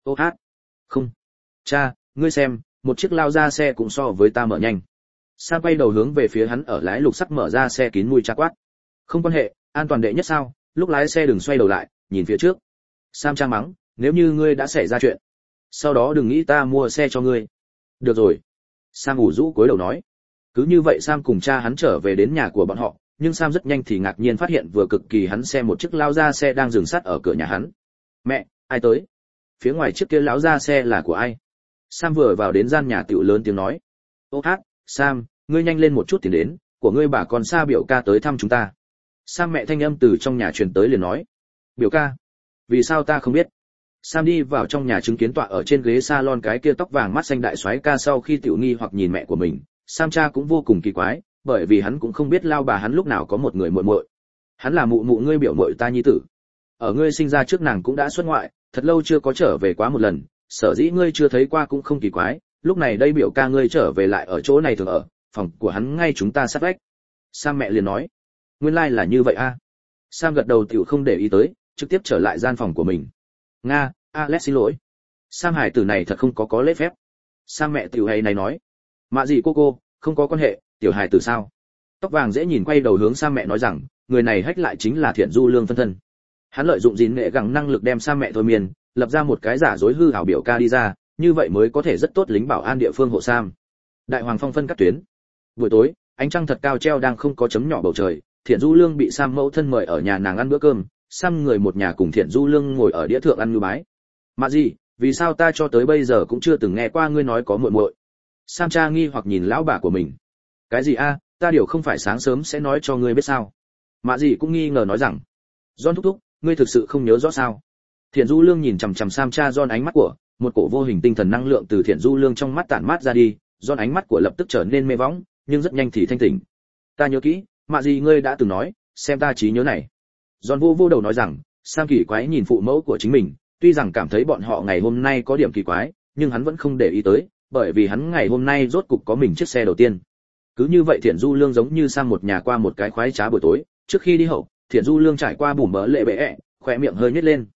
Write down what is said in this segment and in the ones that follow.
Ô hát. Không. Cha, ngươi xem, một chiếc lao ra xe cũng so với ta mở nhanh. Sam quay đầu hướng về phía hắn ở lái lục sắc mở ra xe kín mùi cha quát. Không quan hệ, an toàn đệ nhất sao, lúc lái xe đừng xoay đầu lại, nhìn phía trước. Sam tra mắng, nếu như ngươi đã xảy ra chuyện, sau đó đừng nghĩ ta mua xe cho ngươi. Được rồi. Sam ủ rũ cúi đầu nói. Cứ như vậy Sam cùng cha hắn trở về đến nhà của bọn họ, nhưng Sam rất nhanh thì ngạc nhiên phát hiện vừa cực kỳ hắn xe một chiếc lao ra xe đang dừng sát ở cửa nhà hắn. Mẹ, ai tới? Phía ngoài chiếc kia lão ra xe là của ai? Sam vừa vào đến gian nhà tiểu lớn tiếng nói. Ô hát, Sam, ngươi nhanh lên một chút tiến đến, của ngươi bà con Sa biểu ca tới thăm chúng ta. Sam mẹ thanh âm từ trong nhà truyền tới liền nói. Biểu ca? Vì sao ta không biết? Sam đi vào trong nhà chứng kiến tọa ở trên ghế salon cái kia tóc vàng mắt xanh đại soái ca sau khi tiểu nghi hoặc nhìn mẹ của mình, Sam cha cũng vô cùng kỳ quái, bởi vì hắn cũng không biết lao bà hắn lúc nào có một người muội muội. Hắn là mụ mụ ngươi biểu muội ta nhi tử. Ở ngươi sinh ra trước nàng cũng đã xuất ngoại, thật lâu chưa có trở về quá một lần, sở dĩ ngươi chưa thấy qua cũng không kỳ quái, lúc này đây biểu ca ngươi trở về lại ở chỗ này thường ở, phòng của hắn ngay chúng ta sát vách. Sam mẹ liền nói. Nguyên lai là như vậy a. Sam gật đầu tiểu không để ý tới, trực tiếp trở lại gian phòng của mình. Nga, Alex xin lỗi. Sam hải tử này thật không có lễ phép. Sam mẹ tiểu hay này nói. Mạ gì cô, không có quan hệ, tiểu hải tử sao? Tóc vàng dễ nhìn quay đầu hướng Sam mẹ nói rằng, người này hách lại chính là Thiện Du Lương phân thân. Hắn lợi dụng gìn nghệ gẳng năng lực đem Sam mẹ thôi miên, lập ra một cái giả dối hư ảo biểu ca đi ra, như vậy mới có thể rất tốt lính bảo an địa phương hộ Sam. Đại hoàng phong phân cắt tuyến. Buổi tối, ánh trăng thật cao treo đang không có chấm nhỏ bầu trời, Thiện Du Lương bị Sam mẫu thân mời ở nhà nàng ăn bữa cơm, Sam người một nhà cùng Thiện Du Lương ngồi ở đĩa thượng ăn ngư bái. Mà gì, vì sao ta cho tới bây giờ cũng chưa từng nghe qua ngươi nói có muội muội? Sam cha nghi hoặc nhìn lão bà của mình. Cái gì a, ta điều không phải sáng sớm sẽ nói cho ngươi biết sao? Mạ gì cũng nghi ngờ nói rằng, John thúc thúc, ngươi thực sự không nhớ rõ sao? Thiện Du Lương nhìn chằm chằm Sam cha John ánh mắt của, một cổ vô hình tinh thần năng lượng từ Thiện Du Lương trong mắt tản mát ra đi, John ánh mắt của lập tức trở nên mê võng, nhưng rất nhanh thì thanh tỉnh. Ta nhớ kỹ, mạ gì ngươi đã từng nói, xem ta trí nhớ này. John vô đầu nói rằng, Sam kỳ quái nhìn phụ mẫu của chính mình, tuy rằng cảm thấy bọn họ ngày hôm nay có điểm kỳ quái, nhưng hắn vẫn không để ý tới, bởi vì hắn ngày hôm nay rốt cục có mình chiếc xe đầu tiên. Cứ như vậy Thiện Du Lương giống như sang một nhà qua một cái khoái trá buổi tối, trước khi đi hậu, Thiện Du Lương trải qua bùm bỡ lệ bệ ẹ, khóe miệng hơi nhếch lên.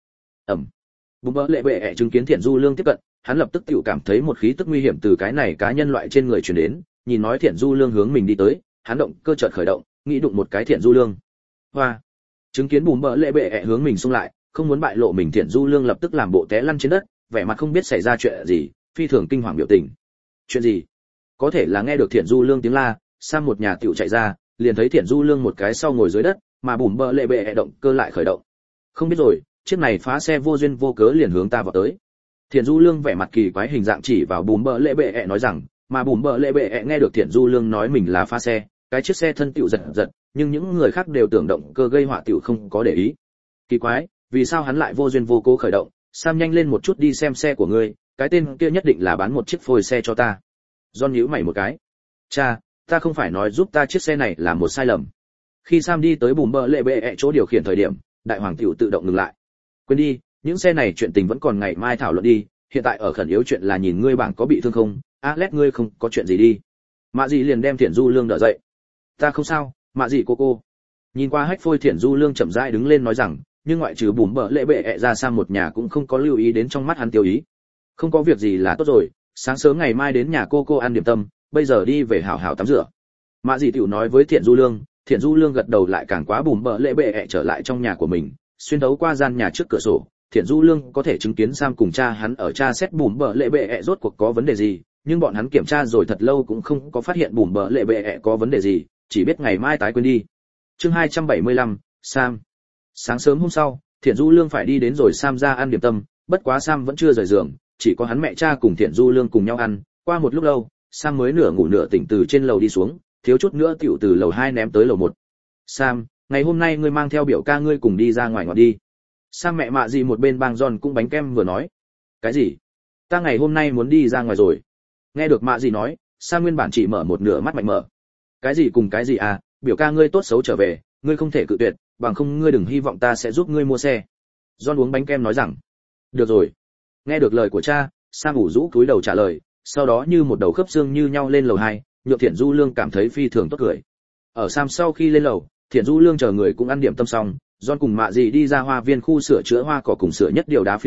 Bùm bỡ lệ bệ ẹ chứng kiến Thiện Du Lương tiếp cận, hắn lập tức tự cảm thấy một khí tức nguy hiểm từ cái này cá nhân loại trên người truyền đến, nhìn nói Thiện Du Lương hướng mình đi tới, hắn động cơ chợt khởi động, nghĩ đụng một cái Thiện Du Lương. Hoa! Chứng kiến bùm bỡ lệ bệ ẹ hướng mình xung lại, không muốn bại lộ mình Thiện Du Lương lập tức làm bộ té lăn trên đất, vẻ mặt không biết xảy ra chuyện gì, phi thường kinh hoàng biểu tình. Chuyện gì? Có thể là nghe được Thiện Du Lương tiếng la, Sam một nhà tiểu chạy ra, liền thấy Thiện Du Lương một cái sau ngồi dưới đất, mà bùm bỡ lệ bệ ẹ động cơ lại khởi động. Không biết rồi, chiếc này phá xe vô duyên vô cớ liền hướng ta vào tới. Thiện Du Lương vẻ mặt kỳ quái hình dạng chỉ vào bùm bỡ lệ bệ ẹ nói rằng, mà bùm bỡ lệ bệ ẹ nghe được Thiện Du Lương nói mình là phá xe, cái chiếc xe thân tiểu giật giật, nhưng những người khác đều tưởng động cơ gây họa tiểu không có để ý. Kỳ quái, vì sao hắn lại vô duyên vô cố khởi động? Sam nhanh lên một chút đi xem xe của ngươi, cái tên kia nhất định là bán một chiếc phôi xe cho ta. John nhíu mày một cái. Cha, ta không phải nói giúp ta chiếc xe này là một sai lầm. Khi Sam đi tới bùm bỡ lệ bệ ẹ chỗ điều khiển thời điểm, đại hoàng tiểu tự động ngừng lại. Quên đi, những xe này chuyện tình vẫn còn ngày mai thảo luận đi, hiện tại ở khẩn yếu chuyện là nhìn ngươi bảng có bị thương không, Alex ngươi không có chuyện gì đi. Mạ gì liền đem Thiện Du Lương đỡ dậy. Ta không sao, mạ gì cô. Nhìn qua hách phôi Thiện Du Lương chậm rãi đứng lên nói rằng, nhưng ngoại trừ bùm bỡ lệ bệ ẹ ra Sam một nhà cũng không có lưu ý đến trong mắt hắn tiêu ý. Không có việc gì là tốt rồi, sáng sớm ngày mai đến nhà cô ăn điểm tâm, bây giờ đi về hảo hảo tắm rửa. Mạ gì tiểu nói với Thiện Du Lương gật đầu lại càng quá bùm bỡ lệ bệ ẹ trở lại trong nhà của mình, xuyên thấu qua gian nhà trước cửa sổ, Thiện Du Lương có thể chứng kiến Sam cùng cha hắn ở tra xét bùm bỡ lệ bệ ẹ rốt cuộc có vấn đề gì, nhưng bọn hắn kiểm tra rồi thật lâu cũng không có phát hiện bùm bỡ lệ bệ ẹ có vấn đề gì, chỉ biết ngày mai tái quên đi. Chương 275, Sam. Sáng sớm hôm sau, Thiện Du Lương phải đi đến rồi Sam ra ăn điểm tâm, bất quá Sam vẫn chưa rời giường, chỉ có hắn mẹ cha cùng Thiện Du Lương cùng nhau ăn. Qua một lúc lâu, Sam mới nửa ngủ nửa tỉnh từ trên lầu đi xuống, thiếu chút nữa tiểu từ lầu 2 ném tới lầu 1. Sam, ngày hôm nay ngươi mang theo biểu ca ngươi cùng đi ra ngoài ngọt đi. Sam mẹ mạ gì một bên bang John cũng bánh kem vừa nói. Cái gì? Ta ngày hôm nay muốn đi ra ngoài rồi. Nghe được mạ gì nói, Sam nguyên bản chỉ mở một nửa mắt mạnh mở. Cái gì cùng cái gì à, biểu ca ngươi tốt xấu trở về, ngươi không thể cự tuyệt, bằng không ngươi đừng hy vọng ta sẽ giúp ngươi mua xe. John uống bánh kem nói rằng. Được rồi. Nghe được lời của cha, Sam ủ rũ cúi đầu trả lời, sau đó như một đầu khớp xương như nhau lên lầu 2, nhượng Thiện Du Lương cảm thấy phi thường tốt cười. Ở Sam sau khi lên lầu, Thiện Du Lương chờ người cũng ăn điểm tâm xong, John cùng mạ gì đi ra hoa viên khu sửa chữa hoa cỏ cùng sửa nhất điều đá phiến lộ,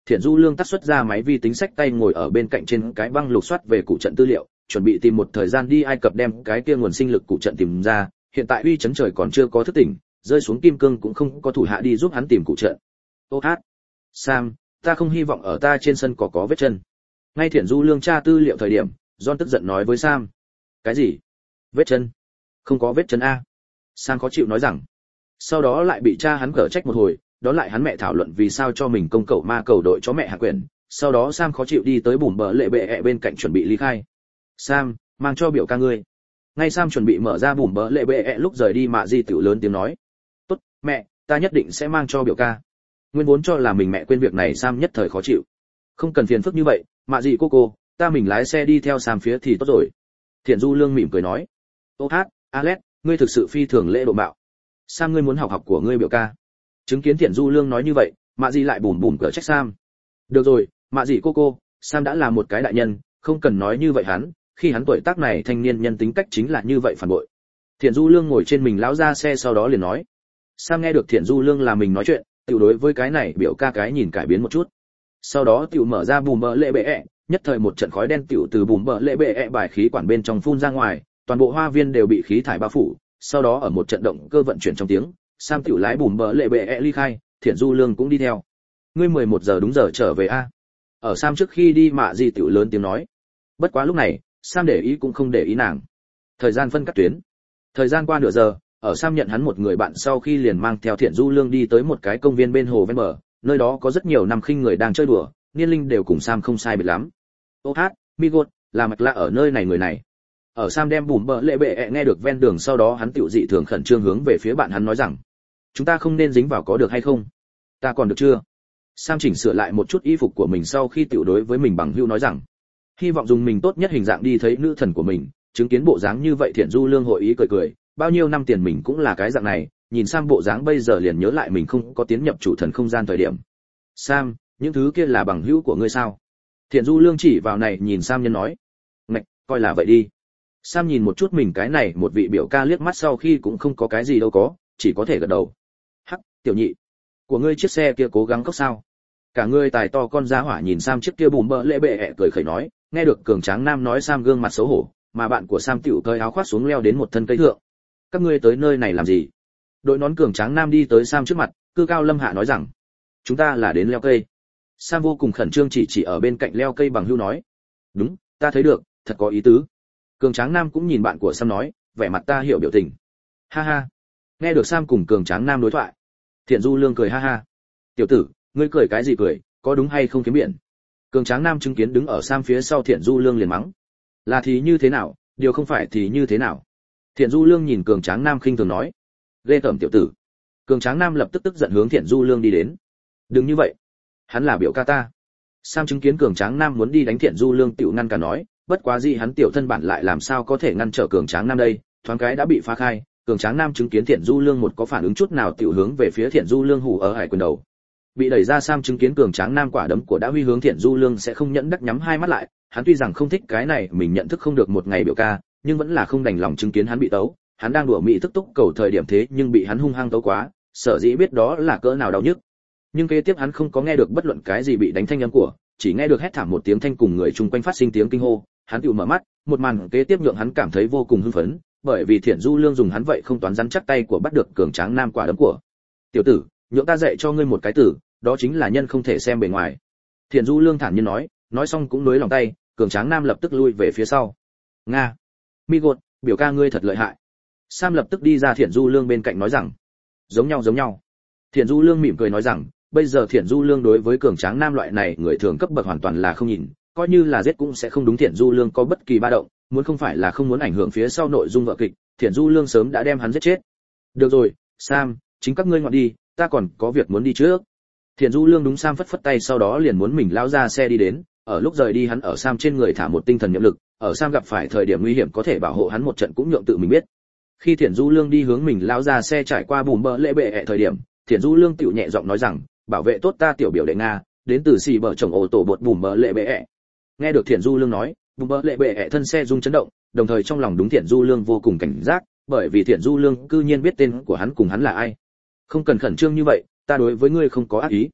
Thiện Du Lương tắt xuất ra máy vi tính sách tay ngồi ở bên cạnh trên cái băng lục soát về cụ trận tư liệu, chuẩn bị tìm một thời gian đi Ai Cập đem cái kia nguồn sinh lực cụ trận tìm ra, hiện tại uy chấn trời còn chưa có thức tỉnh, rơi xuống kim cương cũng không có thủ hạ đi giúp hắn tìm cụ trận. Ô hát, Sam, ta không hy vọng ở ta trên sân có vết chân. Ngay Thiện Du Lương tra tư liệu thời điểm, John tức giận nói với Sam. Cái gì? Vết chân? Không có vết chân a. Sam khó chịu nói rằng. Sau đó lại bị cha hắn cở trách một hồi, đó lại hắn mẹ thảo luận vì sao cho mình công cậu ma cầu đội chó mẹ hạ quyền. Sau đó Sam khó chịu đi tới bùm bờ lệ bệ bên cạnh chuẩn bị ly khai. Sam, mang cho biểu ca ngươi. Ngay Sam chuẩn bị mở ra bùm bờ lệ bệ lúc rời đi Mạ Di tiểu lớn tiếng nói. Tốt, mẹ, ta nhất định sẽ mang cho biểu ca. Nguyên vốn cho là mình mẹ quên việc này Sam nhất thời khó chịu. Không cần phiền phức như vậy, Mạ Di cô, ta mình lái xe đi theo Sam phía thì tốt rồi. Thiện Du Lương mỉm cười nói. Ô hát, Alex, ngươi thực sự phi thường lễ độ mạo. Sam ngươi muốn học của ngươi biểu ca. Chứng kiến Thiện Du Lương nói như vậy, Mạ Di lại bùm bùm cở trách Sam. Được rồi, Mạ Di cô, Sam đã là một cái đại nhân, không cần nói như vậy hắn, khi hắn tuổi tác này thanh niên nhân tính cách chính là như vậy phản bội. Thiện Du Lương ngồi trên mình lão ra xe sau đó liền nói. Sam nghe được Thiện Du Lương là mình nói chuyện, tiểu đối với cái này biểu ca cái nhìn cải biến một chút. Sau đó tiểu mở ra bùm bờ lệ bệ, nhất thời một trận khói đen tiểu từ bùm bờ lệ bệ bài khí quản bên trong phun ra ngoài, toàn bộ hoa viên đều bị khí thải bao phủ. Sau đó ở một trận động cơ vận chuyển trong tiếng, Sam tiểu lái bùm bờ lệ bệ ly khai, Thiện Du Lương cũng đi theo. Ngươi 11 giờ đúng giờ trở về a. Ở Sam trước khi đi Mạ Di tiểu lớn tiếng nói. Bất quá lúc này, Sam để ý cũng không để ý nàng. Thời gian phân cắt tuyến. Thời gian qua nửa giờ, ở Sam nhận hắn một người bạn sau khi liền mang theo Thiện Du Lương đi tới một cái công viên bên hồ ven bờ, nơi đó có rất nhiều năm khinh người đang chơi đùa, niên linh đều cùng Sam không sai biệt lắm. Ô hát, Migot, là mạch lạ ở nơi này người này. Ở Sam đem bùm bờ lệ bệ nghe được ven đường sau đó hắn tiểu dị thường khẩn trương hướng về phía bạn hắn nói rằng, chúng ta không nên dính vào có được hay không? Ta còn được chưa? Sam chỉnh sửa lại một chút y phục của mình sau khi tiểu đối với mình bằng hữu nói rằng, hy vọng dùng mình tốt nhất hình dạng đi thấy nữ thần của mình, chứng kiến bộ dáng như vậy Thiện Du Lương hội ý cười cười, bao nhiêu năm tiền mình cũng là cái dạng này, nhìn Sam bộ dáng bây giờ liền nhớ lại mình không có tiến nhập chủ thần không gian thời điểm. Sam, những thứ kia là bằng hữu của ngươi sao? Thiện Du Lương chỉ vào này nhìn Sam nhân nói. Ngạch, coi là vậy đi. Sam nhìn một chút mình cái này một vị biểu ca liếc mắt sau khi cũng không có cái gì đâu có, chỉ có thể gật đầu. Hắc, tiểu nhị, của ngươi chiếc xe kia cố gắng cốc sao? Cả ngươi tài to con giá hỏa nhìn Sam chiếc kia bùm bờ lệ bệ cười khẩy nói, nghe được cường tráng nam nói Sam gương mặt xấu hổ, mà bạn của Sam tiểu cởi áo khoác xuống leo đến một thân cây thượng. Các ngươi tới nơi này làm gì? Đội nón cường tráng nam đi tới Sam trước mặt, cư cao lâm hạ nói rằng, chúng ta là đến leo cây. Sam vô cùng khẩn trương chỉ ở bên cạnh leo cây bằng hữu nói, đúng, ta thấy được, thật có ý tứ. Cường tráng nam cũng nhìn bạn của Sam nói, vẻ mặt ta hiểu biểu tình. Ha ha. Nghe được Sam cùng cường tráng nam đối thoại, Thiện Du Lương cười ha ha. Tiểu tử, ngươi cười cái gì cười, có đúng hay không kiếm biển? Cường tráng nam chứng kiến đứng ở Sam phía sau Thiện Du Lương liền mắng. Là thì như thế nào, điều không phải thì như thế nào? Thiện Du Lương nhìn cường tráng nam khinh thường nói. Ghê tởm tiểu tử. Cường tráng nam lập tức tức giận hướng Thiện Du Lương đi đến. Đừng như vậy, hắn là biểu ca ta. Sam chứng kiến cường tráng nam muốn đi đánh Thiện Du Lương tiểu ngăn cả nói, bất quá gì hắn tiểu thân bản lại làm sao có thể ngăn trở cường tráng nam đây, thoáng cái đã bị phá khai. Cường tráng nam chứng kiến Thiện Du Lương một có phản ứng chút nào tiểu hướng về phía Thiện Du Lương hù ở hải quyền đầu. Bị đẩy ra Sam chứng kiến cường tráng nam quả đấm của đã huy hướng Thiện Du Lương sẽ không nhẫn đắc nhắm hai mắt lại, hắn tuy rằng không thích cái này mình nhận thức không được một ngày biểu ca, nhưng vẫn là không đành lòng chứng kiến hắn bị tấu, hắn đang đùa mị thức túc cầu thời điểm thế nhưng bị hắn hung hăng tấu quá, sở dĩ biết đó là cỡ nào đau nhức. Nhưng kế tiếp hắn không có nghe được bất luận cái gì bị đánh thanh âm của, chỉ nghe được hét thảm một tiếng thanh cùng người chung quanh phát sinh tiếng kinh hô, hắn tự mở mắt, một màn kế tiếp nhượng hắn cảm thấy vô cùng hưng phấn, bởi vì Thiện Du Lương dùng hắn vậy không toán rắn chắc tay của bắt được cường tráng nam quả đấm của. Tiểu tử, nhượng ta dạy cho ngươi một cái từ, đó chính là nhân không thể xem bề ngoài. Thiện Du Lương thản nhiên nói xong cũng nới lòng tay, cường tráng nam lập tức lui về phía sau. Nga, Migot, biểu ca ngươi thật lợi hại. Sam lập tức đi ra Thiện Du Lương bên cạnh nói rằng, giống nhau. Thiện Du Lương mỉm cười nói rằng, bây giờ Thiện Du Lương đối với cường tráng nam loại này người thường cấp bậc hoàn toàn là không nhìn, coi như là giết cũng sẽ không đúng Thiện Du Lương có bất kỳ ba động, muốn không phải là không muốn ảnh hưởng phía sau nội dung vở kịch, Thiện Du Lương sớm đã đem hắn giết chết. Được rồi, Sam, chính các ngươi ngoạn đi, ta còn có việc muốn đi trước. Thiện Du Lương đúng Sam phất phất tay sau đó liền muốn mình lao ra xe đi đến, ở lúc rời đi hắn ở Sam trên người thả một tinh thần niệm lực, ở Sam gặp phải thời điểm nguy hiểm có thể bảo hộ hắn một trận cũng nhượng tự mình biết. Khi Thiện Du Lương đi hướng mình lao ra xe trải qua bùm bờ lệ bệ thời điểm, Thiện Du Lương tiểu nhẹ giọng nói rằng, bảo vệ tốt ta tiểu biểu đệ Nga, đến từ xì bờ chồng ô tô bột bùm bờ lệ bệ. Nghe được Thiện Du Lương nói, bùm bờ lệ bệ thân xe rung chấn động, đồng thời trong lòng đúng Thiện Du Lương vô cùng cảnh giác, bởi vì Thiện Du Lương cư nhiên biết tên của hắn cùng hắn là ai. Không cần khẩn trương như vậy, ta đối với ngươi không có ác ý.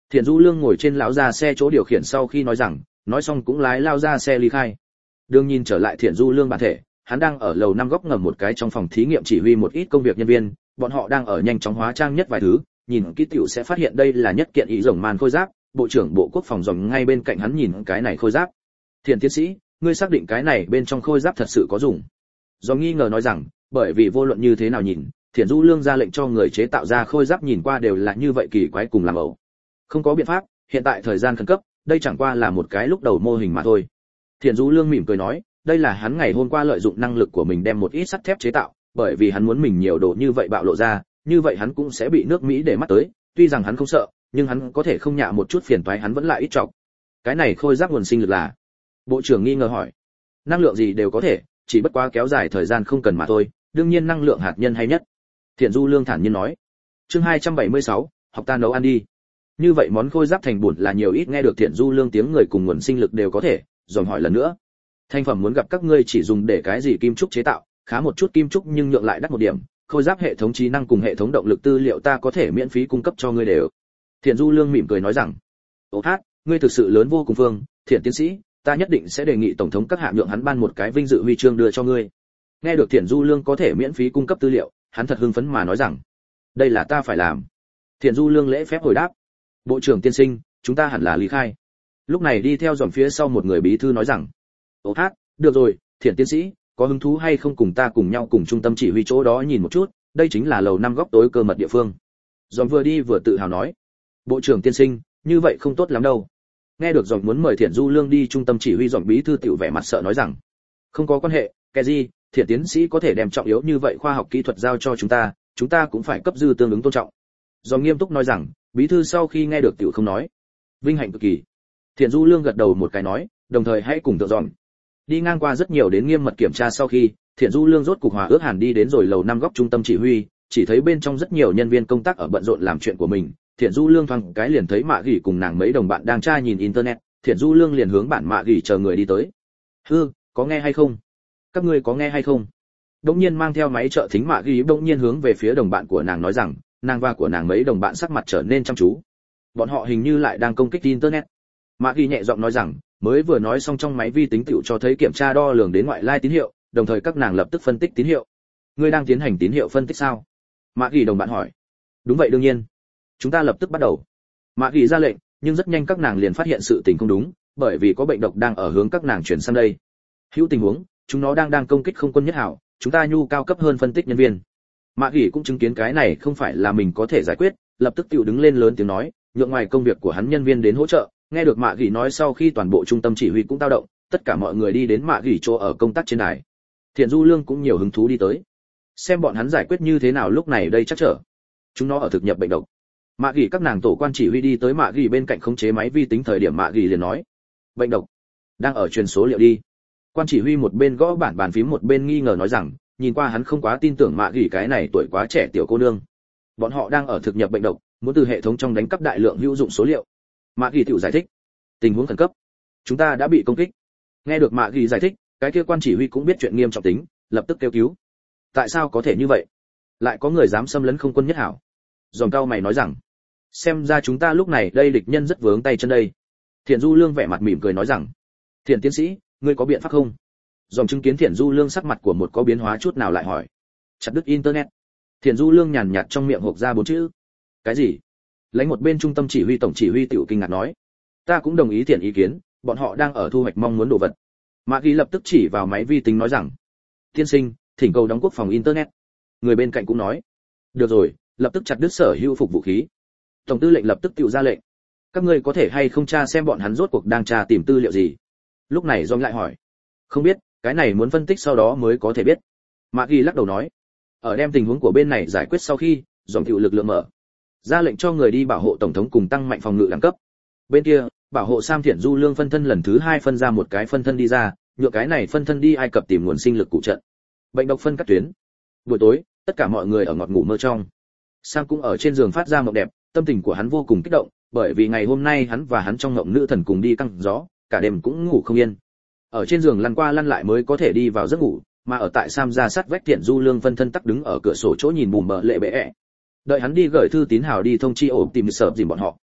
Thiện Du Lương ngồi trên lão ra xe chỗ điều khiển sau khi nói rằng, nói xong cũng lái lao ra xe ly khai. Đường nhìn trở lại Thiện Du Lương bản thể, hắn đang ở lầu 5 góc ngầm một cái trong phòng thí nghiệm chỉ huy một ít công việc nhân viên, bọn họ đang ở nhanh chóng hóa trang nhất vài thứ, nhìn kỹ tiểu sẽ phát hiện đây là nhất kiện ý rồng màn khôi giáp, bộ trưởng bộ quốc phòng dòng ngay bên cạnh hắn nhìn cái này khôi giáp. Thiện tiến sĩ, ngươi xác định cái này bên trong khôi giáp thật sự có dùng? Do nghi ngờ nói rằng, bởi vì vô luận như thế nào nhìn, Thiện Du Lương ra lệnh cho người chế tạo ra khôi giáp nhìn qua đều là như vậy kỳ quái cùng làm ẩu. Không có biện pháp, hiện tại thời gian khẩn cấp, đây chẳng qua là một cái lúc đầu mô hình mà thôi. Thiện Du Lương mỉm cười nói, đây là hắn ngày hôm qua lợi dụng năng lực của mình đem một ít sắt thép chế tạo, bởi vì hắn muốn mình nhiều đồ như vậy bạo lộ ra, như vậy hắn cũng sẽ bị nước Mỹ để mắt tới, tuy rằng hắn không sợ, nhưng hắn có thể không nhạ một chút phiền toái hắn vẫn lại ít trọng. Cái này khôi giáp nguồn sinh lực là? Bộ trưởng nghi ngờ hỏi. Năng lượng gì đều có thể, chỉ bất quá kéo dài thời gian không cần mà thôi, đương nhiên năng lượng hạt nhân hay nhất. Thiện Du Lương thản nhiên nói. Chương 276, học ta nấu ăn đi. Như vậy món khôi giáp thành bổn là nhiều ít, nghe được Thiện Du Lương tiếng người cùng nguồn sinh lực đều có thể, dòm hỏi lần nữa. Thành phẩm muốn gặp các ngươi chỉ dùng để cái gì kim trúc chế tạo, khá một chút kim trúc nhưng nhượng lại đắt một điểm, khôi giáp hệ thống trí năng cùng hệ thống động lực tư liệu ta có thể miễn phí cung cấp cho ngươi đều. Thiện Du Lương mỉm cười nói rằng, "Ô hát, ngươi thực sự lớn vô cùng Phương, Thiện tiến sĩ, ta nhất định sẽ đề nghị tổng thống các hạ nhượng hắn ban một cái vinh dự huy chương đưa cho ngươi." Nghe được Thiện Du Lương có thể miễn phí cung cấp tư liệu, hắn thật hưng phấn mà nói rằng, "Đây là ta phải làm." Thiện Du Lương lễ phép hồi đáp, "Bộ trưởng tiên sinh, chúng ta hẳn là ly khai." Lúc này đi theo dòng phía sau một người bí thư nói rằng, "Ô hát, được rồi, Thiện tiến sĩ, có hứng thú hay không cùng ta cùng nhau cùng trung tâm chỉ huy chỗ đó nhìn một chút, đây chính là lầu 5 góc tối cơ mật địa phương." Dòng vừa đi vừa tự hào nói, "Bộ trưởng tiên sinh, như vậy không tốt lắm đâu." Nghe được dòng muốn mời Thiện Du Lương đi trung tâm chỉ huy, dòng bí thư tiểu vẻ mặt sợ nói rằng, "Không có quan hệ, cái gì, Thiện tiến sĩ có thể đem trọng yếu như vậy khoa học kỹ thuật giao cho chúng ta cũng phải cấp dư tương ứng tôn trọng." Dòng nghiêm túc nói rằng, bí thư sau khi nghe được tiểu không nói, "Vinh hạnh cực kỳ." Thiện Du Lương gật đầu một cái nói, đồng thời hãy cùng tự dọn. Đi ngang qua rất nhiều đến nghiêm mật kiểm tra sau khi, Thiện Du Lương rốt cục hòa ước hàn đi đến rồi lầu 5 góc trung tâm chỉ huy, chỉ thấy bên trong rất nhiều nhân viên công tác ở bận rộn làm chuyện của mình. Thiện Du Lương thoáng cái liền thấy Mạ Gỉ cùng nàng mấy đồng bạn đang tra nhìn internet, Thiện Du Lương liền hướng bản Mạ Gỉ chờ người đi tới. Có nghe hay không? Các ngươi có nghe hay không?" Đống nhiên mang theo máy trợ thính Mạ Gỉ đống nhiên hướng về phía đồng bạn của nàng nói rằng, nàng và của nàng mấy đồng bạn sắc mặt trở nên chăm chú. Bọn họ hình như lại đang công kích internet. Mạ Gỉ nhẹ giọng nói rằng, mới vừa nói xong trong máy vi tính tiểu cho thấy kiểm tra đo lường đến ngoại lai tín hiệu, đồng thời các nàng lập tức phân tích tín hiệu. "Ngươi đang tiến hành tín hiệu phân tích sao?" Mạ Gỉ đồng bạn hỏi. "Đúng vậy đương nhiên. Chúng ta lập tức bắt đầu." Mạ Gỉ ra lệnh, nhưng rất nhanh các nàng liền phát hiện sự tình không đúng, bởi vì có bệnh độc đang ở hướng các nàng chuyển sang đây. "Hữu tình huống, chúng nó đang công kích không quân nhất hảo, chúng ta nhu cao cấp hơn phân tích nhân viên." Mạ Gỉ cũng chứng kiến cái này không phải là mình có thể giải quyết, lập tức tiểu đứng lên lớn tiếng nói, nhượng ngoài công việc của hắn nhân viên đến hỗ trợ. Nghe được Mạ Gỉ nói sau khi toàn bộ trung tâm chỉ huy cũng tao động, tất cả mọi người đi đến Mạ Gỉ chỗ ở công tác trên đài. Thiện Du Lương cũng nhiều hứng thú đi tới, xem bọn hắn giải quyết như thế nào. Lúc này đây chắc trở chúng nó ở thực nhập bệnh độc. Mạ Gỉ các nàng tổ quan chỉ huy đi tới Mạ Gỉ bên cạnh khống chế máy vi tính thời điểm, Mạ Gỉ liền nói, "Bệnh độc đang ở truyền số liệu đi." Quan chỉ huy một bên gõ bàn phím một bên nghi ngờ nói rằng, nhìn qua hắn không quá tin tưởng Mạ Gỉ cái này tuổi quá trẻ tiểu cô nương. Bọn họ đang ở thực nhập bệnh độc, muốn từ hệ thống trong đánh cắp đại lượng hữu dụng số liệu. Mạ Gỉ tiểu giải thích, tình huống khẩn cấp, chúng ta đã bị công kích. Nghe được Mạ Gỉ giải thích, cái kia quan chỉ huy cũng biết chuyện nghiêm trọng tính, lập tức kêu cứu. Tại sao có thể như vậy? Lại có người dám xâm lấn không quân nhất hảo? Giòn cao mày nói rằng, xem ra chúng ta lúc này đây địch nhân rất vướng tay chân đây. Thiện Du Lương vẻ mặt mỉm cười nói rằng, Thiện tiến sĩ, ngươi có biện pháp không? Giòn chứng kiến Thiện Du Lương sắc mặt của một có biến hóa chút nào lại hỏi, chặt đứt internet. Thiện Du Lương nhàn nhạt trong miệng hộc ra 4 chữ. Cái gì? Lấy một bên trung tâm chỉ huy tổng chỉ huy tiểu kinh ngạc nói, ta cũng đồng ý Thiện ý kiến, bọn họ đang ở thu hoạch mong muốn đồ vật. Mạ Gỉ lập tức chỉ vào máy vi tính nói rằng, tiên sinh, thỉnh cầu đóng quốc phòng internet. Người bên cạnh cũng nói, được rồi, lập tức chặt đứt sở hữu phục vũ khí. Tổng tư lệnh lập tức tiểu ra lệnh, các ngươi có thể hay không tra xem bọn hắn rốt cuộc đang tra tìm tư liệu gì. Lúc này John lại hỏi, không biết, cái này muốn phân tích sau đó mới có thể biết. Mạ Gỉ lắc đầu nói, ở đem tình huống của bên này giải quyết sau khi, John tiểu lực lượng mở ra lệnh cho người đi bảo hộ tổng thống cùng tăng mạnh phòng ngự đẳng cấp. Bên kia, bảo hộ Sam Thiện Du Lương phân thân lần thứ 2 phân ra một cái phân thân đi ra, nhựa cái này phân thân đi Ai Cập tìm nguồn sinh lực cụ trận. Bệnh độc phân cắt tuyến. Buổi tối, tất cả mọi người ở ngọt ngủ mơ trong. Sam cũng ở trên giường phát ra mộng đẹp, tâm tình của hắn vô cùng kích động, bởi vì ngày hôm nay hắn và hắn trong mộng nữ thần cùng đi căng gió, cả đêm cũng ngủ không yên. Ở trên giường lăn qua lăn lại mới có thể đi vào giấc ngủ, mà ở tại Sam ra sát vách Thiện Du Lương phân thân tắc đứng ở cửa sổ chỗ nhìn bùm bờ lệ bệ ẹ. Đợi hắn đi gửi thư tín hào đi thông chi ổ tìm sợ dìm bọn họ.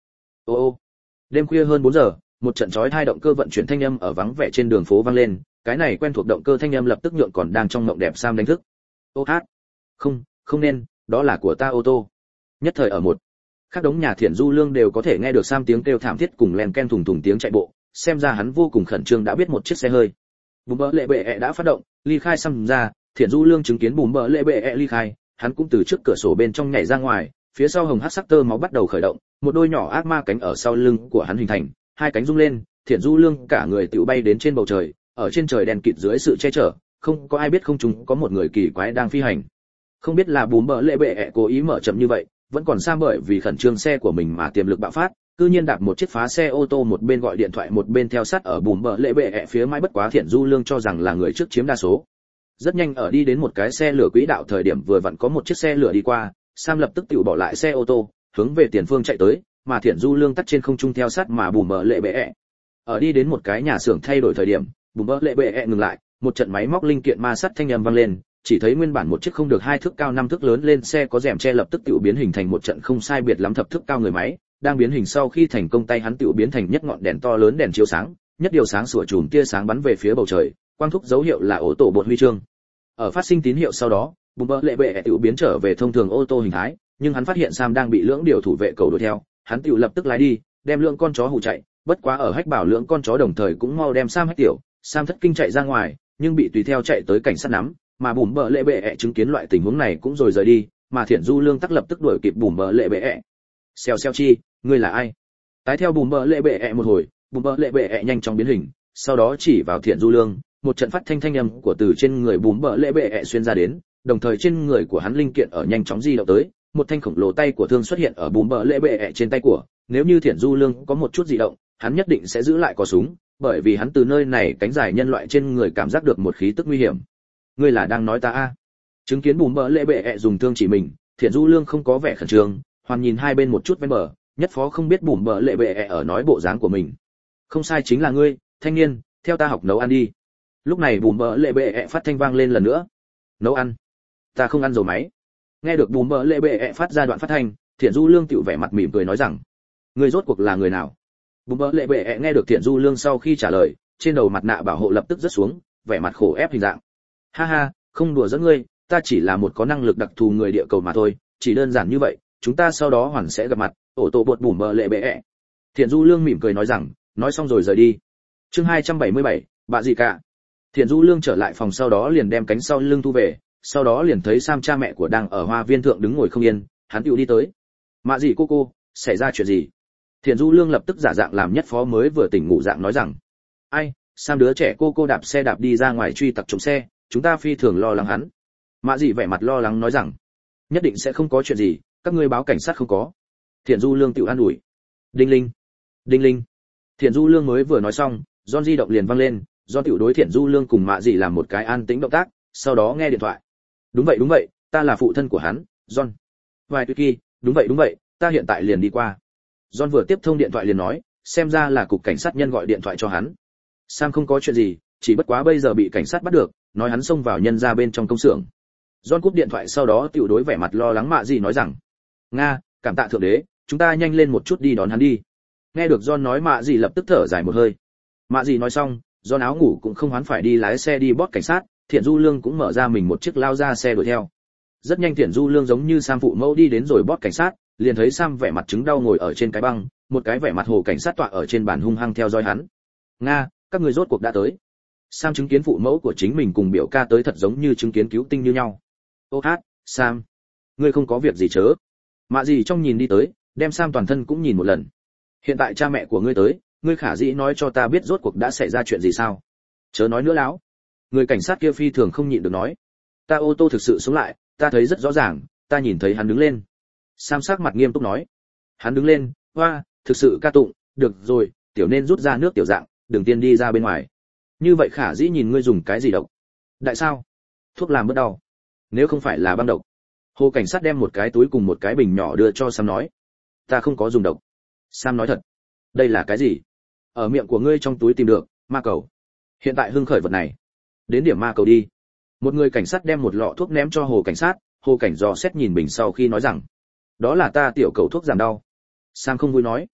Ô ô. Đêm khuya hơn 4 giờ, một trận chói tai động cơ vận chuyển thanh âm ở vắng vẻ trên đường phố vang lên, cái này quen thuộc động cơ thanh âm lập tức nhượng còn đang trong mộng đẹp Sam đánh thức. Ô hát. Không, không nên, đó là của ta ô tô. Nhất thời ở một các đống nhà thiện du lương đều có thể nghe được Sam tiếng kêu thảm thiết cùng len ken thùng thùng tiếng chạy bộ, xem ra hắn vô cùng khẩn trương đã biết một chiếc xe hơi. Bùm bỡ lệ bệ đã phát động, ly khai Sam ra, thiện du lương chứng kiến bùm bỡ lệ bệ ly khai, hắn cũng từ trước cửa sổ bên trong nhảy ra ngoài, phía sau hồng hắc sắc tơ máu bắt đầu khởi động, một đôi nhỏ ác ma cánh ở sau lưng của hắn hình thành, hai cánh rung lên, thiện du lương cả người tự bay đến trên bầu trời, ở trên trời đèn kịt dưới sự che chở, không có ai biết không trung có một người kỳ quái đang phi hành. Không biết là bùm bỡ lệ bệ cố ý mở chậm như vậy, vẫn còn Sam bởi vì khẩn trương xe của mình mà tiềm lực bạo phát, cư nhiên đạp một chiếc phá xe ô tô, một bên gọi điện thoại một bên theo sát ở bùm bỡ lệ bệ phía mãi, bất quá thiện du lương cho rằng là người trước chiếm đa số. Rất nhanh ở đi đến một cái xe lửa quỹ đạo thời điểm vừa vặn có một chiếc xe lửa đi qua, Sam lập tức tự bỏ lại xe ô tô, hướng về tiền phương chạy tới, mà thiện du lương tắt trên không trung theo sát mà bùm bỡ lệ bệ. Ở đi đến một cái nhà xưởng thay đổi thời điểm, bùm bỡ lệ bệ ngừng lại, một trận máy móc linh kiện ma sắt thanh âm vang lên, chỉ thấy nguyên bản một chiếc không được 2 thước cao 5 thước lớn lên xe có rèm che lập tức tự biến hình thành một trận không sai biệt lắm thập thước cao người máy, đang biến hình sau khi thành công tay hắn tự biến thành nhất ngọn đèn to lớn đèn chiếu sáng, nhất điều sáng sủa chùm tia sáng bắn về phía bầu trời, quang thúc dấu hiệu là ổ tổ bột huy chương. Ở phát sinh tín hiệu sau đó, bùm bỡ lệ bệ tự biến trở về thông thường ô tô hình thái, nhưng hắn phát hiện Sam đang bị lưỡng điều thủ vệ cầu đuổi theo, hắn tự lập tức lái đi, đem lưỡng con chó hù chạy, bất quá ở hách bảo lưỡng con chó đồng thời cũng mau đem Sam hách tiểu, Sam thất kinh chạy ra ngoài, nhưng bị tùy theo chạy tới cảnh sát nắm, mà bùm bỡ lệ bệ chứng kiến loại tình huống này cũng rồi rời đi, mà thiện du lương tắc lập tức đuổi kịp bùm bỡ lệ bệ. Xèo xèo chi, ngươi là ai? Tái theo bùm bỡ lệ bệ một hồi, bùm bỡ lệ bệ nhanh chóng biến hình, sau đó chỉ vào thiện du lương, một trận phát thanh âm của từ trên người bùm bỡ lệ bệ xuyên ra đến, đồng thời trên người của hắn linh kiện ở nhanh chóng di động tới, một thanh khổng lồ tay của thương xuất hiện ở bùm bỡ lệ bệ trên tay của, nếu như thiện du lương có một chút di động, hắn nhất định sẽ giữ lại cò súng, bởi vì hắn từ nơi này cánh dài nhân loại trên người cảm giác được một khí tức nguy hiểm. Ngươi là đang nói ta a? Chứng kiến bùm bỡ lệ bệ dùng thương chỉ mình, thiện du lương không có vẻ khẩn trương, hoàn nhìn hai bên một chút ven bờ, nhất phó không biết bùm bỡ lệ bệ ở nói bộ dáng của mình. Không sai, chính là ngươi, thanh niên, theo ta học nấu ăn đi. Lúc này bùm bỡ lệ bệ phát thanh vang lên lần nữa. Nấu ăn? Ta không ăn dầu máy. Nghe được bùm bỡ lệ bệ phát ra đoạn phát thanh, thiện du lương tựu vẻ mặt mỉm cười nói rằng, ngươi rốt cuộc là người nào? Bùm bỡ lệ bệ nghe được thiện du lương sau khi trả lời, trên đầu mặt nạ bảo hộ lập tức rớt xuống, vẻ mặt khổ ép hình dạng. Ha ha, không đùa giỡn ngươi, ta chỉ là một có năng lực đặc thù người địa cầu mà thôi, chỉ đơn giản như vậy, chúng ta sau đó hoàn sẽ gặp mặt. Ổ tổ bột bùm bỡ lệ bệ. Thiện du lương mỉm cười nói rằng, nói xong rồi rời đi. Chương 277, bạ gì cả. Thiện du lương trở lại phòng sau đó liền đem cánh sau lưng thu về, sau đó liền thấy Sam cha mẹ của đang ở hoa viên thượng đứng ngồi không yên, hắn tựu đi tới. Mạ gì cô, xảy ra chuyện gì? Thiện du lương lập tức giả dạng làm nhất phó mới vừa tỉnh ngủ dạng nói rằng, ai, Sam đứa trẻ cô đạp xe đạp đi ra ngoài truy tặc trộm xe, chúng ta phi thường lo lắng hắn. Mạ gì vẻ mặt lo lắng nói rằng, nhất định sẽ không có chuyện gì, các ngươi báo cảnh sát không có. Thiện du lương tựu an ủi. Đinh linh, đinh linh. Thiện du lương mới vừa nói xong, John di động liền vang lên, John tựu đối Thiện du lương cùng Mạ gì làm một cái an tĩnh động tác, sau đó nghe điện thoại. Đúng vậy, ta là phụ thân của hắn, John. Vài tuyệt kỳ, đúng vậy, ta hiện tại liền đi qua. John vừa tiếp thông điện thoại liền nói, xem ra là cục cảnh sát nhân gọi điện thoại cho hắn. Sam không có chuyện gì, chỉ bất quá bây giờ bị cảnh sát bắt được, nói hắn xông vào nhân ra bên trong công xưởng. John cúp điện thoại sau đó tiểu đối vẻ mặt lo lắng Mạ gì nói rằng, nga, cảm tạ thượng đế, chúng ta nhanh lên một chút đi đón hắn đi. Nghe được John nói, Mạ gì lập tức thở dài một hơi. Mạ gì nói xong, John áo ngủ cũng không hoán phải đi lái xe đi bót cảnh sát, Thiện du lương cũng mở ra mình một chiếc lao ra xe đuổi theo. Rất nhanh Thiện du lương giống như Sam phụ mẫu đi đến rồi bót cảnh sát, liền thấy Sam vẻ mặt chứng đau ngồi ở trên cái băng, một cái vẻ mặt hồ cảnh sát tọa ở trên bàn hung hăng theo dõi hắn. Nga, các người rốt cuộc đã tới. Sam chứng kiến phụ mẫu của chính mình cùng biểu ca tới thật giống như chứng kiến cứu tinh như nhau. Ô hát, Sam, ngươi không có việc gì chớ? Mạ gì trong nhìn đi tới, đem Sam toàn thân cũng nhìn một lần. Hiện tại cha mẹ của ngươi tới, ngươi khả dĩ nói cho ta biết rốt cuộc đã xảy ra chuyện gì sao? Chớ nói nữa láo. Người cảnh sát kia phi thường không nhịn được nói. Ta ô tô thực sự sống lại, ta thấy rất rõ ràng, ta nhìn thấy hắn đứng lên. Sam sắc mặt nghiêm túc nói. Hắn đứng lên, hoa, thực sự ca tụng, được rồi, tiểu nên rút ra nước tiểu dạng, đừng tiên đi ra bên ngoài. Như vậy khả dĩ nhìn ngươi dùng cái gì độc? Đại sao? Thuốc làm bớt đau. Nếu không phải là băng độc. Hồ cảnh sát đem một cái túi cùng một cái bình nhỏ đưa cho Sam nói. Ta không có dùng độc. Sam nói thật. Đây là cái gì? Ở miệng của ngươi trong túi tìm được, ma cầu. Hiện tại hưng khởi vật này. Đến điểm ma cầu đi. Một người cảnh sát đem một lọ thuốc ném cho hồ cảnh sát, hồ cảnh dò xét nhìn bình sau khi nói rằng. Đó là ta tiểu cầu thuốc giảm đau. Sam không vui nói.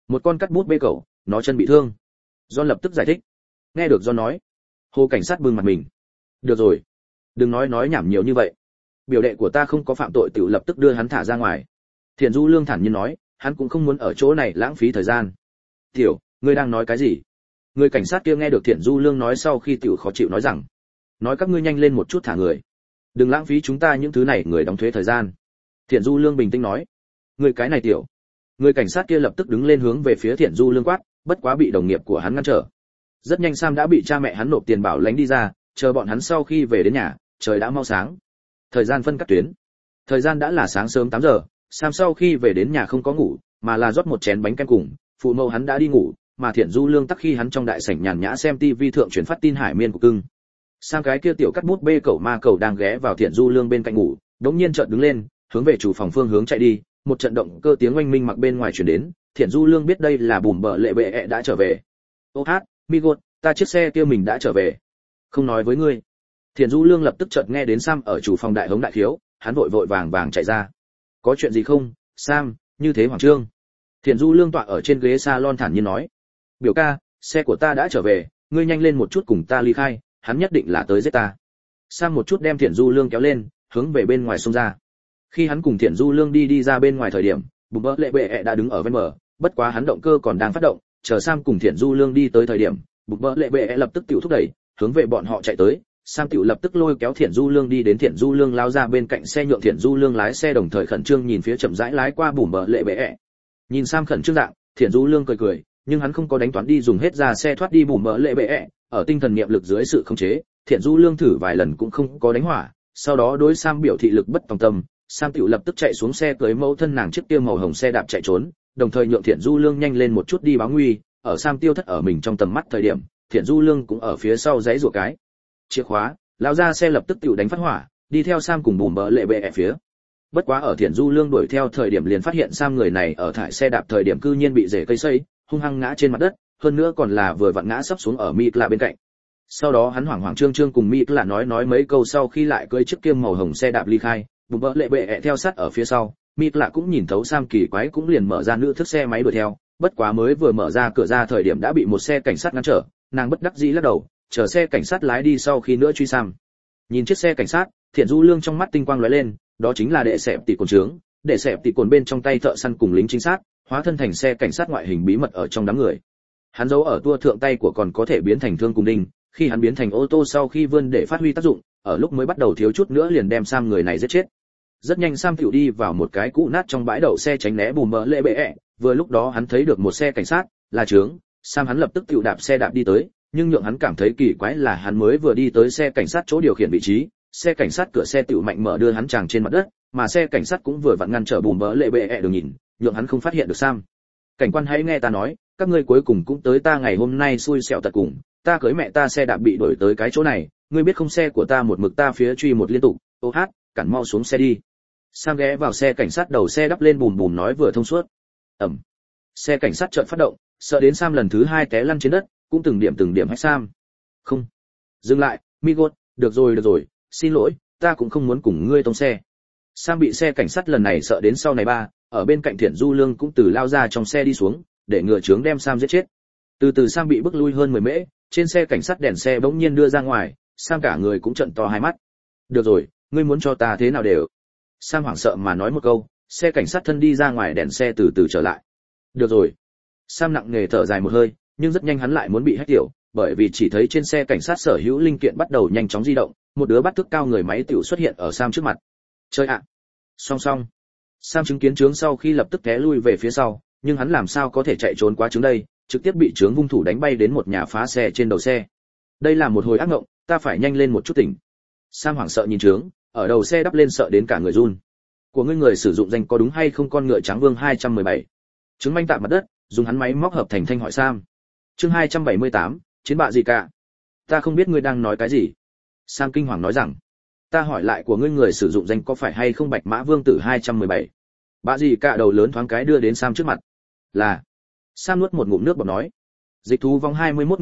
Một con cắt bút bê cẩu, nó chân bị thương. John lập tức giải thích. Nghe được John nói, Hồ cảnh sát bừng mặt mình. Được rồi, đừng nói nhảm nhiều như vậy. Biểu đệ của ta không có phạm tội, tiểu lập tức đưa hắn thả ra ngoài. Thiện Du Lương thản nhiên nói, hắn cũng không muốn ở chỗ này lãng phí thời gian. Tiểu, ngươi đang nói cái gì? Người cảnh sát kia nghe được Thiện Du Lương nói sau khi tiểu khó chịu nói rằng, nói các ngươi nhanh lên một chút thả người, đừng lãng phí chúng ta những thứ này người đóng thuế thời gian. Thiện Du Lương bình tĩnh nói, người cái này tiểu. Người cảnh sát kia lập tức đứng lên hướng về phía Thiện Du Lương quát, bất quá bị đồng nghiệp của hắn ngăn trở. Rất nhanh Sam đã bị cha mẹ hắn nộp tiền bảo lãnh đi ra, chờ bọn hắn sau khi về đến nhà, trời đã mau sáng. Thời gian phân cắt tuyến. Thời gian đã là sáng sớm 8 giờ, Sam sau khi về đến nhà không có ngủ, mà là rót một chén bánh kem cùng, phụ mẫu hắn đã đi ngủ, mà Thiện Du Lương tắc khi hắn trong đại sảnh nhàn nhã xem TV thượng truyền phát tin hải miên của cưng. Sang cái kia tiểu cắt bút bê cẩu ma cẩu đang ghé vào Thiện Du Lương bên cạnh ngủ, đống nhiên chợt đứng lên, hướng về chủ phòng phương hướng chạy đi, một trận động cơ tiếng oanh minh mặc bên ngoài truyền đến, Thiện Du Lương biết đây là bùm bợ lệ bệ đã trở về. Ô hát, Migot, ta chiếc xe kia mình đã trở về. Không nói với ngươi. Thiện Du Lương lập tức chợt nghe đến Sam ở chủ phòng đại hống đại khiếu, hắn vội vàng chạy ra. Có chuyện gì không, Sam, như thế hoàng trương? Thiện Du Lương tọa ở trên ghế salon thản nhiên nói, biểu ca, xe của ta đã trở về, ngươi nhanh lên một chút cùng ta ly khai, hắn nhất định là tới giết ta. Sam một chút đem Thiện Du Lương kéo lên, hướng về bên ngoài xông ra. Khi hắn cùng Thiện Du Lương đi ra bên ngoài thời điểm, bùm bợ lệ bệ đã đứng ở ven bờ, bất quá hắn động cơ còn đang phát động, chờ Sam cùng Thiện Du Lương đi tới thời điểm, bùm bợ lệ bệ lập tức tiểu thúc đẩy, hướng về bọn họ chạy tới. Sam tiểu lập tức lôi kéo Thiện Du Lương đi đến Thiện Du Lương lao ra bên cạnh xe, nhượng Thiện Du Lương lái xe đồng thời khẩn trương nhìn phía chậm rãi lái qua bùm bợ lệ bệ. Nhìn Sam khẩn trương dạng, Thiện Du Lương cười, nhưng hắn không có đánh toán đi dùng hết ra xe thoát đi bùm bợ lệ bệ. Ở tinh thần niệm lực dưới sự khống chế, Thiện Du Lương thử vài lần cũng không có đánh hỏa, sau đó đối Sam biểu thị lực bất tòng tâm, Sam tiểu lập tức chạy xuống xe cưới mẫu thân nàng chiếc kia màu hồng xe đạp chạy trốn, đồng thời nhượng Thiện Du Lương nhanh lên một chút đi báo nguy. Ở Sam tiêu thất ở mình trong tầm mắt thời điểm, Thiện Du Lương cũng ở phía sau giãy giụa cái chìa khóa, lão ra xe lập tức tiểu đánh phát hỏa, đi theo Sam cùng bùm bợ lệ bệ phía. Bất quá ở Thiện Du Lương đuổi theo thời điểm liền phát hiện Sam người này ở thải xe đạp thời điểm cư nhiên bị rễ cây xây, hung hăng ngã trên mặt đất, hơn nữa còn là vừa vặn ngã sấp xuống ở Mị Lạ bên cạnh. Sau đó hắn hoảng trương cùng Mị Lạ nói mấy câu sau khi lại cưỡi chiếc kia màu hồng xe đạp ly khai, bùm bợ lệ bệ theo sát ở phía sau. Mị Lạ cũng nhìn thấu Sam kỳ quái cũng liền mở ra nữ thức xe máy đuổi theo, bất quá mới vừa mở ra cửa ra thời điểm đã bị một xe cảnh sát ngăn trở, nàng bất đắc dĩ lắc đầu, chờ xe cảnh sát lái đi sau khi nữa truy Sam. Nhìn chiếc xe cảnh sát, Thiện Du Lương trong mắt tinh quang lóe lên, đó chính là đệ sẹp tỷ cồn trướng, đệ sẹp tỷ cồn bên trong tay thợ săn cùng lính trinh sát, hóa thân thành xe cảnh sát ngoại hình bí mật ở trong đám người. Hắn giấu ở tua thượng tay của còn có thể biến thành thương cùng đinh, khi hắn biến thành ô tô sau khi vươn để phát huy tác dụng, ở lúc mới bắt đầu thiếu chút nữa liền đem Sam người này giết chết. Rất nhanh Sam tiểu đi vào một cái cũ nát trong bãi đậu xe tránh né bùm bợ lệ bệ. Vừa lúc đó hắn thấy được một xe cảnh sát, là trướng, Sam hắn lập tức tiểu đạp xe đạp đi tới, nhưng nhượng hắn cảm thấy kỳ quái là hắn mới vừa đi tới xe cảnh sát chỗ điều khiển vị trí, xe cảnh sát cửa xe tiểu mạnh mở đưa hắn chàng trên mặt đất, mà xe cảnh sát cũng vừa vặn ngăn trở bùm bợ lệ bệ đường nhìn, nhượng hắn không phát hiện được Sam. Cảnh quan hãy nghe ta nói, các ngươi cuối cùng cũng tới ta ngày hôm nay xui xẻo tận cùng, ta cưới mẹ ta xe đạp bị đuổi tới cái chỗ này, ngươi biết không, xe của ta một mực ta phía truy một liên tục, ô hát, cản mau xuống xe đi. Sam ghé vào xe cảnh sát đầu xe đắp lên bùm nói vừa thông suốt. Ẩm. Xe cảnh sát chợt phát động, sợ đến Sam lần thứ 2 té lăn trên đất, cũng từng điểm hách Sam. Không. Dừng lại, Migot, được rồi, xin lỗi, ta cũng không muốn cùng ngươi tông xe. Sam bị xe cảnh sát lần này sợ đến sau này ở bên cạnh Thiện Du Lương cũng từ lao ra trong xe đi xuống, để ngừa chướng đem Sam giết chết. Từ Sam bị bước lui hơn 10 mễ, trên xe cảnh sát đèn xe bỗng nhiên đưa ra ngoài, Sam cả người cũng trợn to hai mắt. Được rồi, ngươi muốn cho ta thế nào đều. Sam hoảng sợ mà nói một câu, xe cảnh sát thân đi ra ngoài, đèn xe từ từ trở lại. Được rồi. Sam nặng nề thở dài một hơi, nhưng rất nhanh hắn lại muốn bị hack tiểu, bởi vì chỉ thấy trên xe cảnh sát sở hữu linh kiện bắt đầu nhanh chóng di động, một đứa bắt thước cao người máy tiểu xuất hiện ở Sam trước mặt. Chơi ạ. Song. Sam chứng kiến chướng sau khi lập tức té lui về phía sau, nhưng hắn làm sao có thể chạy trốn quá chướng đây, trực tiếp bị chướng vung thủ đánh bay đến một nhà phá xe trên đầu xe. Đây là một hồi ác mộng, ta phải nhanh lên một chút tỉnh. Sam hoảng sợ nhìn chướng, ở đầu xe đắp lên sợ đến cả người run. Của ngươi người sử dụng danh có đúng hay không, con ngựa trắng vương 217. Chứng manh tạm mặt đất, dùng hắn máy móc hợp thành thanh hỏi Sam. Chương 278, chiến bạ gì cả? Ta không biết ngươi đang nói cái gì. Sam kinh hoàng nói rằng, ta hỏi lại của ngươi người sử dụng danh có phải hay không Bạch Mã Vương tử 217. Bạ gì cả đầu lớn thoáng cái đưa đến Sam trước mặt. Là. Sam nuốt một ngụm nước bọt nói. Dịch thú vong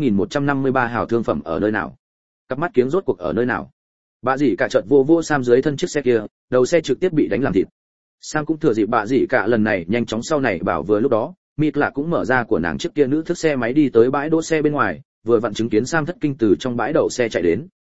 21.153 hào thương phẩm ở nơi nào? Cặp mắt kiếng rốt cuộc ở nơi nào? Bạ gì cả chợt vô Sam dưới thân chiếc xe kia, đầu xe trực tiếp bị đánh làm thịt. Sam cũng thừa dịp bạ gì cả lần này nhanh chóng sau này bảo vừa lúc đó, mịt lạ cũng mở ra của nàng chiếc kia nữ thức xe máy đi tới bãi đỗ xe bên ngoài, vừa vặn chứng kiến Sam thất kinh từ trong bãi đậu xe chạy đến.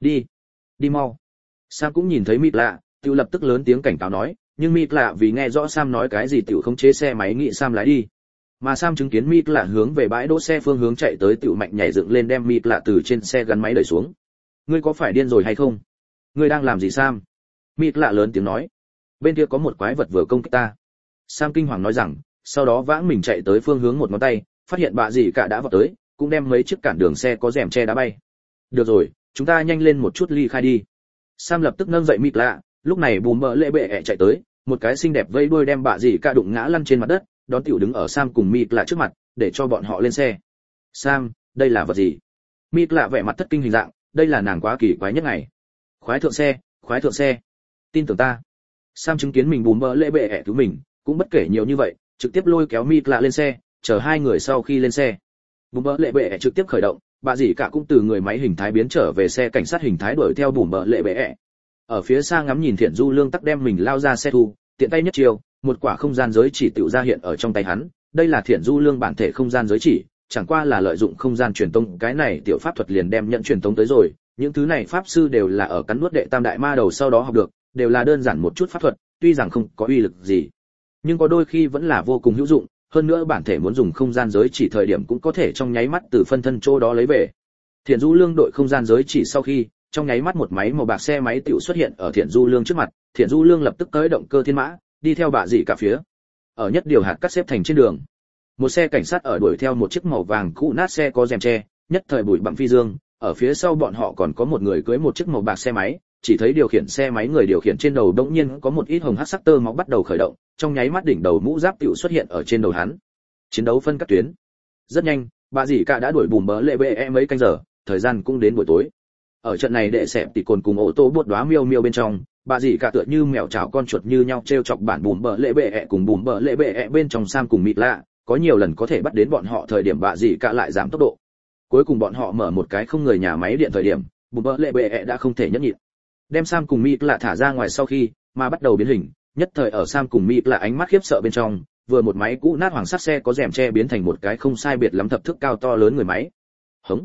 Đi mau. Sam cũng nhìn thấy mịt lạ, tự lập tức lớn tiếng cảnh cáo nói, nhưng mịt lạ vì nghe rõ Sam nói cái gì tự khống chế xe máy nghĩ Sam lái đi. Mà Sam chứng kiến mịt lạ hướng về bãi đỗ xe phương hướng chạy tới, tự mạnh nhảy dựng lên đem mịt lạ từ trên xe gắn máy đẩy xuống. Ngươi có phải điên rồi hay không? Ngươi đang làm gì Sam? Mịt lạ lớn tiếng nói. Bên kia có một quái vật vừa công kích ta. Sam kinh hoàng nói rằng, sau đó vãng mình chạy tới phương hướng một ngón tay, phát hiện bạ gì cả đã vào tới, cũng đem mấy chiếc cản đường xe có rèm che đá bay. Được rồi, chúng ta nhanh lên một chút ly khai đi. Sam lập tức nâng dậy mịt lạ, lúc này bùm bợ lệ bệ chạy tới, một cái xinh đẹp vây đuôi đem bạ gì cả đụng ngã lăn trên mặt đất, đón tiểu đứng ở Sam cùng mịt lạ trước mặt, để cho bọn họ lên xe. Sam, đây là vật gì? Mịt lạ vẻ mặt thất kinh hình dạng, đây là nàng quá kỳ quái nhất ngày. Khoái thượng xe. Tin tưởng ta. Sam chứng kiến mình bùm bợ lệ bệ cứu mình, cũng bất kể nhiều như vậy, trực tiếp lôi kéo mịt lạ lên xe, chờ hai người sau khi lên xe. Bùm bợ lệ bệ trực tiếp khởi động, bà dì cả cũng từ người máy hình thái biến trở về xe cảnh sát hình thái đuổi theo bùm bợ lệ bệ. Ở phía xa ngắm nhìn Thiện Du Lương tắc đem mình lao ra xe thu, tiện tay nhất chiều, một quả không gian giới chỉ tự ra hiện ở trong tay hắn, đây là Thiện Du Lương bản thể không gian giới chỉ, chẳng qua là lợi dụng không gian truyền tống, cái này tiểu pháp thuật liền đem nhận truyền tống tới rồi, những thứ này pháp sư đều là ở cắn nuốt đệ tam đại ma đầu sau đó học được, đều là đơn giản một chút pháp thuật, tuy rằng không có uy lực gì, nhưng có đôi khi vẫn là vô cùng hữu dụng, hơn nữa bản thể muốn dùng không gian giới chỉ thời điểm cũng có thể trong nháy mắt từ phân thân chỗ đó lấy về. Thiện Du Lương đội không gian giới chỉ sau khi, trong nháy mắt một máy màu bạc xe máy tiểu xuất hiện ở Thiện Du Lương trước mặt, Thiện Du Lương lập tức tới động cơ thiên mã, đi theo bà dì cả phía. Ở nhất điều hạt cắt xếp thành trên đường. Một xe cảnh sát ở đuổi theo một chiếc màu vàng cũ nát xe có rèm che, nhất thời bụi bặm phi dương, ở phía sau bọn họ còn có một người cưỡi một chiếc màu bạc xe máy, chỉ thấy điều khiển xe máy người điều khiển trên đầu đống nhiên có một ít hồng hắc sắc tơ máu bắt đầu khởi động, trong nháy mắt đỉnh đầu mũ giáp tiểu xuất hiện ở trên đầu hắn. Chiến đấu phân các tuyến. Rất nhanh, bà dì cả đã đuổi bùm bỡ lệ bệ mấy canh giờ, thời gian cũng đến buổi tối. Ở trận này đệ xẹp tỷ cồn cùng ô tô bột đóa miêu miêu bên trong, bà dì cả tựa như mèo chảo con chuột như nhau trêu chọc bản bùm bỡ lệ bệ cùng bùm bỡ lệ bệ bên trong Sam cùng mịt lạ, có nhiều lần có thể bắt đến bọn họ thời điểm bà dì cả lại giảm tốc độ. Cuối cùng bọn họ mở một cái không người nhà máy điện thời điểm, bùm bỡ lệ bệ đã không thể nhẫn nhịn. Đem Sam cùng mịt lạ thả ra ngoài sau khi, mà bắt đầu biến hình, nhất thời ở Sam cùng mịt lạ ánh mắt khiếp sợ bên trong, vừa một máy cũ nát hoàng sắt xe có rèm che biến thành một cái không sai biệt lắm thập thước cao to lớn người máy. Hống.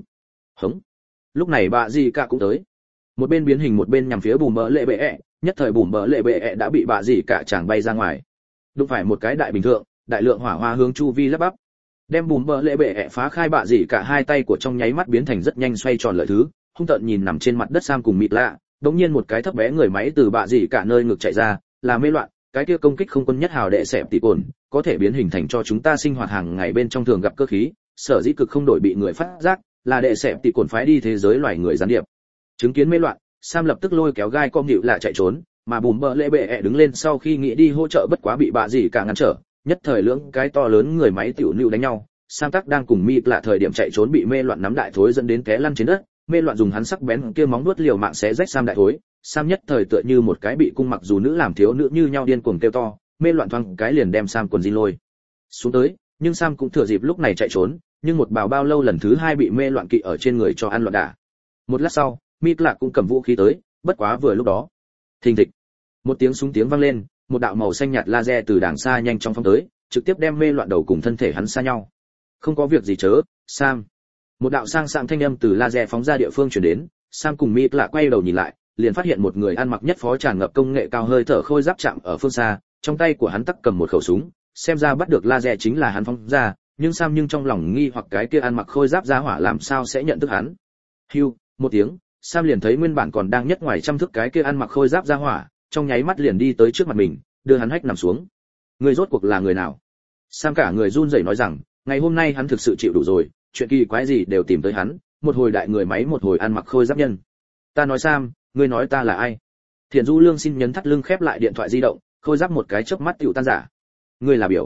Lúc này bà dì cả cũng tới, một bên biến hình một bên nhằm phía bùm bỡ lệ bệ, nhất thời bùm bỡ lệ bệ đã bị bà dì cả chàng bay ra ngoài, đụng phải một cái đại bình thường, đại lượng hỏa hoa hướng chu vi lấp bắp, đem bùm bỡ lệ bệ phá khai. Bà dì cả hai tay của trong nháy mắt biến thành rất nhanh xoay tròn lợi thứ, hung tợn nhìn nằm trên mặt đất Sam cùng mịt lạ, đống nhiên một cái thấp bé người máy từ bà dì cả nơi ngực chạy ra, là mê loạn, cái kia công kích không quân nhất hào đệ xẹp tỷ cồn, có thể biến hình thành cho chúng ta sinh hoạt hàng ngày bên trong thường gặp cơ khí, sở dĩ cực không đổi bị người phát giác, là đệ xẹp tỷ cồn phái đi thế giới loài người gián điệp. Chứng kiến mê loạn, Sam lập tức lôi kéo gai com nhịu lạ chạy trốn, mà bùm bỡ lệ bệ đứng lên sau khi nghĩ đi hỗ trợ bất quá bị bà dì cả ngăn trở, nhất thời lưỡng cái to lớn người máy tiểu nữu đánh nhau. Sam tắc đang cùng mịt lạ thời điểm chạy trốn bị mê loạn nắm đại thối dẫn đến té lăn trên đất, mê loạn dùng hắn sắc bén kia móng vuốt liều mạng xé rách Sam đại thối. Sam nhất thời tựa như một cái bị cung mặc dù nữ làm thiếu nữ như nhau điên cuồng kêu to, mê loạn thoáng cái liền đem Sam quần jean lôi xuống tới, nhưng Sam cũng thừa dịp lúc này chạy trốn, nhưng một bào bao lâu lần thứ hai bị mê loạn kỵ ở trên người cho ăn loạn đả. Một lát sau, mịt lạ cũng cầm vũ khí tới, bất quá vừa lúc đó, thình thịch, một tiếng súng tiếng vang lên, một đạo màu xanh nhạt laser từ đàng xa nhanh chóng phóng tới, trực tiếp đem mê loạn đầu cùng thân thể hắn xa nhau. Không có việc gì chớ, Sam. Một đạo sang sảng thanh âm từ laser phóng ra địa phương truyền đến, Sam cùng mịt lạ quay đầu nhìn lại, liền phát hiện một người ăn mặc nhất phó tràn ngập công nghệ cao hơi thở khôi giáp chạm ở phương xa, trong tay của hắn tắc cầm một khẩu súng, xem ra bắt được laser chính là hắn phóng ra, nhưng Sam nhưng trong lòng nghi hoặc cái kia ăn mặc khôi giáp ra hỏa làm sao sẽ nhận thức hắn. Hưu, một tiếng, Sam liền thấy nguyên bản còn đang nhất ngoài trăm thước cái kia ăn mặc khôi giáp ra hỏa, trong nháy mắt liền đi tới trước mặt mình, đưa hắn hách nằm xuống. Người rốt cuộc là người nào? Sam cả người run rẩy nói rằng, ngày hôm nay hắn thực sự chịu đủ rồi, chuyện kỳ quái gì đều tìm tới hắn, một hồi đại người máy một hồi ăn mặc khôi giáp nhân. Ta nói Sam, ngươi nói ta là ai? Thiện Du Lương xin nhấn thắt lưng khép lại điện thoại di động, khôi giáp một cái chớp mắt tiểu tan giả. Ngươi là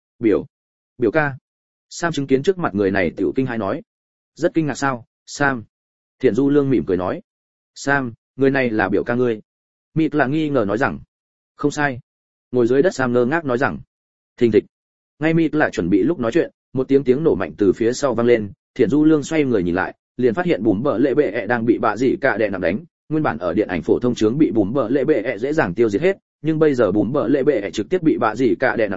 biểu ca. Sam chứng kiến trước mặt người này tiểu kinh hãi nói. Rất kinh ngạc sao, Sam? Thiện Du Lương mỉm cười nói. Sam, người này là biểu ca ngươi. Mịt là nghi ngờ nói rằng. Không sai. Ngồi dưới đất Sam ngơ ngác nói rằng. Thình thịch. Ngay Mịt lại chuẩn bị lúc nói chuyện, một tiếng nổ mạnh từ phía sau vang lên, Thiện Du Lương xoay người nhìn lại, liền phát hiện bùm bờ lệ bệ đang bị bà dì cả đè nặng đánh. Nguyên bản ở điện ảnh phổ thông chướng bị bùm bờ lệ bệ dễ dàng tiêu diệt hết, nhưng bây giờ bùm bờ lệ bệ trực tiếp bị bà dì cả đè nặng đánh,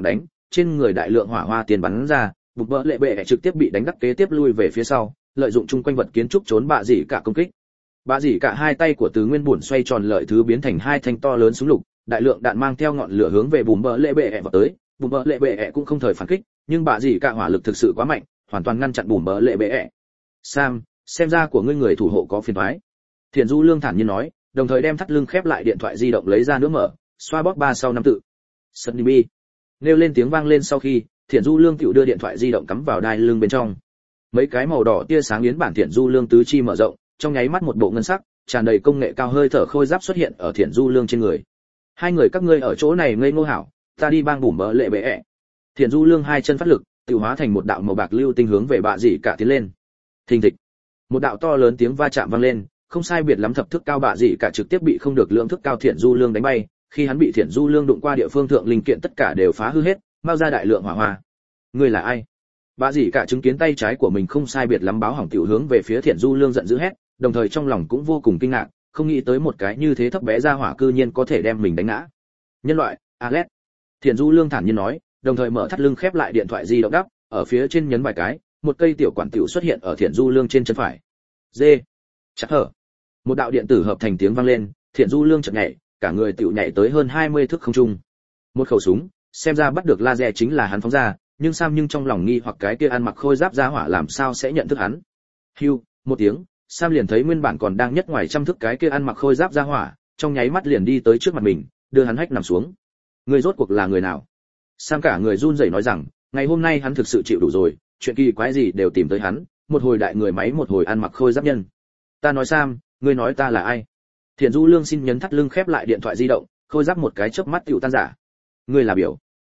trên người đại lượng hỏa hoa tiền bắn ra, bùm bỡ lệ bệ trực tiếp bị đánh đắc kế tiếp lui về phía sau, lợi dụng chung quanh vật kiến trúc trốn bạ dỉ cả công kích. Bạ dỉ cả hai tay của Từ Nguyên Bổn xoay tròn lợi thứ biến thành hai thanh to lớn súng lục, đại lượng đạn mang theo ngọn lửa hướng về bùm bỡ lệ bệ vào tới. Bùm bỡ lệ bệ cũng không thời phản kích, nhưng bạ dỉ cả hỏa lực thực sự quá mạnh, hoàn toàn ngăn chặn bùm bỡ lệ bệ. Sam, xem ra của ngươi người thủ hộ có phiền toái. Thiền Du Lương thản nhiên nói, đồng thời đem thắt lưng khép lại điện thoại di động lấy ra nữa mở, xoa bóp 3 sau 5 tự. Sunny B. Nêu lên tiếng vang lên sau khi, Thiền Du Lương tiểu đưa điện thoại di động cắm vào đai lưng bên trong. Mấy cái màu đỏ tia sáng yến bản Thiền Du Lương tứ chi mở rộng, trong nháy mắt một bộ ngân sắc, tràn đầy công nghệ cao hơi thở khôi giáp xuất hiện ở Thiền Du Lương trên người. Hai người các ngươi ở chỗ này ngây ngô hảo, ta đi bang bùm bỡ lệ bệ. Thiền Du Lương hai chân phát lực, tự hóa thành một đạo màu bạc lưu tinh hướng về bạ dỉ cả tiến lên. Thình thịch. Một đạo to lớn tiếng va chạm vang lên, không sai biệt lắm thập thước cao bạ dỉ cả trực tiếp bị không được lượng thước cao Thiền Du Lương đánh bay, khi hắn bị Thiền Du Lương đụng qua địa phương thượng linh kiện tất cả đều phá hư hết, mau ra đại lượng hỏa hoa. Ngươi là ai? Bạ dỉ cả chứng kiến tay trái của mình không sai biệt lắm báo hỏng tiểu hướng về phía Thiền Du Lương giận dữ hét, đồng thời trong lòng cũng vô cùng kinh ngạc, không nghĩ tới một cái như thế thấp bé ra hỏa cư nhiên có thể đem mình đánh ngã. Nhân loại, Alex. Thiền Du Lương thản nhiên nói, đồng thời mở thắt lưng khép lại điện thoại di động đắp, ở phía trên nhấn vài cái, một cây tiểu quản tiểu xuất hiện ở Thiền Du Lương trên chân phải. Dê. Chắc hở. Một đạo điện tử hợp thành tiếng vang lên, Thiền Du Lương chợt nhảy, cả người tiểu nhảy tới hơn 20 thước không trung. Một khẩu súng, xem ra bắt được laser chính là hắn phóng ra, nhưng Sam nhưng trong lòng nghi hoặc cái kia ăn mặc khôi giáp ra hỏa làm sao sẽ nhận thức hắn. Hưu, một tiếng, Sam liền thấy nguyên bản còn đang nhất ngoài trăm thước cái kia ăn mặc khôi giáp ra hỏa, trong nháy mắt liền đi tới trước mặt mình, đưa hắn hách nằm xuống. Người rốt cuộc là người nào? Sam cả người run rẩy nói rằng, ngày hôm nay hắn thực sự chịu đủ rồi, chuyện kỳ quái gì đều tìm tới hắn, một hồi đại người máy một hồi ăn mặc khôi giáp nhân. Ta nói Sam, ngươi nói ta là ai? Thiền Du Lương xin nhấn thắt lưng khép lại điện thoại di động, khôi giáp một cái chớp mắt tiểu tan rã. Ngươi là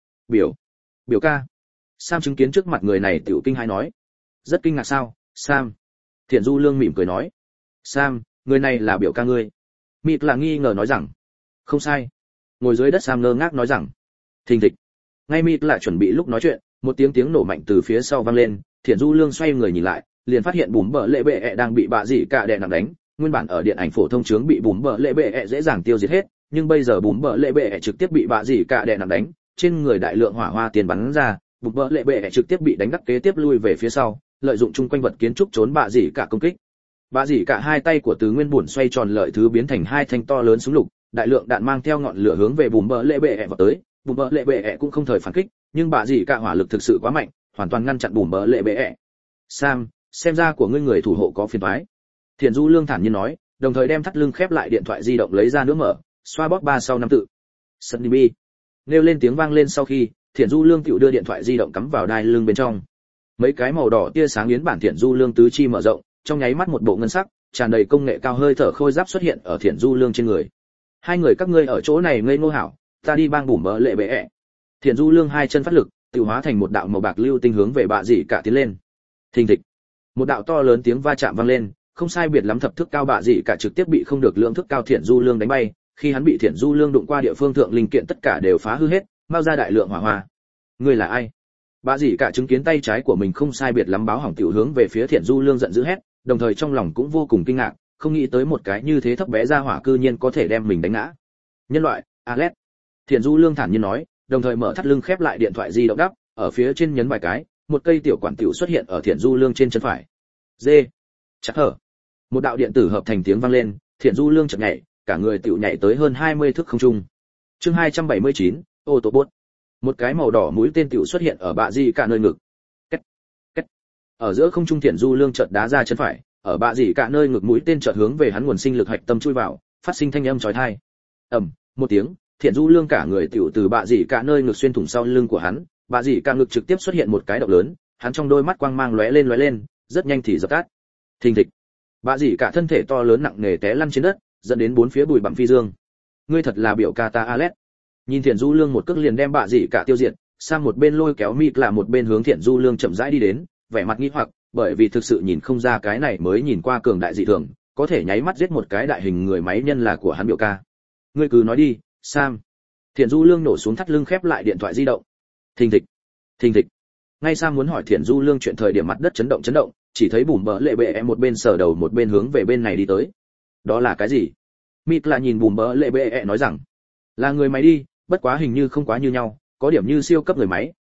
Biểu ca. Sam chứng kiến trước mặt người này tiểu kinh hãi nói. Rất kinh ngạc sao, Sam? Thiền Du Lương mỉm cười nói. Sam, người này là biểu ca ngươi. Mịt là nghi ngờ nói rằng. Không sai. Ngồi dưới đất Sam ngơ ngác nói rằng. Thình thịch. Ngay Mịt lại chuẩn bị lúc nói chuyện, một tiếng nổ mạnh từ phía sau vang lên, Thiền Du Lương xoay người nhìn lại, liền phát hiện bùm bờ lệ bệ đang bị bạ dỉ cả đè nặng đánh. Nguyên bản ở điện ảnh phổ thông chướng bị bùm bờ lệ bệ dễ dàng tiêu diệt hết, nhưng bây giờ bùm bờ lệ bệ trực tiếp bị bạ dỉ cả đè nặng đánh, trên người đại lượng hỏa hoa tiền bắn ra, bùm bờ lệ bệ trực tiếp bị đánh đắc kế tiếp lui về phía sau, lợi dụng chung quanh vật kiến trúc trốn bạ dỉ cả công kích. Bạ dỉ cả hai tay của Từ Nguyên Bổn xoay tròn lợi thứ biến thành hai thanh to lớn súng lục, đại lượng đạn mang theo ngọn lửa hướng về bùm bờ lệ bệ vào tới. Bùm bờ lệ bệ cũng không thời phản kích, nhưng bạ dỉ cả hỏa lực thực sự quá mạnh, hoàn toàn ngăn chặn bùm bờ lệ bệ. Sam, xem ra của ngươi người thủ hộ có phiền toái. Thiền Du Lương thản nhiên nói, đồng thời đem thắt lưng khép lại điện thoại di động lấy ra nữa mở, xoa bóp 3 sau 5 tự. Sunny B. Nêu lên tiếng vang lên sau khi, Thiền Du Lương tiểu đưa điện thoại di động cắm vào đai lưng bên trong. Mấy cái màu đỏ tia sáng yến bản Thiền Du Lương tứ chi mở rộng, trong nháy mắt một bộ ngân sắc, tràn đầy công nghệ cao hơi thở khôi giáp xuất hiện ở Thiền Du Lương trên người. Hai người các ngươi ở chỗ này ngây ngô hảo, ta đi bang bùm bỡ lệ bệ. Thiền Du Lương hai chân phát lực, tự hóa thành một đạo màu bạc lưu tinh hướng về bạ dỉ cả tiến lên. Thình thịch. Một đạo to lớn tiếng va chạm vang lên, không sai biệt lắm thập thước cao bạ dỉ cả trực tiếp bị không được lượng thước cao Thiền Du Lương đánh bay, khi hắn bị Thiền Du Lương đụng qua địa phương thượng linh kiện tất cả đều phá hư hết, mau ra đại lượng hỏa hoa. Ngươi là ai? Bạ dỉ cả chứng kiến tay trái của mình không sai biệt lắm báo hỏng tiểu hướng về phía Thiền Du Lương giận dữ hét, đồng thời trong lòng cũng vô cùng kinh ngạc, không nghĩ tới một cái như thế thấp bé ra hỏa cư nhiên có thể đem mình đánh ngã. Nhân loại, Alex. Thiền Du Lương thản nhiên nói, đồng thời mở thắt lưng khép lại điện thoại di động đắp, ở phía trên nhấn vài cái, một cây tiểu quản tiểu xuất hiện ở Thiền Du Lương trên chân phải. Dê. Chắc hở. Một đạo điện tử hợp thành tiếng vang lên, Thiền Du Lương chợt nhảy, cả người tiểu nhảy tới hơn 20 thước không trung. Chương 279, ô tô bốt. Một cái màu đỏ mũi tên tiểu xuất hiện ở bạ dỉ cả nơi ngực. Két, két. Ở giữa không trung Thiền Du Lương chợt đá ra chân phải, ở bạ dỉ cả nơi ngực mũi tên chợt hướng về hắn nguồn sinh lực hạch tâm chui vào, phát sinh thanh âm chói tai. Ầm, một tiếng, Thiền Du Lương cả người tiểu từ bạ dỉ cả nơi ngực xuyên thủng sau lưng của hắn, bạ dỉ cả ngực trực tiếp xuất hiện một cái động lớn, hắn trong đôi mắt quang mang lóe lên, rất nhanh thì dập tắt. Thình thịch. Bạ dỉ cả thân thể to lớn nặng nề té lăn trên đất, dẫn đến bốn phía bụi bặm phi dương. Ngươi thật là biểu ca ta Alex. Nhìn Thiền Du Lương một cước liền đem bạ dỉ cả tiêu diệt, sang một bên lôi kéo Mịt là một bên hướng Thiền Du Lương chậm rãi đi đến, vẻ mặt nghi hoặc, bởi vì thực sự nhìn không ra cái này mới nhìn qua cường đại dị thường, có thể nháy mắt giết một cái đại hình người máy nhân là của hắn biểu ca. Ngươi cứ nói đi, Sam. Thiền Du Lương nổ xuống thắt lưng khép lại điện thoại di động. Thình thịch. Ngay Sam muốn hỏi Thiền Du Lương chuyện thời điểm mặt đất chấn động, chỉ thấy bùm bỡ lệ bệ một bên sờ đầu một bên hướng về bên này đi tới. Đó là cái gì? Mịt là nhìn bùm bỡ lệ bệ nói rằng, là người máy đi, bất quá hình như không quá như nhau, có điểm như siêu cấp người máy,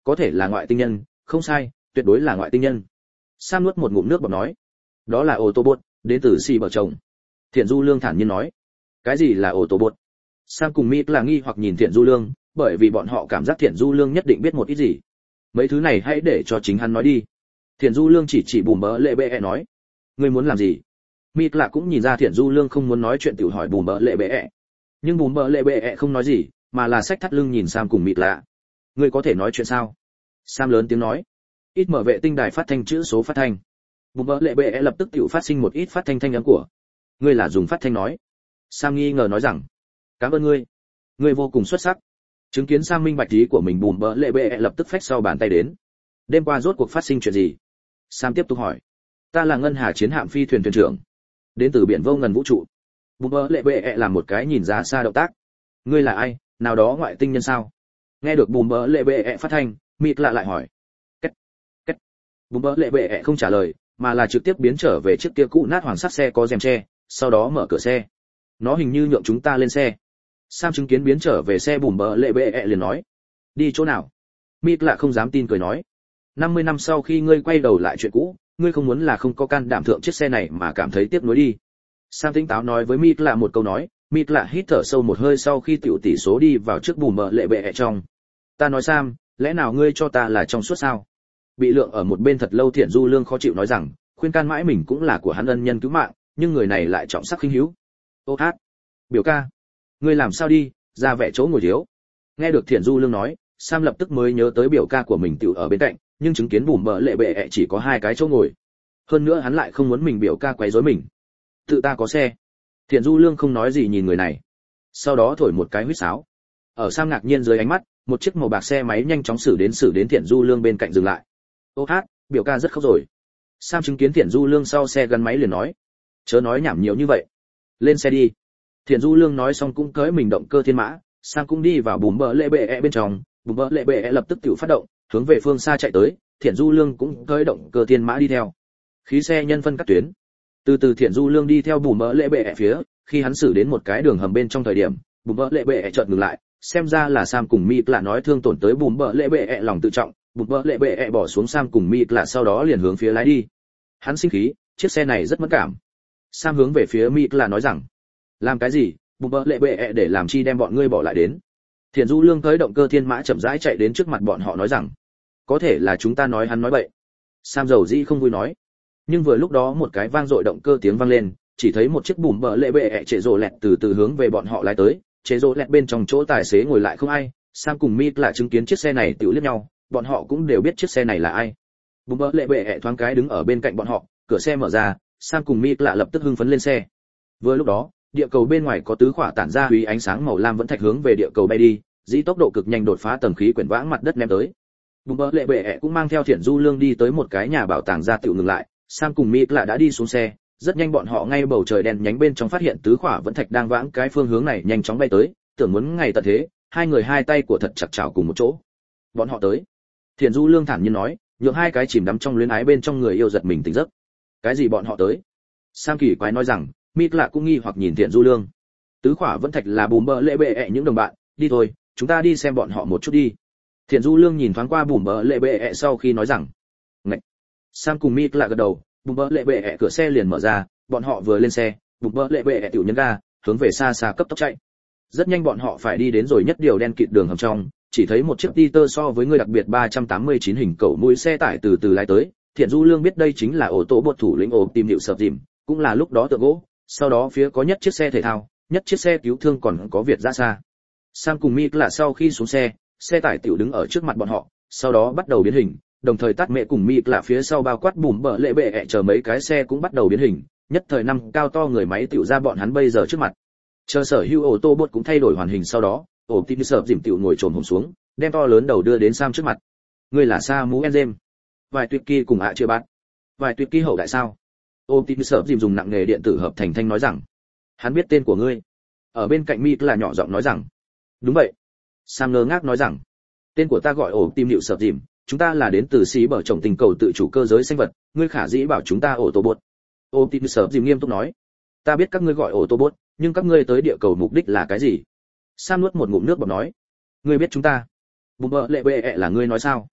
có thể là ngoại tinh nhân, không sai, tuyệt đối là ngoại tinh nhân. Sam nuốt một ngụm nước bọt nói, đó là Autobot, đến từ Si bờ chồng. Thiện Du Lương thản nhiên nói, cái gì là Autobot? Sam cùng Mít là nghi hoặc nhìn Thiện Du Lương, bởi vì bọn họ cảm giác Thiện Du Lương nhất định biết một ít gì. Mấy thứ này hãy để cho chính hắn nói đi. Thiện Du Lương chỉ bùm bỡ lệ bệ nói, ngươi muốn làm gì? Mít là cũng nhìn ra Thiện Du Lương không muốn nói chuyện, tiểu hỏi bùm bỡ lệ bệ. Nhưng bùm bỡ lệ bệ không nói gì, mà là xách thắt lưng nhìn Sam cùng Mít lạ. Ngươi có thể nói chuyện sao? Sam lớn tiếng nói. Ít mở vệ tinh đài phát thanh chữ số phát thanh. Bùm bỡ lệ bệ lập tức tiểu phát sinh một ít phát thanh thanh âm của. Ngươi là dùng phát thanh nói. Sam nghi ngờ nói rằng, cảm ơn ngươi, ngươi vô cùng xuất sắc. Chứng kiến Sam minh bạch ý của mình, bùm bỡ lệ bệ lập tức phách sau bàn tay đến. Đêm qua rốt cuộc phát sinh chuyện gì? Sam tiếp tục hỏi. Ta là ngân hà chiến hạm phi thuyền thuyền trưởng, đến từ biển vô ngần vũ trụ. Bùm bỡ lệ bệ làm một cái nhìn ra xa động tác. Ngươi là ai, nào đó ngoại tinh nhân sao? Nghe được bùm bỡ lệ bệ phát thanh, Mịt lạ lại hỏi. Cách. Bùm bỡ lệ bệ không trả lời, mà là trực tiếp biến trở về chiếc kia cũ nát hoàng sắt xe có rèm che, sau đó mở cửa xe. Nó hình như nhượng chúng ta lên xe. Sam chứng kiến biến trở về xe, bùm bỡ lệ bệ liền nói, đi chỗ nào? Mịt lạ không dám tin cười nói, 50 năm sau khi ngươi quay đầu lại chuyện cũ, ngươi không muốn là không có can đảm thượng chiếc xe này mà cảm thấy tiếc nuối đi. Sam tỉnh táo nói với Mịt lạ một câu nói. Mịt lạ hít thở sâu một hơi sau khi tiểu tỷ số đi vào trước bùm bỡ lệ bệ trong. Ta nói Sam, lẽ nào ngươi cho ta là trong suốt sao? Bị lượng ở một bên thật lâu, Thiện Du Lương khó chịu nói rằng, khuyên can mãi mình cũng là của hắn ân nhân cứu mạng, nhưng người này lại trọng sắc khinh hữu. Ô hát, biểu ca, ngươi làm sao đi, ra vẻ chỗ ngồi thiếu. Nghe được Thiện Du Lương nói, Sam lập tức mới nhớ tới biểu ca của mình tiểu ở bên cạnh, nhưng chứng kiến bùm bỡ lệ bệ chỉ có 2 cái chỗ ngồi. Hơn nữa hắn lại không muốn mình biểu ca quấy rối mình. Tự ta có xe. Thiện Du Lương không nói gì nhìn người này, sau đó thổi một cái huýt sáo. Ở Sam ngạc nhiên dưới ánh mắt, một chiếc màu bạc xe máy nhanh chóng xử đến Thiện Du Lương bên cạnh dừng lại. Ô hát, biểu ca rất khóc rồi. Sam chứng kiến Thiện Du Lương sau xe gắn máy liền nói, chớ nói nhảm nhiều như vậy, lên xe đi. Thiện Du Lương nói xong cũng cưỡi mình động cơ thiên mã. Sam cũng đi vào bùm bỡ lệ bệ bên trong. Bùm bỡ lệ bệ lập tức tự phát động, hướng về phương xa chạy tới. Thiện Du Lương cũng cưỡi động cơ thiên mã đi theo. Khí xe nhân phân cắt tuyến. Từ từ Thiện Du Lương đi theo bùm bỡ lệ bệ phía, khi hắn xử đến một cái đường hầm bên trong thời điểm, bùm bỡ lệ bệ chợt ngừng lại, xem ra là Sam cùng Mịt là nói thương tổn tới bùm bỡ lệ bệ lòng tự trọng. Bùm bỡ lệ bệ bỏ xuống Sam cùng Mịt là sau đó liền hướng phía lái đi. Hắn sinh khí, chiếc xe này rất mất cảm. Sam hướng về phía Mịt là nói rằng, làm cái gì, bùm bỡ lệ bệ để làm chi đem bọn ngươi bỏ lại đến. Thiện Du Lương tới động cơ thiên mã chậm rãi chạy đến trước mặt bọn họ nói rằng, có thể là chúng ta nói hắn nói bậy. Sam dầu dĩ không vui nói. Nhưng vừa lúc đó một cái vang dội động cơ tiếng vang lên, chỉ thấy một chiếc bùm bỡ lệ bệ trệ rồ lẹt từ từ hướng về bọn họ lái tới. Trệ rồ lẹt bên trong chỗ tài xế ngồi lại không ai. Sam cùng Mịt là chứng kiến chiếc xe này tiểu liếc nhau, bọn họ cũng đều biết chiếc xe này là ai. Bùm bỡ lệ bệ thoáng cái đứng ở bên cạnh bọn họ, cửa xe mở ra, Sam cùng Mịt là lập tức hưng phấn lên xe. Vừa lúc đó, địa cầu bên ngoài có tứ khỏa tản ra huy ánh sáng màu lam vẫn thạch hướng về địa cầu bay đi, dĩ tốc độ cực nhanh đột phá tầng khí quyển vãng mặt đất ném tới. Bùm bỡ lệ bệ cũng mang theo Thiện Du Lương đi tới một cái nhà bảo tàng ra tiểu ngừng lại. Sam cùng Mịt là đã đi xuống xe, rất nhanh bọn họ ngay bầu trời đen nhánh bên trong phát hiện tứ khỏa vẫn thạch đang vãng cái phương hướng này nhanh chóng bay tới, tưởng muốn ngày tận thế, hai người hai tay của thật chặt chảo cùng một chỗ. Bọn họ tới. Thiện Du Lương thản nhiên nói, nhượng hai cái chìm đắm trong luyến ái bên trong người yêu giật mình tỉnh giấc. Cái gì bọn họ tới? Sam kỳ quái nói rằng. Mịt lạ cũng nghi hoặc nhìn Thiện Du Lương. Tứ khỏa vẫn thạch là bùm bỡ lệ bệ những đồng bạn, đi thôi, chúng ta đi xem bọn họ một chút đi. Thiện Du Lương nhìn thoáng qua bùm bỡ lệ bệ sau khi nói rằng, ngạch. Sam cùng Mịt lạ gật đầu, bùm bỡ lệ bệ cửa xe liền mở ra, bọn họ vừa lên xe, bùm bỡ lệ bệ tiểu nhấn ga, hướng về xa xa cấp tốc chạy. Rất nhanh bọn họ phải đi đến rồi nhất điều đen kịt đường hầm trong, chỉ thấy một chiếc Titer so với người đặc biệt 389 hình cầu mũi xe tải từ từ lái tới. Thiện Du Lương biết đây chính là ô tô bột thủ lĩnh ổ tìm hiệu sập dìm, cũng là lúc đó tượng gỗ. Sau đó phía có nhất chiếc xe thể thao, nhất chiếc xe cứu thương, còn có Việt ra xa. Sam cùng Mịt là sau khi xuống xe, xe tải tiểu đứng ở trước mặt bọn họ, sau đó bắt đầu biến hình, đồng thời tắt mẹ cùng Mịt là phía sau bao quát bùm bỡ lệ bệ chờ mấy cái xe cũng bắt đầu biến hình, nhất thời năm cao to người máy tiểu ra bọn hắn bây giờ trước mặt. Chờ sở hữu ô tô bot cũng thay đổi hoàn hình, sau đó, ổ tim sợ dìm tiểu ngồi trồm hổm xuống, đem to lớn đầu đưa đến Sam trước mặt. Ngươi là Samuel James. Vài tuyệt kỳ cùng chưa bạn. Vài tuyệt kỳ hậu đại sao? Ôm tim sợ dìm dùng nặng nghề điện tử hợp thành thanh nói rằng, hắn biết tên của ngươi. Ở bên cạnh Mịt là nhỏ giọng nói rằng, đúng vậy. Sam ngơ ngác nói rằng, tên của ta gọi ổ tim hiệu sợ dìm, chúng ta là đến từ xí bờ trồng tình cầu tự chủ cơ giới sinh vật, ngươi khả dĩ bảo chúng ta ổ tô bot. Ôm tim sợ dìm nghiêm túc nói, ta biết các ngươi gọi ổ tô bot, nhưng các ngươi tới địa cầu mục đích là cái gì? Sam nuốt một ngụm nước bọt nói, ngươi biết chúng ta? Bùm bỡ lệ bệ là ngươi nói sao?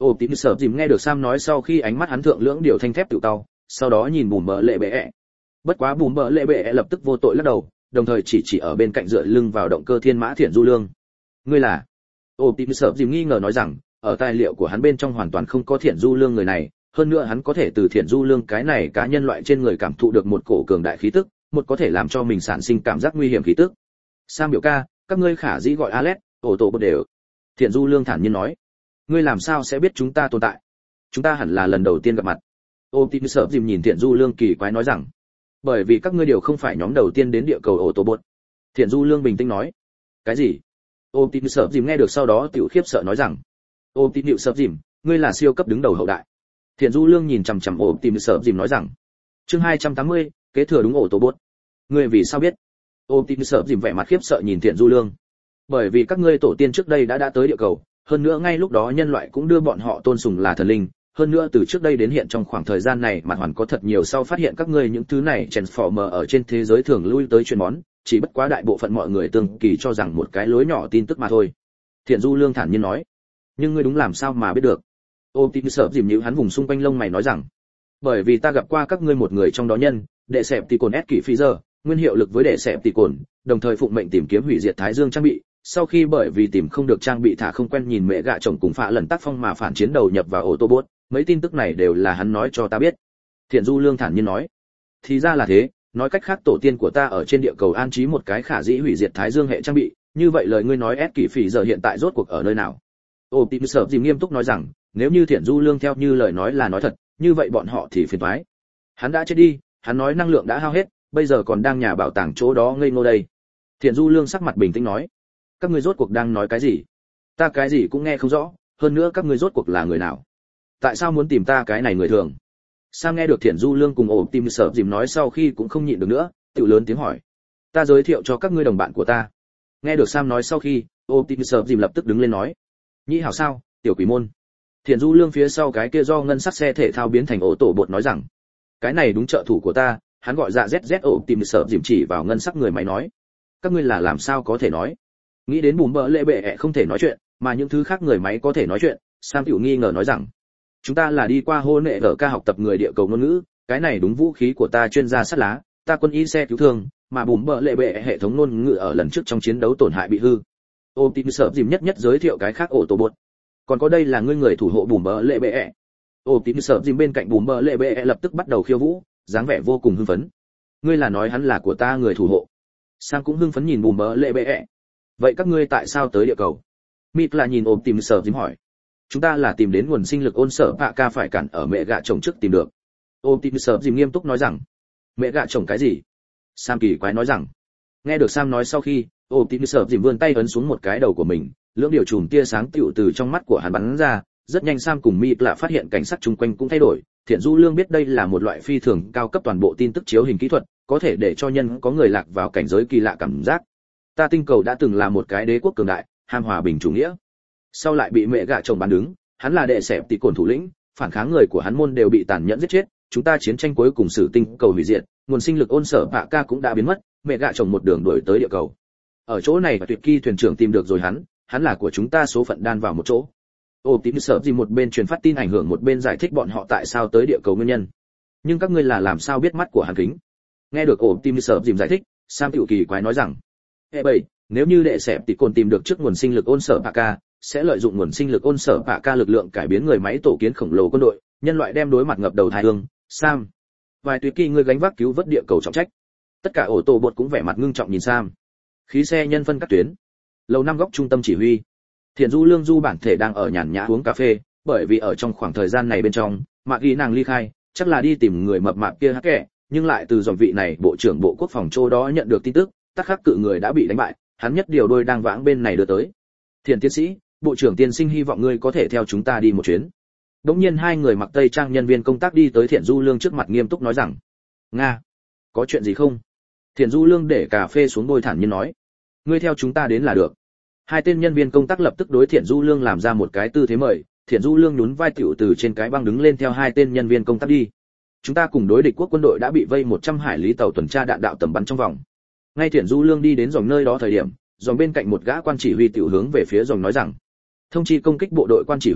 Ô tím sợ dìm nghe được Sam nói sau khi ánh mắt hắn thượng lưỡng điều thanh thép tự tao, sau đó nhìn bùm bờ lệ bệ. Bất quá bùm bờ lệ bệ lập tức vô tội lắc đầu, đồng thời chỉ ở bên cạnh dựa lưng vào động cơ thiên mã Thiện Du Lương. Ngươi là? Ô tím sợ dìm nghi ngờ nói rằng, ở tài liệu của hắn bên trong hoàn toàn không có Thiện Du Lương người này, hơn nữa hắn có thể từ Thiện Du Lương cái này cá nhân loại trên người cảm thụ được một cổ cường đại khí tức, một có thể làm cho mình sản sinh cảm giác nguy hiểm khí tức. Sam biểu ca, các ngươi khả dĩ gọi Alex, ổ tổ bột đều. Thiện Du Lương thản nhiên nói, ngươi làm sao sẽ biết chúng ta tồn tại? Chúng ta hẳn là lần đầu tiên gặp mặt. Optimus dìm nhìn Thiện Du Lương kỳ quái nói rằng, bởi vì các ngươi đều không phải nhóm đầu tiên đến địa cầu ổ tổ bột. Thiện Du Lương bình tĩnh nói, cái gì? Optimus dìm nghe được sau đó tiểu khiếp sợ nói rằng, Optimus dìm, ngươi là siêu cấp đứng đầu hậu đại. Thiện Du Lương nhìn chằm chằm Optimus dìm nói rằng, chương 280, kế thừa đúng ổ tổ bột. Ngươi vì sao biết? Optimus dìm vẻ mặt khiếp sợ nhìn Thiện Du Lương. Bởi vì các ngươi tổ tiên trước đây đã tới địa cầu, hơn nữa ngay lúc đó nhân loại cũng đưa bọn họ tôn sùng là thần linh, hơn nữa từ trước đây đến hiện trong khoảng thời gian này mặt hoàn có thật nhiều sau phát hiện các ngươi những thứ này transformer ở trên thế giới thường lui tới truyền món, chỉ bất quá đại bộ phận mọi người tương kỳ cho rằng một cái lối nhỏ tin tức mà thôi. Thiện Du Lương thản nhiên nói, nhưng ngươi đúng làm sao mà biết được? Optimus dìm nhíu hắn vùng xung quanh lông mày nói rằng, bởi vì ta gặp qua các ngươi một người trong đó nhân, đệ sẹp tỷ cồn S kỳ phi giờ, nguyên hiệu lực với đệ sẹp tỷ cồn, đồng thời phụng mệnh tìm kiếm hủy diệt Thái Dương trang bị. Sau khi bởi vì tìm không được trang bị thả không quen nhìn mẹ gạ chồng cùng phạ lần tác phong mà phản chiến đầu nhập vào ô tô bốt, mấy tin tức này đều là hắn nói cho ta biết. Thiện Du Lương thản nhiên nói, thì ra là thế, nói cách khác tổ tiên của ta ở trên địa cầu an trí một cái khả dĩ hủy diệt Thái Dương hệ trang bị, như vậy lời ngươi nói S kỳ phỉ giờ hiện tại rốt cuộc ở nơi nào? Optimus dìm nghiêm túc nói rằng, nếu như Thiện Du Lương theo như lời nói là nói thật, như vậy bọn họ thì phiền toái. Hắn đã chết đi, hắn nói năng lượng đã hao hết, bây giờ còn đang nhà bảo tàng chỗ đó ngây ngô đây. Thiện Du Lương sắc mặt bình tĩnh nói, các ngươi rốt cuộc đang nói cái gì? Ta cái gì cũng nghe không rõ, hơn nữa các ngươi rốt cuộc là người nào? Tại sao muốn tìm ta cái này người thường? Sam nghe được Thiện Du Lương cùng Optimus dìm nói sau khi cũng không nhịn được nữa, tự lớn tiếng hỏi, ta giới thiệu cho các ngươi đồng bạn của ta. Nghe được Sam nói sau khi, Optimus dìm lập tức đứng lên nói, nhĩ hảo sao, tiểu quỷ môn. Thiện Du Lương phía sau cái kia do ngân sắc xe thể thao biến thành ổ tổ bột nói rằng, cái này đúng trợ thủ của ta, hắn gọi dạ ZZ. Optimus dìm chỉ vào ngân sắc người máy nói, các ngươi là làm sao có thể nói? Nghĩ đến bùm bỡ lệ bệ không thể nói chuyện, mà những thứ khác người máy có thể nói chuyện, Sam tiểu nghi ngờ nói rằng, chúng ta là đi qua hôn nệ ở ca học tập người địa cầu ngôn ngữ, cái này đúng vũ khí của ta chuyên gia sắt lá, ta quân y xe cứu thương, mà bùm bỡ lệ bệ hệ thống ngôn ngữ ở lần trước trong chiến đấu tổn hại bị hư. Optimus dìm nhất giới thiệu cái khác ổ tổ bột. Còn có đây là ngươi người thủ hộ bùm bỡ lệ bệ. Optimus dìm bên cạnh bùm bỡ lệ bệ lập tức bắt đầu khiêu vũ, dáng vẻ vô cùng hưng phấn. Ngươi là nói hắn là của ta người thủ hộ? Sam cũng hưng phấn nhìn bùm bỡ lệ bệ. Vậy các ngươi tại sao tới địa cầu? Mịt là nhìn Optimus dìm hỏi. Chúng ta là tìm đến nguồn sinh lực ôn sở bạ ca phải cản ở mẹ gạ chồng trước tìm được. Optimus dìm nghiêm túc nói rằng, mẹ gạ chồng cái gì? Sam kỳ quái nói rằng. Nghe được Sam nói sau khi, Optimus dìm vươn tay ấn xuống một cái đầu của mình, lưỡng điều chùm tia sáng tựu từ trong mắt của hắn bắn ra, rất nhanh Sam cùng Mịt là phát hiện cảnh sắc chung quanh cũng thay đổi. Thiện Du Lương biết đây là một loại phi thường cao cấp toàn bộ tin tức chiếu hình kỹ thuật, có thể để cho nhân có người lạc vào cảnh giới kỳ lạ cảm giác. Ta tinh cầu đã từng là một cái đế quốc cường đại, ham hòa bình chủ nghĩa. Sau lại bị mẹ gạ chồng bán đứng, hắn là đệ sẹp tỷ cồn thủ lĩnh, phản kháng người của hắn môn đều bị tàn nhẫn giết chết, chúng ta chiến tranh cuối cùng xử tinh cầu hủy diệt, nguồn sinh lực ôn sở bạ ca cũng đã biến mất, mẹ gạ chồng một đường đuổi tới địa cầu. Ở chỗ này và tuyệt kỳ thuyền trưởng tìm được rồi hắn là của chúng ta số phận đan vào một chỗ. Optimus gì một bên truyền phát tin ảnh hưởng một bên giải thích bọn họ tại sao tới địa cầu nguyên nhân. Nhưng các ngươi là làm sao biết mắt của hắn kính? Nghe được Optimus dìm giải thích, Sam tiểu kỳ quái nói rằng, bảy, nếu như đệ sẹp tỷ cồn tìm được trước nguồn sinh lực ôn sở bạ ca, sẽ lợi dụng nguồn sinh lực ôn sở bạ ca lực lượng cải biến người máy tổ kiến khổng lồ quân đội, nhân loại đem đối mặt ngập đầu thái hương. Sam, vài tuyệt kỳ người gánh vác cứu vớt địa cầu trọng trách. Tất cả ổ tổ bột cũng vẻ mặt ngưng trọng nhìn Sam. Khí xe nhân phân các tuyến. Lầu năm góc trung tâm chỉ huy. Thiện Du Lương du bản thể đang ở nhàn nhã uống cà phê, bởi vì ở trong khoảng thời gian này bên trong, Mạc Ghi nàng ly khai, chắc là đi tìm người mập mạp kia hắc kẻ, nhưng lại từ dòng vị này bộ trưởng bộ quốc phòng châu đó nhận được tin tức, Tắc Khắc cự người đã bị đánh bại, hắn nhất điều đôi đang vãng bên này đưa tới. Thiện tiến sĩ, bộ trưởng tiên sinh hy vọng ngươi có thể theo chúng ta đi một chuyến. Đống nhiên hai người mặc tây trang nhân viên công tác đi tới Thiện Du Lương trước mặt nghiêm túc nói rằng, nga, có chuyện gì không? Thiện Du Lương để cà phê xuống bôi thản nhiên nói, ngươi theo chúng ta đến là được. Hai tên nhân viên công tác lập tức đối Thiện Du Lương làm ra một cái tư thế mời, Thiện Du Lương nhún vai tiểu từ trên cái băng đứng lên theo hai tên nhân viên công tác đi. Chúng ta cùng đối địch quốc quân đội đã bị vây 100 hải lý tàu tuần tra đạn đạo tầm bắn trong vòng. Ngay Thiện Du Lương đi đến dòng nơi đó thời điểm, dòng bên cạnh một gã quan chỉ huy tiểu hướng về phía dòng nói rằng, thông chi công kích bộ đội quan chỉ huy,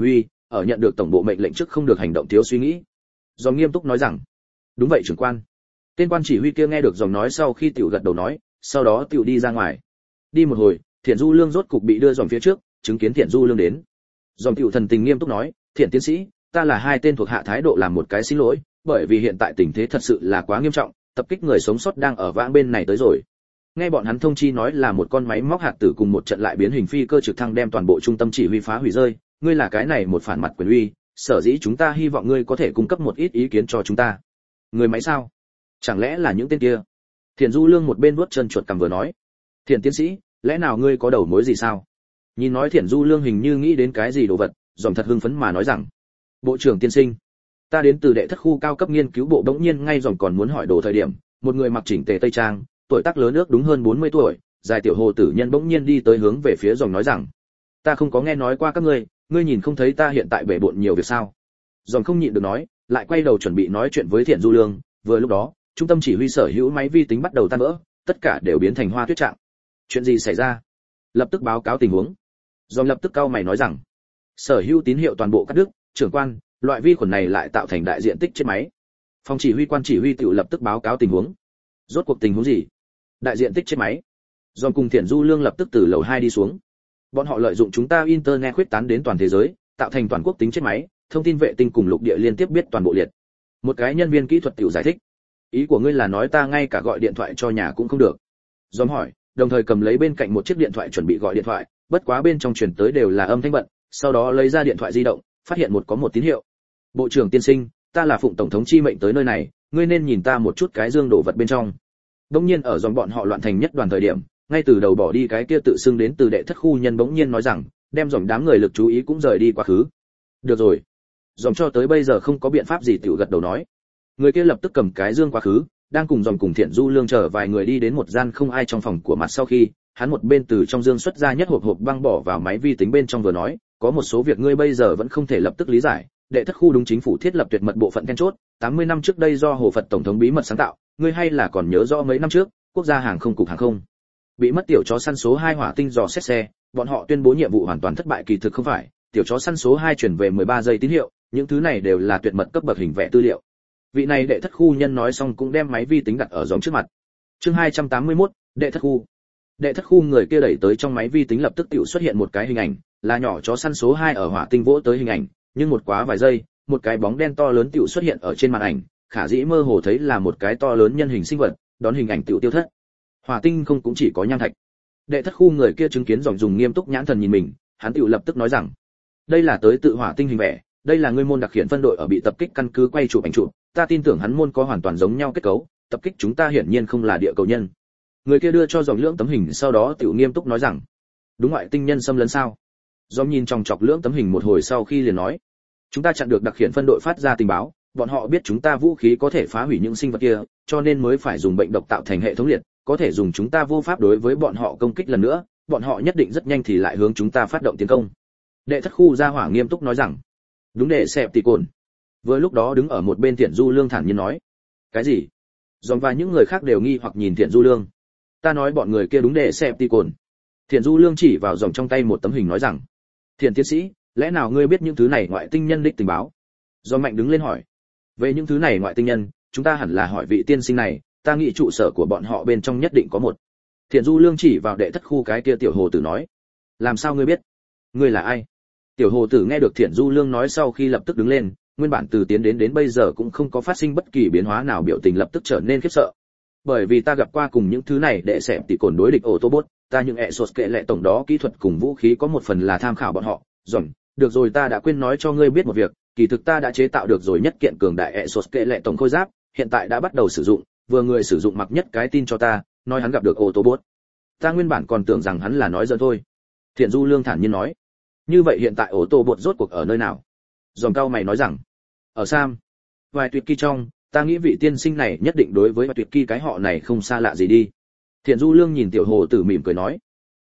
ở nhận được tổng bộ mệnh lệnh trước không được hành động thiếu suy nghĩ. Dòng nghiêm túc nói rằng, đúng vậy trưởng quan. Tên quan chỉ huy kia nghe được dòng nói sau khi tiểu gật đầu nói, sau đó tiểu đi ra ngoài. Đi một hồi, Thiện Du Lương rốt cục bị đưa dòng phía trước, chứng kiến Thiện Du Lương đến. Dòng tiểu thần tình nghiêm túc nói, Thiện tiến sĩ, ta là hai tên thuộc hạ thái độ làm một cái xin lỗi, bởi vì hiện tại tình thế thật sự là quá nghiêm trọng, tập kích người sống sót đang ở vãng bên này tới rồi. Nghe bọn hắn thông chi nói là một con máy móc hạt tử cùng một trận lại biến hình phi cơ trực thăng đem toàn bộ trung tâm chỉ huy phá hủy rơi, ngươi là cái này một phản mặt quyền uy, sở dĩ chúng ta hy vọng ngươi có thể cung cấp một ít ý kiến cho chúng ta. Người máy sao? Chẳng lẽ là những tên kia? Thiện Du Lương một bên vuốt chân chuột cằm vừa nói, Thiện tiến sĩ, lẽ nào ngươi có đầu mối gì sao? Nhìn nói Thiện Du Lương hình như nghĩ đến cái gì đồ vật, dòng thật hưng phấn mà nói rằng, bộ trưởng tiên sinh, ta đến từ đệ thất khu cao cấp nghiên cứu bộ. Đống nhiên ngay dòng còn muốn hỏi đồ thời điểm, một người mặc chỉnh tề tây trang, tuổi tác lớn ước đúng hơn 40 tuổi, dài tiểu hồ tử nhân bỗng nhiên đi tới hướng về phía dòng nói rằng, ta không có nghe nói qua các ngươi, ngươi nhìn không thấy ta hiện tại bể bộn nhiều việc sao? Dòng không nhịn được nói, lại quay đầu chuẩn bị nói chuyện với Thiện Du Lương, vừa lúc đó, trung tâm chỉ huy sở hữu máy vi tính bắt đầu tan vỡ, tất cả đều biến thành hoa tuyết trạng. Chuyện gì xảy ra? Lập tức báo cáo tình huống. Dòng lập tức cau mày nói rằng, sở hữu tín hiệu toàn bộ cắt đứt, trưởng quan, loại vi khuẩn này lại tạo thành đại diện tích trên máy. Phòng chỉ huy quan chỉ huy tự lập tức báo cáo tình huống. Rốt cuộc tình huống gì? Đại diện tích trên máy. Dòng cùng Thiện Du Lương lập tức từ lầu 2 đi xuống. Bọn họ lợi dụng chúng ta internet khuyết tán đến toàn thế giới, tạo thành toàn quốc tính chết máy, thông tin vệ tinh cùng lục địa liên tiếp biết toàn bộ liệt. Một cái nhân viên kỹ thuật tiểu giải thích, ý của ngươi là nói ta ngay cả gọi điện thoại cho nhà cũng không được? Dòng hỏi, đồng thời cầm lấy bên cạnh một chiếc điện thoại chuẩn bị gọi điện thoại, bất quá bên trong truyền tới đều là âm thanh bận, sau đó lấy ra điện thoại di động, phát hiện có một tín hiệu. Bộ trưởng tiên sinh, ta là phụng tổng thống chi mệnh tới nơi này, ngươi nên nhìn ta một chút cái dương đồ vật bên trong. Đống nhiên ở dòng bọn họ loạn thành nhất đoàn thời điểm, ngay từ đầu bỏ đi cái kia tự xưng đến từ đệ thất khu nhân bỗng nhiên nói rằng, đem dòng đám người lực chú ý cũng rời đi quá khứ. Được rồi. Dòng cho tới bây giờ không có biện pháp gì tiểu gật đầu nói. Người kia lập tức cầm cái dương quá khứ, đang cùng dòng cùng Thiện Du Lương chờ vài người đi đến một gian không ai trong phòng của mặt. Sau khi, hắn một bên từ trong dương xuất ra nhất hộp băng bỏ vào máy vi tính bên trong vừa nói, có một số việc ngươi bây giờ vẫn không thể lập tức lý giải, đệ thất khu đúng chính phủ thiết lập tuyệt mật bộ phận then chốt, 80 năm trước đây do Hồ Phật tổng thống bí mật sáng tạo, ngươi hay là còn nhớ rõ mấy năm trước, quốc gia hàng không cục hàng không bị mất tiểu chó săn số 2 hỏa tinh dò xét xe, bọn họ tuyên bố nhiệm vụ hoàn toàn thất bại, kỳ thực không phải, tiểu chó săn số 2 chuyển về 13 giây tín hiệu, những thứ này đều là tuyệt mật cấp bậc hình vẽ tư liệu. Vị này đệ thất khu nhân nói xong cũng đem máy vi tính đặt ở dòng trước mặt. Chương 281, đệ thất khu. Đệ thất khu người kia đẩy tới trong máy vi tính lập tức tiểu xuất hiện một cái hình ảnh, là nhỏ chó săn số 2 ở hỏa tinh vỗ tới hình ảnh, nhưng một quá vài giây, một cái bóng đen to lớn tiểu xuất hiện ở trên màn ảnh, khả dĩ mơ hồ thấy là một cái to lớn nhân hình sinh vật, đón hình ảnh tiểu tiêu thất. Hỏa tinh không cũng chỉ có nham thạch. Đệ thất khu người kia chứng kiến dòng dùng nghiêm túc nhãn thần nhìn mình, hắn tiểu lập tức nói rằng, đây là tới tự hỏa tinh hình vẽ, đây là ngươi môn đặc hiện phân đội ở bị tập kích căn cứ quay chụp ảnh chụp, ta tin tưởng hắn môn có hoàn toàn giống nhau kết cấu, tập kích chúng ta hiển nhiên không là địa cầu nhân. Người kia đưa cho dòng lưỡng tấm hình, sau đó tiểu nghiêm túc nói rằng, đúng ngoại tinh nhân xâm lấn sao? Dòng nhìn chòng chọc lưỡng tấm hình một hồi sau khi liền nói, chúng ta chặn được đặc hiện phân đội phát ra tình báo, bọn họ biết chúng ta vũ khí có thể phá hủy những sinh vật kia, cho nên mới phải dùng bệnh độc tạo thành hệ thống liệt, có thể dùng chúng ta vô pháp đối với bọn họ công kích lần nữa, bọn họ nhất định rất nhanh thì lại hướng chúng ta phát động tiến công. Đệ thất khu gia hỏa nghiêm túc nói rằng, đúng đệ xẹp tỷ cồn. Vừa lúc đó đứng ở một bên Thiện Du Lương thản nhiên nói, cái gì? Dòng và những người khác đều nghi hoặc nhìn Thiện Du Lương. Ta nói bọn người kia đúng đệ xẹp tỷ cồn. Thiện Du Lương chỉ vào dòng trong tay một tấm hình nói rằng, Thiện tiến sĩ, lẽ nào ngươi biết những thứ này ngoại tinh nhân đích tình báo? Do Mạnh đứng lên hỏi, về những thứ này ngoại tinh nhân, chúng ta hẳn là hỏi vị tiên sinh này, ta nghĩ trụ sở của bọn họ bên trong nhất định có một. Thiện Du Lương chỉ vào đệ thất khu cái kia tiểu hồ tử nói, làm sao ngươi biết? Ngươi là ai? Tiểu hồ tử nghe được Thiện Du Lương nói sau khi lập tức đứng lên, nguyên bản từ tiến đến bây giờ cũng không có phát sinh bất kỳ biến hóa nào, biểu tình lập tức trở nên khiếp sợ. Bởi vì ta gặp qua cùng những thứ này để xem tỷ cồn đối địch Autobot, ta những Exos kệ lệ tổng đó kỹ thuật cùng vũ khí có một phần là tham khảo bọn họ. Rồi, được rồi, ta đã quên nói cho ngươi biết một việc, kỳ thực ta đã chế tạo được rồi nhất kiện cường đại Exos kệ lệ tổng khôi giáp, hiện tại đã bắt đầu sử dụng, vừa người sử dụng mặc nhất cái tin cho ta, nói hắn gặp được Autobot. Ta nguyên bản còn tưởng rằng hắn là nói giỡn thôi. Thiện Du Lương thản nhiên nói, như vậy hiện tại Autobot rốt cuộc ở nơi nào? Dòng cao mày nói rằng, ở Sam. Vài tuyệt kỳ trong, ta nghĩ vị tiên sinh này nhất định đối với vài tuyệt kỳ cái họ này không xa lạ gì đi. Thiện Du Lương nhìn tiểu hồ tử mỉm cười nói,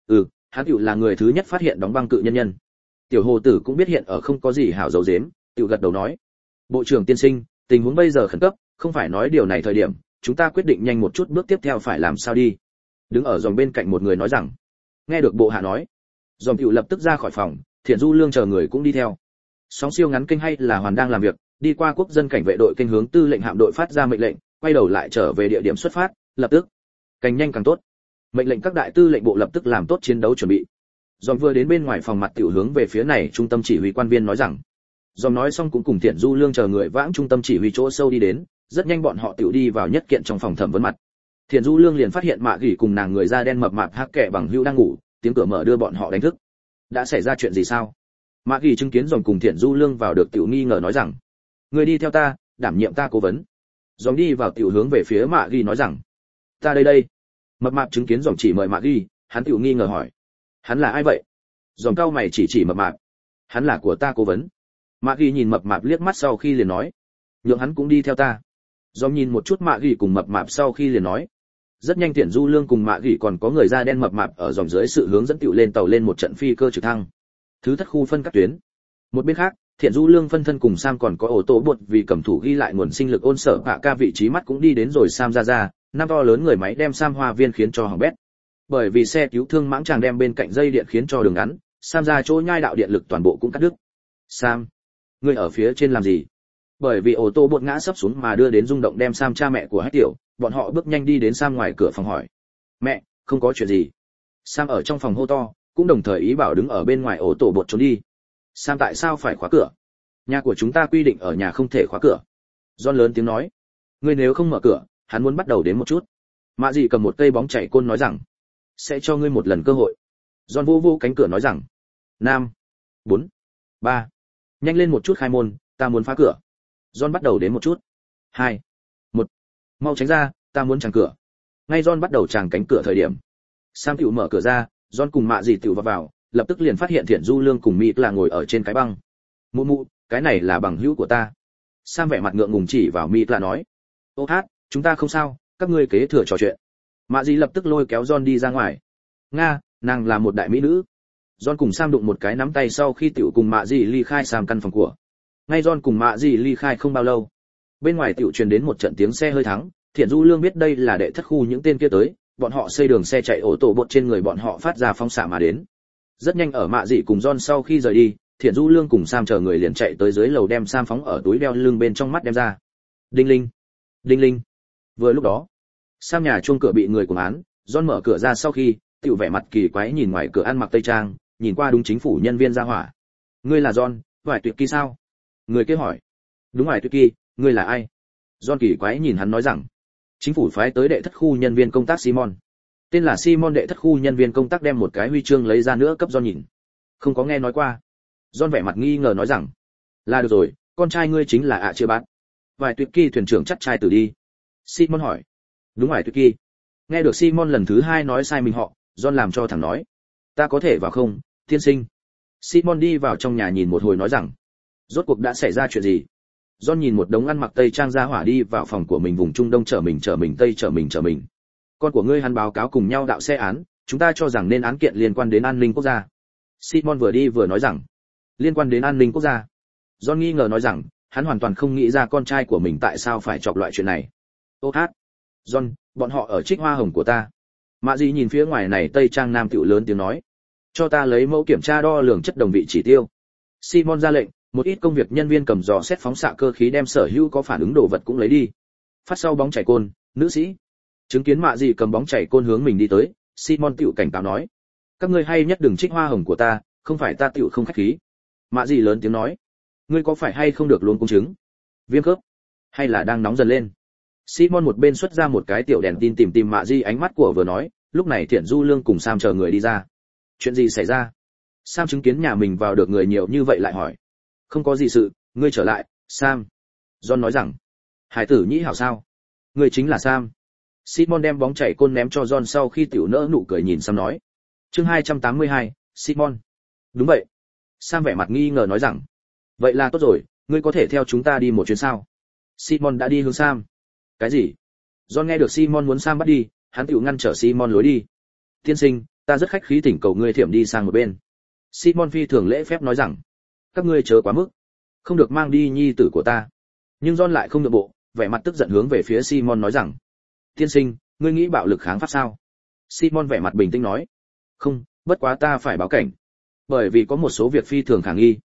hắn tiểu là người thứ nhất phát hiện đóng băng cự nhân nhân. Tiểu hồ tử cũng biết hiện ở không có gì hảo giấu giếm, tiểu gật đầu nói, bộ trưởng tiên sinh, tình huống bây giờ khẩn cấp, không phải nói điều này thời điểm, chúng ta quyết định nhanh một chút bước tiếp theo phải làm sao đi. Đứng ở dòng bên cạnh một người nói rằng, nghe được bộ hạ nói, dòng tiểu lập tức ra khỏi phòng, Thiện Du Lương chờ người cũng đi theo. Sóng siêu ngắn kênh hay là hoàn đang làm việc, đi qua quốc dân cảnh vệ đội kênh hướng tư lệnh hạm đội phát ra mệnh lệnh, quay đầu lại trở về địa điểm xuất phát, lập tức. Càng nhanh càng tốt. Mệnh lệnh các đại tư lệnh bộ lập tức làm tốt chiến đấu chuẩn bị. Dòm vừa đến bên ngoài phòng mặt tiểu hướng về phía này trung tâm chỉ huy quan viên nói rằng. Dòm nói xong cũng cùng Thiện Du Lương chờ người vãng trung tâm chỉ huy chỗ sâu đi đến, rất nhanh bọn họ tiểu đi vào nhất kiện trong phòng thẩm vấn mặt. Thiện Du Lương liền phát hiện Mạ Gỉ cùng nàng người da đen mập mạp hắc kệ bằng hữu đang ngủ, tiếng cửa mở đưa bọn họ đánh thức. Đã xảy ra chuyện gì sao? Mạ Gỉ chứng kiến Dòm cùng Thiện Du Lương vào được tiểu nghi ngờ nói rằng, người đi theo ta, đảm nhiệm ta cố vấn. Dòm đi vào tiểu hướng về phía Mạ Gỉ nói rằng, ta đây. Mập mạp chứng kiến Dòm chỉ mời Mạ Gỉ, hắn tiểu nghi ngờ hỏi, hắn là ai vậy? Dòm cau mày chỉ mập mạp, hắn là của ta cố vấn. Mạ Gỉ nhìn mập mạp liếc mắt sau khi liền nói, nhượng hắn cũng đi theo ta. Dòm nhìn một chút Mạ Gỉ cùng mập mạp sau khi liền nói, rất nhanh Thiện Du Lương cùng Mạ Gỉ còn có người da đen mập mạp ở dòng dưới sự hướng dẫn tiểu lên tàu lên một trận phi cơ trực thăng. Thứ thất khu phân các tuyến. Một bên khác, Thiện Du Lương phân thân cùng Sam còn có ổ tổ bột vì cầm thủ ghi lại nguồn sinh lực ôn sở bạ ca vị trí mắt cũng đi đến rồi Sam ra, năm to lớn người máy đem Sam hoa viên khiến cho hỏng bét. Bởi vì xe cứu thương mãng chàng đem bên cạnh dây điện khiến cho đường ngắn, Sam ra chỗ nhai đạo điện lực toàn bộ cũng cắt đứt. Sam, ngươi ở phía trên làm gì? Bởi vì ô tô bột ngã sấp xuống mà đưa đến rung động đem Sam cha mẹ của Hách Tiểu, bọn họ bước nhanh đi đến Sam ngoài cửa phòng hỏi. Mẹ, không có chuyện gì. Sam ở trong phòng hô to, cũng đồng thời ý bảo đứng ở bên ngoài ô tô bột trốn đi. Sam tại sao phải khóa cửa? Nhà của chúng ta quy định ở nhà không thể khóa cửa. John lớn tiếng nói. Ngươi nếu không mở cửa, hắn muốn bắt đầu đến một chút. Mạ Dị cầm một cây bóng chảy côn nói rằng, sẽ cho ngươi một lần cơ hội. John vô cánh cửa nói rằng, 5, 4, 3, nhanh lên một chút khai môn, ta muốn phá cửa. John bắt đầu đến một chút. 2, 1, mau tránh ra, ta muốn chàng cửa. Ngay John bắt đầu chàng cánh cửa thời điểm, Sam tiểu mở cửa ra, John cùng Mạ Dị tiểu vào, lập tức liền phát hiện Thiện Du Lương cùng Mỹ là ngồi ở trên cái băng. Mụ, cái này là bằng hữu của ta. Sam vẻ mặt ngượng ngùng chỉ vào Mỹ là nói, ô hát, chúng ta không sao, các ngươi kế thừa trò chuyện. Mạ Dị lập tức lôi kéo John đi ra ngoài. Nga, nàng là một đại mỹ nữ. John cùng Sam đụng một cái nắm tay sau khi tiểu cùng Mạ Dị ly khai Sam căn phòng của. Ngay John cùng Mạ Dị ly khai không bao lâu, bên ngoài tiểu truyền đến một trận tiếng xe hơi thắng. Thiện Du Lương biết đây là đệ thất khu những tên kia tới, bọn họ xây đường xe chạy ô tô bột trên người bọn họ phát ra phóng xạ mà đến. Rất nhanh ở Mạ Dị cùng John sau khi rời đi, Thiện Du Lương cùng Sam chờ người liền chạy tới dưới lầu đem Sam phóng ở túi đeo lưng bên trong mắt đem ra. Đinh linh. Vừa lúc đó, Sam nhà chuông cửa bị người cùng án, John mở cửa ra sau khi, tiểu vẻ mặt kỳ quái nhìn ngoài cửa ăn mặc tây trang, nhìn qua đúng chính phủ nhân viên ra hỏa. Ngươi là John, Hoài Tuyệt Kỳ sao? Người kia hỏi. Đúng Hoài Tuyệt Kỳ, ngươi là ai? John kỳ quái nhìn hắn nói rằng, chính phủ phái tới đệ thất khu nhân viên công tác Simon. Tên là Simon đệ thất khu nhân viên công tác đem một cái huy chương lấy ra nữa cấp John nhìn. Không có nghe nói qua. John vẻ mặt nghi ngờ nói rằng, là được rồi, con trai ngươi chính là chưa bát. Hoài Tuyệt Kỳ thuyền trưởng chắc trai tử đi. Simon hỏi. Đúng Hoài Tuyệt Kỳ. Nghe được Simon lần thứ hai nói sai mình họ, John làm cho thẳng nói, ta có thể vào không, tiên sinh? Simon đi vào trong nhà nhìn một hồi nói rằng, rốt cuộc đã xảy ra chuyện gì? John nhìn một đống ăn mặc tây trang ra hỏa đi vào phòng của mình vùng Trung Đông trở mình tây trở mình. Con của ngươi hắn báo cáo cùng nhau đạo xe án, chúng ta cho rằng nên án kiện liên quan đến an ninh quốc gia. Simon vừa đi vừa nói rằng, liên quan đến an ninh quốc gia. John nghi ngờ nói rằng, hắn hoàn toàn không nghĩ ra con trai của mình tại sao phải chọc loại chuyện này. Ô hát, John, bọn họ ở trích hoa hồng của ta. Mạ Dị nhìn phía ngoài này tây trang nam tiểu lớn tiếng nói, cho ta lấy mẫu kiểm tra đo lường chất đồng vị chỉ tiêu. Simon ra lệnh, một ít công việc nhân viên cầm dò xét phóng xạ cơ khí đem sở hữu có phản ứng đồ vật cũng lấy đi. Phát sau bóng chảy côn, nữ sĩ. Chứng kiến Mạ Dị cầm bóng chảy côn hướng mình đi tới, Simon tiểu cảnh cáo nói, các ngươi hay nhất đừng trích hoa hồng của ta, không phải ta tiểu không khách khí. Mạ Dị lớn tiếng nói, ngươi có phải hay không được luôn công chứng? Viêm khớp, hay là đang nóng dần lên? Simon một bên xuất ra một cái tiểu đèn tin tìm Mạ Dị ánh mắt của vừa nói, lúc này Thiện Du Lương cùng Sam chờ người đi ra. Chuyện gì xảy ra? Sam chứng kiến nhà mình vào được người nhiều như vậy lại hỏi. Không có gì sự, ngươi trở lại, Sam. John nói rằng, hải tử nhĩ hảo sao? Ngươi chính là Sam. Simon đem bóng chảy côn ném cho John sau khi tiểu nỡ nụ cười nhìn Sam nói. Chương 282, Simon. Đúng vậy. Sam vẻ mặt nghi ngờ nói rằng, vậy là tốt rồi, ngươi có thể theo chúng ta đi một chuyến sao? Simon đã đi hướng Sam. Cái gì? John nghe được Simon muốn Sam bắt đi, hắn tiểu ngăn trở Simon lối đi. Tiên sinh, ta rất khách khí thỉnh cầu ngươi thiểm đi sang một bên. Simon phi thường lễ phép nói rằng, các ngươi chớ quá mức, không được mang đi nhi tử của ta. Nhưng John lại không nhượng bộ, vẻ mặt tức giận hướng về phía Simon nói rằng, tiên sinh, ngươi nghĩ bạo lực kháng pháp sao? Simon vẻ mặt bình tĩnh nói, không, bất quá ta phải báo cảnh, bởi vì có một số việc phi thường khả nghi.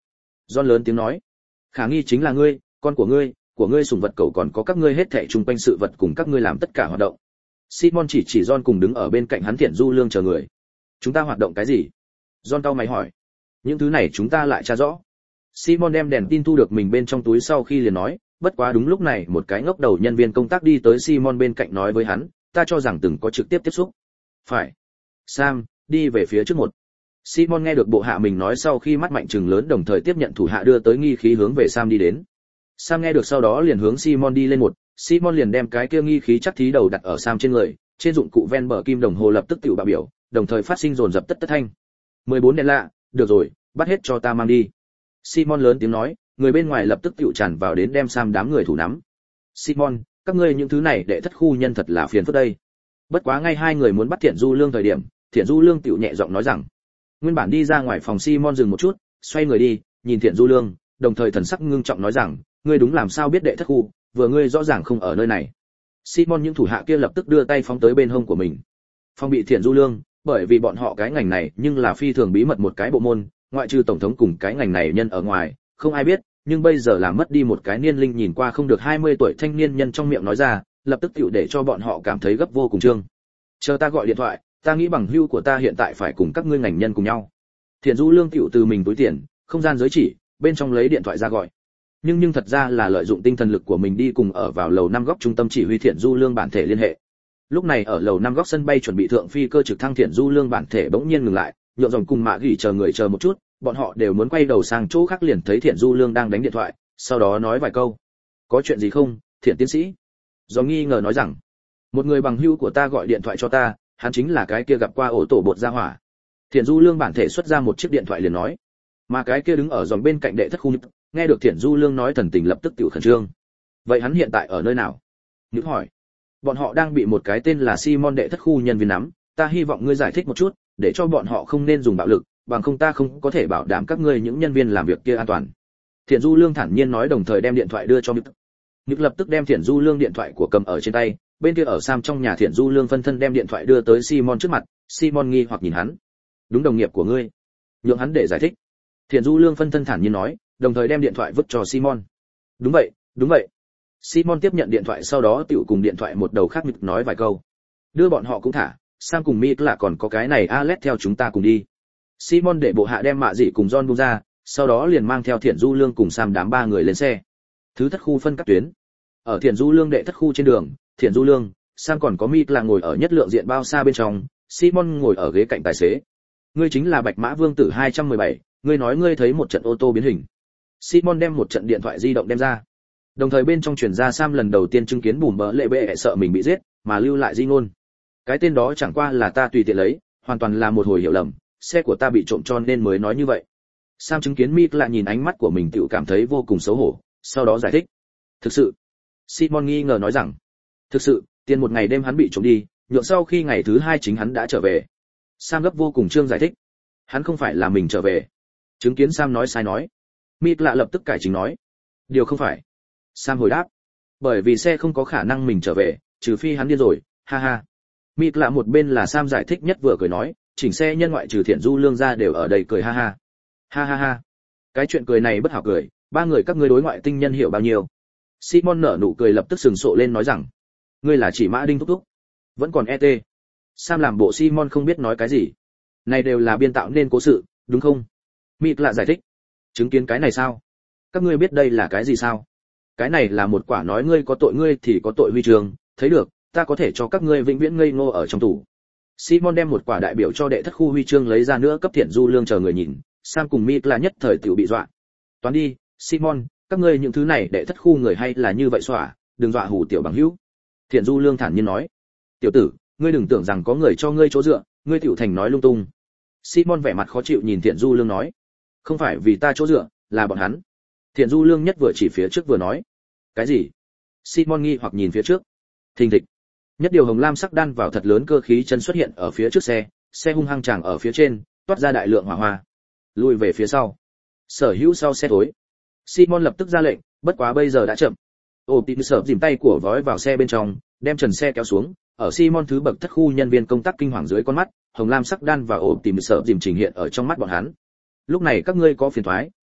John lớn tiếng nói. Khả nghi chính là ngươi, con của ngươi sủng vật cậu còn có các ngươi hết thảy chung quanh sự vật cùng các ngươi làm tất cả hoạt động. Simon chỉ John cùng đứng ở bên cạnh hắn Thiện Du Lương chờ người. Chúng ta hoạt động cái gì? John cau mày hỏi. Những thứ này chúng ta lại tra rõ. Simon đem đèn tin thu được mình bên trong túi sau khi liền nói, bất quá đúng lúc này một cái ngốc đầu nhân viên công tác đi tới Simon bên cạnh nói với hắn, ta cho rằng từng có trực tiếp tiếp xúc. Phải. Sam, đi về phía trước một. Simon nghe được bộ hạ mình nói sau khi mắt mạnh trừng lớn đồng thời tiếp nhận thủ hạ đưa tới nghi khí hướng về Sam đi đến. Sam nghe được sau đó liền hướng Simon đi lên một, Simon liền đem cái kia nghi khí chắc thí đầu đặt ở Sam trên người, trên dụng cụ ven bờ kim đồng hồ lập tức tự bạo biểu, đồng thời phát sinh dồn dập tất thanh. 14 đèn lạ, được rồi, bắt hết cho ta mang đi. Simon lớn tiếng nói, người bên ngoài lập tức tự tràn vào đến đem Sam đám người thủ nắm. Simon, các ngươi những thứ này đệ thất khu nhân thật là phiền phức đây. Bất quá ngay hai người muốn bắt Thiện Du Lương thời điểm, Thiện Du Lương tiểu nhẹ giọng nói rằng. Nguyên bản đi ra ngoài phòng Simon dừng một chút, xoay người đi, nhìn Thiện Du Lương, đồng thời thần sắc ngưng trọng nói rằng, ngươi đúng làm sao biết đệ thất khu, vừa ngươi rõ ràng không ở nơi này. Simon những thủ hạ kia lập tức đưa tay phóng tới bên hông của mình. Phong bị Thiện Du Lương, bởi vì bọn họ cái ngành này nhưng là phi thường bí mật một cái bộ môn, ngoại trừ tổng thống cùng cái ngành này nhân ở ngoài, không ai biết, nhưng bây giờ làm mất đi một cái niên linh nhìn qua không được 20 tuổi thanh niên nhân trong miệng nói ra, lập tức tựu để cho bọn họ cảm thấy gấp vô cùng trương. Chờ ta gọi điện thoại, ta nghĩ bằng hữu của ta hiện tại phải cùng các ngươi ngành nhân cùng nhau. Thiện Du Lương tựu từ mình túi tiền, không gian giới chỉ, bên trong lấy điện thoại ra gọi. Nhưng thật ra là lợi dụng tinh thần lực của mình đi cùng ở vào lầu 5 góc trung tâm chỉ huy Thiện Du Lương bản thể liên hệ. Lúc này ở lầu 5 góc sân bay chuẩn bị thượng phi cơ trực thăng Thiện Du Lương bản thể bỗng nhiên ngừng lại, nhượng dòng cùng Mã Gỉ chờ người chờ một chút, bọn họ đều muốn quay đầu sang chỗ khác liền thấy Thiện Du Lương đang đánh điện thoại, sau đó nói vài câu. Có chuyện gì không, Thiện tiến sĩ? Do nghi ngờ nói rằng, một người bằng hữu của ta gọi điện thoại cho ta, hắn chính là cái kia gặp qua ổ tổ bột ra hỏa. Thiện Du Lương bản thể xuất ra một chiếc điện thoại liền nói, mà cái kia đứng ở dòng bên cạnh đệ thất khu, nghe được Thiện Du Lương nói thần tình lập tức tiểu khẩn trương. Vậy hắn hiện tại ở nơi nào? Nhữ hỏi. Bọn họ đang bị một cái tên là Simon đệ thất khu nhân viên nắm, ta hy vọng ngươi giải thích một chút, để cho bọn họ không nên dùng bạo lực, bằng không ta không có thể bảo đảm các ngươi những nhân viên làm việc kia an toàn. Thiện Du Lương thản nhiên nói đồng thời đem điện thoại đưa cho Nhữ. Nhữ lập tức đem Thiện Du Lương điện thoại của cầm ở trên tay, bên kia ở Sam trong nhà Thiện Du Lương phân thân đem điện thoại đưa tới Simon trước mặt, Simon nghi hoặc nhìn hắn. Đúng đồng nghiệp của ngươi. Nhượng hắn để giải thích. Thiện Du Lương phân thân thản nhiên nói, đồng thời đem điện thoại vứt cho Simon. Đúng vậy, đúng vậy. Simon tiếp nhận điện thoại sau đó tiểu cùng điện thoại một đầu khác Nhữ nói vài câu. Đưa bọn họ cũng thả, Sam cùng Mick là còn có cái này Alex theo chúng ta cùng đi. Simon để bộ hạ đem Mạ Dị cùng John buông ra, sau đó liền mang theo Thiện Du Lương cùng Sam đám ba người lên xe. Thứ thất khu phân các tuyến. Ở Thiện Du Lương đệ thất khu trên đường, Thiện Du Lương, Sam còn có Mick là ngồi ở nhất lượng diện bao xa bên trong, Simon ngồi ở ghế cạnh tài xế. Ngươi chính là Bạch Mã Vương tử 217, ngươi nói ngươi thấy một trận ô tô biến hình. Simon đem một trận điện thoại di động đem ra. Đồng thời bên trong truyền ra Sam lần đầu tiên chứng kiến bùm bỡ lệ bệ sợ mình bị giết, mà lưu lại di ngôn. Cái tên đó chẳng qua là ta tùy tiện lấy, hoàn toàn là một hồi hiểu lầm, xe của ta bị trộm cho nên mới nói như vậy. Sam chứng kiến Mick lại nhìn ánh mắt của mình tự cảm thấy vô cùng xấu hổ, sau đó giải thích. Thực sự. Simon nghi ngờ nói rằng. Thực sự, tiền một ngày đêm hắn bị trộm đi, nhượng sau khi ngày thứ hai chính hắn đã trở về. Sam gấp vô cùng trương giải thích. Hắn không phải là mình trở về. Chứng kiến Sam nói sai nói. Mick lạ lập tức cải chính nói. Điều không phải. Sam hồi đáp. Bởi vì xe không có khả năng mình trở về, trừ phi hắn điên rồi, ha ha. Mick lạ một bên là Sam giải thích nhất vừa cười nói, chỉnh xe nhân ngoại trừ Thiện Du Lương ra đều ở đây cười ha ha. Ha ha ha. Cái chuyện cười này bất hảo cười, ba người các ngươi đối ngoại tinh nhân hiểu bao nhiêu. Simon nở nụ cười lập tức sừng sộ lên nói rằng, ngươi là chỉ Mã Đinh thúc thúc. Vẫn còn ET. Sam làm bộ Simon không biết nói cái gì. Này đều là biên tạo nên cố sự, đúng không? Mick lạ giải thích. Chứng kiến cái này sao? Các ngươi biết đây là cái gì sao? Cái này là một quả nói ngươi có tội ngươi thì có tội huy chương, thấy được, ta có thể cho các ngươi vĩnh viễn ngây ngô ở trong tù. Simon đem một quả đại biểu cho đệ thất khu huy chương lấy ra nữa cấp Thiện Du Lương chờ người nhìn, Sam cùng Mick là nhất thời tiểu bị dọa. Toán đi, Simon, các ngươi những thứ này đệ thất khu người hay là như vậy xỏa, đừng dọa hù tiểu bằng hữu. Thiện Du Lương thản nhiên nói. Tiểu tử, ngươi đừng tưởng rằng có người cho ngươi chỗ dựa, ngươi tiểu thành nói lung tung. Simon vẻ mặt khó chịu nhìn Thiện Du Lương nói. Không phải vì ta chỗ dựa, là bọn hắn. Thiện Du Lương nhất vừa chỉ phía trước vừa nói. Cái gì? Simon nghi hoặc nhìn phía trước. Thình thịch. Nhất điều hồng lam sắc đan vào thật lớn cơ khí chân xuất hiện ở phía trước xe, xe hung hăng tràng ở phía trên, toát ra đại lượng hỏa hoa. Lùi về phía sau. Sở hữu sau xe thối. Simon lập tức ra lệnh, bất quá bây giờ đã chậm. Tìm sợ dìm tay của vói vào xe bên trong, đem trần xe kéo xuống, ở Simon thứ bậc thất khu nhân viên công tác kinh hoàng dưới con mắt, hồng lam sắc đan và tìm sợ dìm trình hiện ở trong mắt bọn hắn. Lúc này các ngươi có phiền toái,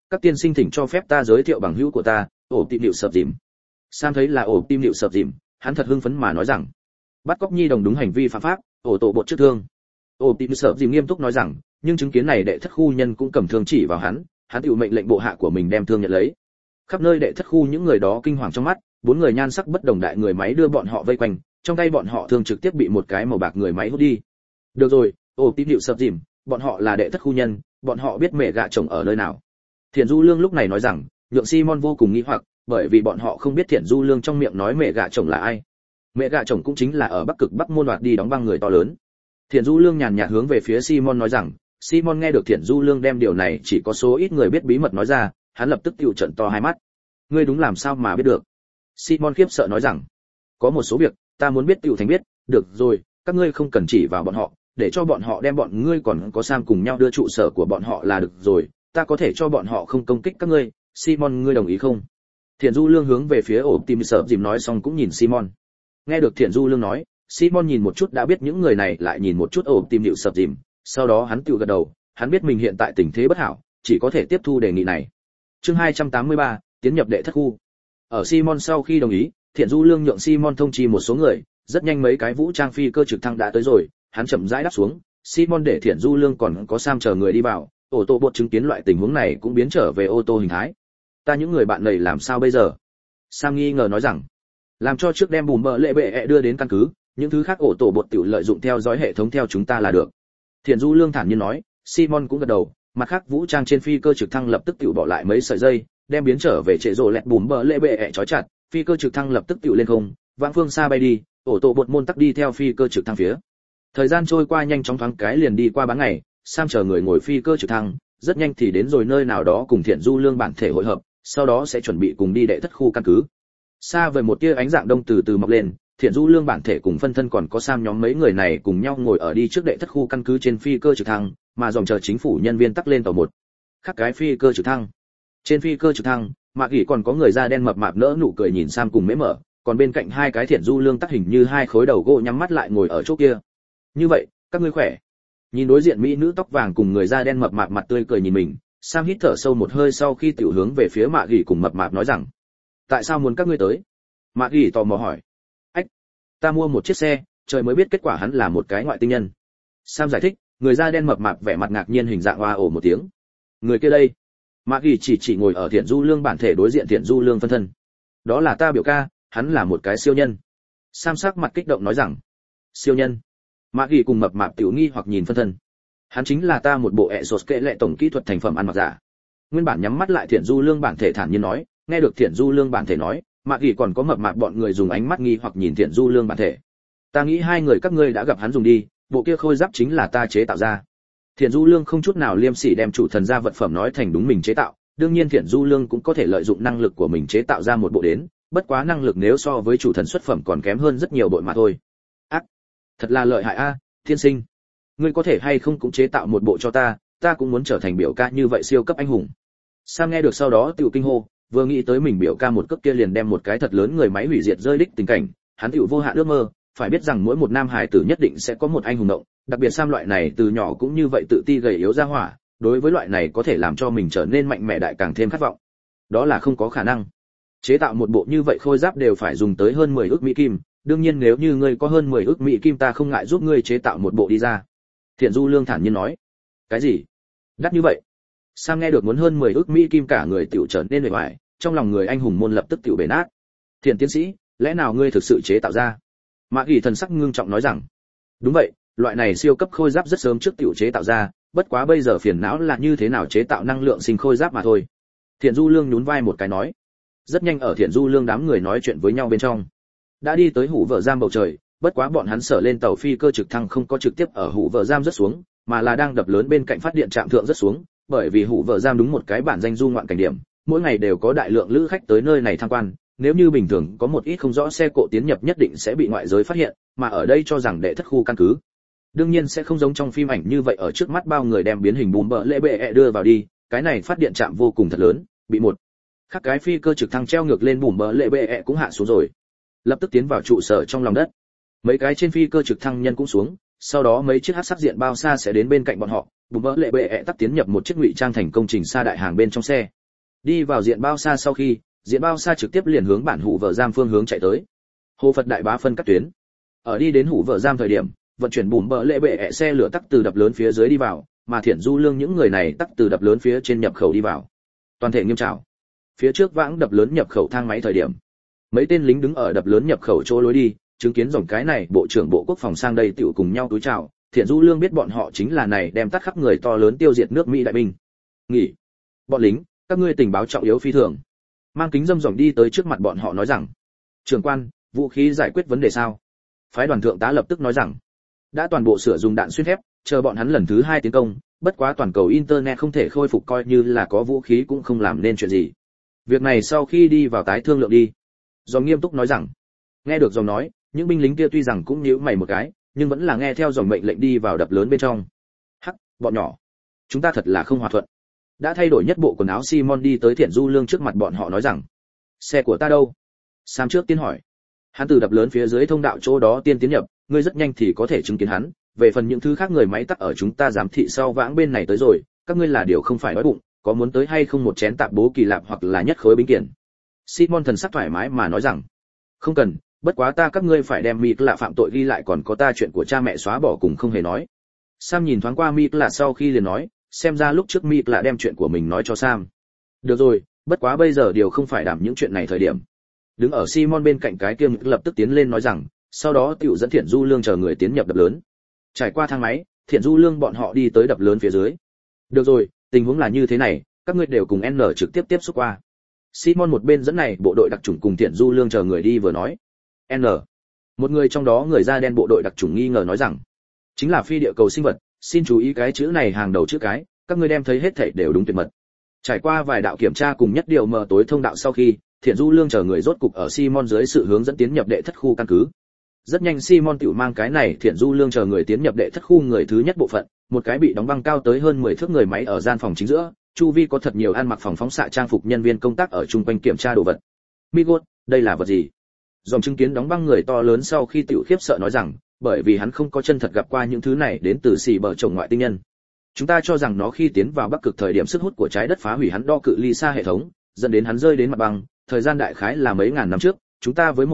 các tiên sinh thỉnh cho phép ta giới thiệu bằng hữu của ta, ổ tim điệu sập dìm. Sam thấy là ổ tim điệu sập dìm, hắn thật hưng phấn mà nói rằng, bắt cóc nhi đồng đúng hành vi phạm pháp, ổ tổ bột trước thương. Ổ tim sập dìm nghiêm túc nói rằng, nhưng chứng kiến này đệ thất khu nhân cũng cầm thương chỉ vào hắn tự mệnh lệnh bộ hạ của mình đem thương nhận lấy. Khắp nơi đệ thất khu những người đó kinh hoàng trong mắt, bốn người nhan sắc bất đồng đại người máy đưa bọn họ vây quanh, trong tay bọn họ thương trực tiếp bị một cái màu bạc người máy hút đi. Được rồi, ổ tim điệu sập dìm, bọn họ là đệ thất khu nhân, bọn họ biết mẹ gạ chồng ở nơi nào. Thiện Du Lương lúc này nói rằng, nhượng Simon vô cùng nghi hoặc, bởi vì bọn họ không biết Thiện Du Lương trong miệng nói mẹ gạ chồng là ai. Mẹ gạ chồng cũng chính là ở Bắc Cực Bắc môn loạt đi đóng băng người to lớn. Thiện Du Lương nhàn nhạt hướng về phía Simon nói rằng, Simon nghe được Thiện Du Lương đem điều này chỉ có số ít người biết bí mật nói ra, hắn lập tức tiêu trận to hai mắt. Ngươi đúng làm sao mà biết được? Simon khiếp sợ nói rằng, có một số việc ta muốn biết tiểu thành biết, được rồi, các ngươi không cần chỉ vào bọn họ, để cho bọn họ đem bọn ngươi còn có Sam cùng nhau đưa trụ sở của bọn họ là được rồi, ta có thể cho bọn họ không công kích các ngươi. Simon, ngươi đồng ý không? Thiện Du Lương hướng về phía ổ tim sợ dìm nói xong cũng nhìn Simon. Nghe được Thiện Du Lương nói, Simon nhìn một chút đã biết những người này lại nhìn một chút ổ tim điệu sập dìm, sau đó hắn tự gật đầu, hắn biết mình hiện tại tình thế bất hảo, chỉ có thể tiếp thu đề nghị này. Chương 283, tiến nhập đệ thất khu. Ở Simon sau khi đồng ý, Thiện Du Lương nhượng Simon thông chi một số người, rất nhanh mấy cái vũ trang phi cơ trực thăng đã tới rồi, hắn chậm rãi đáp xuống, Simon để Thiện Du Lương còn có Sam chờ người đi vào, ô tô bột chứng kiến loại tình huống này cũng biến trở về ô tô hình thái. Ta những người bạn này làm sao bây giờ? Sam nghi ngờ nói rằng, làm cho trước đem bùm bờ lệ bệ đưa đến căn cứ, những thứ khác ổ tổ bột tiểu lợi dụng theo dõi hệ thống theo chúng ta là được. Thiện Du Lương thản nhiên nói, Simon cũng gật đầu, mặt khác vũ trang trên phi cơ trực thăng lập tức tiểu bỏ lại mấy sợi dây, đem biến trở về trệ rồ lẹt bùm bờ lệ bệ trói chặt, phi cơ trực thăng lập tức tiểu lên không, vãng phương xa bay đi, ổ tổ bột môn tắc đi theo phi cơ trực thăng phía. Thời gian trôi qua nhanh chóng thoáng cái liền đi qua bán ngày, Sam chờ người ngồi phi cơ trực thăng, rất nhanh thì đến rồi nơi nào đó cùng Thiện Du Lương bản thể hội hợp, sau đó sẽ chuẩn bị cùng đi đệ thất khu căn cứ. Xa vời một tia ánh dạng đông từ từ mọc lên, Thiện Du Lương bản thể cùng phân thân còn có Sam nhóm mấy người này cùng nhau ngồi ở đi trước đệ thất khu căn cứ trên phi cơ trực thăng, mà dòng chờ chính phủ nhân viên tắc lên tàu một. Khác cái phi cơ trực thăng. Trên phi cơ trực thăng, Mạc Gỉ còn có người da đen mập mạp nỡ nụ cười nhìn Sam cùng Mễ Mở, còn bên cạnh hai cái Thiện Du Lương tắc hình như hai khối đầu gỗ nhắm mắt lại ngồi ở chỗ kia. Như vậy, các ngươi khỏe? Nhìn đối diện mỹ nữ tóc vàng cùng người da đen mập mạp mặt tươi cười nhìn mình, Sam hít thở sâu một hơi sau khi tiểu hướng về phía Mạc Gỉ cùng mập mạp nói rằng, tại sao muốn các ngươi tới? Mạc Gỉ tò mò hỏi. Ách, ta mua một chiếc xe, trời mới biết kết quả hắn là một cái ngoại tinh nhân. Sam giải thích, người da đen mập mạp vẻ mặt ngạc nhiên hình dạng oa ồ một tiếng. Người kia đây? Mạc Gỉ chỉ ngồi ở Thiện Du Lương bản thể đối diện Thiện Du Lương phân thân. Đó là ta biểu ca, hắn là một cái siêu nhân. Sam sắc mặt kích động nói rằng, siêu nhân? Mạc Gỉ cùng mập mạp tiểu nghi hoặc nhìn phân thân. Hắn chính là ta một bộ Exos kệ lệ tổng kỹ thuật thành phẩm ăn mặc giả. Nguyên bản nhắm mắt lại Thiện Du Lương bản thể thản nhiên nói, nghe được Thiện Du Lương bản thể nói, Mạc Gỉ còn có mập mạp bọn người dùng ánh mắt nghi hoặc nhìn Thiện Du Lương bản thể. Ta nghĩ hai người các ngươi đã gặp hắn dùng đi, bộ kia khôi giáp chính là ta chế tạo ra. Thiện Du Lương không chút nào liêm sỉ đem chủ thần gia vật phẩm nói thành đúng mình chế tạo, đương nhiên Thiện Du Lương cũng có thể lợi dụng năng lực của mình chế tạo ra một bộ đến, bất quá năng lực nếu so với chủ thần xuất phẩm còn kém hơn rất nhiều bội mà thôi. Ác, thật là lợi hại a, thiên sinh. Ngươi có thể hay không cũng chế tạo một bộ cho ta, ta cũng muốn trở thành biểu ca như vậy siêu cấp anh hùng. Sam nghe được sau đó tiểu kinh hô, vừa nghĩ tới mình biểu ca một cước kia liền đem một cái thật lớn người máy hủy diệt rơi đích tình cảnh, hắn tiểu vô hạn ước mơ, phải biết rằng mỗi một nam hài tử nhất định sẽ có một anh hùng động, đặc biệt Sam loại này từ nhỏ cũng như vậy tự ti gầy yếu ra hỏa, đối với loại này có thể làm cho mình trở nên mạnh mẽ đại càng thêm khát vọng. Đó là không có khả năng. Chế tạo một bộ như vậy khôi giáp đều phải dùng tới hơn 10 ức Mỹ kim, đương nhiên nếu như ngươi có hơn 10 ức Mỹ kim ta không ngại giúp ngươi chế tạo một bộ đi ra. Thiện Du Lương thản nhiên nói. Cái gì? Đắt như vậy? Sam nghe được muốn hơn 10 ức Mỹ kim cả người tiểu trở nên bề ngoài, trong lòng người anh hùng môn lập tức tiểu bể nát. Thiện tiến sĩ, lẽ nào ngươi thực sự chế tạo ra? Mạc Gỉ thần sắc ngưng trọng nói rằng. Đúng vậy, loại này siêu cấp khôi giáp rất sớm trước tiểu chế tạo ra, bất quá bây giờ phiền não là như thế nào chế tạo năng lượng sinh khôi giáp mà thôi. Thiện Du Lương nhún vai một cái nói. Rất nhanh ở Thiện Du Lương đám người nói chuyện với nhau bên trong. Đã đi tới hủ vợ giam bầu trời, bất quá bọn hắn sở lên tàu phi cơ trực thăng không có trực tiếp ở hủ vợ giam rất xuống, mà là đang đập lớn bên cạnh phát điện trạm thượng rất xuống, bởi vì hủ vợ giam đúng một cái bản danh du ngoạn cảnh điểm, mỗi ngày đều có đại lượng lữ khách tới nơi này tham quan, nếu như bình thường có một ít không rõ xe cộ tiến nhập nhất định sẽ bị ngoại giới phát hiện, mà ở đây cho rằng đệ thất khu căn cứ. Đương nhiên sẽ không giống trong phim ảnh như vậy ở trước mắt bao người đem biến hình bùm bợ lệ bệ đưa vào đi, cái này phát điện trạm vô cùng thật lớn, bị một khác cái phi cơ trực thăng treo ngược lên bùm bợ lệ bệ cũng hạ xuống rồi, lập tức tiến vào trụ sở trong lòng đất. Mấy cái trên phi cơ trực thăng nhân cũng xuống, sau đó mấy chiếc hắc sắc diện bao xa sẽ đến bên cạnh bọn họ, bùm bợ lệ bệ tắt tiến nhập một chiếc ngụy trang thành công trình xa đại hàng bên trong xe, Đi vào diện bao xa sau khi, diện bao xa trực tiếp liền hướng bản hủ vợ giam phương hướng chạy tới. Hồ Phật Đại Bá phân các tuyến. Ở đi đến hủ vợ giam thời điểm, vận chuyển bùm bờ lệ bệ xe lửa tắc từ đập lớn phía dưới đi vào, mà Thiện Du Lương những người này tắc từ đập lớn phía trên nhập khẩu đi vào. Toàn thể nghiêm trảo. Phía trước vãng đập lớn nhập khẩu thang máy thời điểm, mấy tên lính đứng ở đập lớn nhập khẩu chỗ lối đi, chứng kiến dòng cái này bộ trưởng bộ quốc phòng sang đây tiểu cùng nhau túi chào. Thiện Du Lương biết bọn họ chính là này đem tắt khắp người to lớn tiêu diệt nước Mỹ đại binh. Nghỉ. Bọn lính, các ngươi tình báo trọng yếu phi thường. Mang kính dâm dòng đi tới trước mặt bọn họ nói rằng, trưởng quan, vũ khí giải quyết vấn đề sao? Phái đoàn thượng tá lập tức nói rằng, đã toàn bộ sửa dùng đạn xuyên thép, chờ bọn hắn lần thứ 2 tiến công, bất quá toàn cầu internet không thể khôi phục coi như là có vũ khí cũng không làm nên chuyện gì. Việc này sau khi đi vào tái thương lượng đi. Dòng nghiêm túc nói rằng, nghe được dòng nói, những binh lính kia tuy rằng cũng nhíu mày một cái, nhưng vẫn là nghe theo dòng mệnh lệnh đi vào đập lớn bên trong. Hắc, bọn nhỏ, chúng ta thật là không hòa thuận. Đã thay đổi nhất bộ quần áo Simon đi tới Thiện Du Lương trước mặt bọn họ nói rằng, xe của ta đâu? Sam trước tiên hỏi. Hắn từ đập lớn phía dưới thông đạo chỗ đó tiến nhập, ngươi rất nhanh thì có thể chứng kiến hắn, về phần những thứ khác người máy tắc ở chúng ta giám thị sau vãng bên này tới rồi, các ngươi là điều không phải đói bụng, có muốn tới hay không một chén tạp bố kỳ lạp hoặc là nhất khối bánh kiện. Simon thần sắc thoải mái mà nói rằng, không cần, bất quá ta các ngươi phải đem mịt lạ phạm tội ghi lại còn có ta chuyện của cha mẹ xóa bỏ cùng không hề nói. Sam nhìn thoáng qua mịt lạ sau khi liền nói, xem ra lúc trước mịt lạ đem chuyện của mình nói cho Sam. Được rồi, bất quá bây giờ điều không phải đảm những chuyện này thời điểm. Đứng ở Simon bên cạnh cái kia lập tức tiến lên nói rằng, sau đó tiểu dẫn Thiện Du Lương chờ người tiến nhập đập lớn. Trải qua thang máy, Thiện Du Lương bọn họ đi tới đập lớn phía dưới. Được rồi, tình huống là như thế này, các ngươi đều cùng N trực tiếp tiếp xúc qua. Simon một bên dẫn này bộ đội đặc chủng cùng Thiện Du Lương chờ người đi vừa nói. N. Một người trong đó người da đen bộ đội đặc chủng nghi ngờ nói rằng, chính là phi địa cầu sinh vật, xin chú ý cái chữ này hàng đầu chữ cái, các ngươi đem thấy hết thảy đều đúng tuyệt mật. Trải qua vài đạo kiểm tra cùng nhất điều mờ tối thông đạo sau khi, Thiện Du Lương chờ người rốt cục ở Simon dưới sự hướng dẫn tiến nhập đệ thất khu căn cứ. Rất nhanh Simon tiểu mang cái này Thiện Du Lương chờ người tiến nhập đệ thất khu người thứ nhất bộ phận, một cái bị đóng băng cao tới hơn 10 thước người máy ở gian phòng chính giữa, chu vi có thật nhiều ăn mặc phòng phóng xạ trang phục nhân viên công tác ở chung quanh kiểm tra đồ vật. Migot, đây là vật gì? Dòng chứng kiến đóng băng người to lớn sau khi tiểu khiếp sợ nói rằng, bởi vì hắn không có chân thật gặp qua những thứ này đến từ xì bờ chồng ngoại tinh nhân. Chúng ta cho rằng nó khi tiến vào bắc cực thời điểm sức hút của trái đất phá hủy hắn đo cự ly xa hệ thống, dẫn đến hắn rơi đến mặt băng, thời gian đại khái là mấy ngàn năm trước, chúng ta với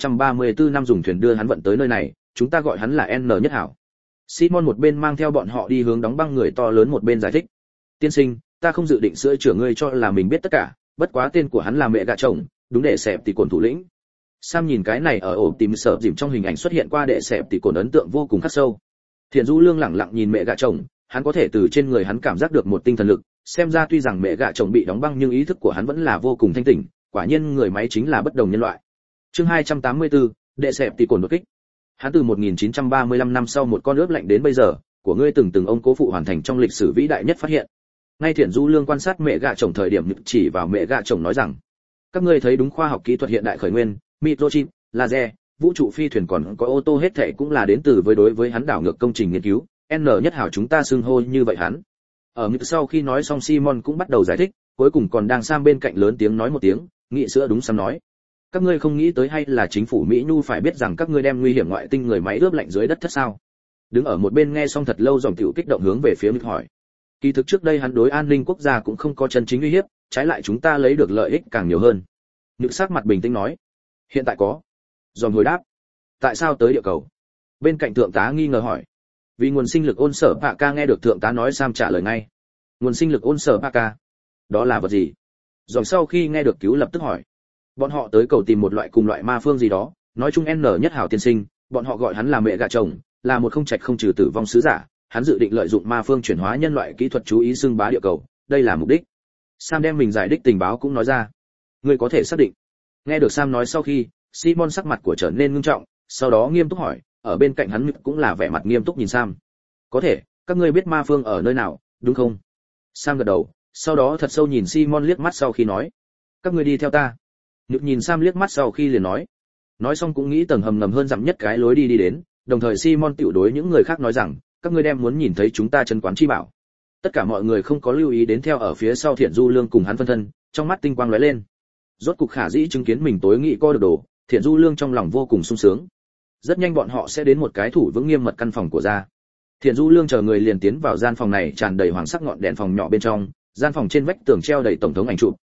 1934 năm dùng thuyền đưa hắn vận tới nơi này, chúng ta gọi hắn là N nhất hảo. Simon một bên mang theo bọn họ đi hướng đóng băng người to lớn một bên giải thích. Tiên sinh, ta không dự định sửa chữa ngươi cho là mình biết tất cả, bất quá tên của hắn là mẹ gà chồng, đúng để xẹp tỷ cồn thủ lĩnh. Sam nhìn cái này ở ổ tìm sợ dìm trong hình ảnh xuất hiện qua đệ xẹp tỷ cồn ấn tượng vô cùng khắc sâu. Thiện Du Lương lẳng lặng nhìn mẹ gà chồng, hắn có thể từ trên người hắn cảm giác được một tinh thần lực, xem ra tuy rằng mẹ gà chồng bị đóng băng nhưng ý thức của hắn vẫn là vô cùng thanh tỉnh, quả nhiên người máy chính là bất đồng nhân loại. Chương 284, đệ xẹp tỷ cồn đột kích. Hắn từ 1935 năm sau một con ướp lạnh đến bây giờ, của ngươi từng ông cố phụ hoàn thành trong lịch sử vĩ đại nhất phát hiện. Ngay Thiện Du Lương quan sát mẹ gà chồng thời điểm chỉ vào mẹ gà chồng nói rằng, các ngươi thấy đúng khoa học kỹ thuật hiện đại khởi nguyên, microchip, laser, vũ trụ phi thuyền còn có ô tô hết thảy cũng là đến từ với đối với hắn đảo ngược công trình nghiên cứu, N nhất hảo chúng ta xưng hô như vậy hắn. Ở ngực sau khi nói xong Simon cũng bắt đầu giải thích, cuối cùng còn đang Sam bên cạnh lớn tiếng nói một tiếng, nghị sữa đúng Sam nói. Các ngươi không nghĩ tới hay là chính phủ Mỹ Nhu phải biết rằng các ngươi đem nguy hiểm ngoại tinh người máy ướp lạnh dưới đất thất sao? Đứng ở một bên nghe xong thật lâu dòng tiểu kích động hướng về phía Mịch hỏi. Kỳ thực trước đây hắn đối an ninh quốc gia cũng không có chân chính uy hiếp, trái lại chúng ta lấy được lợi ích càng nhiều hơn. Mịch sắc mặt bình tĩnh nói. Hiện tại có. Dòng hồi đáp. Tại sao tới địa cầu? Bên cạnh thượng tá nghi ngờ hỏi. Vì nguồn sinh lực ôn sở bạ ca nghe được thượng tá nói Sam trả lời ngay. Nguồn sinh lực ôn sở bạ ca? Đó là vật gì? Dòng sau khi nghe được cứu lập tức hỏi. Bọn họ tới cầu tìm một loại cùng loại ma phương gì đó, nói chung N nhất hảo tiên sinh, bọn họ gọi hắn là mẹ gà chồng, là một không trạch không trừ tử vong sứ giả, hắn dự định lợi dụng ma phương chuyển hóa nhân loại kỹ thuật chú ý xưng bá địa cầu, đây là mục đích. Sam đem mình giải đích tình báo cũng nói ra. Ngươi có thể xác định? Nghe được Sam nói sau khi, Simon sắc mặt của trở nên ngưng trọng, sau đó nghiêm túc hỏi, ở bên cạnh hắn cũng là vẻ mặt nghiêm túc nhìn Sam. Có thể, các ngươi biết ma phương ở nơi nào, đúng không? Sam gật đầu, sau đó thật sâu nhìn Simon liếc mắt sau khi nói, các ngươi đi theo ta. Nhược nhìn Sam liếc mắt sau khi liền nói xong cũng nghĩ tầng hầm ngầm hơn dặm nhất cái lối đi đến, đồng thời Simon tiểu đối những người khác nói rằng, các ngươi đem muốn nhìn thấy chúng ta chân quán chi bảo. Tất cả mọi người không có lưu ý đến theo ở phía sau Thiện Du Lương cùng hắn phân thân, trong mắt tinh quang lóe lên. Rốt cục khả dĩ chứng kiến mình tối nghị co được đồ, Thiện Du Lương trong lòng vô cùng sung sướng. Rất nhanh bọn họ sẽ đến một cái thủ vững nghiêm mật căn phòng của gia. Thiện Du Lương chờ người liền tiến vào gian phòng này tràn đầy hoàng sắc ngọn đèn phòng nhỏ bên trong, gian phòng trên vách tường treo đầy tổng thống ảnh chụp,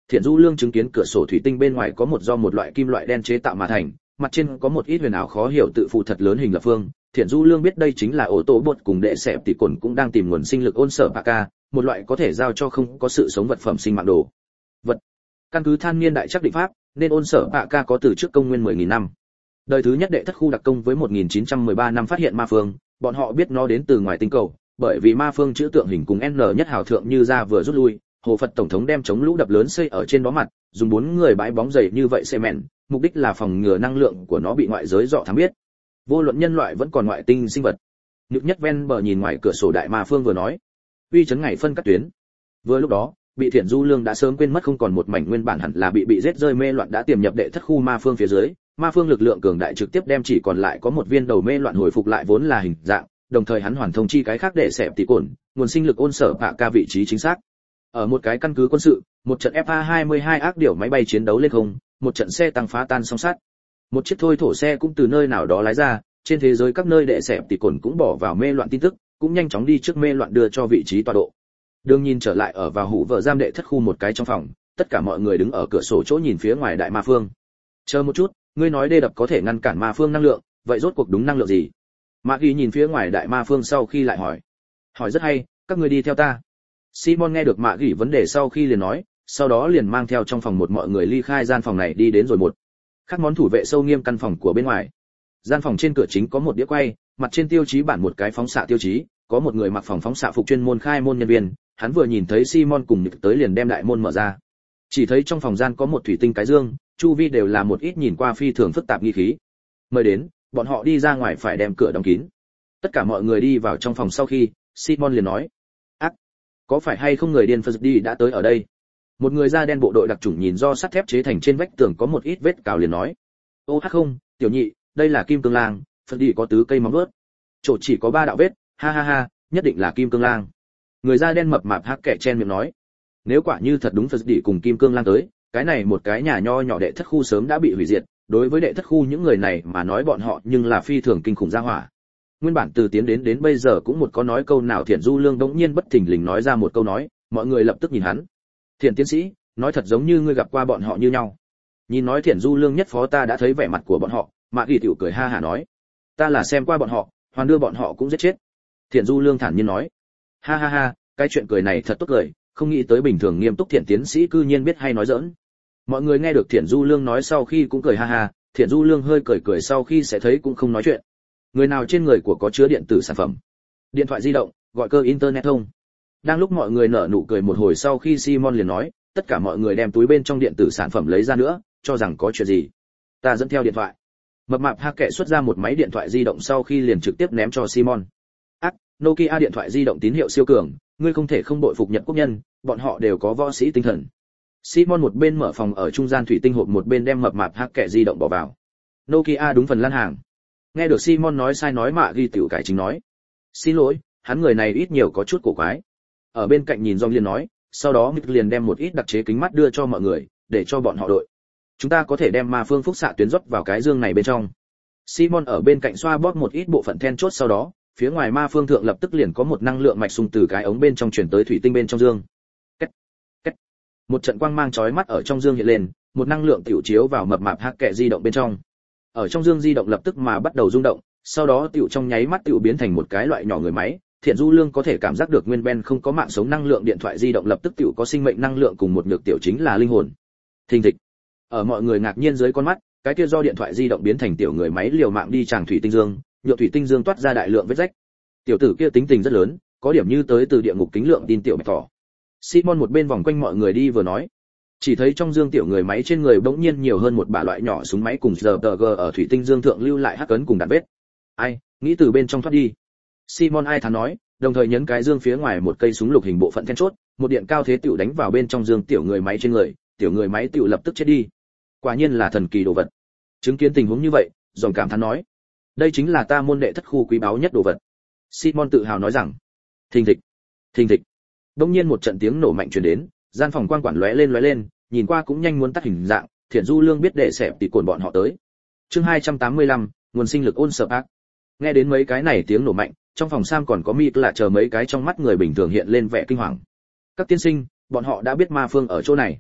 Thiện Du Lương chứng kiến cửa sổ thủy tinh bên ngoài có một loại kim loại đen chế tạo mà thành, mặt trên có một ít huyền ảo khó hiểu tự phụ thật lớn hình lập phương. Thiện Du Lương biết đây chính là ổ tổ bột cùng đệ sẹp tỷ cồn cũng đang tìm nguồn sinh lực ôn sở bạ ca, một loại có thể giao cho không có sự sống vật phẩm sinh mạng đồ. Vật. Căn cứ Than Niên đại chắc định pháp, nên ôn sở bạ ca có từ trước công nguyên 10.000 năm. Đời thứ nhất đệ thất khu đặc công với 1913 năm phát hiện ma phương, bọn họ biết nó đến từ ngoài tinh cầu, bởi vì ma phương chữ tượng hình cùng N nhất hào thượng như ra vừa rút lui, Hồ Phật tổng thống đem chống lũ đập lớn xây ở trên đó mặt, dùng 4 người bãi bóng dày như vậy xe mèn, mục đích là phòng ngừa năng lượng của nó bị ngoại giới dọ thám biết. Vô luận nhân loại vẫn còn ngoại tinh sinh vật. Nhược nhất ven bờ nhìn ngoài cửa sổ đại ma phương vừa nói, uy chấn ngày phân cắt tuyến. Vừa lúc đó, bị Thiện Du Lương đã sớm quên mất không còn một mảnh nguyên bản hẳn là bị giết rơi mê loạn đã tiềm nhập đệ thất khu ma phương phía dưới, ma phương lực lượng cường đại trực tiếp đem chỉ còn lại có một viên đầu mê loạn hồi phục lại vốn là hình dạng, đồng thời hắn hoàn thông chi cái khác để xẹp tỷ cồn, nguồn sinh lực ôn sở bạ ca vị trí chính xác. Ở một cái căn cứ quân sự, một trận FA-22 ác điểu máy bay chiến đấu lên không, một trận xe tăng phá tan song sắt. Một chiếc thôi thổ xe cũng từ nơi nào đó lái ra, trên thế giới các nơi đệ xẹp tỷ cồn cũng bỏ vào mê loạn tin tức, cũng nhanh chóng đi trước mê loạn đưa cho vị trí tọa độ. Đường nhìn trở lại ở vào hủ vợ giam đệ thất khu một cái trong phòng, tất cả mọi người đứng ở cửa sổ chỗ nhìn phía ngoài đại ma phương. Chờ một chút, ngươi nói đê đập có thể ngăn cản ma phương năng lượng, vậy rốt cuộc đúng năng lượng gì? Mạc Ghi nhìn phía ngoài đại ma phương sau khi lại hỏi rất hay, các ngươi đi theo ta. Simon nghe được Mạc Ghi vấn đề sau khi liền nói, sau đó liền mang theo trong phòng một mọi người ly khai gian phòng này đi đến rồi một khác món thủ vệ sâu nghiêm căn phòng của bên ngoài. Gian phòng trên cửa chính có một đĩa quay, mặt trên tiêu chí bản một cái phóng xạ tiêu chí, có một người mặc phòng phóng xạ phục chuyên môn khai môn nhân viên, hắn vừa nhìn thấy Simon cùng Nhật tới liền đem đại môn mở ra. Chỉ thấy trong phòng gian có một thủy tinh cái dương, chu vi đều là một ít nhìn qua phi thường phức tạp nghi khí. Mời đến, bọn họ đi ra ngoài phải đem cửa đóng kín. Tất cả mọi người đi vào trong phòng sau khi, Simon liền nói: "Ác, có phải hay không người điên Phật đi đã tới ở đây?" Một người da đen bộ đội đặc chủng nhìn do sắt thép chế thành trên vách tường có một ít vết cào liền nói: "Ô hắc không, tiểu nhị, đây là kim cương lang, Phật đi có tứ cây móng vuốt. Chỗ chỉ có 3 đạo vết, ha ha ha, nhất định là kim cương lang." Người da đen mập mạp hắc kẻ chen miệng nói: "Nếu quả như thật đúng Phật đi cùng kim cương lang tới, cái này một cái nhà nho nhỏ đệ thất khu sớm đã bị hủy diệt, đối với đệ thất khu những người này mà nói bọn họ nhưng là phi thường kinh khủng gia hỏa." Nguyên bản từ tiến đến bây giờ cũng một có nói câu nào Thiện Du Lương đống nhiên bất thình lình nói ra một câu nói, mọi người lập tức nhìn hắn. "Thiện tiến sĩ, nói thật giống như ngươi gặp qua bọn họ như nhau." Nhìn nói Thiện Du Lương nhất phó ta đã thấy vẻ mặt của bọn họ, Mạc Ghi tiểu cười ha hả nói: "Ta là xem qua bọn họ, hoàn đưa bọn họ cũng giết chết." Thiện Du Lương thản nhiên nói: "Ha ha ha, cái chuyện cười này thật tốt cười, không nghĩ tới bình thường nghiêm túc Thiện tiến sĩ cư nhiên biết hay nói giỡn." Mọi người nghe được Thiện Du Lương nói sau khi cũng cười ha ha, Thiện Du Lương hơi cười sau khi sẽ thấy cũng không nói chuyện. Người nào trên người của có chứa điện tử sản phẩm, điện thoại di động, gọi cơ internet thông. Đang lúc mọi người nở nụ cười một hồi sau khi Simon liền nói, tất cả mọi người đem túi bên trong điện tử sản phẩm lấy ra nữa, cho rằng có chuyện gì. Ta dẫn theo điện thoại. Mập mạp ha kệ xuất ra một máy điện thoại di động sau khi liền trực tiếp ném cho Simon. Ác, Nokia điện thoại di động tín hiệu siêu cường, ngươi không thể không bội phục Nhật quốc nhân, bọn họ đều có võ sĩ tinh thần. Simon một bên mở phòng ở trung gian thủy tinh hộp một bên đem mập mạp ha kệ di động bỏ vào. Nokia đúng phần lan hàng. Nghe được Simon nói sai nói Mạ Ghi tiểu cải chính nói: "Xin lỗi, hắn người này ít nhiều có chút cổ quái." Ở bên cạnh nhìn Dòng liền nói, sau đó Mịch liền đem một ít đặc chế kính mắt đưa cho mọi người, để cho bọn họ đội. "Chúng ta có thể đem ma phương phúc xạ tuyến rót vào cái dương này bên trong." Simon ở bên cạnh xoa bóp một ít bộ phận then chốt sau đó, phía ngoài ma phương thượng lập tức liền có một năng lượng mạch xung từ cái ống bên trong chuyển tới thủy tinh bên trong dương. Két, két. Một trận quang mang chói mắt ở trong dương hiện lên, một năng lượng tiểu chiếu vào mập mạp hắc kệ di động bên trong. Ở trong dương di động lập tức mà bắt đầu rung động, sau đó tiểu trong nháy mắt tiểu biến thành một cái loại nhỏ người máy. Thiện Du Lương có thể cảm giác được nguyên ben không có mạng sống năng lượng điện thoại di động lập tức tiểu có sinh mệnh năng lượng cùng một nhược tiểu chính là linh hồn. Thình thịch. Ở mọi người ngạc nhiên dưới con mắt, cái kia do điện thoại di động biến thành tiểu người máy liều mạng đi tràng thủy tinh dương, nhựa thủy tinh dương toát ra đại lượng vết rách. Tiểu tử kia tính tình rất lớn, có điểm như tới từ địa ngục kính lượng tin tiểu bạch thỏ. Simon một bên vòng quanh mọi người đi vừa nói, chỉ thấy trong dương tiểu người máy trên người bỗng nhiên nhiều hơn một bả loại nhỏ súng máy cùng RPG ở thủy tinh dương thượng lưu lại hắc ấn cùng đạn vết. Ai, nghĩ từ bên trong thoát đi. Simon ai thán nói, đồng thời nhấn cái dương phía ngoài một cây súng lục hình bộ phận then chốt, một điện cao thế tiểu đánh vào bên trong dương tiểu người máy trên người, tiểu người máy tiểu lập tức chết đi. Quả nhiên là thần kỳ đồ vật. Chứng kiến tình huống như vậy, Dòng cảm thán nói, đây chính là ta môn đệ thất khu quý báu nhất đồ vật. Simon tự hào nói rằng, thình thịch, thình thịch. Đột nhiên một trận tiếng nổ mạnh truyền đến, gian phòng quang quản lóe lên, nhìn qua cũng nhanh muốn tắt hình dạng, Thiện Du Lương biết để xẹp tỷ cồn bọn họ tới. Chương 285, nguồn sinh lực ôn sợ ác. Nghe đến mấy cái này tiếng nổ mạnh, trong phòng Sam còn có Mị lạ chờ mấy cái trong mắt người bình thường hiện lên vẻ kinh hoàng. Các tiên sinh, bọn họ đã biết ma phương ở chỗ này.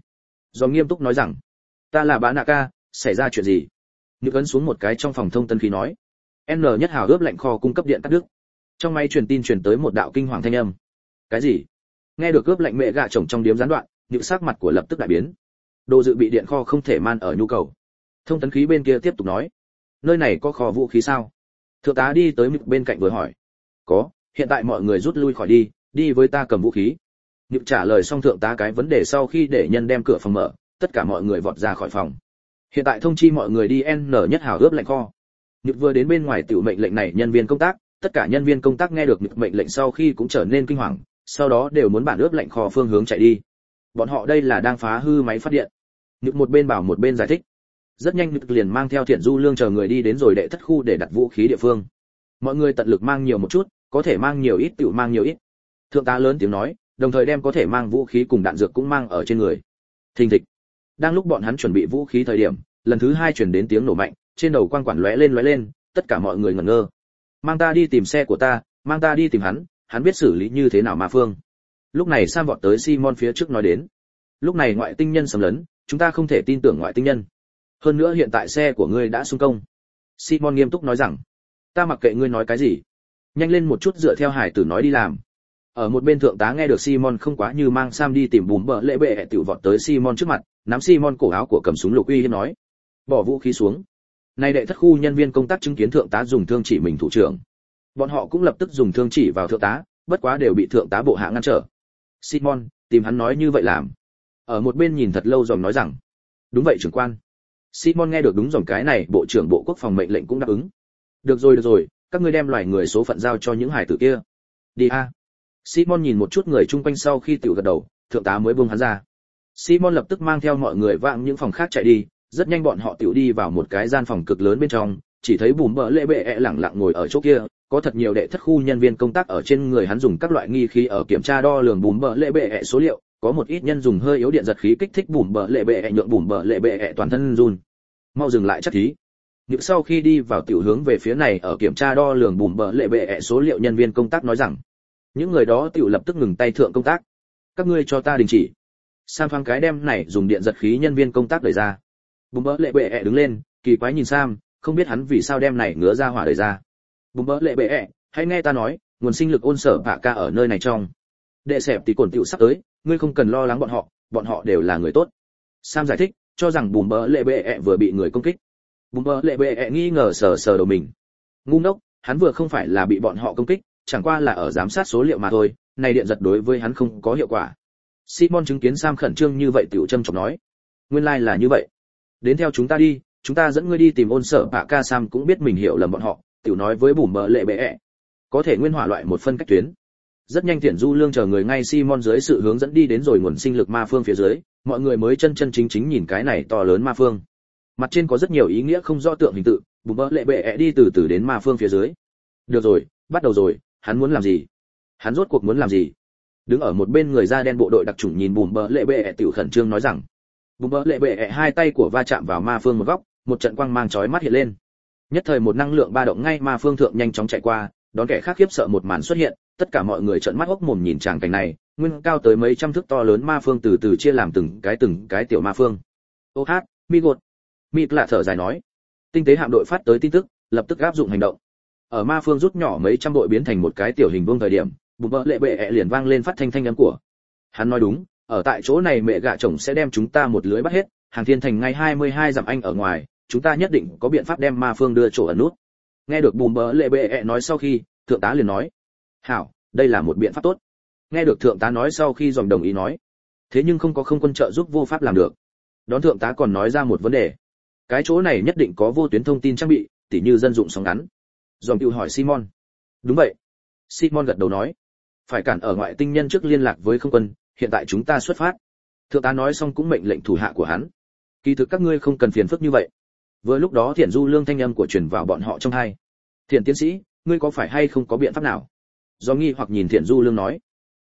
Do nghiêm túc nói rằng, ta là bá nạ ca, xảy ra chuyện gì? Nhược ấn xuống một cái trong phòng thông tân khí nói. N nhất hào ướp lạnh kho cung cấp điện cắt đứt. Trong máy truyền tin truyền tới một đạo kinh hoàng thanh âm. Cái gì? Nghe được ướp lạnh mẹ gạ chồng trong điếm gián đoạn, Nhược sắc mặt của lập tức đại biến. Đồ dự bị điện kho không thể man ở nhu cầu. Thông tấn khí bên kia tiếp tục nói, nơi này có kho vũ khí sao? Thượng tá đi tới Nhược bên cạnh vừa hỏi. Có, hiện tại mọi người rút lui khỏi đi với ta cầm vũ khí. Nhược trả lời xong thượng tá cái vấn đề sau khi để nhân đem cửa phòng mở, tất cả mọi người vọt ra khỏi phòng. Hiện tại thông chi mọi người đi N nhất hào ướp lạnh kho. Nhược vừa đến bên ngoài tiểu mệnh lệnh này nhân viên công tác, tất cả nhân viên công tác nghe được Nhược mệnh lệnh sau khi cũng trở nên kinh hoàng, sau đó đều muốn bản ướp lạnh kho phương hướng chạy đi. Bọn họ đây là đang phá hư máy phát điện. Nhược một bên bảo một bên giải thích. Rất nhanh Nhược liền mang theo Thiện Du Lương chờ người đi đến rồi đệ thất khu để đặt vũ khí địa phương. Mọi người tận lực mang nhiều một chút, có thể mang nhiều ít tiểu mang nhiều ít. Thượng tá lớn tiếng nói, đồng thời đem có thể mang vũ khí cùng đạn dược cũng mang ở trên người. Thình thịch. Đang lúc bọn hắn chuẩn bị vũ khí thời điểm, lần thứ hai truyền đến tiếng nổ mạnh, trên đầu quang quản lóe lên, tất cả mọi người ngẩn ngơ. Mang ta đi tìm xe của ta, mang ta đi tìm hắn biết xử lý như thế nào mà phương. Lúc này Sam vọt tới Simon phía trước nói đến. Lúc này ngoại tinh nhân xâm lấn, chúng ta không thể tin tưởng ngoại tinh nhân. Hơn nữa hiện tại xe của ngươi đã xung công. Simon nghiêm túc nói rằng, ta mặc kệ ngươi nói cái gì, nhanh lên một chút dựa theo hải tử nói đi làm. Ở một bên thượng tá nghe được Simon không quá như mang Sam đi tìm bùm bợ lễ bệ tiểu vọt tới Simon trước mặt, nắm Simon cổ áo của cầm súng lục uy hiếp nói, bỏ vũ khí xuống. Nay đệ thất khu nhân viên công tác chứng kiến thượng tá dùng thương chỉ mình thủ trưởng, bọn họ cũng lập tức dùng thương chỉ vào thượng tá, bất quá đều bị thượng tá bộ hạ ngăn trở. Simon, tìm hắn nói như vậy làm. Ở một bên nhìn thật lâu rồi nói rằng, đúng vậy trưởng quan. Simon nghe được đúng dòng cái này, bộ trưởng bộ quốc phòng mệnh lệnh cũng đáp ứng. Được rồi, các ngươi đem loài người số phận giao cho những hải tử kia. Đi a. Simon nhìn một chút người chung quanh sau khi tiểu gật đầu, thượng tá mới buông hắn ra. Simon lập tức mang theo mọi người vạng những phòng khác chạy đi, rất nhanh bọn họ tiểu đi vào một cái gian phòng cực lớn bên trong, chỉ thấy bùm bợ lễ bệ lẳng lặng ngồi ở chỗ kia, có thật nhiều đệ thất khu nhân viên công tác ở trên người hắn dùng các loại nghi khí ở kiểm tra đo lường bùm bợ lễ bệ số liệu, có một ít nhân dùng hơi yếu điện giật khí kích thích bùm bợ lễ bệ nhượng bùm bợ lễ bệ toàn thân run. Mau dừng lại chắc thí. Nhưng sau khi đi vào tiểu hướng về phía này ở kiểm tra đo lường bùm bợ lễ bệ số liệu nhân viên công tác nói rằng, những người đó tiểu lập tức ngừng tay thượng công tác. Các ngươi cho ta đình chỉ. Sam phang cái đem này dùng điện giật khí nhân viên công tác đẩy ra. Bùm bợ lễ bệ đứng lên, kỳ quái nhìn Sam, không biết hắn vì sao đem này ngứa ra hỏa đẩy ra. Bùm bợ lễ bệ, hãy nghe ta nói, nguồn sinh lực ôn sở bạ ca ở nơi này trong. Đệ sẹp thì cổn tiểu sắp tới, ngươi không cần lo lắng bọn họ đều là người tốt. Sam giải thích, cho rằng bùm bợ lễ bệ vừa bị người công kích. Bùm bợ lễ bệ nghi ngờ sờ đầu mình. Ngu ngốc, hắn vừa không phải là bị bọn họ công kích, chẳng qua là ở giám sát số liệu mà thôi, này điện giật đối với hắn không có hiệu quả. Simon chứng kiến Sam khẩn trương như vậy tiểu châm chọc nói, nguyên lai là như vậy. Đến theo chúng ta đi, chúng ta dẫn ngươi đi tìm ôn sở bạ ca. Sam cũng biết mình hiểu lầm bọn họ, tiểu nói với bùm bợ lễ bệ, có thể nguyên hỏa loại một phân cách tuyến. Rất nhanh Thiện Du Lương chờ người ngay Simon dưới sự hướng dẫn đi đến rồi nguồn sinh lực ma phương phía dưới, mọi người mới chân chính nhìn cái này to lớn ma phương. Mặt trên có rất nhiều ý nghĩa không rõ tượng hình tự, bùm bợ lễ bệ đi từ từ đến ma phương phía dưới. Được rồi, bắt đầu rồi, hắn muốn làm gì? Hắn rốt cuộc muốn làm gì? Đứng ở một bên người da đen bộ đội đặc chủng nhìn bùm bợ lễ bệ tiểu khẩn trương nói rằng, bùm bợ lễ bệ hai tay của va chạm vào ma phương một góc, một trận quang mang chói mắt hiện lên. Nhất thời một năng lượng ba động ngay ma phương thượng nhanh chóng chạy qua, đón kẻ khác khiếp sợ một màn xuất hiện, tất cả mọi người trợn mắt hốc mồm nhìn tràng cảnh này, nguyên cao tới mấy trăm thước to lớn ma phương từ từ chia làm từng cái tiểu ma phương. Ô hát, mi gột. Mịt lạ thở dài nói, tinh tế hạm đội phát tới tin tức, lập tức áp dụng hành động. Ở ma phương rút nhỏ mấy trăm đội biến thành một cái tiểu hình vuông thời điểm, bùm bợ lễ bệ liền vang lên phát thanh âm của. Hắn nói đúng, ở tại chỗ này mẹ gạ chồng sẽ đem chúng ta một lưới bắt hết, hàng thiên thành ngay 22 dặm anh ở ngoài, chúng ta nhất định có biện pháp đem ma phương đưa chỗ ẩn nút. Nghe được bùm bợ lễ bệ nói sau khi, thượng tá liền nói, hảo, đây là một biện pháp tốt. Nghe được thượng tá nói sau khi dòm đồng ý nói, thế nhưng không có không quân trợ giúp vô pháp làm được. Đón thượng tá còn nói ra một vấn đề, cái chỗ này nhất định có vô tuyến thông tin trang bị, tỉ như dân dụng sóng ngắn. Dòm tự hỏi Simon. Đúng vậy. Simon gật đầu nói, phải cản ở ngoại tinh nhân trước liên lạc với không quân, hiện tại chúng ta xuất phát. Thượng tá nói xong cũng mệnh lệnh thủ hạ của hắn, kỳ thực các ngươi không cần phiền phức như vậy. Vừa lúc đó Thiện Du Lương thanh âm của truyền vào bọn họ trong tai. Thiện tiến sĩ, ngươi có phải hay không có biện pháp nào? Do nghi hoặc nhìn Thiện Du Lương nói.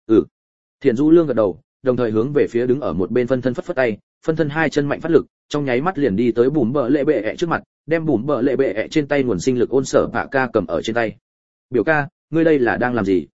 Thiện Du Lương gật đầu, đồng thời hướng về phía đứng ở một bên phân thân phất tay, phân thân hai chân mạnh phát lực, trong nháy mắt liền đi tới bùm bợ lễ bệ trước mặt, đem bùm bợ lễ bệ trên tay nguồn sinh lực ôn sở bạ ca cầm ở trên tay. Biểu ca, ngươi đây là đang làm gì?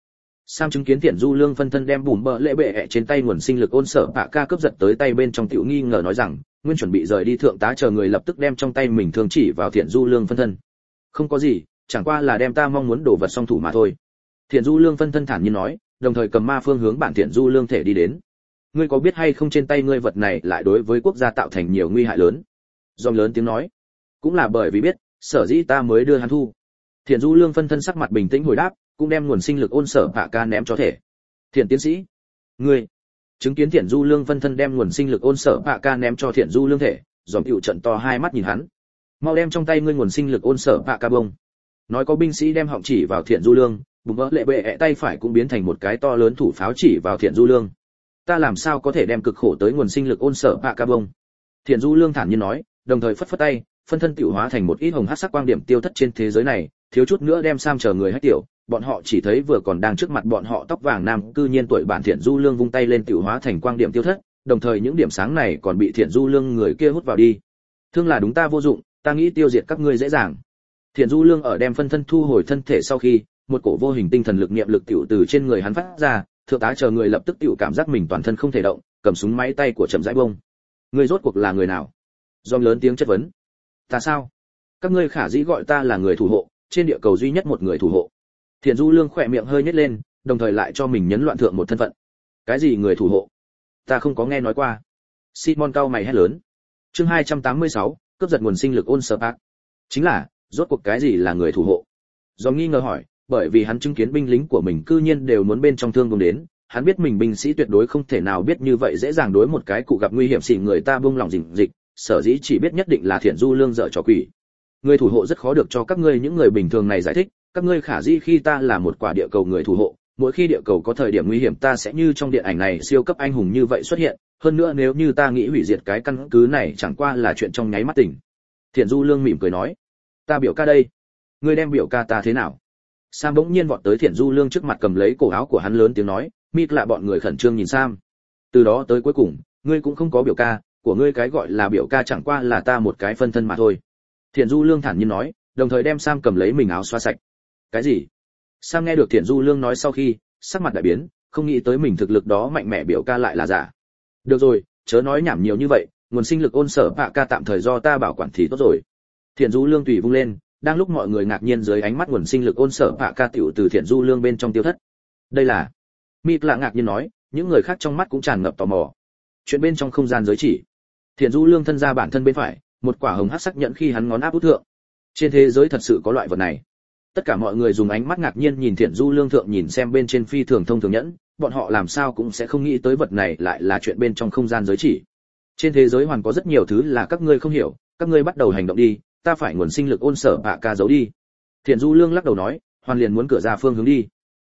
Sam chứng kiến Thiện Du Lương phân thân đem bùm bờ lệ bệ ẹ trên tay nguồn sinh lực ôn sở bạ ca cướp giật tới tay bên trong tiểu nghi ngờ nói rằng, nguyên chuẩn bị rời đi thượng tá chờ người lập tức đem trong tay mình thương chỉ vào Thiện Du Lương phân thân. Không có gì, chẳng qua là đem ta mong muốn đổ vật song thủ mà thôi. Thiện Du Lương phân thân thản nhiên nói, đồng thời cầm ma phương hướng bản Thiện Du Lương thể đi đến. Ngươi có biết hay không trên tay ngươi vật này lại đối với quốc gia tạo thành nhiều nguy hại lớn? Dòng lớn tiếng nói, cũng là bởi vì biết, sở dĩ ta mới đưa hắn thu. Thiện Du Lương phân thân sắc mặt bình tĩnh hồi đáp, cũng đem nguồn sinh lực ôn sở bạ ca ném cho thể. Thiện tiến sĩ, ngươi chứng kiến Thiện Du Lương phân thân đem nguồn sinh lực ôn sở bạ ca ném cho Thiện Du Lương thể, dòm hữu trận to hai mắt nhìn hắn. Mau đem trong tay ngươi nguồn sinh lực ôn sở bạ ca bông. Nói có binh sĩ đem họng chỉ vào Thiện Du Lương, bùm bỡ lệ bệ ẹ tay phải cũng biến thành một cái to lớn thủ pháo chỉ vào Thiện Du Lương. Ta làm sao có thể đem cực khổ tới nguồn sinh lực ôn sở bạ ca bông? Thiện Du Lương thản nhiên nói, đồng thời phất phất tay, phân thân tiểu hóa thành một ít hồng hắc sắc quang điểm tiêu thất trên thế giới này, thiếu chút nữa đem Sam chờ người hách tiểu, bọn họ chỉ thấy vừa còn đang trước mặt bọn họ tóc vàng nam cư nhiên tuổi bản Thiện Du Lương vung tay lên tiểu hóa thành quang điểm tiêu thất, đồng thời những điểm sáng này còn bị Thiện Du Lương người kia hút vào đi. Thương là đúng ta vô dụng, ta nghĩ tiêu diệt các ngươi dễ dàng. Thiện Du Lương ở đem phân thân thu hồi thân thể sau khi, một cổ vô hình tinh thần lực niệm lực tiểu từ trên người hắn phát ra, thượng tá chờ người lập tức tiểu cảm giác mình toàn thân không thể động, cầm súng máy tay của chậm rãi bông. Ngươi rốt cuộc là người nào? Dòng lớn tiếng chất vấn. Ta sao? Các ngươi khả dĩ gọi ta là người thủ hộ, trên địa cầu duy nhất một người thủ hộ. Thiện Du Lương khỏe miệng hơi nhếch lên, đồng thời lại cho mình nhấn loạn thượng một thân phận. Cái gì người thủ hộ? Ta không có nghe nói qua. Simon cao mày hét lớn. Chương 286, cướp giật nguồn sinh lực ôn sở bạ. Chính là, rốt cuộc cái gì là người thủ hộ? Do nghi ngờ hỏi, bởi vì hắn chứng kiến binh lính của mình cư nhiên đều muốn bên trong thương vùng đến, hắn biết mình binh sĩ tuyệt đối không thể nào biết như vậy dễ dàng đối một cái cụ gặp nguy hiểm xỉ người ta buông lòng dịch, sở dĩ chỉ biết nhất định là Thiện Du Lương dở trò quỷ. Người thủ hộ rất khó được cho các ngươi những người bình thường này giải thích, các ngươi khả dĩ khi ta là một quả địa cầu người thủ hộ, mỗi khi địa cầu có thời điểm nguy hiểm ta sẽ như trong điện ảnh này siêu cấp anh hùng như vậy xuất hiện, hơn nữa nếu như ta nghĩ hủy diệt cái căn cứ này chẳng qua là chuyện trong nháy mắt tỉnh. Thiện Du Lương mỉm cười nói, ta biểu ca đây, ngươi đem biểu ca ta thế nào? Sam bỗng nhiên vọt tới Thiện Du Lương trước mặt cầm lấy cổ áo của hắn lớn tiếng nói, mít lạ bọn người khẩn trương nhìn Sam. Từ đó tới cuối cùng, ngươi cũng không có biểu ca, của ngươi cái gọi là biểu ca chẳng qua là ta một cái phân thân mà thôi. Thiện Du Lương thản nhiên nói, đồng thời đem Sam cầm lấy mình áo xoa sạch. Cái gì? Sam nghe được Thiện Du Lương nói sau khi, sắc mặt đại biến, không nghĩ tới mình thực lực đó mạnh mẽ biểu ca lại là giả. Được rồi, chớ nói nhảm nhiều như vậy, nguồn sinh lực ôn sở bạ ca tạm thời do ta bảo quản thì tốt rồi. Thiện Du Lương tùy vung lên, đang lúc mọi người ngạc nhiên dưới ánh mắt nguồn sinh lực ôn sở bạ ca tiểu từ Thiện Du Lương bên trong tiêu thất. Đây là... Mịt lạ ngạc nhiên nói, những người khác trong mắt cũng tràn ngập tò mò. Chuyện bên trong không gian giới chỉ. Thiện Du Lương thân ra bản thân bên phải, một quả hồng hắc sắc nhẫn khi hắn ngón áp út thượng. Trên thế giới thật sự có loại vật này. Tất cả mọi người dùng ánh mắt ngạc nhiên nhìn Thiện Du Lương thượng nhìn xem bên trên phi thường thông thường nhẫn, bọn họ làm sao cũng sẽ không nghĩ tới vật này lại là chuyện bên trong không gian giới chỉ. Trên thế giới hoàn có rất nhiều thứ là các ngươi không hiểu, các ngươi bắt đầu hành động đi, ta phải nguồn sinh lực ôn sở bạ ca giấu đi. Thiện Du Lương lắc đầu nói, hoàn liền muốn cửa ra phương hướng đi.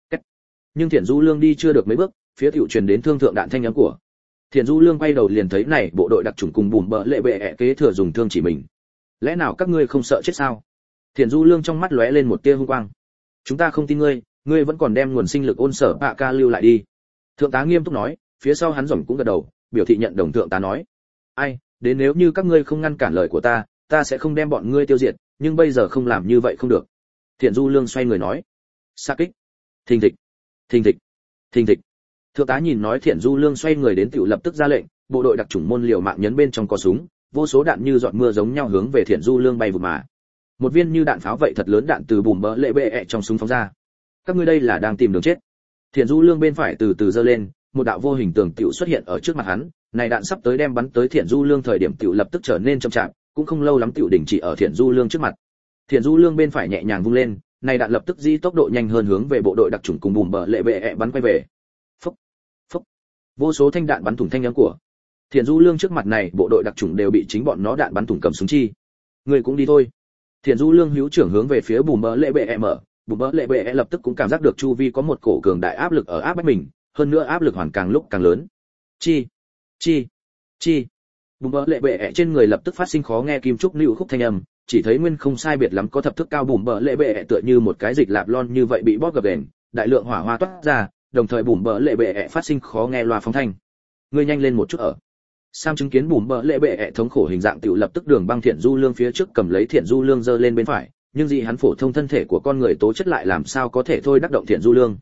Nhưng Thiện Du Lương đi chưa được mấy bước, phía tiểu truyền đến thương thượng đạn thanh âm của. Thiện Du Lương quay đầu liền thấy này bộ đội đặc chủng cùng bùm bợ lệ bệ ẹ kế thừa dùng thương chỉ mình. Lẽ nào các ngươi không sợ chết sao? Thiện Du Lương trong mắt lóe lên một tia hung quang. Chúng ta không tin ngươi, ngươi vẫn còn đem nguồn sinh lực ôn sở bạ ca lưu lại đi. Thượng tá nghiêm túc nói, phía sau hắn rỏng cũng gật đầu, biểu thị nhận đồng. Thượng tá nói, ai, đến nếu như các ngươi không ngăn cản lời của ta sẽ không đem bọn ngươi tiêu diệt, nhưng bây giờ không làm như vậy không được. Thiện Du Lương xoay người nói, xa kích, thình thịch, thình thịch, thình thịch. Thượng tá nhìn nói Thiện Du Lương xoay người đến tiểu lập tức ra lệnh, bộ đội đặc chủng môn liều mạng nhấn bên trong có súng, vô số đạn như giọt mưa giống nhau hướng về Thiện Du Lương bay vụt mà. Một viên như đạn pháo vậy thật lớn đạn từ bùm bỡ lệ bệ ẹ trong súng phóng ra. Các ngươi đây là đang tìm đường chết. Thiện Du Lương bên phải từ từ giơ lên, một đạo vô hình tường tiểu xuất hiện ở trước mặt hắn, này đạn sắp tới đem bắn tới Thiện Du Lương thời điểm tiểu lập tức trở nên chậm chạp, cũng không lâu lắm tiểu đình chỉ ở Thiện Du Lương trước mặt. Thiện Du Lương bên phải nhẹ nhàng vung lên, này đạn lập tức di tốc độ nhanh hơn hướng về bộ đội đặc chủng cùng bùm bỡ lệ bệ ẹ bắn quay về. Phốc, phốc. Vô số thanh đạn bắn thủng thanh âm của. Thiện Du Lương trước mặt này bộ đội đặc chủng đều bị chính bọn nó đạn bắn thủng cầm súng chi. Người cũng đi thôi. Thiện Du Lương hữu trưởng hướng về phía bùm bỡ lệ bệ ẹ mở, bùm bỡ lệ bệ ẹ lập tức cũng cảm giác được chu vi có một cổ cường đại áp lực ở áp bách mình, hơn nữa áp lực hoàn càng lúc càng lớn. Chi, chi, chi. Bùm bỡ lệ bệ ẹ trên người lập tức phát sinh khó nghe kim trúc lưu khúc thanh âm, chỉ thấy nguyên không sai biệt lắm có thập thước cao bùm bỡ lệ bệ ẹ tựa như một cái dịch lạp lon như vậy bị bóp gập ghềnh, đại lượng hỏa hoa toát ra, đồng thời bùm bỡ lệ bệ ẹ phát sinh khó nghe loa phóng thanh. Ngươi nhanh lên một chút ở. Sam chứng kiến bùm bỡ lệ bệ ẹ thống khổ hình dạng tiểu lập tức đường băng Thiện Du Lương phía trước cầm lấy Thiện Du Lương giơ lên bên phải, nhưng gì hắn phổ thông thân thể của con người tố chất lại làm sao có thể thôi đắc động Thiện Du Lương.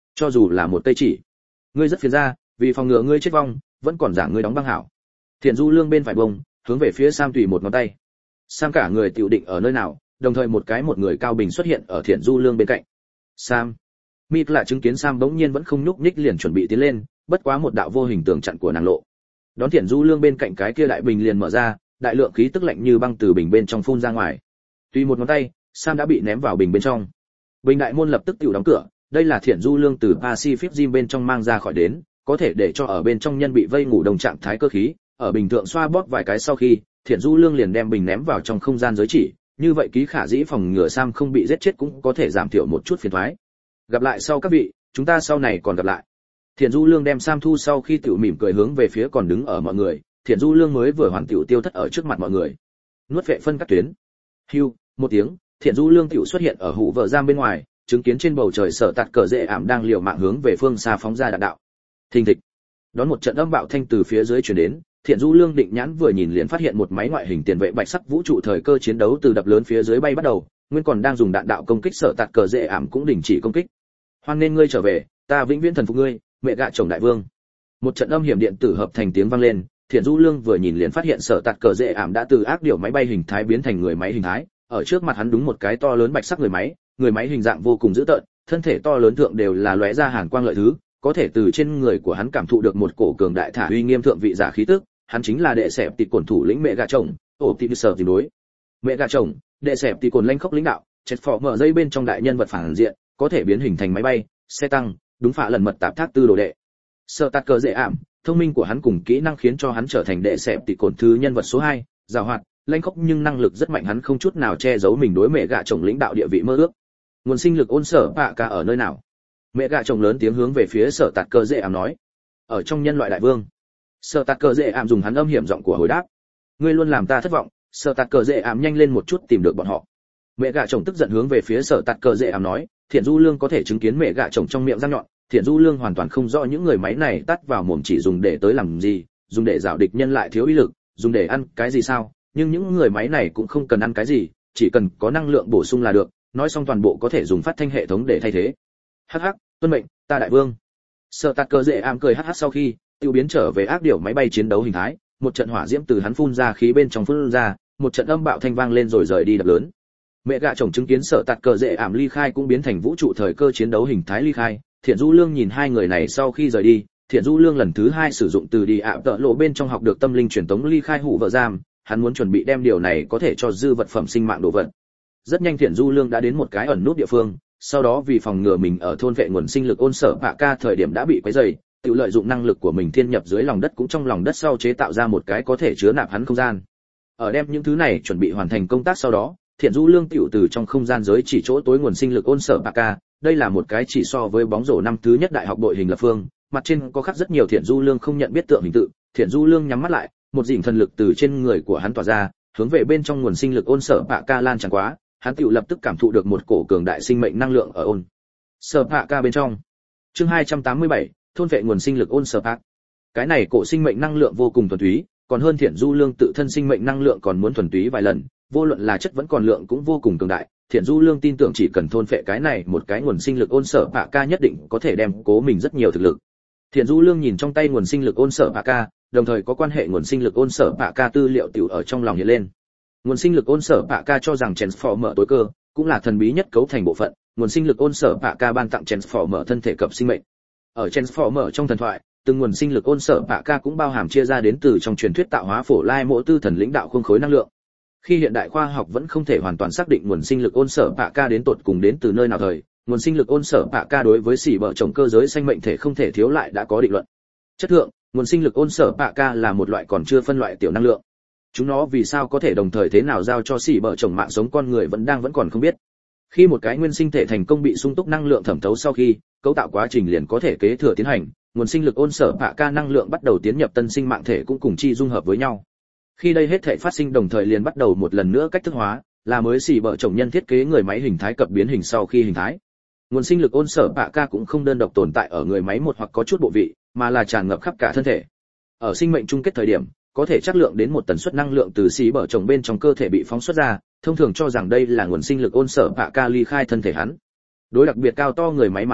cho dù là một cây chỉ. Ngươi rất phiền ra, vì phòng ngừa ngươi chết vong, vẫn còn giả ngươi đóng băng hảo. Thiện Du Lương bên phải bông, hướng về phía Sam tùy một ngón tay. Sam cả người tiểu định ở nơi nào, đồng thời một người cao bình xuất hiện ở Thiện Du Lương bên cạnh. Sam. Mịt lại chứng kiến Sam bỗng nhiên vẫn không nhúc nhích liền chuẩn bị tiến lên, bất quá một đạo vô hình tường chặn của nàng lộ. Đón Thiện Du Lương bên cạnh cái kia đại bình liền mở ra, đại lượng khí tức lạnh như băng từ bình bên trong phun ra ngoài. Tùy một ngón tay, Sam đã bị ném vào bình bên trong. Bình đại môn lập tức tự đóng cửa, đây là Thiện Du Lương từ Pacific Gym bên trong mang ra khỏi đến, có thể để cho ở bên trong nhân bị vây ngủ đồng trạng thái cơ khí, ở bình thượng xoa bóp vài cái sau khi, Thiện Du Lương liền đem bình ném vào trong không gian giới chỉ, như vậy ký khả dĩ phòng ngừa Sam không bị giết chết cũng có thể giảm thiểu một chút phiền toái. Gặp lại sau các vị, chúng ta sau này còn gặp lại. Thiện Du Lương đem Sam thu sau khi tiểu mỉm cười hướng về phía còn đứng ở mọi người, Thiện Du Lương mới vừa hoàn tiểu tiêu thất ở trước mặt mọi người. Nuốt vệ phân cắt tuyến. Hưu, một tiếng, Thiện Du Lương tiểu xuất hiện ở hủ vợ giam bên ngoài, chứng kiến trên bầu trời sở tạt cờ dễ ảm đang liều mạng hướng về phương xa phóng ra đạn đạo. Thình thịch. Đón một trận âm bạo thanh từ phía dưới truyền đến, Thiện Du Lương định nhãn vừa nhìn liền phát hiện một máy ngoại hình tiền vệ bạch sắc vũ trụ thời cơ chiến đấu từ đập lớn phía dưới bay bắt đầu, nguyên còn đang dùng đạn đạo công kích sở tạt cờ dễ ảm cũng đình chỉ công kích. Hoan nên ngươi trở về, ta vĩnh viễn thần phục ngươi, mẹ gạ chồng đại vương. Một trận âm hiểm điện tử hợp thành tiếng vang lên, Thiện Du Lương vừa nhìn liền phát hiện sở tạt cờ dễ ảm đã từ ác điểu máy bay hình thái biến thành người máy hình thái, ở trước mặt hắn đúng một cái to lớn bạch sắc người máy hình dạng vô cùng dữ tợn, thân thể to lớn thượng đều là lóe ra hàn quang lợi thứ, có thể từ trên người của hắn cảm thụ được một cổ cường đại thả uy nghiêm thượng vị giả khí tức, hắn chính là đệ sẹp tịt cổn thủ lĩnh mẹ gà chồng, ổ tịt sở gì đối. Mẹ gà chồng, đệ sẹp tịt cổn lanh khốc lãnh đạo, chết phò mở dây bên trong đại nhân vật phản diện, có thể biến hình thành máy bay, xe tăng, đúng phạ lần mật tạp thác tư đồ đệ. Sở tạt cờ dễ ảm, thông minh của hắn cùng kỹ năng khiến cho hắn trở thành đệ sẹp tịt cổn thứ nhân vật số 2, giàu hoạt, lanh khốc nhưng năng lực rất mạnh, hắn không chút nào che giấu mình đối mẹ gà chồng lãnh đạo địa vị mơ ước. Nguồn sinh lực ôn sở bạ ca ở nơi nào? Mẹ gà chồng lớn tiếng hướng về phía sở tạt cờ dễ ảm nói. Ở trong nhân loại đại vương. Sở tạt cờ dễ ảm dùng hắn âm hiểm giọng của hồi đáp. Ngươi luôn làm ta thất vọng, sở tạt cờ dễ ảm nhanh lên một chút tìm được bọn họ. Mẹ gà chồng tức giận hướng về phía sở tạt cờ dễ ảm nói. Thiện Du Lương có thể chứng kiến mẹ gà chồng trong miệng răng nhọn, Thiện Du Lương hoàn toàn không rõ những người máy này tắt vào mồm chỉ dùng để tới làm gì, dùng để giảo địch nhân lại thiếu uy lực, dùng để ăn cái gì sao? Nhưng những người máy này cũng không cần ăn cái gì, chỉ cần có năng lượng bổ sung là được. Nói xong toàn bộ có thể dùng phát thanh hệ thống để thay thế. Hắc hắc, tuân mệnh, ta đại vương. Sở tạt cờ dễ ảm cười hắc hắc sau khi tiêu biến trở về ác điểu máy bay chiến đấu hình thái, một trận hỏa diễm từ hắn phun ra khí bên trong phun ra, một trận âm bạo thanh vang lên rồi rời đi đập lớn. Mẹ gạ chồng chứng kiến sở tạt cờ dễ ảm ly khai cũng biến thành vũ trụ thời cơ chiến đấu hình thái ly khai. Thiện Du Lương nhìn hai người này sau khi rời đi, Thiện Du Lương lần thứ 2 sử dụng từ đi ạ tợ lộ bên trong học được tâm linh truyền tống ly khai hủ vợ giam, hắn muốn chuẩn bị đem điều này có thể cho dư vật phẩm sinh mạng đồ vật. Rất nhanh Thiện Du Lương đã đến một cái ẩn nút địa phương, sau đó vì phòng ngừa mình ở thôn vệ nguồn sinh lực ôn sở bạ ca thời điểm đã bị quấy rầy, tự lợi dụng năng lực của mình thiên nhập dưới lòng đất cũng trong lòng đất sau chế tạo ra một cái có thể chứa nạp hắn không gian. Ở đem những thứ này chuẩn bị hoàn thành công tác sau đó, Thiện Du Lương tiểu từ trong không gian giới chỉ chỗ tối nguồn sinh lực ôn sở bạ ca, đây là một cái chỉ so với bóng rổ năm thứ nhất đại học đội hình lập phương, mặt trên có khắc rất nhiều Thiện Du Lương không nhận biết tượng hình tự. Thiện Du Lương nhắm mắt lại, một dĩnh thần lực từ trên người của hắn tỏa ra, hướng về bên trong nguồn sinh lực ôn sở bạ ca lan tràn quá. Hắn tự lập tức cảm thụ được một cổ cường đại sinh mệnh năng lượng ở ôn sở bạ ca bên trong. Chương 287, thôn vệ nguồn sinh lực ôn sở bạ. Cái này cổ sinh mệnh năng lượng vô cùng thuần túy, còn hơn Thiện Du Lương tự thân sinh mệnh năng lượng còn muốn thuần túy vài lần, vô luận là chất vẫn còn lượng cũng vô cùng cường đại. Thiện Du Lương tin tưởng chỉ cần thôn phệ cái này một cái nguồn sinh lực ôn sở bạ ca nhất định có thể đem cố mình rất nhiều thực lực. Thiện Du Lương nhìn trong tay nguồn sinh lực ôn sở bạ ca, đồng thời có quan hệ nguồn sinh lực ôn sở bạ ca tư liệu tiểu ở trong lòng hiện lên. Nguồn sinh lực ôn sở bạ ca cho rằng Transformer tối cơ cũng là thần bí nhất cấu thành bộ phận, nguồn sinh lực ôn sở bạ ca ban tặng Transformer thân thể cập sinh mệnh. Ở Transformer trong thần thoại, từng nguồn sinh lực ôn sở bạ ca cũng bao hàm chia ra đến từ trong truyền thuyết tạo hóa phổ lai mộ tư thần lĩnh đạo khuôn khối năng lượng. Khi hiện đại khoa học vẫn không thể hoàn toàn xác định nguồn sinh lực ôn sở bạ ca đến tột cùng đến từ nơi nào thời, nguồn sinh lực ôn sở bạ ca đối với xỉ vợ chồng cơ giới sinh mệnh thể không thể thiếu lại đã có định luận. Chất lượng, nguồn sinh lực ôn sở bạ ca là một loại còn chưa phân loại tiểu năng lượng. Chúng nó vì sao có thể đồng thời thế nào giao cho xỉ vợ chồng mạng sống con người vẫn còn không biết. Khi một cái nguyên sinh thể thành công bị sung túc năng lượng thẩm thấu sau khi, cấu tạo quá trình liền có thể kế thừa tiến hành, nguồn sinh lực ôn sở bạ ca năng lượng bắt đầu tiến nhập tân sinh mạng thể cũng cùng chi dung hợp với nhau. Khi đây hết thảy phát sinh đồng thời liền bắt đầu một lần nữa cách thức hóa, là mới xỉ vợ chồng nhân thiết kế người máy hình thái cập biến hình sau khi hình thái. Nguồn sinh lực ôn sở bạ ca cũng không đơn độc tồn tại ở người máy một hoặc có chút bộ vị, mà là tràn ngập khắp cả thân thể. Ở sinh mệnh chung kết thời điểm, có thể chất lượng đến một tần suất năng lượng từ xỉ vợ chồng bên trong cơ thể bị phóng xuất ra, thông thường cho rằng đây là nguồn sinh lực ôn sở bạ ca ly khai thân thể hắn. Đối đặc biệt cao to người máy mà nói,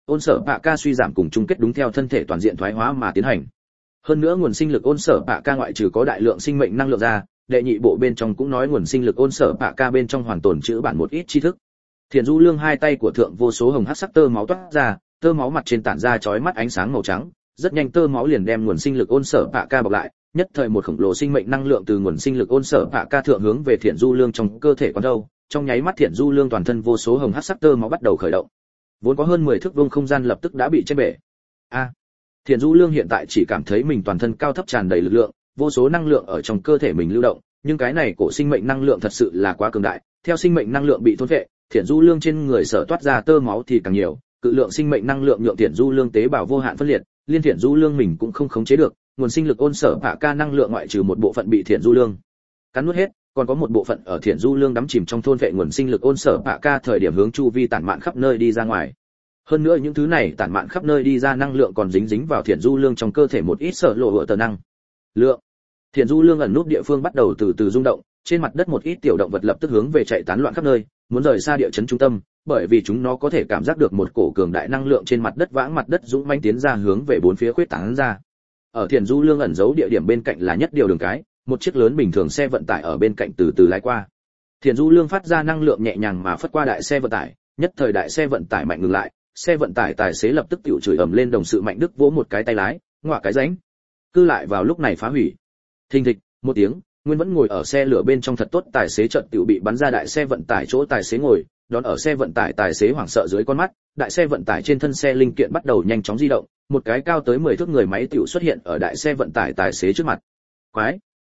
ôn sở bạ ca suy giảm cùng chung kết đúng theo thân thể toàn diện thoái hóa mà tiến hành. Hơn nữa nguồn sinh lực ôn sở bạ ca ngoại trừ có đại lượng sinh mệnh năng lượng ra, đệ nhị bộ bên trong cũng nói nguồn sinh lực ôn sở bạ ca bên trong hoàn tồn chữ bản một ít tri thức. Thiền Du Lương hai tay của thượng vô số hồng hắc sắc tơ máu toát ra, tơ máu mặt trên tản ra chói mắt ánh sáng màu trắng, rất nhanh tơ máu liền đem nguồn sinh lực ôn sở bạ ca bọc lại, nhất thời một khổng lồ sinh mệnh năng lượng từ nguồn sinh lực ôn sở bạ ca thượng hướng về Thiền Du Lương trong cơ thể quán đâu, trong nháy mắt Thiền Du Lương toàn thân vô số hồng hắc sắc tơ máu bắt đầu khởi động. Vốn có hơn 10 thước vuông không gian lập tức đã bị che bể. Thiền Du Lương hiện tại chỉ cảm thấy mình toàn thân cao thấp tràn đầy lực lượng, vô số năng lượng ở trong cơ thể mình lưu động, nhưng cái này cổ sinh mệnh năng lượng thật sự là quá cường đại, theo sinh mệnh năng lượng bị thôn phệ, Thiền Du Lương trên người sở toát ra tơ máu thì càng nhiều, cự lượng sinh mệnh năng lượng nhượng Thiền Du Lương tế bào vô hạn phân liệt, liên Thiền Du Lương mình cũng không khống chế được, nguồn sinh lực ôn sở bạ ca năng lượng ngoại trừ một bộ phận bị Thiền Du Lương cắn nuốt hết, còn có một bộ phận ở Thiền Du Lương đắm chìm trong thôn phệ nguồn sinh lực ôn sở bạ ca thời điểm hướng chu vi tản mạn khắp nơi đi ra ngoài. Hơn nữa những thứ này tản mạn khắp nơi đi ra năng lượng còn dính vào Thiền Du Lương trong cơ thể một ít sở lộ hựa tờ năng lượng. Thiền Du Lương ẩn núp địa phương bắt đầu từ từ rung động, trên mặt đất một ít tiểu động vật lập tức hướng về chạy tán loạn khắp nơi, muốn rời xa địa chấn trung tâm, bởi vì chúng nó có thể cảm giác được một cổ cường đại năng lượng trên mặt đất vãng mặt đất dũng mãnh tiến ra hướng về bốn phía khuyết tán ra. Ở Thiền Du Lương ẩn giấu địa điểm bên cạnh là nhất điều đường cái, một chiếc lớn bình thường xe vận tải ở bên cạnh từ từ lái qua. Thiền Du Lương phát ra năng lượng nhẹ nhàng mà phất qua đại xe vận tải, nhất thời đại xe vận tải mạnh ngừng lại, xe vận tải tài xế lập tức tiểu chửi ầm lên đồng sự Mạnh Đức vỗ một cái tay lái, ngoạ cái ránh. Cư lại vào lúc này phá hủy. Thình thịch, một tiếng, nguyên vẫn ngồi ở xe lửa bên trong thật tốt tài xế chợt tiểu bị bắn ra đại xe vận tải chỗ tài xế ngồi, đón ở xe vận tải tài xế hoảng sợ dưới con mắt, đại xe vận tải trên thân xe linh kiện bắt đầu nhanh chóng di động, một cái cao tới 10 thước người máy tiểu xuất hiện ở đại xe vận tải tài xế trước mặt. Quái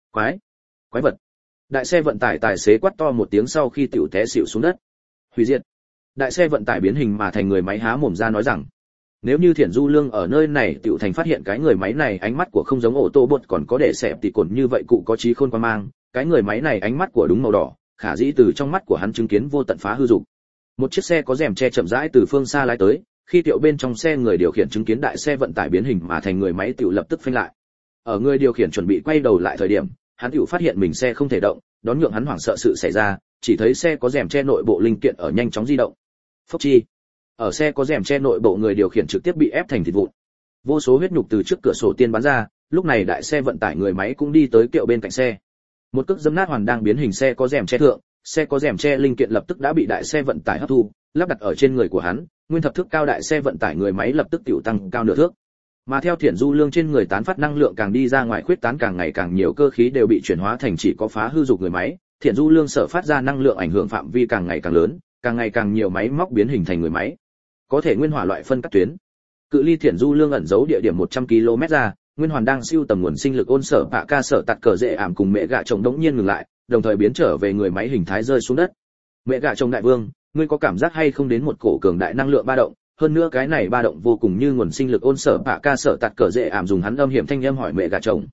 vật. Đại xe vận tải tài xế quát to một tiếng sau khi tiểu té xỉu xuống đất. Hủy diệt. Đại xe vận tải biến hình mà thành người máy há mồm ra nói rằng, nếu như Thiền Du Lương ở nơi này tiểu thành phát hiện cái người máy này ánh mắt của không giống ô tô bột còn có để xẹp thì cồn như vậy cụ có trí khôn quan mang, cái người máy này ánh mắt của đúng màu đỏ, khả dĩ từ trong mắt của hắn chứng kiến vô tận phá hư dục. Một chiếc xe có rèm che chậm rãi từ phương xa lái tới, khi tiểu bên trong xe người điều khiển chứng kiến đại xe vận tải biến hình mà thành người máy tiểu lập tức phanh lại. Ở người điều khiển chuẩn bị quay đầu lại thời điểm, hắn tiểu phát hiện mình xe không thể động, đón nhượng hắn hoảng sợ sự xảy ra, chỉ thấy xe có rèm che nội bộ linh kiện ở nhanh chóng di động. Phốc chi. Ở xe có rèm che nội bộ người điều khiển trực tiếp bị ép thành thịt vụn. Vô số huyết nhục từ trước cửa sổ tiên bắn ra, lúc này đại xe vận tải người máy cũng đi tới kiệu bên cạnh xe. Một cước giẫm nát hoàn đang biến hình xe có rèm che thượng, xe có rèm che linh kiện lập tức đã bị đại xe vận tải hấp thu, lắp đặt ở trên người của hắn, nguyên thập thước cao đại xe vận tải người máy lập tức tiểu tăng cao nửa thước. Mà theo Thiền Du Lương trên người tán phát năng lượng càng đi ra ngoài khuyết tán càng ngày càng nhiều cơ khí đều bị chuyển hóa thành chỉ có phá hư dục người máy, Thiền Du Lương sở phát ra năng lượng ảnh hưởng phạm vi càng ngày càng lớn, càng ngày càng nhiều máy móc biến hình thành người máy. Có thể nguyên hỏa loại phân cắt tuyến. Cự ly Thiền Du Lương ẩn giấu địa điểm 100 km ra, Nguyên Hoàn đang siêu tầm nguồn sinh lực ôn sở bạ ca sở tạt cờ dễ ảm cùng mẹ gạ chồng đống nhiên ngừng lại, đồng thời biến trở về người máy hình thái rơi xuống đất. Mẹ gạ chồng đại vương, ngươi có cảm giác hay không đến một cổ cường đại năng lượng ba động, hơn nữa cái này ba động vô cùng như nguồn sinh lực ôn sở bạ ca sở tạt cờ dễ ảm dùng hắn âm hiểm thanh âm hỏi mẹ gạ chồng.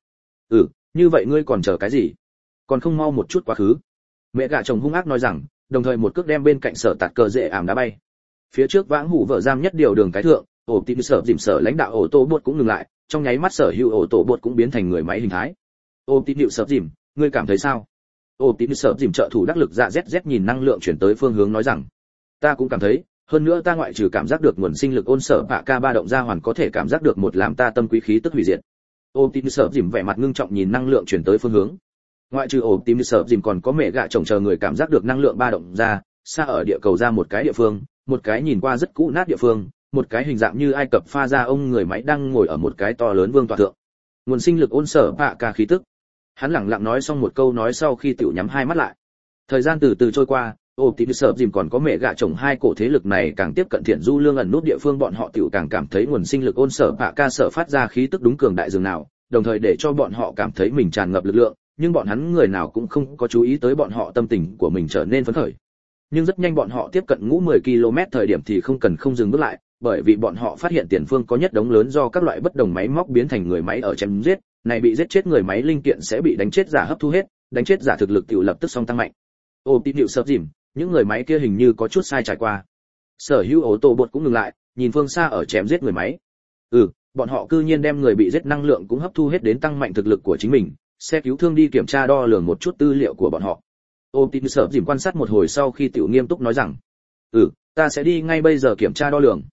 Như vậy ngươi còn chờ cái gì? Còn không mau một chút quá khứ. Mẹ gạ chồng hung ác nói rằng, đồng thời một cước đem bên cạnh sở tạt cờ dễ ảm đá bay. Phía trước vãng hủ vợ giam nhất điều đường cái thượng, ổ tìm sở dìm sở lãnh đạo ổ tô bột cũng ngừng lại, trong nháy mắt sở hữu ổ tổ bột cũng biến thành người máy hình thái. Ôm tín hiệu sở dìm, ngươi cảm thấy sao? Ôm tín hiệu sở dìm trợ thủ đắc lực dạ ZZ nhìn năng lượng chuyển tới phương hướng nói rằng, ta cũng cảm thấy, hơn nữa ta ngoại trừ cảm giác được nguồn sinh lực ôn sở bạ ca ba động ra hoàn có thể cảm giác được một làm ta tâm quý khí tức hủy diệt. Ôm tín hiệu sở dìm vẻ mặt ngưng trọng nhìn năng lượng chuyển tới phương hướng. Ngoại trừ ôm tín hiệu sở dìm còn có mẹ gạ chồng chờ người cảm giác được năng lượng ba động ra, xa ở địa cầu ra một cái địa phương, một cái nhìn qua rất cũ nát địa phương, một cái hình dạng như Ai Cập pha ra ông người máy đang ngồi ở một cái to lớn vương tọa thượng. Nguồn sinh lực ôn sở bạ ca khí tức. Hắn lẳng lặng nói xong một câu nói sau khi tiểu nhắm hai mắt lại. Thời gian từ từ trôi qua, ôm tín sở dìm còn có mẹ gạ chồng hai cổ thế lực này càng tiếp cận Thiện Du Lương ẩn nút địa phương, bọn họ tiểu càng cảm thấy nguồn sinh lực ôn sở bạ ca sở phát ra khí tức đúng cường đại dường nào, đồng thời để cho bọn họ cảm thấy mình tràn ngập lực lượng, nhưng bọn hắn người nào cũng không có chú ý tới bọn họ tâm tình của mình trở nên phấn khởi. Nhưng rất nhanh bọn họ tiếp cận ngũ 10 km thời điểm thì không dừng bước lại, bởi vì bọn họ phát hiện tiền phương có nhất đống lớn do các loại bất đồng máy móc biến thành người máy ở chém giết, này bị giết chết người máy linh kiện sẽ bị đánh chết giả hấp thu hết, đánh chết giả thực lực tiểu lập tức song tăng mạnh. Ôm tín hiệu sập dìm, những người máy kia hình như có chút sai trải qua. Sở hữu ô tô bột cũng ngừng lại, nhìn phương xa ở chém giết người máy. Bọn họ cư nhiên đem người bị giết năng lượng cũng hấp thu hết đến tăng mạnh thực lực của chính mình. Xe cứu thương đi kiểm tra đo lường một chút tư liệu của bọn họ. Ôm tín hiệu sập dìm quan sát một hồi sau khi tiểu nghiêm túc nói rằng, ta sẽ đi ngay bây giờ kiểm tra đo lường.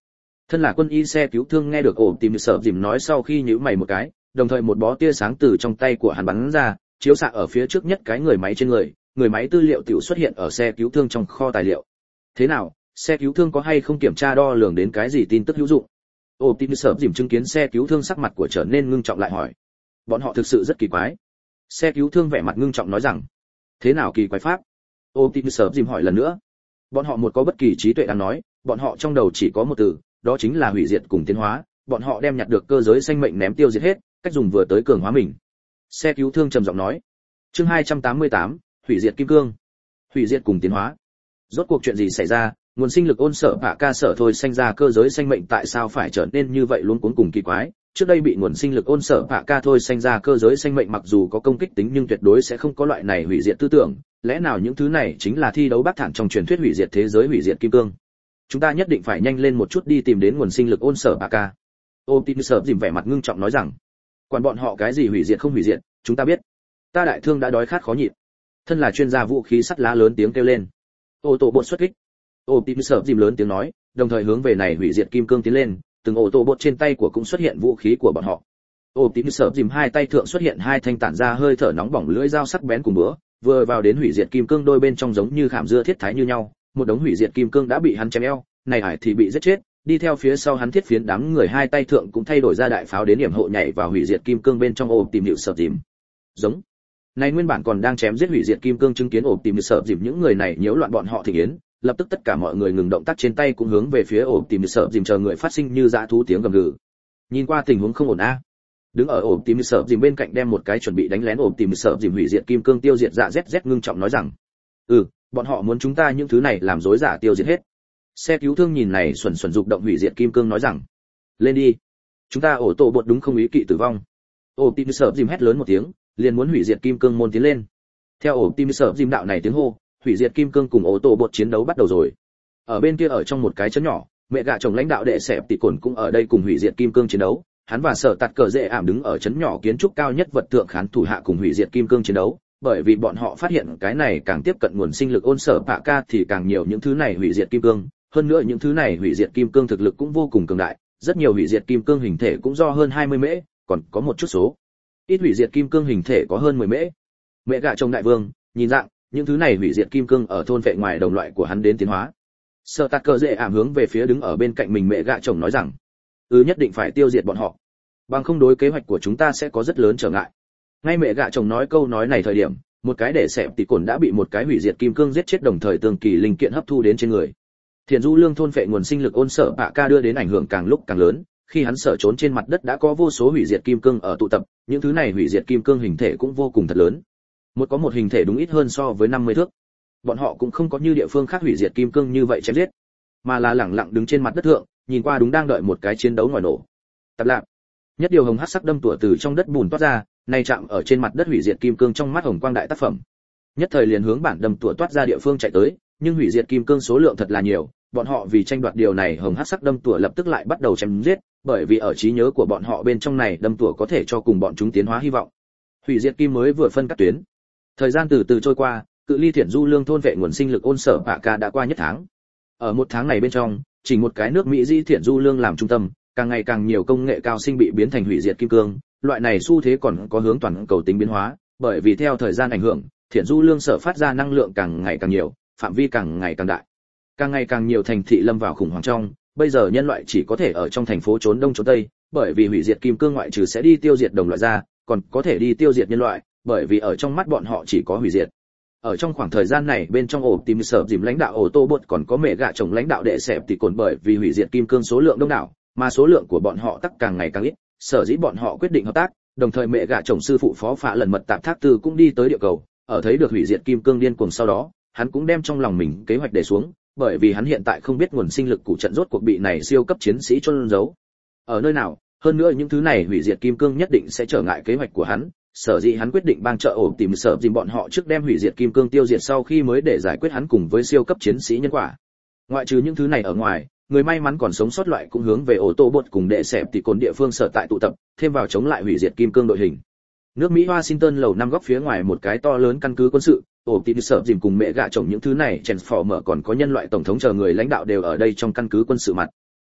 Thân là quân y xe cứu thương nghe được ổ tìm sợ dìm nói sau khi nhíu mày một cái, đồng thời một bó tia sáng từ trong tay của hắn bắn ra, chiếu xạ ở phía trước nhất cái người máy trên người máy tư liệu tiểu xuất hiện ở xe cứu thương trong kho tài liệu. Thế nào, xe cứu thương có hay không kiểm tra đo lường đến cái gì tin tức hữu dụng? Ổ tìm sợ dìm chứng kiến xe cứu thương sắc mặt của trở nên ngưng trọng lại hỏi. Bọn họ thực sự rất kỳ quái. Xe cứu thương vẻ mặt ngưng trọng nói rằng. Thế nào kỳ quái pháp? Ổ tìm sợ dìm hỏi lần nữa. Bọn họ một có bất kỳ trí tuệ đang nói, bọn họ trong đầu chỉ có một từ, đó chính là hủy diệt cùng tiến hóa, bọn họ đem nhặt được cơ giới sinh mệnh ném tiêu diệt hết, cách dùng vừa tới cường hóa mình. Xe cứu thương trầm giọng nói. Chương 288, hủy diệt kim cương. Hủy diệt cùng tiến hóa. Rốt cuộc chuyện gì xảy ra? Nguồn sinh lực ôn sở bạ ca sở thôi sanh ra cơ giới sinh mệnh tại sao phải trở nên như vậy luống cuống cùng kỳ quái? Trước đây bị nguồn sinh lực ôn sở bạ ca thôi sanh ra cơ giới sinh mệnh mặc dù có công kích tính nhưng tuyệt đối sẽ không có loại này hủy diệt tư tưởng, lẽ nào những thứ này chính là thi đấu bác thản trong truyền thuyết hủy diệt thế giới hủy diệt kim cương? Chúng ta nhất định phải nhanh lên một chút đi tìm đến nguồn sinh lực ôn sở bạ ca. Optimus dìm vẻ mặt ngưng trọng nói rằng, quản bọn họ cái gì hủy diệt không hủy diệt, chúng ta biết. Ta đại thương đã đói khát khó nhịn. Thân là chuyên gia vũ khí sắt lá lớn tiếng kêu lên. Ô tô bột xuất kích. Optimus dìm lớn tiếng nói, đồng thời hướng về này hủy diệt kim cương tiến lên, từng ô tô bột trên tay của cũng xuất hiện vũ khí của bọn họ. Optimus dìm hai tay thượng xuất hiện hai thanh tản ra hơi thở nóng bỏng lưỡi dao sắc bén cùng bữa, vừa vào đến hủy diệt kim cương đôi bên trong giống như khảm dưa thiết thái như nhau, một đống hủy diệt kim cương đã bị hắn chém eo, này hải thì bị giết chết, đi theo phía sau hắn thiết phiến đám người hai tay thượng cũng thay đổi ra đại pháo đến điểm hộ nhảy vào hủy diệt kim cương bên trong ổ tìm hiệu sợ dìm. Giống. Này nguyên bản còn đang chém giết hủy diệt kim cương chứng kiến ổ tìm sợ dìm những người này nhiễu loạn bọn họ thì yến, lập tức tất cả mọi người ngừng động tác trên tay cũng hướng về phía ổ tìm sợ dìm chờ người phát sinh như dã thú tiếng gầm gừ. Nhìn qua tình huống không ổn a. Đứng ở ổ tìm sợ dìm bên cạnh đem một cái chuẩn bị đánh lén ổ tìm sợ dìm hủy diệt kim cương tiêu diệt dạ ZZ ngưng trọng nói rằng, bọn họ muốn chúng ta những thứ này làm rối giả tiêu diệt hết. Xe cứu thương nhìn này xuẩn xuẩn dục động hủy diệt kim cương nói rằng, lên đi, chúng ta ổ tổ bột đúng không ý kỵ tử vong. Optimus dìm hét lớn một tiếng, liền muốn hủy diệt kim cương môn tiến lên. Theo Optimus dìm đạo này tiếng hô, hủy diệt kim cương cùng ổ tổ bột chiến đấu bắt đầu rồi. Ở bên kia ở trong một cái chấn nhỏ, mẹ gạ chồng lãnh đạo đệ sẹp tỷ cồn cũng ở đây cùng hủy diệt kim cương chiến đấu. Hắn và sở tạt cờ dễ ảm đứng ở chấn nhỏ kiến trúc cao nhất vật tượng khán thủ hạ cùng hủy diệt kim cương chiến đấu, bởi vì bọn họ phát hiện cái này càng tiếp cận nguồn sinh lực ôn sở bạ ca thì càng nhiều những thứ này hủy diệt kim cương, hơn nữa những thứ này hủy diệt kim cương thực lực cũng vô cùng cường đại, rất nhiều hủy diệt kim cương hình thể cũng do hơn 20 mễ, còn có một chút số ít hủy diệt kim cương hình thể có hơn 10 mễ. Mẹ gạ chồng đại vương, nhìn dạng, những thứ này hủy diệt kim cương ở thôn vệ ngoài đồng loại của hắn đến tiến hóa. Sở tạt cờ dễ ảm hướng về phía đứng ở bên cạnh mình mẹ gạ chồng nói rằng, nhất định phải tiêu diệt bọn họ, bằng không đối kế hoạch của chúng ta sẽ có rất lớn trở ngại. Ngay mẹ gạ chồng nói câu nói này thời điểm, một cái để xẹp tỷ cồn đã bị một cái hủy diệt kim cương giết chết, đồng thời tương kỳ linh kiện hấp thu đến trên người. Thiền Du Lương thôn phệ nguồn sinh lực ôn sở bạ ca đưa đến ảnh hưởng càng lúc càng lớn, khi hắn sở trốn trên mặt đất đã có vô số hủy diệt kim cương ở tụ tập, những thứ này hủy diệt kim cương hình thể cũng vô cùng thật lớn. Có một hình thể đúng ít hơn so với 50 thước. Bọn họ cũng không có như địa phương khác hủy diệt kim cương như vậy chém giết, mà là lẳng lặng đứng trên mặt đất thượng, nhìn qua đúng đang đợi một cái chiến đấu ngoài nổ. Tạp lạp. Nhất điều hồng hắc sắc đâm tủa từ trong đất bùn toát ra, nay chạm ở trên mặt đất hủy diệt kim cương trong mắt hồng quang đại tác phẩm. Nhất thời liền hướng bản đâm tủa toát ra địa phương chạy tới, nhưng hủy diệt kim cương số lượng thật là nhiều, bọn họ vì tranh đoạt điều này hồng hắc sắc đâm tủa lập tức lại bắt đầu chém giết, bởi vì ở trí nhớ của bọn họ bên trong này đâm tủa có thể cho cùng bọn chúng tiến hóa hy vọng. Hủy diệt kim mới vừa phân cắt tuyến. Thời gian từ từ trôi qua, cự ly Thiển Du Lương thôn vệ nguồn sinh lực ôn sở bạ ca đã qua nhất tháng. Ở một tháng này bên trong, chỉ một cái nước Mỹ di Thiển Du Lương làm trung tâm, càng ngày càng nhiều công nghệ cao sinh bị biến thành hủy diệt kim cương, loại này xu thế còn có hướng toàn cầu tính biến hóa, bởi vì theo thời gian ảnh hưởng, Thiển Du Lương sở phát ra năng lượng càng ngày càng nhiều, phạm vi càng ngày càng đại. Càng ngày càng nhiều thành thị lâm vào khủng hoảng trong, bây giờ nhân loại chỉ có thể ở trong thành phố trốn đông trốn tây, bởi vì hủy diệt kim cương ngoại trừ sẽ đi tiêu diệt đồng loại ra, còn có thể đi tiêu diệt nhân loại, bởi vì ở trong mắt bọn họ chỉ có hủy diệt. Ở trong khoảng thời gian này bên trong ổ tìm sở dìm lãnh đạo ổ tô bột còn có mẹ gạ chồng lãnh đạo đệ sẹp thì cồn, bởi vì hủy diệt kim cương số lượng đông đảo, mà số lượng của bọn họ tắc càng ngày càng ít, sở dĩ bọn họ quyết định hợp tác, đồng thời mẹ gạ chồng sư phụ phó phạ lần mật tạp thác tư cũng đi tới địa cầu, ở thấy được hủy diệt kim cương điên cuồng sau đó, hắn cũng đem trong lòng mình kế hoạch để xuống, bởi vì hắn hiện tại không biết nguồn sinh lực của trận rốt cuộc bị này siêu cấp chiến sĩ chôn giấu ở nơi nào, hơn nữa những thứ này hủy diệt kim cương nhất định sẽ trở ngại kế hoạch của hắn, sở dĩ hắn quyết định bang trợ ổ tìm sở dìm bọn họ trước đem hủy diệt kim cương tiêu diệt sau khi mới để giải quyết hắn cùng với siêu cấp chiến sĩ nhân quả. Ngoại trừ những thứ này ở ngoài, người may mắn còn sống sót loại cũng hướng về ổ tô bột cùng đệ sẹp thì cồn địa phương sở tại tụ tập, thêm vào chống lại hủy diệt kim cương đội hình. Nước Mỹ Washington lầu năm góc phía ngoài một cái to lớn căn cứ quân sự, ổ tìm sở dìm cùng mẹ gạ chồng những thứ này Transformer còn có nhân loại tổng thống chờ người lãnh đạo đều ở đây trong căn cứ quân sự mặt.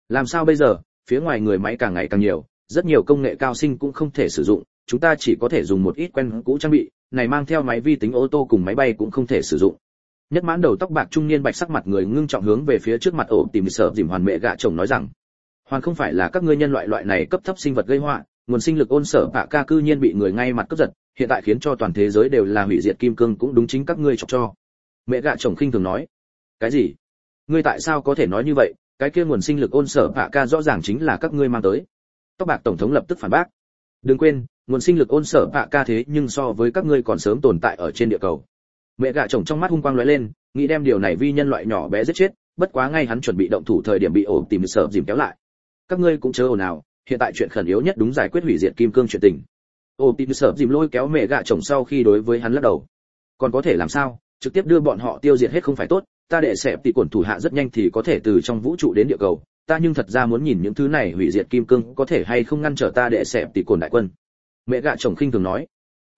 Làm sao bây giờ, phía ngoài người máy càng ngày càng nhiều, rất nhiều công nghệ cao sinh cũng không thể sử dụng, chúng ta chỉ có thể dùng một ít quen cũ trang bị, này mang theo máy vi tính ô tô cùng máy bay cũng không thể sử dụng. Nhất mãn đầu tóc bạc trung niên bạch sắc mặt người ngưng trọng hướng về phía trước mặt ổ tìm sợ dìm hoàn mẹ gạ chồng nói rằng, hoàn không phải là các ngươi nhân loại này cấp thấp sinh vật gây họa, nguồn sinh lực ôn sở bạ ca cư nhiên bị người ngay mặt cướp giật, hiện tại khiến cho toàn thế giới đều là hủy diệt kim cương cũng đúng chính các ngươi chọc cho. Mẹ gạ chồng khinh thường nói, cái gì? Ngươi tại sao có thể nói như vậy? Cái kia nguồn sinh lực ôn sở bạ ca rõ ràng chính là các ngươi mang tới. Tóc bạc tổng thống lập tức phản bác, đừng quên, nguồn sinh lực ôn sở bạ ca thế nhưng so với các ngươi còn sớm tồn tại ở trên địa cầu. Mẹ gạ chồng trong mắt hung quang lóe lên, nghĩ đem điều này vi nhân loại nhỏ bé giết chết, bất quá ngay hắn chuẩn bị động thủ thời điểm bị ổ tìm sợ dìm kéo lại. Các ngươi cũng chớ ồn ào, hiện tại chuyện khẩn yếu nhất đúng giải quyết hủy diệt kim cương chuyện tình. Ổ tìm sợ dìm lôi kéo mẹ gạ chồng sau khi đối với hắn lắc đầu, còn có thể làm sao, trực tiếp đưa bọn họ tiêu diệt hết không phải tốt, ta đệ sẹp tỷ quần thủ hạ rất nhanh thì có thể từ trong vũ trụ đến địa cầu, ta nhưng thật ra muốn nhìn những thứ này hủy diệt kim cương có thể hay không ngăn trở ta đệ sẹp tỷ quần đại quân. Mẹ gạ chồng khinh thường nói,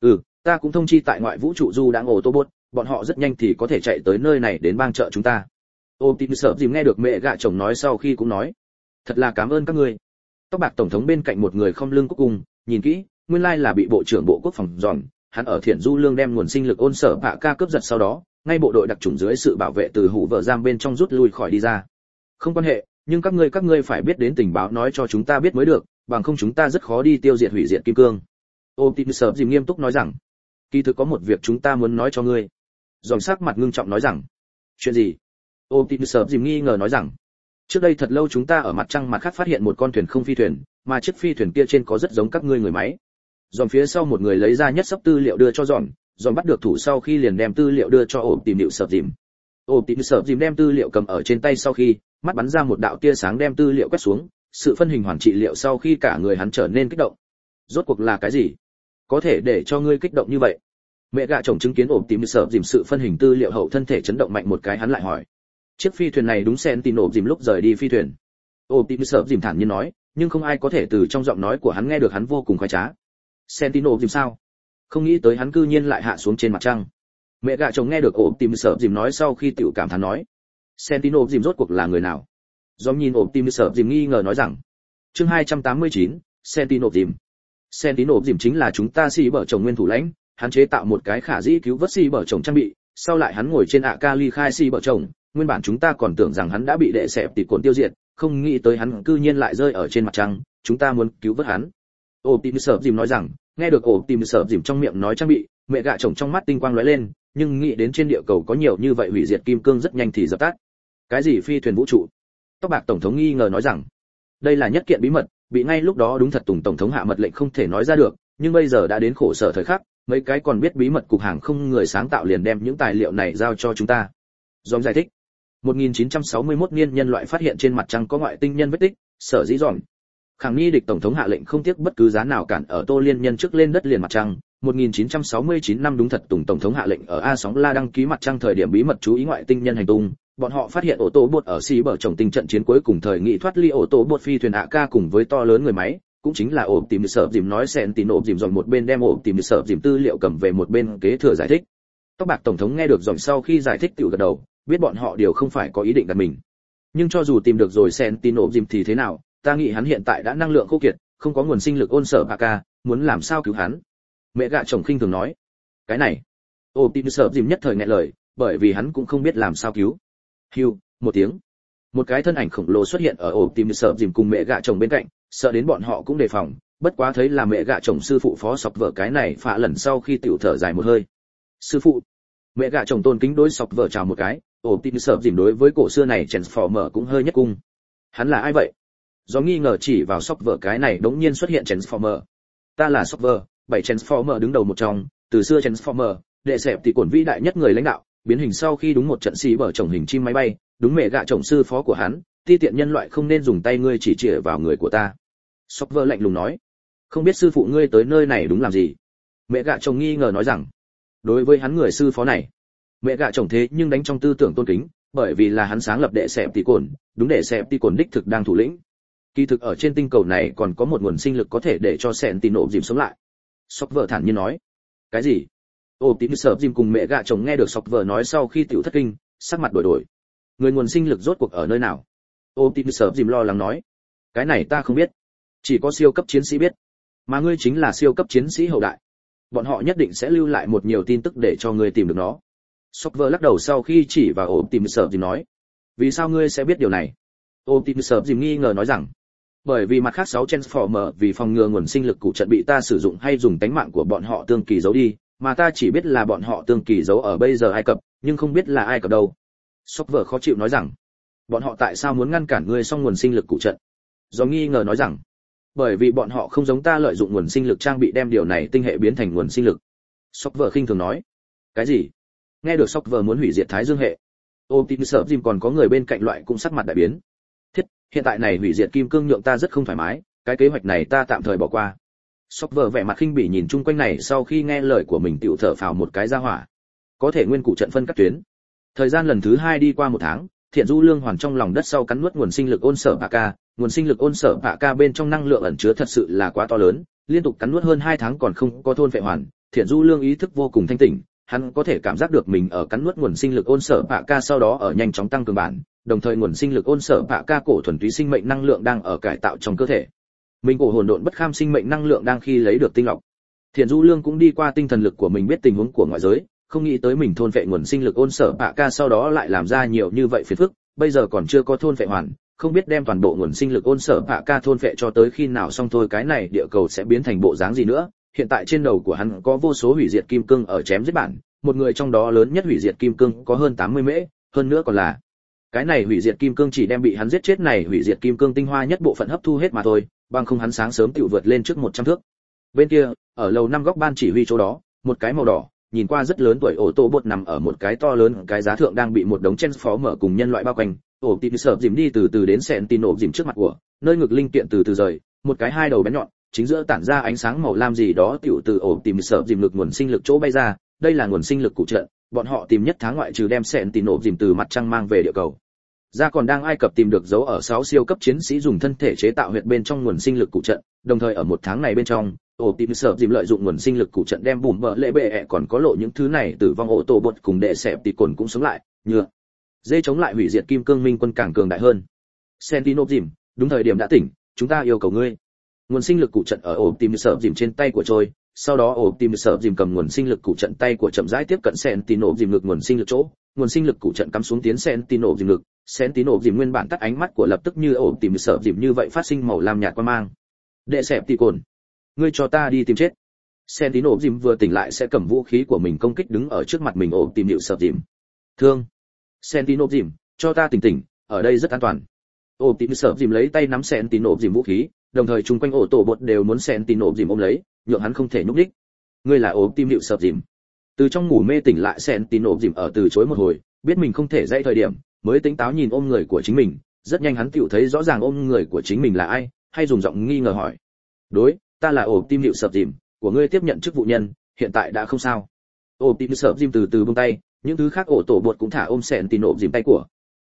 ta cũng thông chi tại ngoại vũ trụ du đang ổ tô bốt, bọn họ rất nhanh thì có thể chạy tới nơi này đến bang trợ chúng ta. Ôm tìm sợ dìm nghe được mẹ gạ chồng nói sau khi cũng nói, thật là cảm ơn các ngươi. Tóc bạc tổng thống bên cạnh một người không lưng cuối cùng, nhìn kỹ, nguyên lai là bị bộ trưởng bộ quốc phòng giòn, hắn ở Thiện Du Lương đem nguồn sinh lực ôn sở bạ ca cướp giật sau đó, ngay bộ đội đặc chủng dưới sự bảo vệ từ hủ vợ giam bên trong rút lui khỏi đi ra. Không quan hệ, nhưng các ngươi phải biết đến tình báo nói cho chúng ta biết mới được, bằng không chúng ta rất khó đi tiêu diệt hủy diệt kim cương. Ôm tìm sợ dìm nghiêm túc nói rằng, kỳ thực có một việc chúng ta muốn nói cho ngươi. Giòn sắc mặt ngưng trọng nói rằng, chuyện gì? Ôm tìm sợ dìm nghi ngờ nói rằng, trước đây thật lâu chúng ta ở mặt trăng mặt khác phát hiện một con thuyền không phi thuyền, mà chiếc phi thuyền kia trên có rất giống các ngươi người máy. Giòn phía sau một người lấy ra nhất sấp tư liệu đưa cho giòn bắt được thủ sau khi liền đem tư liệu đưa cho ổ tìm điệu sợ dìm. Ổ tìm sợ dìm đem tư liệu cầm ở trên tay sau khi, mắt bắn ra một đạo tia sáng đem tư liệu quét xuống, sự phân hình hoàn trị liệu sau khi cả người hắn trở nên kích động. Rốt cuộc là cái gì? Có thể để cho ngươi kích động như vậy? Mẹ gạ chồng chứng kiến ổ tìm sợ dìm sự phân hình tư liệu hậu thân thể chấn động mạnh một cái, hắn lại hỏi, chiếc phi thuyền này đúng sen tin ổ dìm lúc rời đi phi thuyền. Ổ tìm sợ dìm thản nhiên nói, nhưng không ai có thể từ trong giọng nói của hắn nghe được hắn vô cùng khoái trá. Sentinel dìm sao? Không nghĩ tới hắn cư nhiên lại hạ xuống trên mặt trăng. Mẹ gạ chồng nghe được ổ tìm sợ dìm nói sau khi tiểu cảm thán nói, Sentinel dìm rốt cuộc là người nào? Dòm nhìn ổ tìm sợ dìm nghi ngờ nói rằng, chương 289, Sentinel dìm. Sentinel dìm chính là chúng ta xì bở chồng nguyên thủ lãnh, hắn chế tạo một cái khả dĩ cứu vớt xì bở chồng trang bị, sau lại hắn ngồi trên ạ ca ly khai xì bở chồng, nguyên bản chúng ta còn tưởng rằng hắn đã bị đệ sẹp tỉ cồn tiêu diệt, không nghĩ tới hắn cư nhiên lại rơi ở trên mặt trăng, chúng ta muốn cứu vớt hắn. Ổ tìm sợ dìm nói rằng, nghe được ổ tìm sợ dìm trong miệng nói trang bị, mẹ gạ chồng trong mắt tinh quang lóe lên, nhưng nghĩ đến trên địa cầu có nhiều như vậy hủy diệt kim cương rất nhanh thì dập tắt. Cái gì phi thuyền vũ trụ? Tóc bạc tổng thống nghi ngờ nói rằng, đây là nhất kiện bí mật, bị ngay lúc đó đúng thật tổng thống hạ mật lệnh không thể nói ra được, nhưng bây giờ đã đến khổ sở thời khắc, mấy cái còn biết bí mật cục hàng không người sáng tạo liền đem những tài liệu này giao cho chúng ta. Giòm giải thích, 1961 niên nhân loại phát hiện trên mặt trăng có ngoại tinh nhân vết tích, sở dĩ giòm khẳng nghi địch tổng thống hạ lệnh không tiếc bất cứ giá nào cản ở Tô Liên nhân trước lên đất liền mặt trăng. 1969 năm đúng thật tổng thống hạ lệnh ở A Sóng La đăng ký mặt trăng thời điểm bí mật chú ý ngoại tinh nhân hành tung, bọn họ phát hiện ô tô bột ở xì bờ trồng tinh trận chiến cuối cùng thời nghị thoát ly ô tô bột phi thuyền AK cùng với to lớn người máy, cũng chính là ổ tìm sợ dìm nói xẹn tín ổ dìm dọn một bên đem ổ tìm sợ dìm tư liệu cầm về một bên kế thừa giải thích. Tóc bạc tổng thống nghe được dọn sau khi giải thích tiểu gật đầu, biết bọn họ đều không phải có ý định đặt mình. Nhưng cho dù tìm được rồi xẹn tín ổ dìm thì thế nào, ta nghĩ hắn hiện tại đã năng lượng khô kiệt, không có nguồn sinh lực ôn sở AK, muốn làm sao cứu hắn? Mẹ gạ chồng khinh thường nói, cái này, ổ tìm sợ dìm nhất thời nghẹn lời, bởi vì hắn cũng không biết làm sao cứu. Hưu, một tiếng, một cái thân ảnh khổng lồ xuất hiện ở ổ tìm sợ dìm cùng mẹ gạ chồng bên cạnh, sợ đến bọn họ cũng đề phòng, bất quá thấy là mẹ gạ chồng sư phụ phó sọc vợ cái này phạ lần sau khi tiểu thở dài một hơi. Sư phụ. Mẹ gạ chồng tôn kính đối sọc vợ chào một cái, ổ tìm sợ dìm đối với cổ xưa này Transformer cũng hơi nhất cung. Hắn là ai vậy? Do nghi ngờ chỉ vào sọc vợ cái này đống nhiên xuất hiện Transformer. Ta là sọc vợ, 7 Transformer đứng đầu một trong, từ xưa Transformer, đệ sẹp thì cổn vĩ đại nhất người lãnh đạo, biến hình sau khi đúng một trận xì bở chồng hình chim máy bay, đúng mẹ gạ chồng sư phó của hắn, ti tiện nhân loại không nên dùng tay ngươi chỉ chĩa vào người của ta. Software lạnh lùng nói, không biết sư phụ ngươi tới nơi này đúng làm gì? Mẹ gạ chồng nghi ngờ nói rằng, đối với hắn người sư phó này, mẹ gạ chồng thế nhưng đánh trong tư tưởng tôn kính, bởi vì là hắn sáng lập đệ sẹp tỷ cồn, đúng đệ sẹp tỷ cồn đích thực đang thủ lĩnh. Kỳ thực ở trên tinh cầu này còn có một nguồn sinh lực có thể để cho sẹn tì nổ dìm sống lại. Software thản nhiên nói, cái gì? Ô tím sợ dìm cùng mẹ gạ chồng nghe được Software nói sau khi tiểu thất kinh, sắc mặt đổi đổi. Người nguồn sinh lực rốt cuộc ở nơi nào? Optimus Dìm lo lắng nói. Cái này ta không biết, chỉ có siêu cấp chiến sĩ biết, mà ngươi chính là siêu cấp chiến sĩ hậu đại, bọn họ nhất định sẽ lưu lại một nhiều tin tức để cho ngươi tìm được nó. Software lắc đầu sau khi chỉ vào Optimus Dìm nói, vì sao ngươi sẽ biết điều này? Optimus Dìm nghi ngờ nói rằng, bởi vì mặt khác 6 Transformer vì phòng ngừa nguồn sinh lực cụ trận bị ta sử dụng hay dùng tánh mạng của bọn họ tương kỳ giấu đi, mà ta chỉ biết là bọn họ tương kỳ giấu ở bây giờ Ai Cập, nhưng không biết là Ai Cập đâu. Software khó chịu nói rằng, bọn họ tại sao muốn ngăn cản ngươi xong nguồn sinh lực cụ trận? Do nghi ngờ nói rằng, bởi vì bọn họ không giống ta lợi dụng nguồn sinh lực trang bị đem điều này tinh hệ biến thành nguồn sinh lực. Software khinh thường nói, cái gì? Nghe được Software muốn hủy diệt Thái Dương hệ, Optimus Dìm còn có người bên cạnh loại cũng sắc mặt đại biến. Thiết, hiện tại này hủy diệt kim cương nhượng ta rất không thoải mái, cái kế hoạch này ta tạm thời bỏ qua. Software vẻ mặt khinh bỉ nhìn chung quanh này sau khi nghe lời của mình tiểu thở phào một cái ra hỏa. Có thể nguyên cụ trận phân các tuyến. Thời gian lần thứ 2 đi qua 1 tháng, Thiện Du Lương hoàn trong lòng đất sau cắn nuốt nguồn sinh lực ôn sở Paka, nguồn sinh lực ôn sở Paka bên trong năng lượng ẩn chứa thật sự là quá to lớn, liên tục cắn nuốt hơn 2 tháng còn không có thôn phệ hoàn, Thiện Du Lương ý thức vô cùng thanh tỉnh, hắn có thể cảm giác được mình ở cắn nuốt nguồn sinh lực ôn sở Paka sau đó ở nhanh chóng tăng cường bản, đồng thời nguồn sinh lực ôn sở Paka cổ thuần túy sinh mệnh năng lượng đang ở cải tạo trong cơ thể. Mình cổ hồn độn bất kham sinh mệnh năng lượng đang khi lấy được tinh lọc. Thiện Du Lương cũng đi qua tinh thần lực của mình biết tình huống của ngoại giới, không nghĩ tới mình thôn phệ nguồn sinh lực ôn sở Paka sau đó lại làm ra nhiều như vậy phiền phức, bây giờ còn chưa có thôn phệ hoàn, không biết đem toàn bộ nguồn sinh lực ôn sở Paka thôn phệ cho tới khi nào xong thôi cái này địa cầu sẽ biến thành bộ dáng gì nữa. Hiện tại trên đầu của hắn có vô số hủy diệt kim cương ở chém giết bản, một người trong đó lớn nhất hủy diệt kim cương có hơn 80 mễ, hơn nữa còn là cái này hủy diệt kim cương chỉ đem bị hắn giết chết này hủy diệt kim cương tinh hoa nhất bộ phận hấp thu hết mà thôi, bằng không hắn sáng sớm tiểu vượt lên trước 100 thước. Bên kia, ở lầu 5 góc ban chỉ huy chỗ đó, một cái màu đỏ, nhìn qua rất lớn tuổi ô tô bột nằm ở một cái to lớn cái giá thượng đang bị một đống Transformer cùng nhân loại bao quanh. Optimus Dìm đi từ từ đến Sentinel Dìm trước mặt của, nơi ngực linh kiện từ từ rời, một cái hai đầu bén nhọn, chính giữa tản ra ánh sáng màu lam gì đó tiểu từ Optimus Dìm lực nguồn sinh lực chỗ bay ra, đây là nguồn sinh lực cụ trận, bọn họ tìm nhất tháng ngoại trừ đem Sentinel Dìm từ mặt trăng mang về địa cầu. Ra còn đang Ai Cập tìm được dấu ở 6 siêu cấp chiến sĩ dùng thân thể chế tạo huyệt bên trong nguồn sinh lực cụ trận, đồng thời ở 1 tháng này bên trong, Optimus Dìm lợi dụng nguồn sinh lực cụ trận đem bùm bợ lệ bệ còn có lộ những thứ này tử vong ô tô bột cùng đệ xẹp thì cồn cũng sống lại, nhựa dê chống lại hủy diệt kim cương minh quân càng cường đại hơn. Sentinel Dìm, đúng thời điểm đã tỉnh, chúng ta yêu cầu ngươi. Nguồn sinh lực cụ trận ở Optimus Dìm trên tay của trôi, sau đó Optimus Dìm cầm nguồn sinh lực cụ trận tay của chậm rãi tiếp cận Sentinel Dìm ngực nguồn sinh lực chỗ, nguồn sinh lực cụ trận cắm xuống tiến Sentinel Dìm ngực, Sentinel Dìm nguyên bản tắt ánh mắt của lập tức như Optimus Dìm như vậy phát sinh màu lam nhạt quang mang. Đệ xẹp thì cồn, ngươi cho ta đi tìm chết. Sentinel Dìm vừa tỉnh lại sẽ cầm vũ khí của mình công kích đứng ở trước mặt mình Optimus Dìm. Thương. Sentinel Dìm, cho ta tỉnh tỉnh, ở đây rất an toàn. Optimus Dìm lấy tay nắm Sentinel Dìm vũ khí, đồng thời chung quanh ổ tổ bột đều muốn Sentinel Dìm ôm lấy, nhượng hắn không thể nhúc nhích. Ngươi là Optimus Dìm. Từ trong ngủ mê tỉnh lại Sentinel Dìm ở từ chối một hồi, biết mình không thể dậy thời điểm, mới tỉnh táo nhìn ôm người của chính mình, rất nhanh hắn tiểu thấy rõ ràng ôm người của chính mình là ai, hay dùng giọng nghi ngờ hỏi. Đối, ta là Optimus Dìm, của ngươi tiếp nhận chức vụ nhân, hiện tại đã không sao. Optimus Dìm từ từ buông tay, những thứ khác ổ tổ bột cũng thả ôm Sentinel Dìm tay của.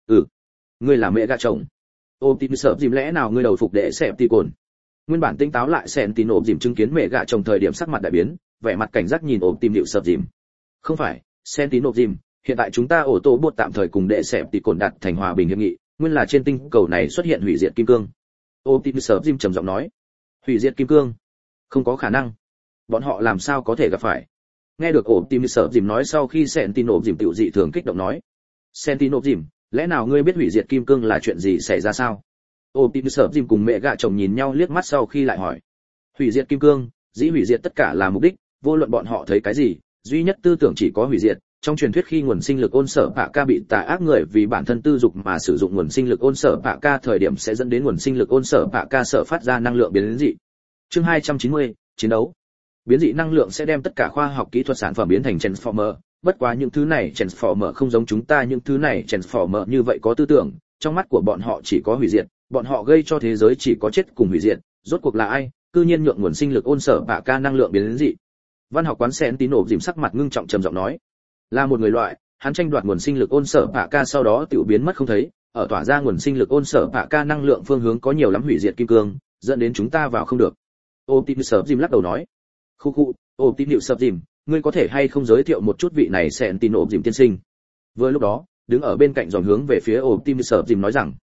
Ngươi là mẹ gà chồng. Optimus Dìm lẽ nào ngươi đầu phục đệ xẹp thì cồn. Nguyên bản tỉnh táo lại Sentinel Dìm chứng kiến mẹ gà chồng thời điểm sắc mặt đại biến, vẻ mặt cảnh giác nhìn Optimus Dìm. Không phải, Sentinel Dìm, hiện tại chúng ta ổ tổ bột tạm thời cùng đệ xẹp thì cồn đạt thành hòa bình hiệp nghị, nguyên là trên tinh cầu này xuất hiện hủy diệt kim cương. Optimus Dìm trầm giọng nói. Hủy diệt kim cương? Không có khả năng. Bọn họ làm sao có thể gặp phải? Nghe được Optimus Dìm nói sau khi Sentinel Dìm tiểu dị thường kích động nói. Sentinel Dìm, lẽ nào ngươi biết hủy diệt kim cương là chuyện gì xảy ra sao? Optimus Dìm cùng mẹ gạ chồng nhìn nhau liếc mắt sau khi lại hỏi. Hủy diệt kim cương, dĩ hủy diệt tất cả là mục đích, vô luận bọn họ thấy cái gì, duy nhất tư tưởng chỉ có hủy diệt. Trong truyền thuyết khi nguồn sinh lực ôn sở Paka bị tà ác người vì bản thân tư dục mà sử dụng nguồn sinh lực ôn sở Paka thời điểm sẽ dẫn đến nguồn sinh lực ôn sở Paka sở phát ra năng lượng biến dị. Chương 290, chiến đấu. Biến dị năng lượng sẽ đem tất cả khoa học kỹ thuật sản phẩm biến thành Transformer, bất quá những thứ này Transformer không giống chúng ta những thứ này Transformer như vậy có tư tưởng, trong mắt của bọn họ chỉ có hủy diệt, bọn họ gây cho thế giới chỉ có chết cùng hủy diệt, rốt cuộc là ai, cư nhiên nhượng nguồn sinh lực ôn sở Paka năng lượng biến dị. Văn học quán Sentinel Dìm sắc mặt ngưng trọng trầm giọng nói. Là một người loại, hắn tranh đoạt nguồn sinh lực ôn sở Paka sau đó tiểu biến mất không thấy, ở tỏa ra nguồn sinh lực ôn sở Paka năng lượng phương hướng có nhiều lắm hủy diệt kim cương, dẫn đến chúng ta vào không được. Optimus Dìm lắc đầu nói. Khu, Optimus Dìm, ngươi có thể hay không giới thiệu một chút vị này Sentinel Dìm tiên sinh? Vừa lúc đó, đứng ở bên cạnh dòng hướng về phía Optimus Dìm nói rằng.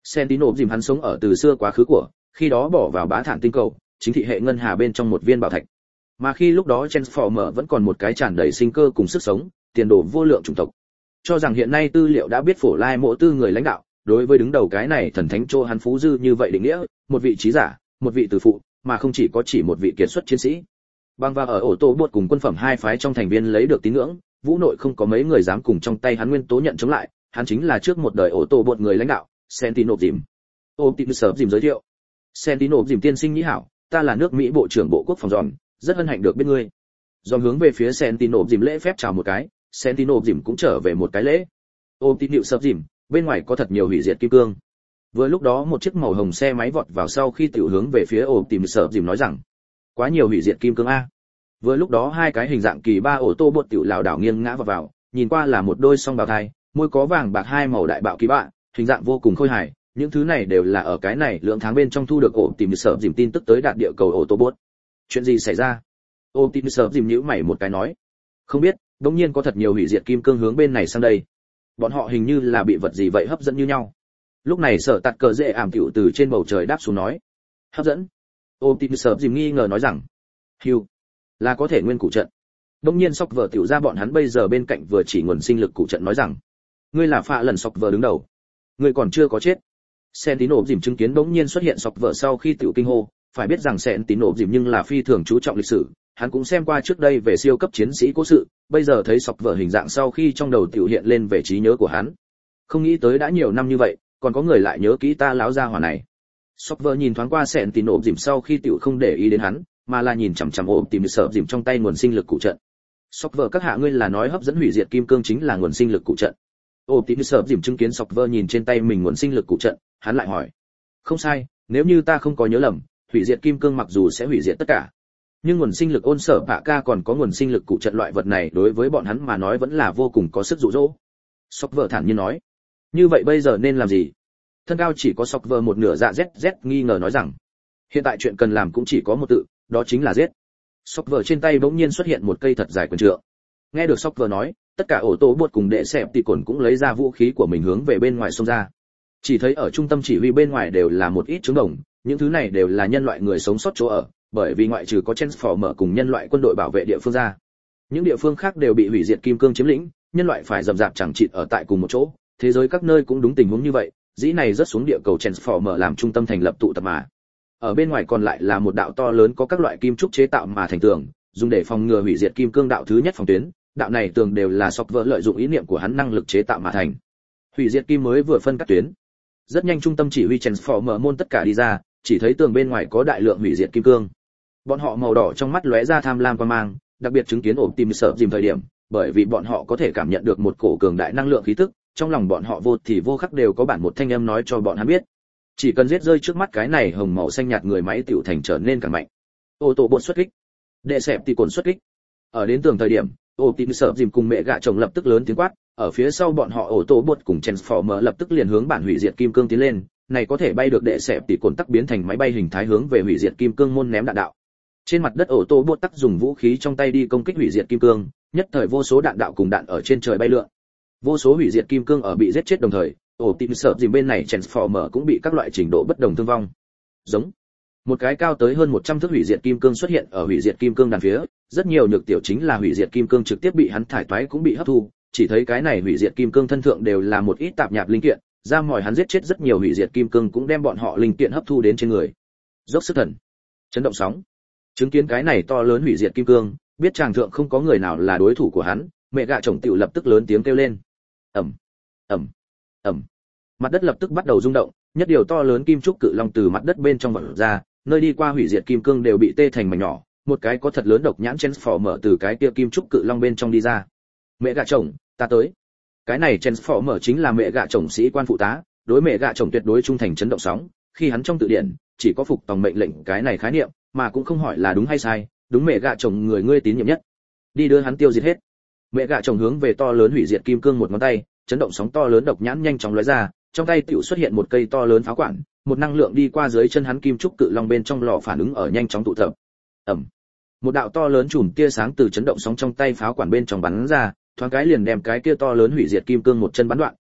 Sentinel dìm hắn sống ở từ xưa quá khứ của, khi đó bỏ vào bá thản tinh cầu, chính thị hệ ngân hà bên trong một viên bảo thạch. Mà khi lúc đó Transformer vẫn còn một cái tràn đầy sinh cơ cùng sức sống, tiền đồ vô lượng chủng tộc. Cho rằng hiện nay tư liệu đã biết phổ lai mộ tư người lãnh đạo, đối với đứng đầu cái này thần thánh Chô hắn phú dư như vậy định nghĩa, một vị trí giả, một vị từ phụ, mà không chỉ có chỉ một vị kiệt xuất chiến sĩ. Bang và ở ổ tô buột cùng quân phẩm hai phái trong thành viên lấy được tín ngưỡng, vũ nội không có mấy người dám cùng trong tay hắn nguyên tố nhận chống lại, hắn chính là trước một đời ổ tô buột người lãnh đạo, Sentinel dìm. Optimus dìm giới thiệu. Sentinel dìm tiên sinh nhĩ hảo, ta là nước Mỹ bộ trưởng bộ quốc phòng giòn, rất hân hạnh được biết ngươi. Giòn hướng về phía Sentinel dìm lễ phép chào một cái, Sentinel dìm cũng trở về một cái lễ. Optimus dìm, bên ngoài có thật nhiều hủy diệt kim cương. Vừa lúc đó một chiếc màu hồng xe máy vọt vào sau khi tiểu hướng về phía Optimus dìm nói rằng, quá nhiều hủy diệt kim cương a. Vừa lúc đó hai cái hình dạng kỳ ba ô tô bột tiểu lảo đảo nghiêng ngã vào, nhìn qua là một đôi song bào thai, môi có vàng bạc hai màu đại bạo kỳ bạ, hình dạng vô cùng khôi hài, những thứ này đều là ở cái này lượng tháng bên trong thu được Optimus dìm tin tức tới đạt địa cầu ô tô bột. Chuyện gì xảy ra? Optimus dìm nhíu mày một cái nói, không biết, đống nhiên có thật nhiều hủy diệt kim cương hướng bên này sang đây. Bọn họ hình như là bị vật gì vậy hấp dẫn như nhau. Lúc này Sở Tạt Cờ Dễ ảm tiểu từ trên bầu trời đáp xuống nói, hấp dẫn. Optimus dìm nghi ngờ nói rằng, hưu, là có thể nguyên cụ trận. Đống nhiên Sóc Vở tiểu ra bọn hắn bây giờ bên cạnh vừa chỉ nguồn sinh lực cụ trận nói rằng, ngươi là phạ lần Sóc Vở đứng đầu, ngươi còn chưa có chết. Sentinel dìm chứng kiến đống nhiên xuất hiện Sóc Vở sau khi tiểu kinh hô, phải biết rằng Sentinel dìm nhưng là phi thường chú trọng lịch sử, hắn cũng xem qua trước đây về siêu cấp chiến sĩ cố sự, bây giờ thấy Sóc Vở hình dạng sau khi trong đầu tiểu hiện lên về trí nhớ của hắn. Không nghĩ tới đã nhiều năm như vậy, còn có người lại nhớ kỹ ta lão gia hỏa này. Sóc Vở nhìn thoáng qua Sentinel dìm sau khi tiểu không để ý đến hắn, mà là nhìn chằm chằm Optimus dìm trong tay nguồn sinh lực cụ trận. Sóc Vở các hạ ngươi là nói hấp dẫn hủy diệt kim cương chính là nguồn sinh lực cụ trận. Optimus dìm chứng kiến Sóc Vở nhìn trên tay mình nguồn sinh lực cụ trận, hắn lại hỏi, không sai, nếu như ta không có nhớ lầm, hủy diệt kim cương mặc dù sẽ hủy diệt tất cả, nhưng nguồn sinh lực ôn sở bạ ca còn có nguồn sinh lực cụ trận loại vật này đối với bọn hắn mà nói vẫn là vô cùng có sức dụ dỗ. Sóc Vở thản nhiên nói, như vậy bây giờ nên làm gì? Thân cao chỉ có Sóc Vở một nửa dạ ZZ nghi ngờ nói rằng, hiện tại chuyện cần làm cũng chỉ có một tự, đó chính là giết. Sóc Vở trên tay bỗng nhiên xuất hiện một cây thật dài quyền trượng. Nghe được Sóc Vở nói, tất cả ổ tổ buột cùng đệ xẹp tỉ cồn cũng lấy ra vũ khí của mình hướng về bên ngoài xông ra. Chỉ thấy ở trung tâm chỉ huy bên ngoài đều là một ít trứng đồng, những thứ này đều là nhân loại người sống sót chỗ ở, bởi vì ngoại trừ có Transformer cùng nhân loại quân đội bảo vệ địa phương ra, những địa phương khác đều bị hủy diệt kim cương chiếm lĩnh, nhân loại phải dầm dạp chẳng chịt ở tại cùng một chỗ. Thế giới các nơi cũng đúng tình huống như vậy, dĩ này rất xuống địa cầu Transformer làm trung tâm thành lập tụ tập mà. Ở bên ngoài còn lại là một đạo to lớn có các loại kim trúc chế tạo mà thành tường, dùng để phòng ngừa hủy diệt kim cương đạo thứ nhất phòng tuyến. Đạo này tường đều là Sóc Vở lợi dụng ý niệm của hắn năng lực chế tạo mà thành. Hủy diệt kim mới vừa phân cắt tuyến. Rất nhanh trung tâm chỉ huy Transformer môn tất cả đi ra, chỉ thấy tường bên ngoài có đại lượng hủy diệt kim cương. Bọn họ màu đỏ trong mắt lóe ra tham lam quan mang, đặc biệt chứng kiến Optimus dìm thời điểm, bởi vì bọn họ có thể cảm nhận được một cổ cường đại năng lượng khí tức, trong lòng bọn họ vô thì vô khắc đều có bản một thanh âm nói cho bọn hắn biết, chỉ cần giết rơi trước mắt cái này hồng màu xanh nhạt người máy tiểu thành trở nên càng mạnh. Ô tô bột xuất kích, đệ xẹp thì cồn xuất kích. Ở đến tường thời điểm, Optimus dìm cùng mẹ gạ chồng lập tức lớn tiếng quát, ở phía sau bọn họ ô tô bột cùng Transformer lập tức liền hướng bản hủy diệt kim cương tiến lên, này có thể bay được đệ xẹp thì cồn tắc biến thành máy bay hình thái hướng về hủy diệt kim cương môn ném đạn đạo. Trên mặt đất ô tô bột tắc dùng vũ khí trong tay đi công kích hủy diệt kim cương, nhất thời vô số đạn đạo cùng đạn ở trên trời bay lượn. Vô số hủy diệt kim cương ở bị giết chết đồng thời, Optimus dìm bên này Transformer cũng bị các loại trình độ bất đồng thương vong. Giống một cái cao tới hơn 100 thước hủy diệt kim cương xuất hiện ở hủy diệt kim cương đàn phía, rất nhiều nhược tiểu chính là hủy diệt kim cương trực tiếp bị hắn thải toái cũng bị hấp thu, chỉ thấy cái này hủy diệt kim cương thân thượng đều là một ít tạp nhạp linh kiện, ra mỏi hắn giết chết rất nhiều hủy diệt kim cương cũng đem bọn họ linh kiện hấp thu đến trên người. Dốc sức thần, chấn động sóng. Chứng kiến cái này to lớn hủy diệt kim cương, biết chàng thượng không có người nào là đối thủ của hắn, mẹ gạ chồng tiểu lập tức lớn tiếng kêu lên. Ầm, ầm, ầm. Mặt đất lập tức bắt đầu rung động, nhất điều to lớn kim trúc cự long từ mặt đất bên trong vọt ra, nơi đi qua hủy diệt kim cương đều bị tê thành mảnh nhỏ, một cái có thật lớn độc nhãn Transformer từ cái kia kim trúc cự long bên trong đi ra. Mẹ gạ chồng, ta tới. Cái này Transformer chính là mẹ gạ chồng sĩ quan phụ tá, đối mẹ gạ chồng tuyệt đối trung thành chấn động sóng, khi hắn trong tự điển chỉ có phục tòng mệnh lệnh cái này khái niệm, mà cũng không hỏi là đúng hay sai, đúng mẹ gạ chồng người ngươi tín nhiệm nhất. Đi đưa hắn tiêu diệt hết. Mẹ gạ chồng hướng về to lớn hủy diệt kim cương một ngón tay, chấn động sóng to lớn độc nhãn nhanh chóng lóe ra, trong tay tiểu xuất hiện một cây to lớn pháo quản, một năng lượng đi qua dưới chân hắn kim trúc cự long bên trong lò phản ứng ở nhanh chóng tụ tập. Ầm. Một đạo to lớn chùm tia sáng từ chấn động sóng trong tay pháo quản bên trong bắn ra, thoáng cái liền đem cái kia to lớn hủy diệt kim cương một chân bắn đoạn,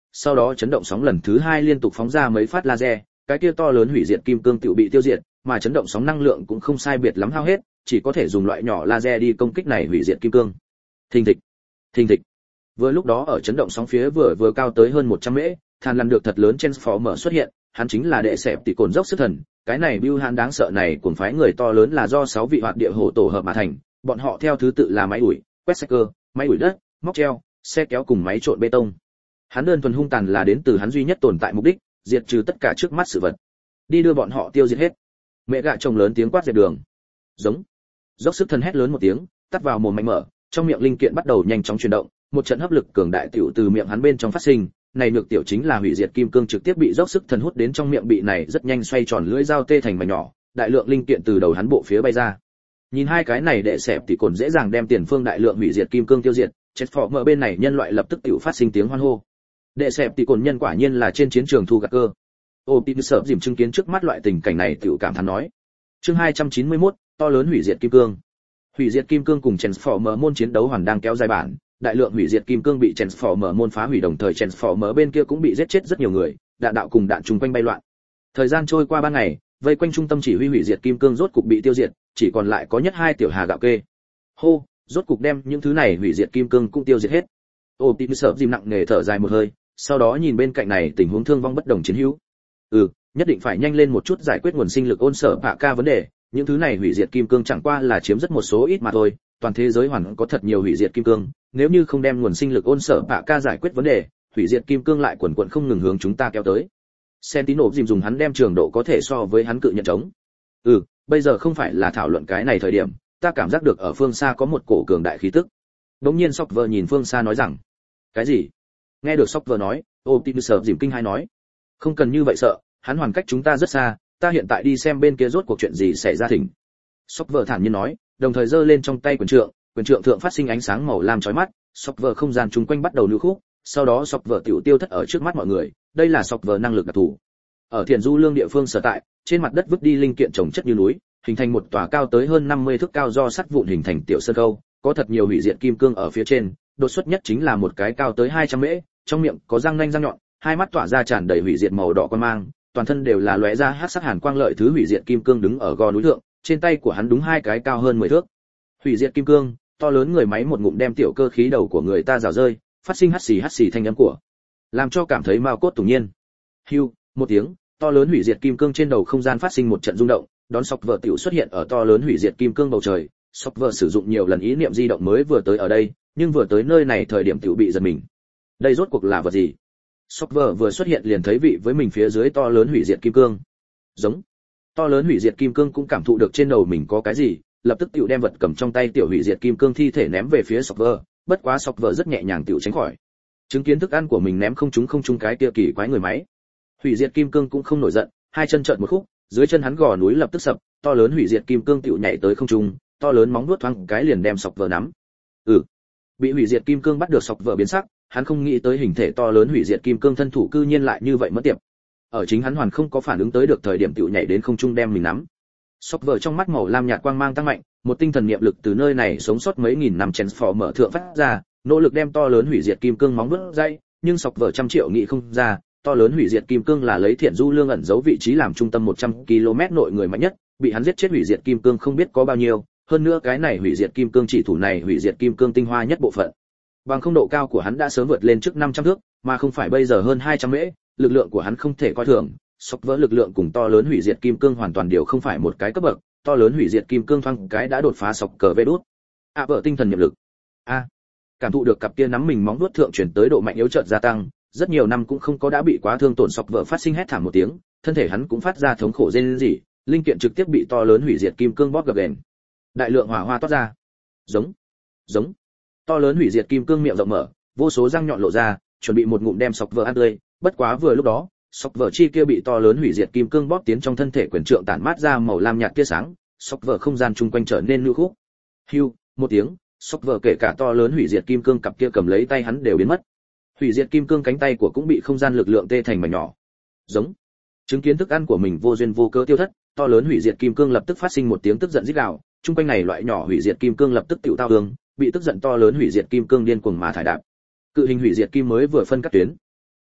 sau đó chấn động sóng lần thứ 2 liên tục phóng ra mấy phát laser, cái kia to lớn hủy diệt kim cương tiểu bị tiêu diệt, mà chấn động sóng năng lượng cũng không sai biệt lắm hao hết, chỉ có thể dùng loại nhỏ laser đi công kích này hủy diệt kim cương. Thình thịch, thình thịch. Vừa lúc đó ở chấn động sóng phía vừa cao tới hơn 100 mễ, than lăn được thật lớn Transformer xuất hiện, hắn chính là đệ sẹp tỷ cồn dốc sức thần, cái này Bưu Hàn đáng sợ này cuồng phái người to lớn là do 6 vị hoạt địa hồ tổ hợp mà thành, bọn họ theo thứ tự là máy ủi, quét xe cơ, máy ủi đất, móc treo, xe kéo cùng máy trộn bê tông. Hắn đơn thuần hung tàn là đến từ hắn duy nhất tồn tại mục đích, diệt trừ tất cả trước mắt sự vật. Đi đưa bọn họ tiêu diệt hết. Mẹ gạ trông lớn tiếng quát dẹp đường. Giống. Dốc sức thần hét lớn một tiếng, tắt vào mồm mạnh mở, trong miệng linh kiện bắt đầu nhanh chóng chuyển động, một trận hấp lực cường đại tiểu từ miệng hắn bên trong phát sinh, này nhược tiểu chính là hủy diệt kim cương trực tiếp bị dốc sức thần hút đến trong miệng bị này rất nhanh xoay tròn lưỡi dao tê thành mảnh nhỏ, đại lượng linh kiện từ đầu hắn bộ phía bay ra. Nhìn hai cái này đệ sẹp tỷ cồn dễ dàng đem tiền phương đại lượng hủy diệt kim cương tiêu diệt, chết phò mở bên này nhân loại lập tức tiểu phát sinh tiếng hoan hô. Đệ sẹp tỷ cồn nhân quả nhiên là trên chiến trường thu gặt cơ. Optimus sợ dìm chứng kiến trước mắt loại tình cảnh này tiểu cảm thán nói. Chương 291, to lớn hủy diệt kim cương. Hủy diệt kim cương cùng Transformer môn chiến đấu hoàn đang kéo dài bản, đại lượng hủy diệt kim cương bị Transformer môn phá hủy đồng thời Transformer bên kia cũng bị giết chết rất nhiều người, đạn đạo cùng đạn chung quanh bay loạn. Thời gian trôi qua 3 ngày, vây quanh trung tâm chỉ huy hủy diệt kim cương rốt cục bị tiêu diệt, chỉ còn lại có nhất 2 tiểu hà gạo kê. Hô, rốt cục đem những thứ này hủy diệt kim cương cũng tiêu diệt hết. Optimus sợ dìm nặng nề thở dài một hơi, sau đó nhìn bên cạnh này tình huống thương vong bất đồng chiến hữu. Nhất định phải nhanh lên một chút giải quyết nguồn sinh lực ôn sở bạ ca vấn đề, những thứ này hủy diệt kim cương chẳng qua là chiếm rất một số ít mà thôi, toàn thế giới hoàn có thật nhiều hủy diệt kim cương, nếu như không đem nguồn sinh lực ôn sở bạ ca giải quyết vấn đề, hủy diệt kim cương lại quần quần không ngừng hướng chúng ta kéo tới. Sentinel dìm dùng hắn đem trường độ có thể so với hắn cự nhận chống. Bây giờ không phải là thảo luận cái này thời điểm, ta cảm giác được ở phương xa có một cổ cường đại khí tức. Đống nhiên Software nhìn phương xa nói rằng, cái gì? Nghe được Software nói, Optimus dìm kinh hãi nói, không cần như vậy sợ, hắn hoàn cách chúng ta rất xa, ta hiện tại đi xem bên kia rốt cuộc chuyện gì xảy ra thỉnh. Software thản nhiên nói, đồng thời giơ lên trong tay quyền trượng thượng phát sinh ánh sáng màu lam chói mắt, Software không gian chung quanh bắt đầu lưu khúc, sau đó Software tiểu tiêu thất ở trước mắt mọi người, đây là Software năng lực đặc thù. Ở Thiền Du Lương địa phương sở tại, trên mặt đất vứt đi linh kiện chồng chất như núi, hình thành một tòa cao tới hơn 50 thước cao do sắt vụn hình thành tiểu sơn câu, có thật nhiều hủy diệt kim cương ở phía trên, đột xuất nhất chính là một cái cao tới 200 mễ, trong miệng có răng nanh răng nhọn, hai mắt tỏa ra tràn đầy hủy diệt màu đỏ quan mang, toàn thân đều là lóe ra hắc sắc hàn quang lợi thứ hủy diệt kim cương đứng ở gò núi thượng, trên tay của hắn đúng 2 cái cao hơn 10 thước. Hủy diệt kim cương, to lớn người máy một ngụm đem tiểu cơ khí đầu của người ta rào rơi, phát sinh hắt xì thanh âm của, làm cho cảm thấy mao cốt tủng nhiên. Hưu, một tiếng, to lớn hủy diệt kim cương trên đầu không gian phát sinh một trận rung động, đón Software tiểu xuất hiện ở to lớn hủy diệt kim cương bầu trời. Software sử dụng nhiều lần ý niệm di động mới vừa tới ở đây, nhưng vừa tới nơi này thời điểm tiểu bị giật mình. Đây rốt cuộc là vật gì? Software vừa xuất hiện liền thấy vị với mình phía dưới to lớn hủy diệt kim cương. Giống. To lớn hủy diệt kim cương cũng cảm thụ được trên đầu mình có cái gì, lập tức tiểu đem vật cầm trong tay tiểu hủy diệt kim cương thi thể ném về phía Software, bất quá Software rất nhẹ nhàng tiểu tránh khỏi. Chứng kiến thức ăn của mình ném không trúng cái kia kỳ quái người máy. Hủy diệt kim cương cũng không nổi giận, hai chân trợn một khúc, dưới chân hắn gò núi lập tức sập, to lớn hủy diệt kim cương tiểu nhảy tới không trung, to lớn móng vuốt thoáng cái liền đem Software nắm. Bị hủy diệt kim cương bắt được Software biến sắc, hắn không nghĩ tới hình thể to lớn hủy diệt kim cương thân thủ cư nhiên lại như vậy mất tiệp. Ở chính hắn hoàn không có phản ứng tới được thời điểm tiểu nhảy đến không trung đem mình nắm. Software trong mắt màu lam nhạt quang mang tăng mạnh, một tinh thần niệm lực từ nơi này sống sót mấy nghìn năm Transformer thượng phát ra, nỗ lực đem to lớn hủy diệt kim cương móng vuốt dây, nhưng Software trăm triệu nghĩ không ra, to lớn hủy diệt kim cương là lấy Thiện Du Lương ẩn giấu vị trí làm trung tâm 100 km nội người mạnh nhất, bị hắn giết chết hủy diệt kim cương không biết có bao nhiêu, hơn nữa cái này hủy diệt kim cương chỉ thủ này hủy diệt kim cương tinh hoa nhất bộ phận. Bằng không độ cao của hắn đã sớm vượt lên trước 500 thước, mà không phải bây giờ hơn 200 mễ, lực lượng của hắn không thể coi thường, Software lực lượng cùng to lớn hủy diệt kim cương hoàn toàn đều không phải một cái cấp bậc, to lớn hủy diệt kim cương thoáng cái đã đột phá sọc cờ vê đút. Vợ tinh thần nhiệm lực. Cảm thụ được cặp kia nắm mình móng vuốt thượng chuyển tới độ mạnh yếu chợt gia tăng, rất nhiều năm cũng không có đã bị quá thương tổn Software phát sinh hét thảm một tiếng, thân thể hắn cũng phát ra thống khổ rên rỉ, linh kiện trực tiếp bị to lớn hủy diệt kim cương bóp gập ghềnh. Đại lượng hỏa hoa toát ra. Giống. To lớn hủy diệt kim cương miệng rộng mở, vô số răng nhọn lộ ra, chuẩn bị một ngụm đem Software ăn tươi, bất quá vừa lúc đó, Software chi kia bị to lớn hủy diệt kim cương bóp tiến trong thân thể quyền trượng tản mát ra màu lam nhạt tia sáng, Software không gian chung quanh trở nên lưu khúc. Hưu, một tiếng, Software kể cả to lớn hủy diệt kim cương cặp kia cầm lấy tay hắn đều biến mất. Hủy diệt kim cương cánh tay của cũng bị không gian lực lượng tê thành mảnh nhỏ. Giống. Chứng kiến thức ăn của mình vô duyên vô cớ tiêu thất, to lớn hủy diệt kim cương lập tức phát sinh một tiếng tức giận rít gào, chung quanh này loại nhỏ hủy diệt kim cương lập tức tiểu tao hương, bị tức giận to lớn hủy diệt kim cương điên cuồng mà thải đạp. Cự hình hủy diệt kim mới vừa phân cắt tuyến.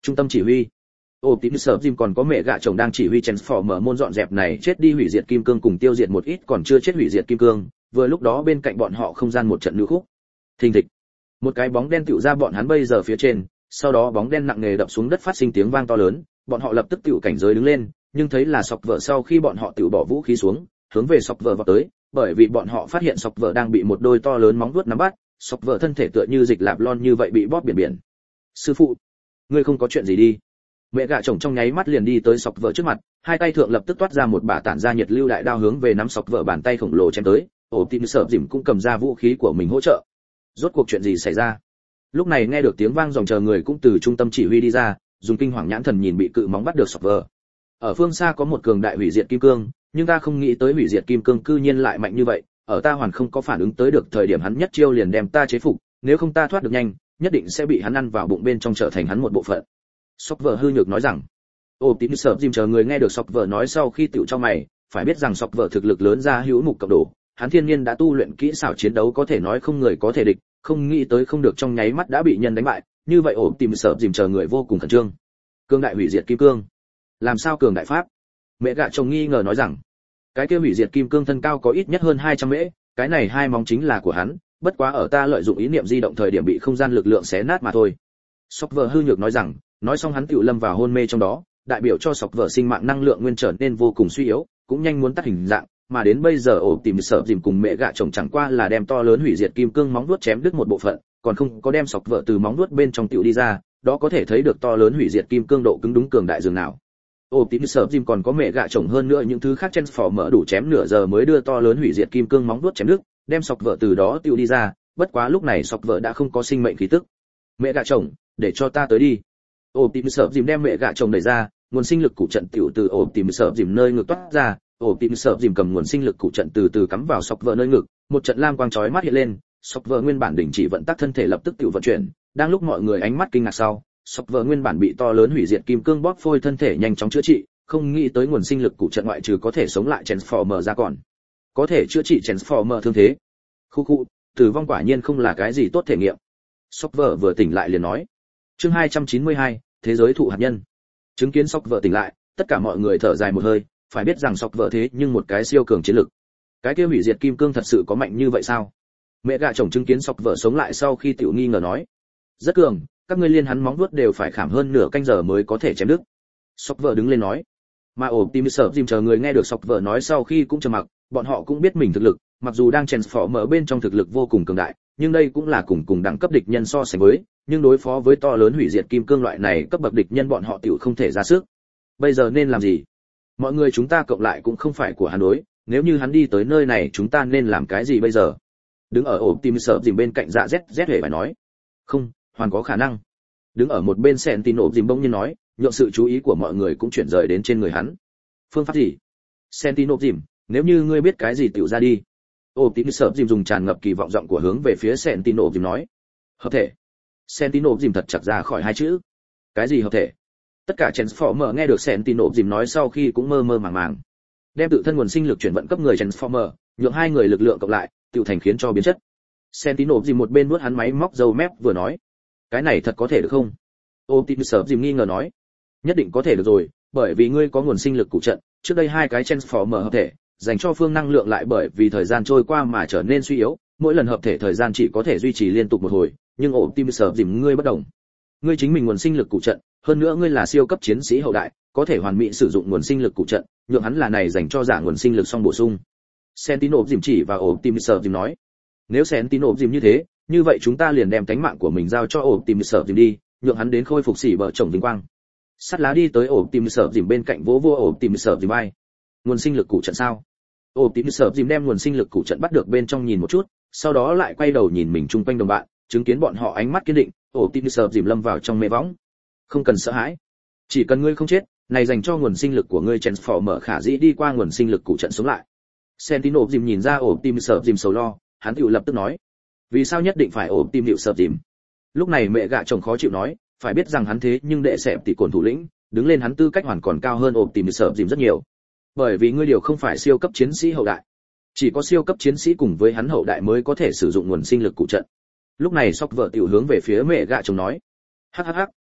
Trung tâm chỉ huy. Optimus Jim còn có mẹ gạ chồng đang chỉ huy Transformer môn dọn dẹp này chết đi hủy diệt kim cương cùng tiêu diệt một ít còn chưa chết hủy diệt kim cương, vừa lúc đó bên cạnh bọn họ không gian một trận lưu khúc. Thình thịch. Một cái bóng đen tựu ra bọn hắn bây giờ phía trên, sau đó bóng đen nặng nề đập xuống đất phát sinh tiếng vang to lớn, bọn họ lập tức tựu cảnh giới đứng lên, nhưng thấy là sọc vợ sau khi bọn họ tựu bỏ vũ khí xuống, hướng về sọc vợ vào tới, bởi vì bọn họ phát hiện sọc vợ đang bị một đôi to lớn móng vuốt nắm bắt, sọc vợ thân thể tựa như dịch lạp lon như vậy bị bóp biển biển. Sư phụ, ngươi không có chuyện gì đi? Mẹ gạ chồng trong nháy mắt liền đi tới sọc vợ trước mặt, hai tay thượng lập tức toát ra một bả tản ra nhiệt lưu đại đao hướng về nắm sọc vợ bàn tay khổng lồ chém tới. Optimus Jim cũng cầm ra vũ khí của mình hỗ trợ. Rốt cuộc chuyện gì xảy ra? Lúc này nghe được tiếng vang dòng chờ người cũng từ trung tâm chỉ huy đi ra, dùng kinh hoàng nhãn thần nhìn bị cự móng bắt được sọc vợ. Ở phương xa có một cường đại hủy diệt kim cương, nhưng ta không nghĩ tới hủy diệt kim cương cư nhiên lại mạnh như vậy, ở ta hoàn không có phản ứng tới được thời điểm hắn nhất chiêu liền đem ta chế phục, nếu không ta thoát được nhanh, nhất định sẽ bị hắn ăn vào bụng bên trong trở thành hắn một bộ phận. Sọc vợ hư nhược nói rằng. Optimus Jim chờ người nghe được sọc vợ nói sau khi tựu cho mày, phải biết rằng sọc vợ thực lực lớn ra hữu mục cộng đổ, hắn thiên nhiên đã tu luyện kỹ xảo chiến đấu có thể nói không người có thể địch, không nghĩ tới không được trong nháy mắt đã bị nhân đánh bại, như vậy Optimus Jim chờ người vô cùng khẩn trương. Cương đại hủy diệt kim cương, làm sao cường đại pháp? Mẹ gạ chồng nghi ngờ nói rằng, cái kia hủy diệt kim cương thân cao có ít nhất hơn 200 mễ, cái này hai móng chính là của hắn, bất quá ở ta lợi dụng ý niệm di động thời điểm bị không gian lực lượng xé nát mà thôi. Sọc vợ hư nhược nói rằng, nói xong hắn tựu lâm vào hôn mê trong đó, đại biểu cho sọc vợ sinh mạng năng lượng nguyên trở nên vô cùng suy yếu, cũng nhanh muốn tắt hình dạng, mà đến bây giờ Optimus Jim cùng mẹ gạ chồng chẳng qua là đem to lớn hủy diệt kim cương móng vuốt chém đứt một bộ phận, còn không có đem sọc vợ từ móng vuốt bên trong tựu đi ra, đó có thể thấy được to lớn hủy diệt kim cương độ cứng đúng cường đại dường nào. Optimus Jim còn có mẹ gạ chồng hơn nữa những thứ khác Transformer đủ chém nửa giờ mới đưa to lớn hủy diệt kim cương móng vuốt chém đứt, đem sọc vợ từ đó tựu đi ra, bất quá lúc này sọc vợ đã không có sinh mệnh khí tức. Mẹ gạ chồng, để cho ta tới đi. Optimus Jim đem mẹ gạ chồng đẩy ra, nguồn sinh lực cụ trận tiểu từ Optimus Jim nơi ngực toát ra, Optimus Jim cầm nguồn sinh lực cụ trận từ từ cắm vào sọc vợ nơi ngực, một trận lam quang chói mắt hiện lên, sọc vợ nguyên bản đình chỉ vận tác thân thể lập tức tiểu vận chuyển, đang lúc mọi người ánh mắt kinh ngạc sau, sọc vợ nguyên bản bị to lớn hủy diệt kim cương bóp phôi thân thể nhanh chóng chữa trị, không nghĩ tới nguồn sinh lực cụ trận ngoại trừ có thể sống lại Transformer ra còn có thể chữa trị Transformer thương thế. Khu, tử vong quả nhiên không là cái gì tốt thể nghiệm. Sọc vợ vừa tỉnh lại liền nói. Chương 292, thế giới thụ hạt nhân. Chứng kiến sọc vợ tỉnh lại, tất cả mọi người thở dài một hơi, phải biết rằng sọc vợ thế nhưng một cái siêu cường chiến lực. Cái kia hủy diệt kim cương thật sự có mạnh như vậy sao? Mẹ gạ chồng chứng kiến sọc vợ sống lại sau khi tiểu nghi ngờ nói. Rất cường, các ngươi liên hắn móng vuốt đều phải khảm hơn nửa canh giờ mới có thể chém đứt. Sọc vợ đứng lên nói. Mà Optimus Jim chờ người nghe được sọc vợ nói sau khi cũng trầm mặc, bọn họ cũng biết mình thực lực, mặc dù đang Transformer bên trong thực lực vô cùng cường đại, nhưng đây cũng là cùng đẳng cấp địch nhân so sánh với, nhưng đối phó với to lớn hủy diệt kim cương loại này cấp bậc địch nhân bọn họ tiểu không thể ra sức. Bây giờ nên làm gì? Mọi người chúng ta cộng lại cũng không phải của hắn đối, nếu như hắn đi tới nơi này chúng ta nên làm cái gì bây giờ? Đứng ở Optimus Jim bên cạnh Dạ Z hề phải nói. Không, hoàn có khả năng. Đứng ở một bên Sentinel Jim bỗng nhiên nói, nhượng sự chú ý của mọi người cũng chuyển rời đến trên người hắn. Phương pháp gì? Sentinel Jim, nếu như ngươi biết cái gì tiểu ra đi. Optimus Jim dùng tràn ngập kỳ vọng giọng của hướng về phía Sentinel Jim nói. Hợp thể. Sentinel Jim thật chặt ra khỏi hai chữ. Cái gì hợp thể? Tất cả Transformer nghe được Sentinel Jim nói sau khi cũng mơ mơ màng màng. Đem tự thân nguồn sinh lực chuyển vận cấp người Transformer, nhượng hai người lực lượng cộng lại, tiểu thành khiến cho biến chất. Sentinel Jim một bên nuốt hắn máy móc râu mép vừa nói. Cái này thật có thể được không? Optimus Jim nghi ngờ nói. Nhất định có thể được rồi, bởi vì ngươi có nguồn sinh lực cụ trận, trước đây hai cái Transformer hợp thể, dành cho phương năng lượng lại bởi vì thời gian trôi qua mà trở nên suy yếu, mỗi lần hợp thể thời gian chỉ có thể duy trì liên tục một hồi, nhưng Optimus Jim ngươi bất đồng. Ngươi chính mình nguồn sinh lực cụ trận, hơn nữa ngươi là siêu cấp chiến sĩ hậu đại, có thể hoàn mỹ sử dụng nguồn sinh lực cụ trận, nhượng hắn là này dành cho giả nguồn sinh lực song bổ sung. Sentinel Jim chỉ vào Optimus Jim nói, nếu Sentinel Jim như thế, như vậy chúng ta liền đem cánh mạng của mình giao cho Optimus Jim đi, nhượng hắn đến khôi phục xỉ bờ chồng vinh quang. Sắt lá đi tới Optimus Jim bên cạnh vỗ vỗ Optimus Jim vai. Nguồn sinh lực cụ trận sao? Optimus Jim đem nguồn sinh lực cụ trận bắt được bên trong nhìn một chút, sau đó lại quay đầu nhìn mình chung quanh đồng bạn, chứng kiến bọn họ ánh mắt kiên định, Optimus Jim lâm vào trong mê võng. Không cần sợ hãi, chỉ cần ngươi không chết, này dành cho nguồn sinh lực của ngươi Transformer khả dĩ đi qua nguồn sinh lực cụ trận sống lại. Sentinel Jim nhìn ra Optimus Jim sầu lo, hắn tự lập tức nói, vì sao nhất định phải Optimus Jim? Lúc này mẹ gạ chồng khó chịu nói, phải biết rằng hắn thế nhưng đệ sẹp tỷ cồn thủ lĩnh, đứng lên hắn tư cách hoàn còn cao hơn Optimus Jim rất nhiều. Bởi vì ngươi điều không phải siêu cấp chiến sĩ hậu đại, chỉ có siêu cấp chiến sĩ cùng với hắn hậu đại mới có thể sử dụng nguồn sinh lực cụ trận. Lúc này Sóc vợ tiểu hướng về phía mẹ gạ chồng nói, hắc hắc hắc,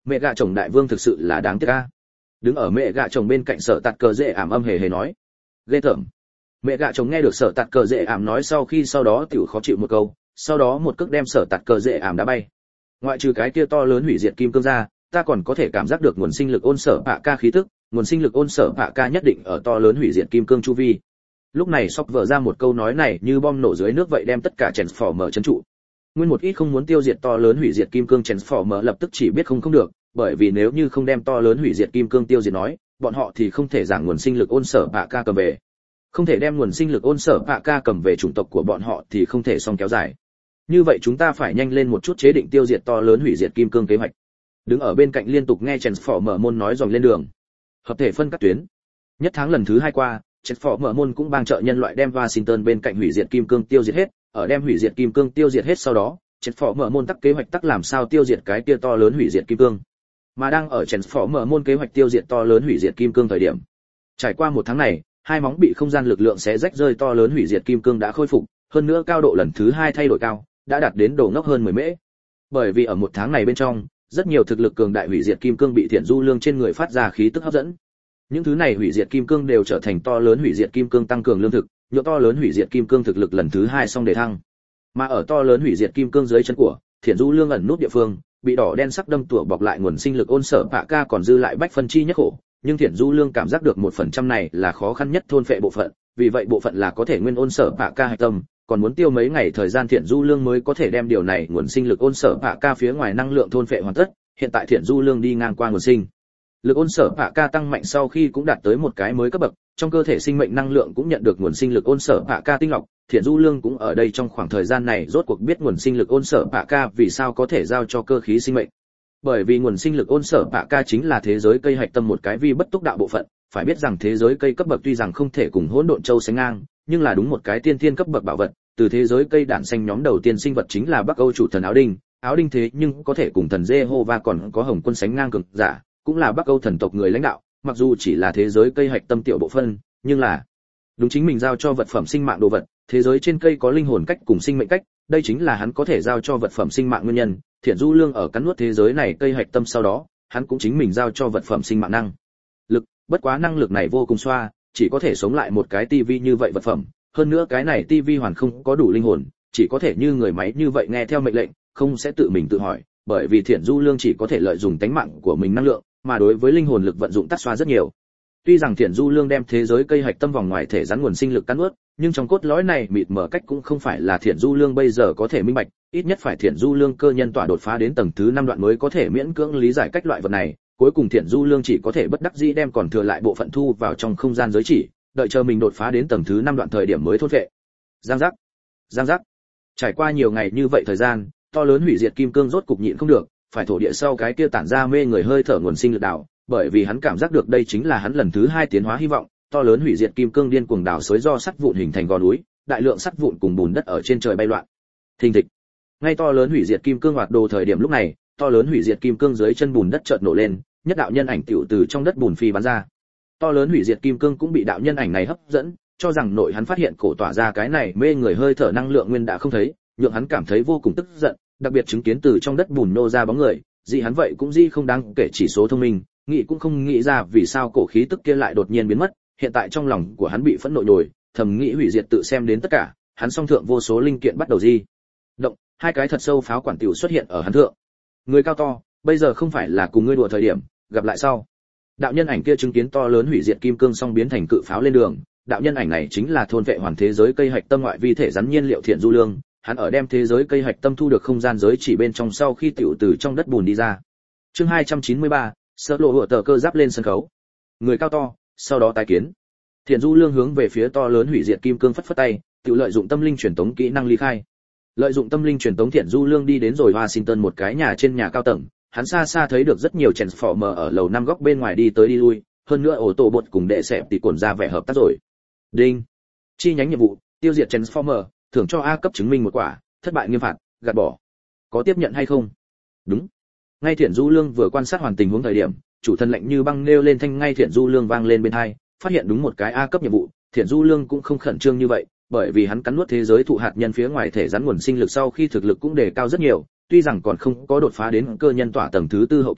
Mẹ gạ chồng đại vương thực sự là đáng tiếc a. Đứng ở mẹ gạ chồng bên cạnh Sở Tạt Cờ Dễ Ảm âm hề hề nói. Ghê tởm. Mẹ gạ chồng nghe được Sở Tạt Cờ Dễ Ảm nói sau đó tiểu khó chịu một câu, sau đó một cước đem Sở Tạt Cờ Dễ Ảm đá bay. Ngoại trừ cái kia to lớn hủy diệt kim cương ra, ta còn có thể cảm giác được nguồn sinh lực ôn sở bạ ca khí tức, nguồn sinh lực ôn sở bạ ca nhất định ở to lớn hủy diệt kim cương chu vi. Lúc này Sóc vỡ ra một câu nói này như bom nổ dưới nước vậy đem tất cả Transformer trấn trụ. Nguyên một ít không muốn tiêu diệt to lớn hủy diệt kim cương Transformer lập tức chỉ biết không được, bởi vì nếu như không đem to lớn hủy diệt kim cương tiêu diệt nói, bọn họ thì không thể giảng nguồn sinh lực ôn sở bạ ca cầm về. Không thể đem nguồn sinh lực ôn sở bạ ca cầm về chủng tộc của bọn họ thì không thể xong kéo dài. Như vậy chúng ta phải nhanh lên một chút chế định tiêu diệt to lớn hủy diệt kim cương kế hoạch. Đứng ở bên cạnh liên tục nghe Transformer môn nói dòng lên đường. Hợp thể phân các tuyến. Nhất tháng lần thứ 2 qua, Transformer môn cũng bang trợ nhân loại đem Washington bên cạnh hủy diệt kim cương tiêu diệt hết, ở đem hủy diệt kim cương tiêu diệt hết sau đó, Transformer môn tắc kế hoạch tắc làm sao tiêu diệt cái kia to lớn hủy diệt kim cương. Mà đang ở Transformer môn kế hoạch tiêu diệt to lớn hủy diệt kim cương thời điểm. Trải qua một tháng này, hai móng bị không gian lực lượng xé rách rơi to lớn hủy diệt kim cương đã khôi phục, hơn nữa cao độ lần thứ 2 thay đổi cao, đã đạt đến độ ngốc hơn 10 mễ. Bởi vì ở một tháng này bên trong, rất nhiều thực lực cường đại hủy diệt kim cương bị Thiện Du Lương trên người phát ra khí tức hấp dẫn. Những thứ này hủy diệt kim cương đều trở thành to lớn hủy diệt kim cương tăng cường lương thực, nhượng to lớn hủy diệt kim cương thực lực lần thứ 2 xong đề thăng. Mà ở to lớn hủy diệt kim cương dưới chân của Thiện Du Lương ẩn nút địa phương, bị đỏ đen sắc đâm tủa bọc lại nguồn sinh lực ôn sở bạ ca còn dư lại bách phân chi nhất khổ, nhưng Thiện Du Lương cảm giác được 1% này là khó khăn nhất thôn phệ bộ phận, vì vậy bộ phận là có thể nguyên ôn sở bạ ca hạch tâm, còn muốn tiêu mấy ngày thời gian Thiện Du Lương mới có thể đem điều này nguồn sinh lực ôn sở bạ ca phía ngoài năng lượng thôn phệ hoàn tất. Hiện tại Thiện Du Lương đi ngang qua nguồn sinh lực ôn sở bạ ca tăng mạnh sau khi cũng đạt tới một cái mới cấp bậc, trong cơ thể sinh mệnh năng lượng cũng nhận được nguồn sinh lực ôn sở bạ ca tinh lọc. Thiện Du Lương cũng ở đây trong khoảng thời gian này rốt cuộc biết nguồn sinh lực ôn sở bạ ca vì sao có thể giao cho cơ khí sinh mệnh. Bởi vì nguồn sinh lực ôn sở bạ ca chính là thế giới cây hạch tâm một cái vi bất túc đạo bộ phận, phải biết rằng thế giới cây cấp bậc tuy rằng không thể cùng hỗn độn châu sánh ngang, nhưng là đúng một cái tiên thiên cấp bậc bảo vật, từ thế giới cây đản xanh nhóm đầu tiên sinh vật chính là Bắc Âu chủ thần áo đinh thế nhưng có thể cùng thần Jehovah còn có Hồng Quân sánh ngang cường giả, cũng là Bắc Âu thần tộc người lãnh đạo, mặc dù chỉ là thế giới cây hạch tâm tiểu bộ phận, nhưng là đúng chính mình giao cho vật phẩm sinh mạng đồ vật, thế giới trên cây có linh hồn cách cùng sinh mệnh cách, đây chính là hắn có thể giao cho vật phẩm sinh mạng nguyên nhân. Thiện Du Lương ở cắn nuốt thế giới này cây hạch tâm sau đó, hắn cũng chính mình giao cho vật phẩm sinh mạng năng lực, bất quá năng lực này vô cùng xoa, chỉ có thể sống lại một cái tivi như vậy vật phẩm, hơn nữa cái này tivi hoàn không có đủ linh hồn, chỉ có thể như người máy như vậy nghe theo mệnh lệnh, không sẽ tự mình tự hỏi, bởi vì Thiện Du Lương chỉ có thể lợi dụng tánh mạng của mình năng lượng, mà đối với linh hồn lực vận dụng tắt xoa rất nhiều. Tuy rằng Thiện Du Lương đem thế giới cây hạch tâm vòng ngoài thể rắn nguồn sinh lực cắn nuốt, nhưng trong cốt lõi này mịt mở cách cũng không phải là Thiện Du Lương bây giờ có thể minh bạch, ít nhất phải Thiện Du Lương cơ nhân tỏa đột phá đến tầng thứ 5 đoạn mới có thể miễn cưỡng lý giải cách loại vật này, cuối cùng Thiện Du Lương chỉ có thể bất đắc dĩ đem còn thừa lại bộ phận thu vào trong không gian giới chỉ, đợi chờ mình đột phá đến tầng thứ 5 đoạn thời điểm mới thốt vệ. Giang giác. Trải qua nhiều ngày như vậy thời gian, to lớn hủy diệt kim cương rốt cục nhịn không được, phải thổ địa sau cái kia tản ra mê người hơi thở nguồn sinh lực đảo, bởi vì hắn cảm giác được đây chính là hắn lần thứ 2 tiến hóa hy vọng. To lớn hủy diệt kim cương điên cuồng đảo xới do sắt vụn hình thành gò núi, đại lượng sắt vụn cùng bùn đất ở trên trời bay loạn. Thình thịch. Ngay to lớn hủy diệt kim cương hoạt đồ thời điểm lúc này, to lớn hủy diệt kim cương dưới chân bùn đất chợt nổ lên, nhất đạo nhân ảnh tiểu từ trong đất bùn phi bắn ra. To lớn hủy diệt kim cương cũng bị đạo nhân ảnh này hấp dẫn, cho rằng nội hắn phát hiện cổ tỏa ra cái này mê người hơi thở năng lượng nguyên đã không thấy, nhượng hắn cảm thấy vô cùng tức giận, đặc biệt chứng kiến từ trong đất bùn nô ra bóng người, gì hắn vậy cũng không đáng kể chỉ số thông minh, nghĩ cũng không nghĩ ra vì sao cổ khí tức kia lại đột nhiên biến mất. Hiện tại trong lòng của hắn bị phẫn nộ nhồi, thầm nghĩ hủy diệt tự xem đến tất cả, hắn song thượng vô số linh kiện bắt đầu di động, hai cái thật sâu pháo quản tiểu xuất hiện ở hắn thượng. Người cao to, bây giờ không phải là cùng ngươi đùa thời điểm, gặp lại sau. Đạo nhân ảnh kia chứng kiến to lớn hủy diệt kim cương song biến thành cự pháo lên đường, đạo nhân ảnh này chính là thôn vệ hoàn thế giới cây hạch tâm ngoại vi thể rắn nhiên liệu Thiện Du Lương, hắn ở đem thế giới cây hạch tâm thu được không gian giới chỉ bên trong sau khi tiểu từ trong đất bùn đi ra. Chương 293, sợ lộ hựa tờ cơ giáp lên sân khấu. Người cao to, sau đó tái kiến. Thiện Du Lương hướng về phía to lớn hủy diệt kim cương phất phất tay, tự lợi dụng tâm linh truyền tống kỹ năng ly khai. Lợi dụng tâm linh truyền tống Thiện Du Lương đi đến rồi Washington một cái nhà trên nhà cao tầng, hắn xa xa thấy được rất nhiều Transformer ở lầu 5 góc bên ngoài đi tới đi lui, hơn nữa ô tô bột cùng đệ sẹp thì cuộn ra vẻ hợp tác rồi. Đinh. Chi nhánh nhiệm vụ, tiêu diệt Transformer, thưởng cho A cấp chứng minh một quả, thất bại nghiêm phạt, gạt bỏ. Có tiếp nhận hay không? Đúng. Ngay Thiện Du Lương vừa quan sát hoàn tình huống thời điểm, chủ thần lệnh như băng nêu lên thanh ngay Thiện Du Lương vang lên bên tai, phát hiện đúng một cái A cấp nhiệm vụ, Thiện Du Lương cũng không khẩn trương như vậy, bởi vì hắn cắn nuốt thế giới thụ hạt nhân phía ngoài thể rắn nguồn sinh lực sau khi thực lực cũng đề cao rất nhiều, tuy rằng còn không có đột phá đến cơ nhân tỏa tầng thứ 4 hậu kỳ,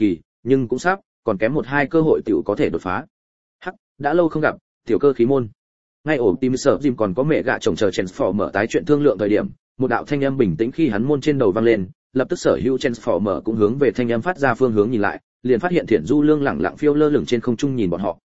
nhưng cũng sắp, còn kém một hai cơ hội tiểu có thể đột phá. Hắc, đã lâu không gặp, tiểu cơ khí môn. Ngay ổ tim sợ dìm còn có mẹ gạ chồng chờ Transformer tái chuyện thương lượng thời điểm, một đạo thanh âm bình tĩnh khi hắn môn trên đầu vang lên, lập tức sở hữu Transformer cũng hướng về thanh âm phát ra phương hướng nhìn lại, liền phát hiện Thiện Du Lương lẳng lặng phiêu lơ lửng trên không trung nhìn bọn họ.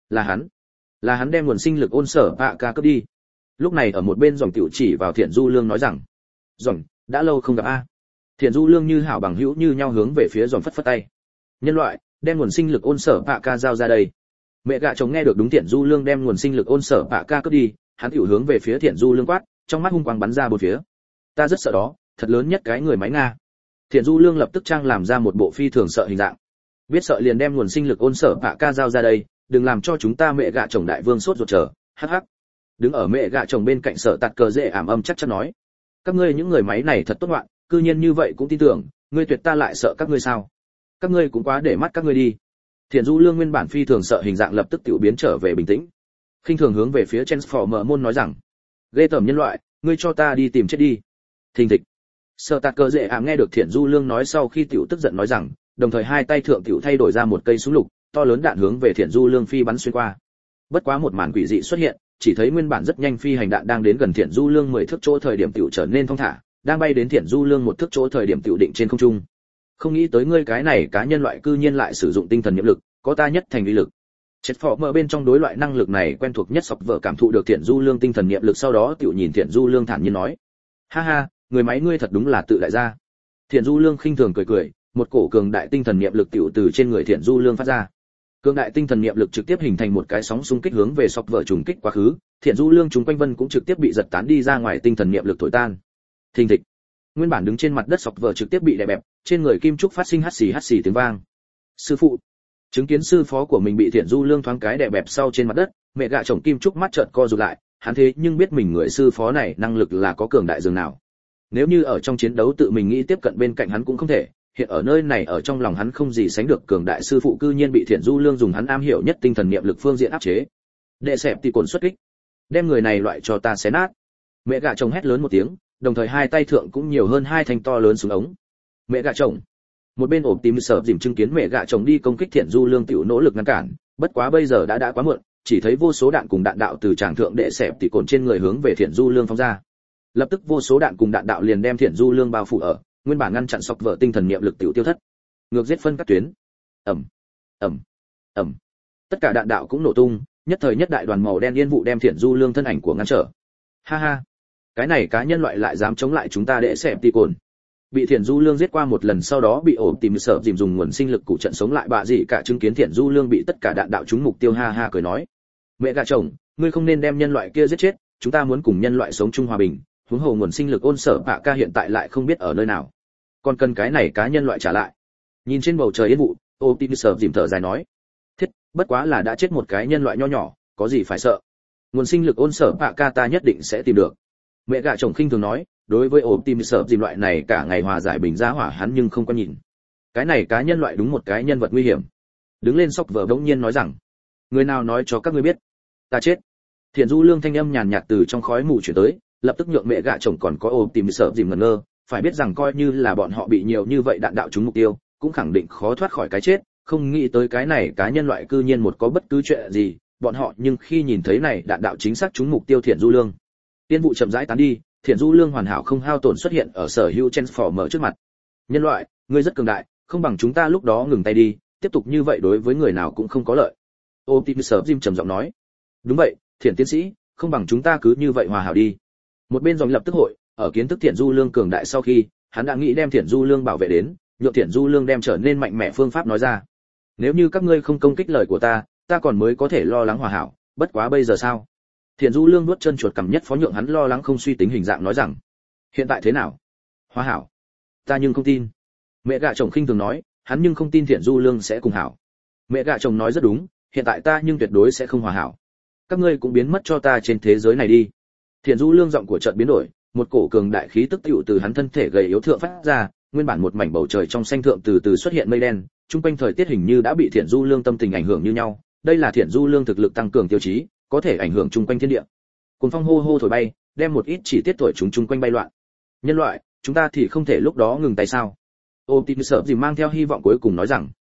Là hắn đem nguồn sinh lực ôn sở bạ ca cướp đi. Lúc này ở một bên dòng tiểu chỉ vào Thiện Du Lương nói rằng, "Dòng, đã lâu không gặp a." Thiện Du Lương như hảo bằng hữu như nhau hướng về phía dòng phất phất tay. "Nhân loại, đem nguồn sinh lực ôn sở bạ ca giao ra đây." Mẹ gạ chồng nghe được đúng Thiện Du Lương đem nguồn sinh lực ôn sở bạ ca cướp đi, hắn tiểu hướng về phía Thiện Du Lương quát, trong mắt hung quang bắn ra bốn phía. "Ta rất sợ đó, thật lớn nhất cái người máy Nga." Thiện Du Lương lập tức trang làm ra một bộ phi thường sợ hình dạng. "Biết sợ liền đem nguồn sinh lực ôn sở bạ ca giao ra đây, đừng làm cho chúng ta mẹ gạ chồng đại vương sốt ruột chờ." Hắc hắc. Đứng ở mẹ gạ chồng bên cạnh Sở Tạt Cờ dễ ảm âm chắc chắn nói, "Các ngươi những người máy này thật tốt loạn, cư nhiên như vậy cũng tin tưởng, ngươi tuyệt ta lại sợ các ngươi sao? Các ngươi cũng quá để mắt các ngươi đi." Thiện Du Lương nguyên bản phi thường sợ hình dạng lập tức tiểu biến trở về bình tĩnh. Khinh thường hướng về phía Transformer môn nói rằng, "Ghê tởm nhân loại, ngươi cho ta đi tìm chết đi." Thình thịch. Sở Tạt Cờ dễ ảm nghe được Thiện Du Lương nói sau khi tiểu tức giận nói rằng, đồng thời hai tay thượng tiểu thay đổi ra một cây súng lục, to lớn đạn hướng về Thiện Du Lương phi bắn xuyên qua. Bất quá một màn quỷ dị xuất hiện, chỉ thấy nguyên bản rất nhanh phi hành đạn đang đến gần Thiện Du Lương 10 thước chỗ thời điểm tiểu trở nên thong thả, đang bay đến Thiện Du Lương 1 thước chỗ thời điểm tiểu định trên không trung. Không nghĩ tới ngươi cái này cá nhân loại cư nhiên lại sử dụng tinh thần niệm lực, có ta nhất thành uy lực. Chết phỏ mở bên trong đối loại năng lực này quen thuộc nhất sọc vợ cảm thụ được Thiện Du Lương tinh thần niệm lực sau đó tiểu nhìn Thiện Du Lương thản nhiên nói, "Ha ha, người máy ngươi thật đúng là tự đại gia." Thiện Du Lương khinh thường cười cười, một cổ cường đại tinh thần niệm lực tiểu từ trên người Thiện Du Lương phát ra. Cường đại tinh thần niệm lực trực tiếp hình thành một cái sóng xung kích hướng về sọc vợ trùng kích quá khứ, Thiện Du Lương chúng quanh vân cũng trực tiếp bị giật tán đi ra ngoài tinh thần niệm lực thổi tan. Thình thịch. Nguyên bản đứng trên mặt đất sọc vợ trực tiếp bị đè bẹp, trên người kim trúc phát sinh hắt xì tiếng vang. "Sư phụ." Chứng kiến sư phó của mình bị Thiện Du Lương thoáng cái đè bẹp sau trên mặt đất, mẹ gạ chồng kim trúc mắt trợn co rụt lại, hắn thế nhưng biết mình người sư phó này năng lực là có cường đại dường nào. Nếu như ở trong chiến đấu tự mình nghĩ tiếp cận bên cạnh hắn cũng không thể, hiện ở nơi này ở trong lòng hắn không gì sánh được cường đại sư phụ cư nhiên bị Thiện Du Lương dùng hắn am hiểu nhất tinh thần niệm lực phương diện áp chế. Đệ xẹp thì cồn xuất kích, đem người này loại cho ta xé nát. Mẹ gạ chồng hét lớn một tiếng, đồng thời hai tay thượng cũng nhiều hơn hai thanh to lớn súng ống. Mẹ gạ chồng. Một bên ổm tìm sợ dìm chứng kiến mẹ gạ chồng đi công kích Thiện Du Lương tiểu nỗ lực ngăn cản, bất quá bây giờ đã quá muộn, chỉ thấy vô số đạn cùng đạn đạo từ tràng thượng đệ xẹp thì cồn trên người hướng về Thiện Du Lương phóng ra. Lập tức vô số đạn cùng đạn đạo liền đem Thiện Du Lương bao phủ ở, nguyên bản ngăn chặn sọc vợ tinh thần niệm lực tiểu tiêu thất. Ngược giết phân các tuyến. Ầm, ầm, ầm. Tất cả đạn đạo cũng nổ tung, nhất thời nhất đại đoàn màu đen yên vụ đem Thiện Du Lương thân ảnh của ngăn trở. Ha ha, cái này cá nhân loại lại dám chống lại chúng ta đệ xẹp tì cồn. Bị Thiện Du Lương giết qua một lần sau đó bị ổm tìm sợ dìm dùng nguồn sinh lực cụ trận sống lại bạ gì cả chứng kiến Thiện Du Lương bị tất cả đạn đạo trúng mục tiêu ha ha cười nói. Mẹ gà chồng, ngươi không nên đem nhân loại kia giết chết, chúng ta muốn cùng nhân loại sống chung hòa bình, huống hồ nguồn sinh lực ôn sở bạ ca hiện tại lại không biết ở nơi nào. Còn cần cái này cá nhân loại trả lại. Nhìn trên bầu trời yên vụ, ổm tìm sợ dìm thở dài nói. Thiết, bất quá là đã chết một cái nhân loại nho nhỏ, có gì phải sợ. Nguồn sinh lực ôn sở bạ ca ta nhất định sẽ tìm được. Mẹ gạ chồng khinh thường nói, đối với ổm tìm sợ dìm loại này cả ngày hòa giải bình giá hỏa hắn nhưng không có nhìn. Cái này cá nhân loại đúng một cái nhân vật nguy hiểm. Đứng lên sóc vợ bỗng nhiên nói rằng, người nào nói cho các ngươi biết, ta chết. Thiện Du Lương thanh âm nhàn nhạt từ trong khói mù chuyển tới, lập tức nhượng mẹ gạ chồng còn có ổm tìm sợ dìm ngẩn ngơ, phải biết rằng coi như là bọn họ bị nhiều như vậy đạn đạo trúng mục tiêu, cũng khẳng định khó thoát khỏi cái chết, không nghĩ tới cái này cá nhân loại cư nhiên một có bất cứ chuyện gì, bọn họ nhưng khi nhìn thấy này đạn đạo chính xác trúng mục tiêu Thiện Du Lương. Tiên vụ chậm rãi tán đi, Thiện Du Lương hoàn hảo không hao tổn xuất hiện ở sở hữu Transformer trước mặt. Nhân loại, ngươi rất cường đại, không bằng chúng ta lúc đó ngừng tay đi, tiếp tục như vậy đối với người nào cũng không có lợi. Optimus Jim trầm giọng nói. Đúng vậy, Thiện tiến sĩ, không bằng chúng ta cứ như vậy hòa hảo đi. Một bên dòng lập tức hội, ở kiến thức Thiện Du Lương cường đại sau khi, hắn đã nghĩ đem Thiện Du Lương bảo vệ đến, nhượng Thiện Du Lương đem trở nên mạnh mẽ phương pháp nói ra. Nếu như các ngươi không công kích lời của ta còn mới có thể lo lắng hòa hảo, bất quá bây giờ sao? Thiện Du Lương nuốt chân chuột cầm nhất phó nhượng hắn lo lắng không suy tính hình dạng nói rằng, hiện tại thế nào? Hòa hảo? Ta nhưng không tin. Mẹ gạ chồng khinh thường nói, hắn nhưng không tin Thiện Du Lương sẽ cùng hảo. Mẹ gạ chồng nói rất đúng, hiện tại ta nhưng tuyệt đối sẽ không hòa hảo. Các ngươi cũng biến mất cho ta trên thế giới này đi. Thiện Du Lương giọng của chợt biến đổi, một cổ cường đại khí tức tựu từ hắn thân thể gầy yếu thượng phát ra, nguyên bản một mảnh bầu trời trong xanh thượng từ từ xuất hiện mây đen, trung quanh thời tiết hình như đã bị Thiện Du Lương tâm tình ảnh hưởng như nhau, đây là Thiện Du Lương thực lực tăng cường tiêu chí, có thể ảnh hưởng trung quanh thiên địa. Cuồng phong hô hô thổi bay, đem một ít chỉ tiết tuổi chúng trung quanh bay loạn. Nhân loại, chúng ta thì không thể lúc đó ngừng tay sao? Optimus Sợ gì mang theo hy vọng cuối cùng nói rằng,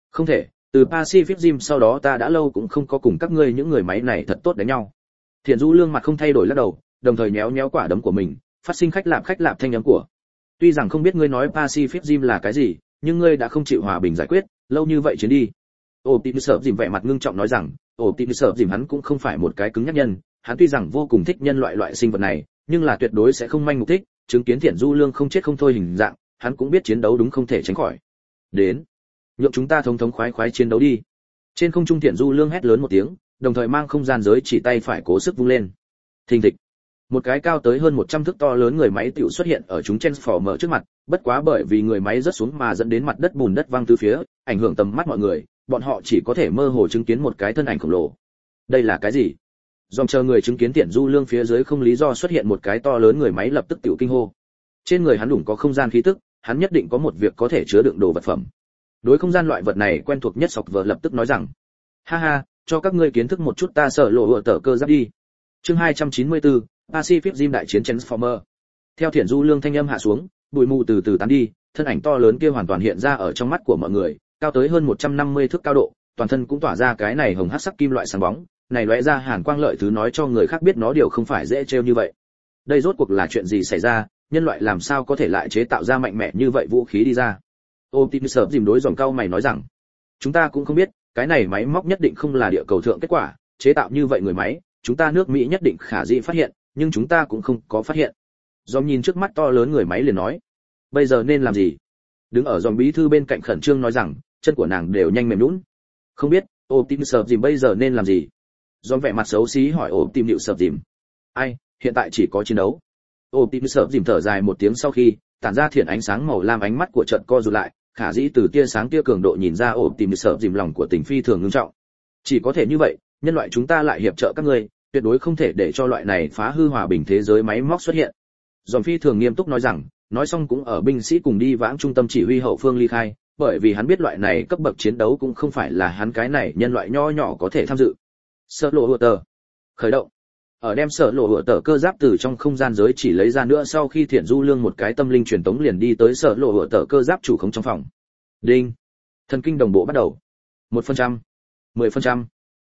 Không thể, từ Pacific Rim sau đó ta đã lâu cũng không có cùng các ngươi những người máy này thật tốt đánh nhau. Thiện Du Lương mặt không thay đổi lắc đầu, đồng thời nhéo nhéo quả đấm của mình, phát sinh khách lạp thanh âm của. Tuy rằng không biết ngươi nói Pacific Rim là cái gì, nhưng ngươi đã không chịu hòa bình giải quyết, lâu như vậy chiến đi. Optimus dìm vẻ mặt ngưng trọng nói rằng, Optimus dìm hắn cũng không phải một cái cứng nhắc nhân, hắn tuy rằng vô cùng thích nhân loại sinh vật này, nhưng là tuyệt đối sẽ không manh mục thích, chứng kiến Thiện Du Lương không chết không thôi hình dạng, hắn cũng biết chiến đấu đúng không thể tránh khỏi. Đến, nhượng chúng ta thống khoái chiến đấu đi. Trên không trung Thiện Du Lương hét lớn một tiếng, đồng thời mang không gian giới chỉ tay phải cố sức vung lên. Thình thịch. Một cái cao tới hơn 100 thước to lớn người máy tiểu xuất hiện ở chúng Transformer trước mặt, bất quá bởi vì người máy rớt xuống mà dẫn đến mặt đất bùn đất văng tứ phía, ảnh hưởng tầm mắt mọi người, bọn họ chỉ có thể mơ hồ chứng kiến một cái thân ảnh khổng lồ. Đây là cái gì? Dòng chờ người chứng kiến Thiện Du Lương phía dưới không lý do xuất hiện một cái to lớn người máy lập tức tiểu kinh hô. Trên người hắn đủ có không gian khí tức, hắn nhất định có một việc có thể chứa đựng đồ vật phẩm. Đối không gian loại vật này quen thuộc nhất Sọc vợ lập tức nói rằng, ha ha, cho các ngươi kiến thức một chút ta sợ lộ ở tờ cơ giáp đi. Chương 294, Pacific Rim đại chiến Transformer. Theo Thiện Du Lương thanh âm hạ xuống, bụi mù từ từ tán đi, thân ảnh to lớn kia hoàn toàn hiện ra ở trong mắt của mọi người, cao tới hơn 150 thước cao độ, toàn thân cũng tỏa ra cái này hồng hắc sắc kim loại sáng bóng, này lóe ra hàn quang lợi thứ nói cho người khác biết nó điều không phải dễ trêu như vậy. Đây rốt cuộc là chuyện gì xảy ra, nhân loại làm sao có thể lại chế tạo ra mạnh mẽ như vậy vũ khí đi ra? Optimus dìm đối dòng cao mày nói rằng, chúng ta cũng không biết, cái này máy móc nhất định không là địa cầu thượng kết quả, chế tạo như vậy người máy, chúng ta nước Mỹ nhất định khả dĩ phát hiện, nhưng chúng ta cũng không có phát hiện. Dòng nhìn trước mắt to lớn người máy liền nói, bây giờ nên làm gì? Đứng ở dòng bí thư bên cạnh khẩn trương nói rằng, chân của nàng đều nhanh mềm nhũn. Không biết, Optimus dìm bây giờ nên làm gì? Dòng vẻ mặt xấu xí hỏi Optimus dìm. Ai, hiện tại chỉ có chiến đấu. Optimus dìm thở dài một tiếng sau khi, tản ra thiện ánh sáng màu lam ánh mắt của trận co rụt lại, khả dĩ từ tia sáng tia cường độ nhìn ra Optimus dìm lòng của tình phi thường ngưng trọng. Chỉ có thể như vậy, nhân loại chúng ta lại hiệp trợ các ngươi, tuyệt đối không thể để cho loại này phá hư hòa bình thế giới máy móc xuất hiện. Dòng phi thường nghiêm túc nói rằng, nói xong cũng ở binh sĩ cùng đi vãng trung tâm chỉ huy hậu phương ly khai, bởi vì hắn biết loại này cấp bậc chiến đấu cũng không phải là hắn cái này nhân loại nho nhỏ có thể tham dự. Sợ lộ hựa tờ, khởi động. Ở đem sợ lộ hựa tờ cơ giáp từ trong không gian giới chỉ lấy ra nữa sau khi Thiện Du Lương một cái tâm linh truyền tống liền đi tới sợ lộ hựa tờ cơ giáp chủ khống trong phòng. Đinh. Thần kinh đồng bộ bắt đầu. 1%, 10%,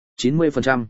90%,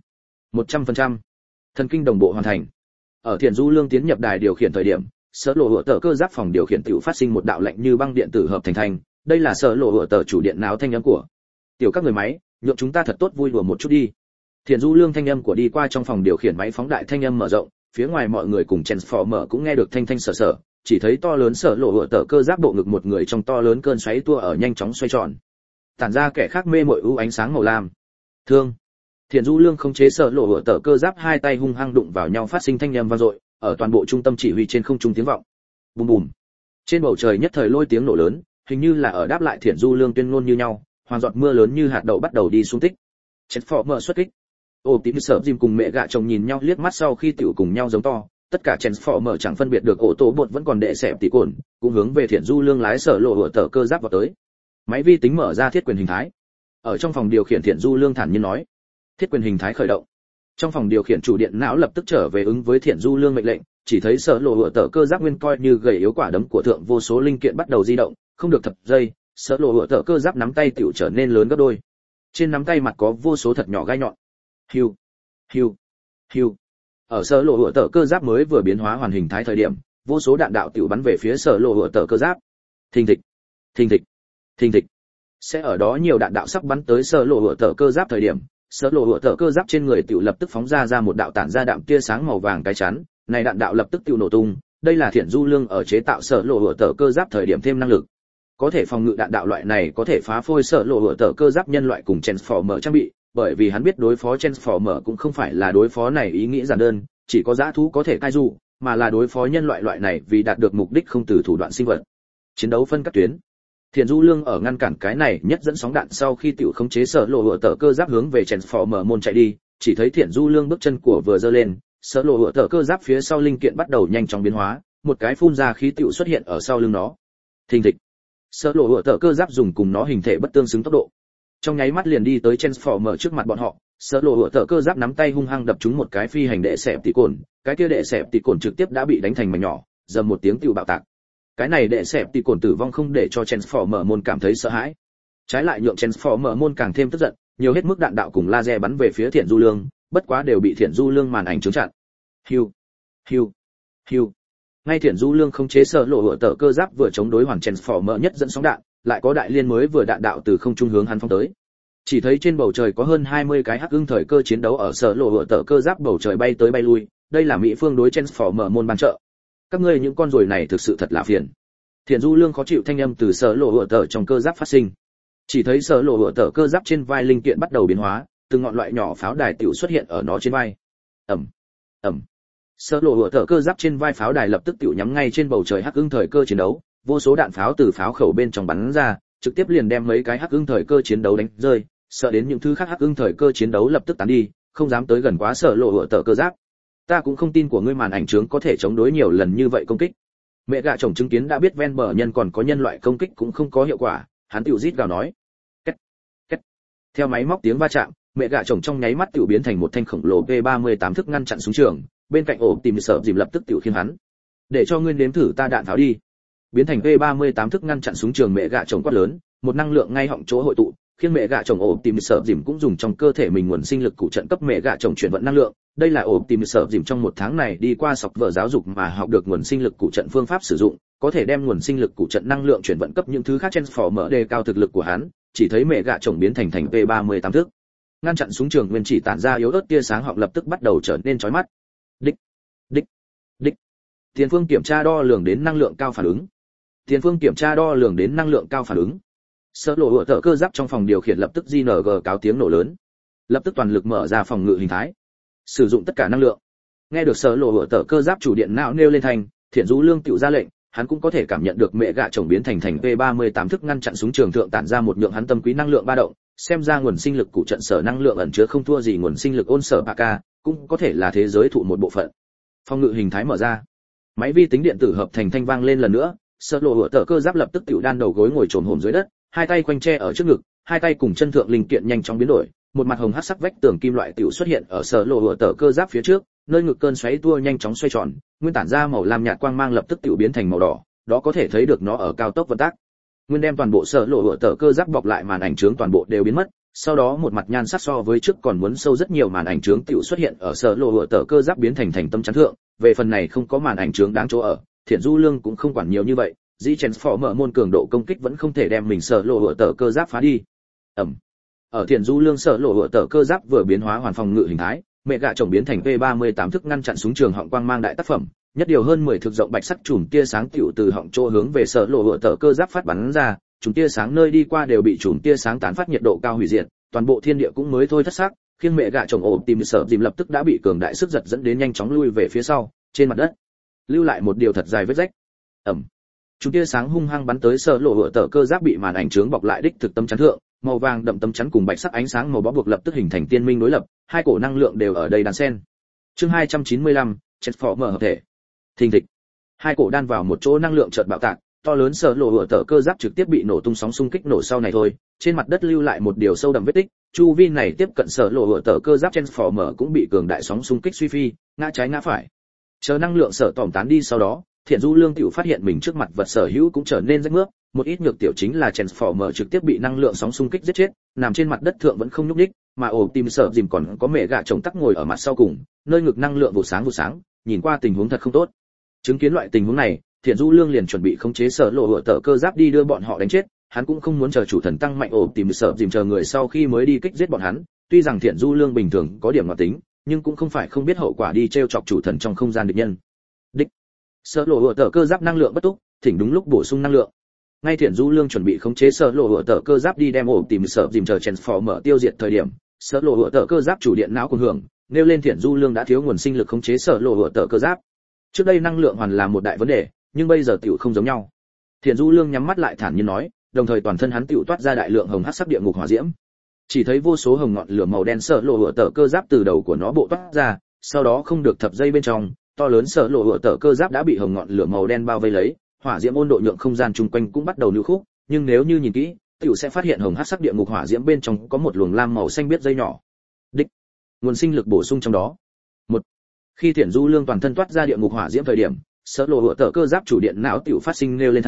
100%. Thần kinh đồng bộ hoàn thành. Ở Thiện Du Lương tiến nhập đài điều khiển thời điểm, sở lộ hựa tờ cơ giáp phòng điều khiển tiểu phát sinh một đạo lệnh như băng điện tử hợp thành. Đây là sở lộ hựa tờ chủ điện não thanh âm của. Tiểu các người máy, nhượng chúng ta thật tốt vui đùa một chút đi. Thiện Du Lương thanh âm của đi qua trong phòng điều khiển máy phóng đại thanh âm mở rộng, phía ngoài mọi người cùng Transformer cũng nghe được thanh sở, chỉ thấy to lớn sở lộ hựa tờ cơ giáp bộ ngực một người trong to lớn cơn xoáy tua ở nhanh chóng xoay tròn, tản ra kẻ khác mê mội ưu ánh sáng màu lam. Thương. Thiện Du Lương khống chế sở lộ hựa tờ cơ giáp hai tay hung hăng đụng vào nhau phát sinh thanh âm vang dội, ở toàn bộ trung tâm chỉ huy trên không trung tiếng vọng. Bùm bùm. Trên bầu trời nhất thời lôi tiếng nổ lớn, hình như là ở đáp lại Thiện Du Lương tuyên ngôn như nhau, hoàng giọt mưa lớn như hạt đậu bắt đầu đi xuống tích. Transformer xuất kích. Optimus Jim cùng mẹ gạ chồng nhìn nhau liếc mắt sau khi tiểu cùng nhau giống to, tất cả Transformer chẳng phân biệt được ổ tổ bột vẫn còn đệ xẹp tỉ cồn, cũng hướng về Thiện Du Lương lái sở lộ hựa tờ cơ giáp vào tới. Máy vi tính mở ra thiết quyền hình thái. Ở trong phòng điều khiển Thiện Du Lương thản nhiên nói, thiết quyền hình thái khởi động. Trong phòng điều khiển chủ điện não lập tức trở về ứng với Thiện Du Lương mệnh lệnh, chỉ thấy sở lộ hựa tờ cơ giáp nguyên coi như gầy yếu quả đấm của thượng vô số linh kiện bắt đầu di động, không được thập giây, sở lộ hựa tờ cơ giáp nắm tay tiểu trở nên lớn gấp đôi. Trên nắm tay mặt có vô số thật nhỏ gai nhọn. Hiu, hiu, hiu. Ở sở lộ hựa tờ cơ giáp mới vừa biến hóa hoàn hình thái thời điểm, vô số đạn đạo tiểu bắn về phía sở lộ hựa tờ cơ giáp. Thình thịch, thình thịch, thình thịch. Sẽ ở đó nhiều đạn đạo sắp bắn tới sở lộ hựa tờ cơ giáp thời điểm, sở lộ hựa tờ cơ giáp trên người tiểu lập tức phóng ra một đạo tản ra đạm tia sáng màu vàng cái chắn, này đạn đạo lập tức tiểu nổ tung. Đây là Thiện Du Lương ở chế tạo sở lộ hựa tờ cơ giáp thời điểm thêm năng lực. Có thể phòng ngự đạn đạo loại này có thể phá phôi sở lộ hựa tờ cơ giáp nhân loại cùng Transformer trang bị, bởi vì hắn biết đối phó Transformer cũng không phải là đối phó này ý nghĩa giản đơn, chỉ có dã thú có thể cai dụ, mà là đối phó nhân loại loại này vì đạt được mục đích không từ thủ đoạn sinh vật. Chiến đấu phân các tuyến. Thiện Du Lương ở ngăn cản cái này nhất dẫn sóng đạn sau khi tiểu khống chế sở lộ hựa tờ cơ giáp hướng về Transformer môn chạy đi, chỉ thấy Thiện Du Lương bước chân của vừa giơ lên, sở lộ hựa tờ cơ giáp phía sau linh kiện bắt đầu nhanh chóng biến hóa, một cái phun ra khí tiểu xuất hiện ở sau lưng nó. Thình thịch. Sở lộ hựa tờ cơ giáp dùng cùng nó hình thể bất tương xứng tốc độ, trong nháy mắt liền đi tới Transformer trước mặt bọn họ. Sở lộ hựa tờ cơ giáp nắm tay hung hăng đập trúng một cái phi hành đệ xẹp tỉ cồn, cái kia đệ xẹp tỉ cồn trực tiếp đã bị đánh thành mảnh nhỏ, dầm một tiếng tiêu bạo tạc. Cái này đệ xẹp tỉ cồn tử vong không để cho Transformer môn cảm thấy sợ hãi. Trái lại nhượng Transformer môn càng thêm tức giận, nhiều hết mức đạn đạo cùng laser bắn về phía Thiện Du Lương, bất quá đều bị Thiện Du Lương màn ảnh chống chặn. Hiu, hiu, hiu. Ngay Thiện Du Lương không chế sở lộ hựa tở cơ giáp vừa chống đối hoàn Transformer nhất dẫn sóng đạn, lại có đại liên mới vừa đạn đạo từ không trung hướng hắn phóng tới. Chỉ thấy trên bầu trời có hơn 20 cái hắc ưng thời cơ chiến đấu ở sở lộ hựa tở cơ giáp bầu trời bay tới bay lui, đây là mỹ phương đối Transformer môn ban trợ. Các ngươi những con ruồi này thực sự thật là phiền. Thiện Du Lương khó chịu thanh âm từ sở lộ hựa tở trong cơ giáp phát sinh. Chỉ thấy sở lộ hựa tở cơ giáp trên vai linh kiện bắt đầu biến hóa, từng ngọn loại nhỏ pháo đài tiểu xuất hiện ở nó trên vai. Ầm, ầm. Sở lộ hựa tở cơ giáp trên vai pháo đài lập tức tiểu nhắm ngay trên bầu trời hắc ưng thời cơ chiến đấu, vô số đạn pháo từ pháo khẩu bên trong bắn ra, trực tiếp liền đem mấy cái hắc ưng thời cơ chiến đấu đánh rơi, sợ đến những thứ khác hắc ưng thời cơ chiến đấu lập tức tán đi, không dám tới gần quá sở lộ hựa tở cơ giáp. Ta cũng không tin của ngươi màn ảnh trướng có thể chống đối nhiều lần như vậy công kích. Mẹ gạ chồng chứng kiến đã biết ven bờ nhân còn có nhân loại công kích cũng không có hiệu quả, hắn tiểu rít gào nói. Két, két. Theo máy móc tiếng va chạm, mẹ gạ chồng trong nháy mắt tiểu biến thành một thanh khổng lồ P38 thức ngăn chặn súng trường, bên cạnh ổ tìm sợ dìm lập tức tiểu khiêng hắn. Để cho ngươi nếm thử ta đạn pháo đi. Biến thành P38 thức ngăn chặn súng trường mẹ gạ chồng quát lớn, một năng lượng ngay họng chỗ hội tụ, khiến mẹ gạ chồng ổ tìm sợ dìm cũng dùng trong cơ thể mình nguồn sinh lực cụ trận cấp mẹ gạ chồng chuyển vận năng lượng. Đây là ổ tìm sợ dìm trong một tháng này đi qua sọc vở giáo dục mà học được nguồn sinh lực cụ trận phương pháp sử dụng, có thể đem nguồn sinh lực cụ trận năng lượng chuyển vận cấp những thứ khác Transformer đề cao thực lực của hắn. Chỉ thấy mẹ gạ chồng biến thành P38 thước, ngăn chặn súng trường nguyên chỉ tản ra yếu ớt tia sáng họng lập tức bắt đầu trở nên chói mắt. Đích, đích, đích. Tiền phương kiểm tra đo lường đến năng lượng cao phản ứng. Tiền phương kiểm tra đo lường đến năng lượng cao phản ứng. Sở lộ hựa tở cơ giáp trong phòng điều khiển lập tức JNG cáo tiếng nổ lớn, lập tức toàn lực mở ra phòng ngự hình thái, sử dụng tất cả năng lượng. Nghe được sở lộ hựa tở cơ giáp chủ điện não nêu lên thành, Thiện Du Lương tiểu ra lệnh, hắn cũng có thể cảm nhận được mẹ gạ chồng biến thành P38 thức ngăn chặn súng trường thượng tản ra một nhượng hắn tâm quý năng lượng ba động, xem ra nguồn sinh lực cụ trận sở năng lượng ẩn chứa không thua gì nguồn sinh lực ôn sở Paka, cũng có thể là thế giới thụ một bộ phận. Phòng ngự hình thái mở ra, máy vi tính điện tử hợp thành thanh vang lên lần nữa, sở lộ hựa tở cơ giáp lập tức tiểu đan đầu gối ngồi trồn hổm dưới đất, hai tay quanh tre ở trước ngực, hai tay cùng chân thượng linh kiện nhanh chóng biến đổi, một mặt hồng hắc sắc vách tường kim loại tiểu xuất hiện ở sở lộ hựa tở cơ giáp phía trước, nơi ngực cơn xoáy tua nhanh chóng xoay tròn, nguyên tản ra màu lam nhạt quang mang lập tức tiểu biến thành màu đỏ, đó có thể thấy được nó ở cao tốc vận tác. Nguyên đem toàn bộ sở lộ hựa tở cơ giáp bọc lại màn ảnh chướng toàn bộ đều biến mất, sau đó một mặt nhan sắc so với trước còn muốn sâu rất nhiều màn ảnh chướng tiểu xuất hiện ở sở lộ hựa tở cơ giáp biến thành tâm chắn thượng, về phần này không có màn ảnh chướng đáng chỗ ở, Thiện Du Lương cũng không quản nhiều như vậy, dĩ Transformer môn cường độ công kích vẫn không thể đem mình sở lộ hựa tở cơ giáp phá đi. Ẩm. Ở Thiện Du Lương sở lộ hựa tở cơ giáp vừa biến hóa hoàn phòng ngự hình thái, mẹ gạ chồng biến thành P38 thức ngăn chặn súng trường họng quang mang đại tác phẩm, nhất điều hơn 10 thực rộng bạch sắc chùm tia sáng tiểu từ họng chỗ hướng về sở lộ hựa tở cơ giáp phát bắn ra, chùm tia sáng nơi đi qua đều bị chùm tia sáng tán phát nhiệt độ cao hủy diệt, toàn bộ thiên địa cũng mới thôi thất sắc, khiến mẹ gạ chồng ổ tìm sở dìm lập tức đã bị cường đại sức giật dẫn đến nhanh chóng lui về phía sau, trên mặt đất lưu lại một điều thật dài vết rách. Ẩm. Chùm tia sáng hung hăng bắn tới sở lộ hựa tở cơ giáp bị màn ảnh chướng bọc lại đích thực tâm chắn thượng, màu vàng đậm tâm chắn cùng bạch sắc ánh sáng màu bó buộc lập tức hình thành tiên minh đối lập, hai cổ năng lượng đều ở đây đan xen. Chương 295, Transformer hợp thể. Thình thịch. Hai cổ đan vào một chỗ năng lượng chợt bạo tạc, to lớn sở lộ hựa tở cơ giáp trực tiếp bị nổ tung sóng xung kích nổ sau này thôi, trên mặt đất lưu lại một điều sâu đậm vết tích, chu vi này tiếp cận sở lộ hựa tở cơ giáp Transformer cũng bị cường đại sóng xung kích suy phi, ngã trái ngã phải. Chờ năng lượng sở tỏm tán đi sau đó, Thiện Du Lương tiểu phát hiện mình trước mặt vật sở hữu cũng trở nên rách mướp, một ít nhược tiểu chính là Transformer trực tiếp bị năng lượng sóng xung kích giết chết, nằm trên mặt đất thượng vẫn không nhúc nhích, mà ổ tìm sợ dìm còn có mẹ gạ chồng tắc ngồi ở mặt sau cùng, nơi ngực năng lượng vụ sáng, nhìn qua tình huống thật không tốt. Chứng kiến loại tình huống này, Thiện Du Lương liền chuẩn bị khống chế sở lộ hựa tở cơ giáp đi đưa bọn họ đánh chết, hắn cũng không muốn chờ chủ thần tăng mạnh ổ tìm sợ dìm chờ người sau khi mới đi kích giết bọn hắn, tuy rằng Thiện Du Lương bình thường có điểm ngọt tính, nhưng cũng không phải không biết hậu quả đi treo chọc chủ thần trong không gian địch nhân. Đích. Sở lộ hựa tở cơ giáp năng lượng bất túc, thỉnh đúng lúc bổ sung năng lượng. Ngay Thiện Du Lương chuẩn bị khống chế sở lộ hựa tở cơ giáp đi đem ổ tìm sợ dìm chờ Transformer tiêu diệt thời điểm, sở lộ hựa tở cơ giáp chủ điện não cuồng hưởng, nêu lên Thiện Du Lương đã thiếu nguồn sinh lực khống chế sở lộ hựa tở cơ giáp. Trước đây năng lượng hoàn là một đại vấn đề, nhưng bây giờ tiểu không giống nhau. Thiện Du Lương nhắm mắt lại thản nhiên nói, đồng thời toàn thân hắn tiểu toát ra đại lượng hồng hắc sắc địa ngục hỏa diễm. Chỉ thấy vô số hồng ngọn lửa màu đen sở lộ hựa tở cơ giáp từ đầu của nó bộ toát ra, sau đó không được thập giây bên trong, to lớn sở lộ hựa tở cơ giáp đã bị hồng ngọn lửa màu đen bao vây lấy, hỏa diễm ôn độ nhượng không gian chung quanh cũng bắt đầu lưu khúc, nhưng nếu như nhìn kỹ, tiểu sẽ phát hiện hồng hắc sắc địa ngục hỏa diễm bên trong có một luồng lam màu xanh biết dây nhỏ. Đích. Nguồn sinh lực bổ sung trong đó. Một. Khi Thiện Du Lương toàn thân toát ra địa ngục hỏa diễm thời điểm, sở lộ hựa tở cơ giáp chủ điện não tiểu phát sinh nêu lên thành,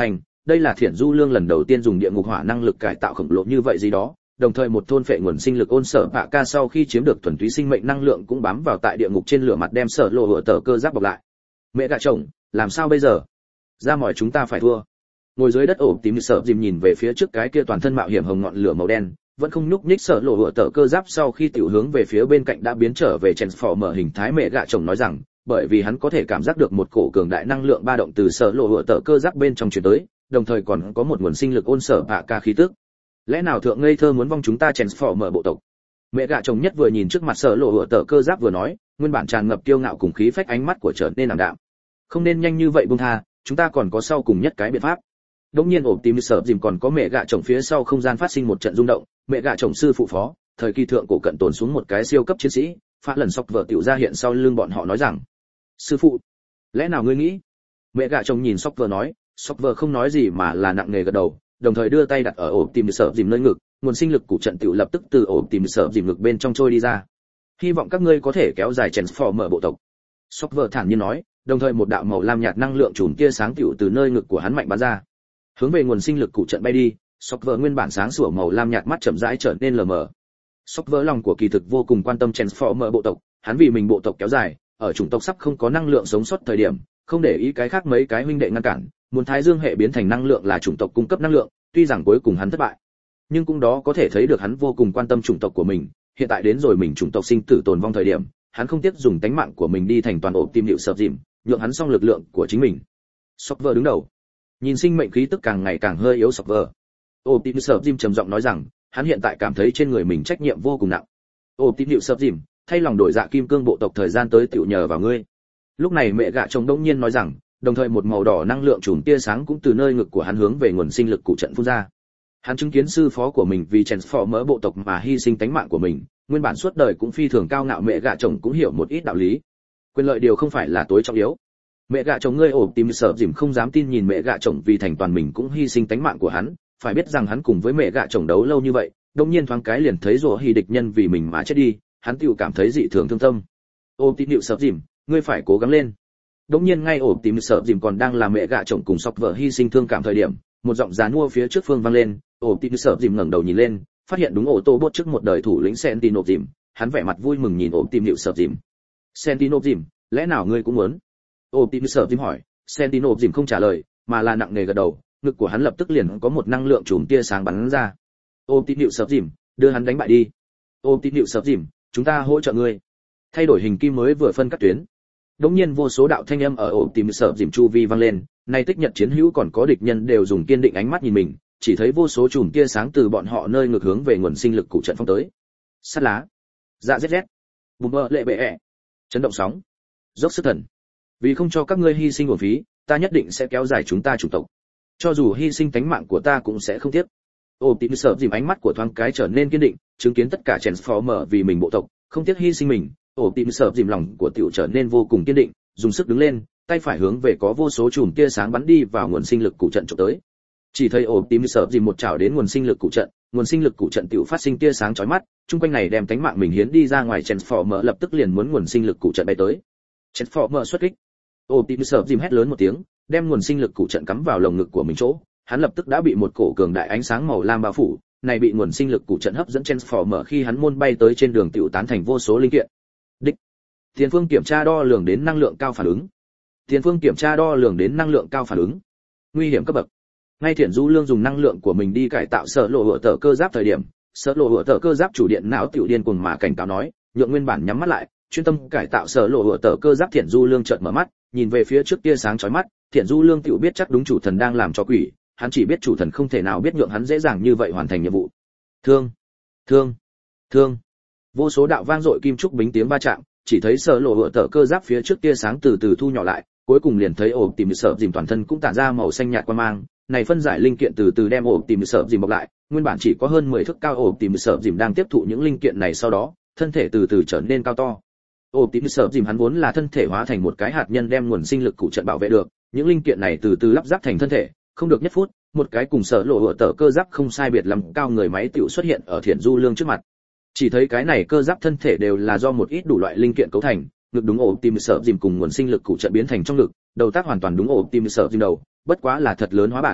đây là Thiển Du Lương lần đầu tiên dùng địa ngục hỏa năng lực cải tạo khổng lồ như vậy gì đó, đồng thời một thôn phệ nguồn sinh lực ôn sở bạ ca sau khi chiếm được thuần túy sinh mệnh năng lượng cũng bám vào tại địa ngục trên lửa mặt đem sở lộ hựa tờ cơ giáp bọc lại. Mẹ gạ chồng, làm sao bây giờ? Ra mỏi chúng ta phải thua. Ngồi dưới đất ổ tím sợ dìm nhìn về phía trước cái kia toàn thân mạo hiểm hồng ngọn lửa màu đen, vẫn không nhúc nhích sở lộ hựa tờ cơ giáp sau khi tiểu hướng về phía bên cạnh đã biến trở về Transformer hình thái mẹ gạ chồng nói rằng, bởi vì hắn có thể cảm giác được một cổ cường đại năng lượng ba động từ sở lộ hựa tờ cơ giáp bên trong truyền tới, đồng thời còn có một nguồn sinh lực ôn sở bạ ca khí tức. Lẽ nào thượng ngây thơ muốn vong chúng ta Transformer bộ tộc? Mẹ gạ chồng nhất vừa nhìn trước mặt sở lộ hựa tờ cơ giáp vừa nói, nguyên bản tràn ngập kiêu ngạo cùng khí phách ánh mắt của trở nên ảm đạm. Không nên nhanh như vậy buông tha, chúng ta còn có sau cùng nhất cái biện pháp. Đống nhiên ổ tím sợ dìm còn có mẹ gạ chồng phía sau không gian phát sinh một trận rung động, mẹ gạ chồng sư phụ phó, thời kỳ thượng cổ cận tồn xuống một cái siêu cấp chiến sĩ, phá lần sọc vợ tiểu ra hiện sau lưng bọn họ nói rằng: "Sư phụ, lẽ nào ngươi nghĩ?" Mẹ gạ chồng nhìn sọc vợ nói, sọc vợ không nói gì mà là nặng nề gật đầu, đồng thời đưa tay đặt ở ổ tím sợ dìm nơi ngực, nguồn sinh lực của trận tiểu lập tức từ ổ tím sợ dìm ngực bên trong trôi đi ra. Hy vọng các ngươi có thể kéo dài Transformer bộ tộc. Sọc vợ thản nhiên nói, đồng thời một đạo màu lam nhạt năng lượng chùm tia sáng tiểu từ nơi ngực của hắn mạnh bắn ra, hướng về nguồn sinh lực cụ trận bay đi. Sọc vợ nguyên bản sáng sủa màu lam nhạt mắt chậm rãi trở nên lờ mờ. Sọc vợ lòng của kỳ thực vô cùng quan tâm Transformer bộ tộc, hắn vì mình bộ tộc kéo dài, ở chủng tộc sắp không có năng lượng sống sót thời điểm, không để ý cái khác mấy cái huynh đệ ngăn cản, muốn Thái Dương hệ biến thành năng lượng là chủng tộc cung cấp năng lượng, tuy rằng cuối cùng hắn thất bại, nhưng cũng đó có thể thấy được hắn vô cùng quan tâm chủng tộc của mình. Hiện tại đến rồi mình chủng tộc sinh tử tồn vong thời điểm, hắn không tiếc dùng tánh mạng của mình đi thành toàn ổ tim liệu sập dìm, nhượng hắn xong lực lượng của chính mình. Sọc vợ đứng đầu, nhìn sinh mệnh khí tức càng ngày càng hơi yếu sọc vợ. Ổ tim sập dìm trầm giọng nói rằng, hắn hiện tại cảm thấy trên người mình trách nhiệm vô cùng nặng. Ổ tim liệu sập dìm, thay lòng đổi dạ kim cương bộ tộc thời gian tới tiểu nhờ vào ngươi. Lúc này mẹ gạ chồng đông nhiên nói rằng, đồng thời một màu đỏ năng lượng chùm tia sáng cũng từ nơi ngực của hắn hướng về nguồn sinh lực cụ trận phun ra. Hắn chứng kiến sư phó của mình vì Transformer bộ tộc mà hy sinh tánh mạng của mình, nguyên bản suốt đời cũng phi thường cao ngạo mẹ gạ chồng cũng hiểu một ít đạo lý. Quyền lợi điều không phải là tối trọng yếu. Mẹ gạ chồng ngươi ổ tìm sợ dìm không dám tin nhìn mẹ gạ chồng vì thành toàn mình cũng hy sinh tánh mạng của hắn, phải biết rằng hắn cùng với mẹ gạ chồng đấu lâu như vậy, đột nhiên thoáng cái liền thấy rồi hy địch nhân vì mình mà chết đi, hắn tiểu cảm thấy dị thường thương tâm. Ôm tín hiệu sợ dìm, ngươi phải cố gắng lên. Đột nhiên ngay ổ tìm sợ dìm còn đang làm mẹ gạ chồng cùng sọc vợ hy sinh thương cảm thời điểm, một giọng giàn mua phía trước phương vang lên. Ổ tìm sợ dìm ngẩng đầu nhìn lên, phát hiện đúng ô tô bốt trước một đời thủ lĩnh Sentinel dìm, hắn vẻ mặt vui mừng nhìn ổ tìm hiệu sợ dìm. Sentinel dìm, lẽ nào ngươi cũng muốn? Ổ tìm sợ dìm hỏi. Sentinel dìm không trả lời, mà là nặng nề gật đầu, ngực của hắn lập tức liền có một năng lượng chùm tia sáng bắn ra. Ổ tìm hiệu sợ dìm, đưa hắn đánh bại đi. Ổ tìm hiệu sợ dìm, chúng ta hỗ trợ ngươi. Thay đổi hình kim mới vừa phân cắt tuyến. Đống nhiên vô số đạo thanh âm ở ổ tìm sợ dìm chu vi vang lên, nay tích nhật chiến hữu còn có địch nhân đều dùng kiên định ánh mắt nhìn mình, chỉ thấy vô số chùm tia sáng từ bọn họ nơi ngược hướng về nguồn sinh lực cụ trận phong tới. Sắt lá, dạ ZZ, bùm bơ lệ bệ ẹ, chấn động sóng, dốc sức thần. Vì không cho các ngươi hy sinh uổng phí, ta nhất định sẽ kéo dài chúng ta chủng tộc. Cho dù hy sinh tánh mạng của ta cũng sẽ không tiếc. Ổ tìm sợ dìm ánh mắt của thoáng cái trở nên kiên định, chứng kiến tất cả Transformer vì mình bộ tộc, không tiếc hy sinh mình. Ổ tìm sợ dìm lòng của tiểu trở nên vô cùng kiên định, dùng sức đứng lên, tay phải hướng về có vô số chùm tia sáng bắn đi vào nguồn sinh lực cụ trận chụp tới. Chỉ thấy ổ tìm sợ dìm một chảo đến nguồn sinh lực cụ trận, nguồn sinh lực cụ trận tiểu phát sinh tia sáng chói mắt, chung quanh này đem tánh mạng mình hiến đi ra ngoài. Transformer lập tức liền muốn nguồn sinh lực cụ trận bay tới. Transformer xuất kích. Ổ tìm sợ dìm hét lớn một tiếng, đem nguồn sinh lực cụ trận cắm vào lồng ngực của mình chỗ, hắn lập tức đã bị một cổ cường đại ánh sáng màu lam bao phủ, này bị nguồn sinh lực cụ trận hấp dẫn Transformer khi hắn môn bay tới trên đường tiểu tán thành vô số linh kiện. Đích. Tiền phương kiểm tra đo lường đến năng lượng cao phản ứng. Tiền phương kiểm tra đo lường đến năng lượng cao phản ứng. Nguy hiểm cấp bậc. Ngay Thiển Du Lương dùng năng lượng của mình đi cải tạo sở lộ hựa tờ cơ giáp thời điểm, sở lộ hựa tờ cơ giáp chủ điện não tiểu điên cuồng mà cảnh cáo nói, nhượng nguyên bản nhắm mắt lại, chuyên tâm cải tạo sở lộ hựa tờ cơ giáp. Thiển Du Lương chợt mở mắt, nhìn về phía trước tia sáng chói mắt, Thiển Du Lương tiểu biết chắc đúng chủ thần đang làm cho quỷ, hắn chỉ biết chủ thần không thể nào biết nhượng hắn dễ dàng như vậy hoàn thành nhiệm vụ. Thương, thương, thương. Vô số đạo vang dội kim trúc bính tiếng va chạm, chỉ thấy sở lộ hựa tờ cơ giáp phía trước tia sáng từ từ thu nhỏ lại, cuối cùng liền thấy ổ tìm sợ dìm toàn thân cũng tản ra màu xanh nhạt quang mang, này phân giải linh kiện từ từ đem ổ tìm sợ dìm bọc lại, nguyên bản chỉ có hơn 10 thước cao ổ tìm sợ dìm đang tiếp thụ những linh kiện này, sau đó thân thể từ từ trở nên cao to. Ổ tìm sợ dìm hắn vốn là thân thể hóa thành một cái hạt nhân đem nguồn sinh lực cụ trận bảo vệ được, những linh kiện này từ từ lắp ráp thành thân thể, không được nhất phút, một cái cùng sở lộ hựa tờ cơ giáp không sai biệt lắm cao người máy tiểu xuất hiện ở Thiển Du Lương trước mặt. Chỉ thấy cái này cơ giáp thân thể đều là do một ít đủ loại linh kiện cấu thành, ngực đúng ổ tìm sợ dìm cùng nguồn sinh lực cụ trận biến thành trong ngực, đầu tác hoàn toàn đúng ổ tìm sợ dìm đầu, bất quá là thật lớn hóa bản,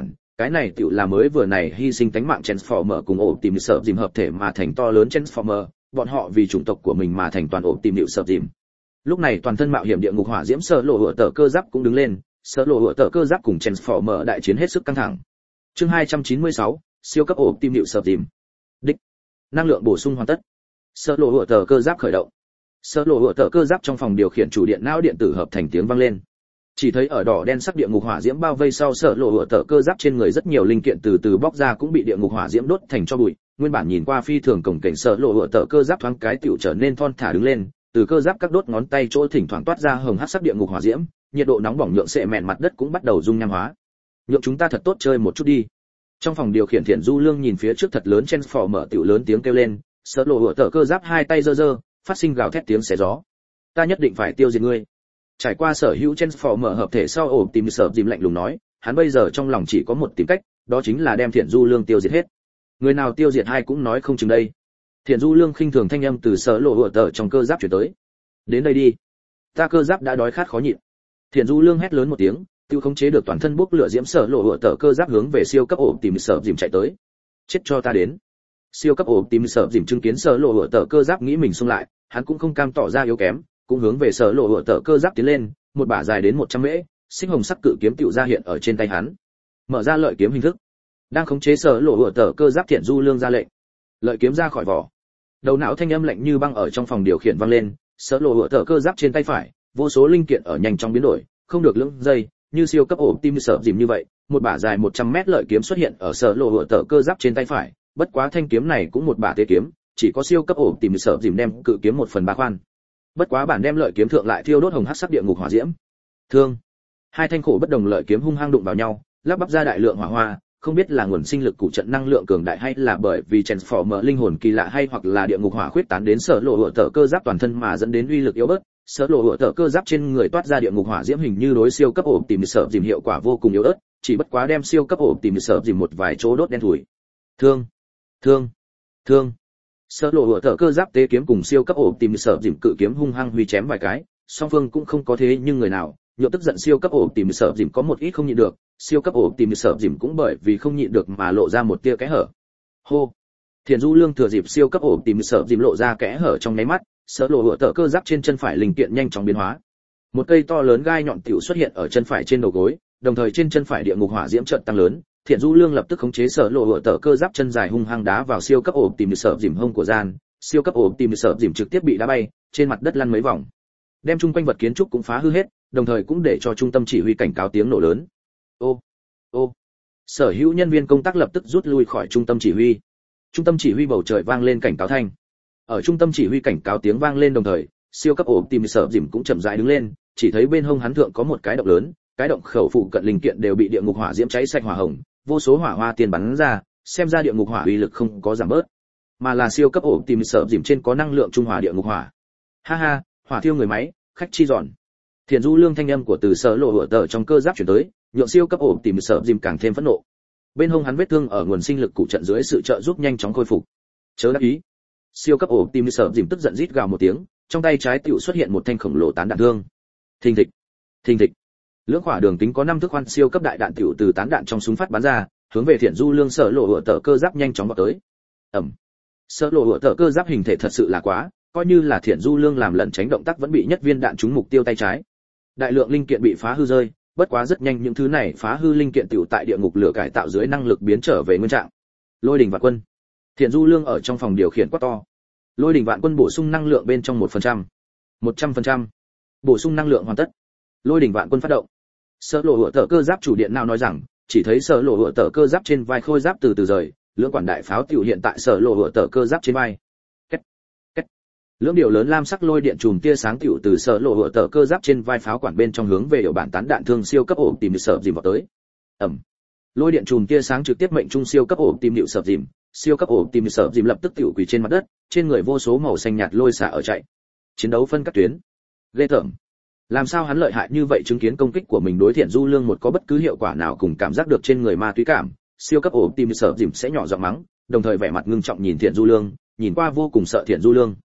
cái này tựu là mới vừa này hy sinh tánh mạng Transformer cùng ổ tìm sợ dìm hợp thể mà thành to lớn Transformer, bọn họ vì chủng tộc của mình mà thành toàn ổ tìm sợ dìm. Lúc này toàn thân mạo hiểm địa ngục hỏa diễm Sở Lộ Hựa Tở Cơ Giáp cũng đứng lên, Sở Lộ Hựa Tở Cơ Giáp cùng Transformer đại chiến hết sức căng thẳng. Chương 296, siêu cấp ổ tìm sợ dìm. Đích. Năng lượng bổ sung hoàn tất. Sở Lộ Hựa Tở Cơ Giáp khởi động. Sở Lộ Hựa Tở Cơ Giáp trong phòng điều khiển chủ điện não điện tử hợp thành tiếng vang lên. Chỉ thấy ở đỏ đen sắc địa ngục hỏa diễm bao vây sau Sở Lộ Hựa Tở Cơ Giáp trên người rất nhiều linh kiện từ từ bóc ra cũng bị địa ngục hỏa diễm đốt thành tro bụi. Nguyên bản nhìn qua phi thường cồng kềnh Sở Lộ Hựa Tở Cơ Giáp thoáng cái tiểu trở nên thon thả đứng lên, từ cơ giáp các đốt ngón tay chỗ thỉnh thoảng toát ra hồng hắc sắc địa ngục hỏa diễm, nhiệt độ nóng bỏng nhượng sệ mẹn mặt đất cũng bắt đầu dung nham hóa. Nhượng chúng ta thật tốt chơi một chút đi. Trong phòng điều khiển Thiện Du Lương nhìn phía trước thật lớn Transformer tiểu lớn tiếng kêu lên, Sở Lộ Hựa Tở Cơ Giáp hai tay giơ giơ, phát sinh gào thét tiếng xé gió. Ta nhất định phải tiêu diệt ngươi. Trải qua sở hữu Transformer hợp thể sau ổ tìm sợ dìm lạnh lùng nói, hắn bây giờ trong lòng chỉ có một tìm cách, đó chính là đem Thiện Du Lương tiêu diệt hết. Người nào tiêu diệt hai cũng nói không chừng đây. Thiện Du Lương khinh thường thanh âm từ Sở Lộ Hựa Tở trong cơ giáp truyền tới. Đến đây đi, ta cơ giáp đã đói khát khó nhịn. Thiện Du Lương hét lớn một tiếng, tiêu khống chế được toàn thân bốc lửa diễm Sở Lộ Hựa Tở Cơ Giáp hướng về siêu cấp ổ tìm sợ dìm chạy tới. Chết cho ta đến. Siêu cấp ổ tìm sợ dìm chứng kiến Sở Lộ Hựa Tở Cơ Giáp nghĩ mình xung lại, hắn cũng không cam tỏ ra yếu kém, cũng hướng về Sở Lộ Hựa Tở Cơ Giáp tiến lên, một bả dài đến 100 mễ, xích hồng sắc cự kiếm tiểu ra hiện ở trên tay hắn. Mở ra lợi kiếm hình thức. Đang khống chế Sở Lộ Hựa Tở Cơ Giáp Thiện Du Lương ra lệnh. Lợi kiếm ra khỏi vỏ. Đầu não thanh âm lạnh như băng ở trong phòng điều khiển vang lên, Sở Lộ Hựa Tở Cơ Giáp trên tay phải, vô số linh kiện ở nhanh chóng biến đổi, không được lưỡng giây, như siêu cấp ổ tim sợ dìm như vậy, một bả dài 100 mét lợi kiếm xuất hiện ở Sở Lộ Hựa Tở Cơ Giáp trên tay phải, bất quá thanh kiếm này cũng một bả tế kiếm, chỉ có siêu cấp ổ tìm sợ dìm đem cự kiếm 1/3 khoan. Bất quá bản đem lợi kiếm thượng lại thiêu đốt hồng hắc sắc địa ngục hỏa diễm. Thương. Hai thanh khổ bất đồng lợi kiếm hung hăng đụng vào nhau, lắp bắp ra đại lượng hỏa hoa, không biết là nguồn sinh lực cụ trận năng lượng cường đại hay là bởi vì Transformer linh hồn kỳ lạ hay hoặc là địa ngục hỏa khuyết tán đến Sở Lộ Hựa Tở Cơ Giáp toàn thân mà dẫn đến uy lực yếu bớt. Sở Lộ Hựa Tở Cơ Giáp trên người toát ra địa ngục hỏa diễm hình như đối siêu cấp ổ tìm sợ dìm hiệu quả vô cùng yếu ớt, chỉ bất quá đem siêu cấp ổ tìm sợ dìm một vài chỗ đốt đen thủi. Thương, thương, thương. Sở Lộ Hựa Tở Cơ Giáp tế kiếm cùng siêu cấp ổ tìm sợ dìm cự kiếm hung hăng huy chém vài cái, song phương cũng không có thế nhưng người nào, nhộn tức giận siêu cấp ổ tìm sợ dìm có một ít không nhịn được, siêu cấp ổ tìm sợ dìm cũng bởi vì không nhịn được mà lộ ra một tia kẽ hở. Hô. Thiện Du Lương thừa dịp siêu cấp ổ tìm sợ dìm lộ ra kẽ hở trong nháy mắt, Sở Lộ Hựa Tở Cơ Giáp trên chân phải linh kiện nhanh chóng biến hóa. Một cây to lớn gai nhọn tiểu xuất hiện ở chân phải trên đầu gối, đồng thời trên chân phải địa ngục hỏa diễm chợt tăng lớn, Thiện Du Lương lập tức khống chế Sở Lộ Hựa Tở Cơ Giáp chân dài hung hăng đá vào siêu cấp ổ tìm sợ dìm hông của gian, siêu cấp ổ tìm sợ dìm trực tiếp bị đá bay, trên mặt đất lăn mấy vòng. Đem chung quanh vật kiến trúc cũng phá hư hết, đồng thời cũng để cho trung tâm chỉ huy cảnh cáo tiếng nổ lớn. Ô, ô. Sở hữu nhân viên công tác lập tức rút lui khỏi trung tâm chỉ huy. Trung tâm chỉ huy bầu trời vang lên cảnh cáo thanh. Ở trung tâm chỉ huy cảnh cáo tiếng vang lên đồng thời, siêu cấp ổ tìm sợ dìm cũng chậm rãi đứng lên, chỉ thấy bên hông hắn thượng có một cái động lớn, cái động khẩu phụ cận linh kiện đều bị địa ngục hỏa diễm cháy sạch hỏa hồng, vô số hỏa hoa tiền bắn ra, xem ra địa ngục hỏa uy lực không có giảm bớt, mà là siêu cấp ổ tìm sợ dìm trên có năng lượng trung hòa địa ngục hỏa. Ha ha, hỏa thiêu người máy, khách chi dọn. Thiện Du Lương thanh âm của từ Sở Lộ Hựa Tở trong cơ giáp chuyển tới, nhượng siêu cấp ổ tìm sợ dìm càng thêm phẫn nộ. Bên hông hắn vết thương ở nguồn sinh lực cụ trận dưới sự trợ giúp nhanh chóng khôi phục. Chớ đắc ý. Siêu cấp ổ tìm sợ dìm tức giận rít gào một tiếng, trong tay trái tiểu xuất hiện một thanh khổng lồ tán đạn thương. Thình thịch, thình thịch. Lưỡng quả đường kính có 5 thước khoan siêu cấp đại đạn tiểu từ tán đạn trong súng phát bắn ra, hướng về Thiện Du Lương Sở Lộ Hựa Tở cơ giáp nhanh chóng vọt tới. Ầm. Sở Lộ Hựa Tở cơ giáp hình thể thật sự là quá, coi như là Thiện Du Lương làm lẩn tránh động tác vẫn bị nhất viên đạn trúng mục tiêu tay trái. Đại lượng linh kiện bị phá hư rơi, bất quá rất nhanh những thứ này phá hư linh kiện tiểu tại địa ngục lửa cải tạo dưới năng lực biến trở về nguyên trạng. Lôi đỉnh vạn quân. Thiện Du Lương ở trong phòng điều khiển quát to. Lôi đỉnh vạn quân bổ sung năng lượng bên trong 1%. 100%. Bổ sung năng lượng hoàn tất. Lôi đỉnh vạn quân phát động. Sở Lộ Hựa Tở cơ giáp chủ điện nào nói rằng, chỉ thấy Sở Lộ Hựa Tở cơ giáp trên vai khôi giáp từ từ rời, lưỡng quản đại pháo tiểu hiện tại Sở Lộ Hựa Tở cơ giáp trên vai. Két, két. Lưỡng điều lớn lam sắc lôi điện chùm tia sáng tiểu từ Sở Lộ Hựa Tở cơ giáp trên vai pháo quản bên trong hướng về hiệu bản tán đạn thương siêu cấp ổ tìm sợ dìm vào tới. Ầm. Lôi điện chùm tia sáng trực tiếp mệnh trung siêu cấp ổ tìm điệu sợ dìm, siêu cấp ổ tìm sợ dìm lập tức tiểu quỳ trên mặt đất, trên người vô số màu xanh nhạt lôi xả ở chạy. Chiến đấu phân các tuyến. Ghê tởm. Làm sao hắn lợi hại như vậy, chứng kiến công kích của mình đối Thiện Du Lương một có bất cứ hiệu quả nào cùng cảm giác được trên người ma túy cảm, siêu cấp ổ tìm sợ dìm sẽ nhỏ giọng mắng, đồng thời vẻ mặt ngưng trọng nhìn Thiện Du Lương, nhìn qua vô cùng sợ Thiện Du Lương.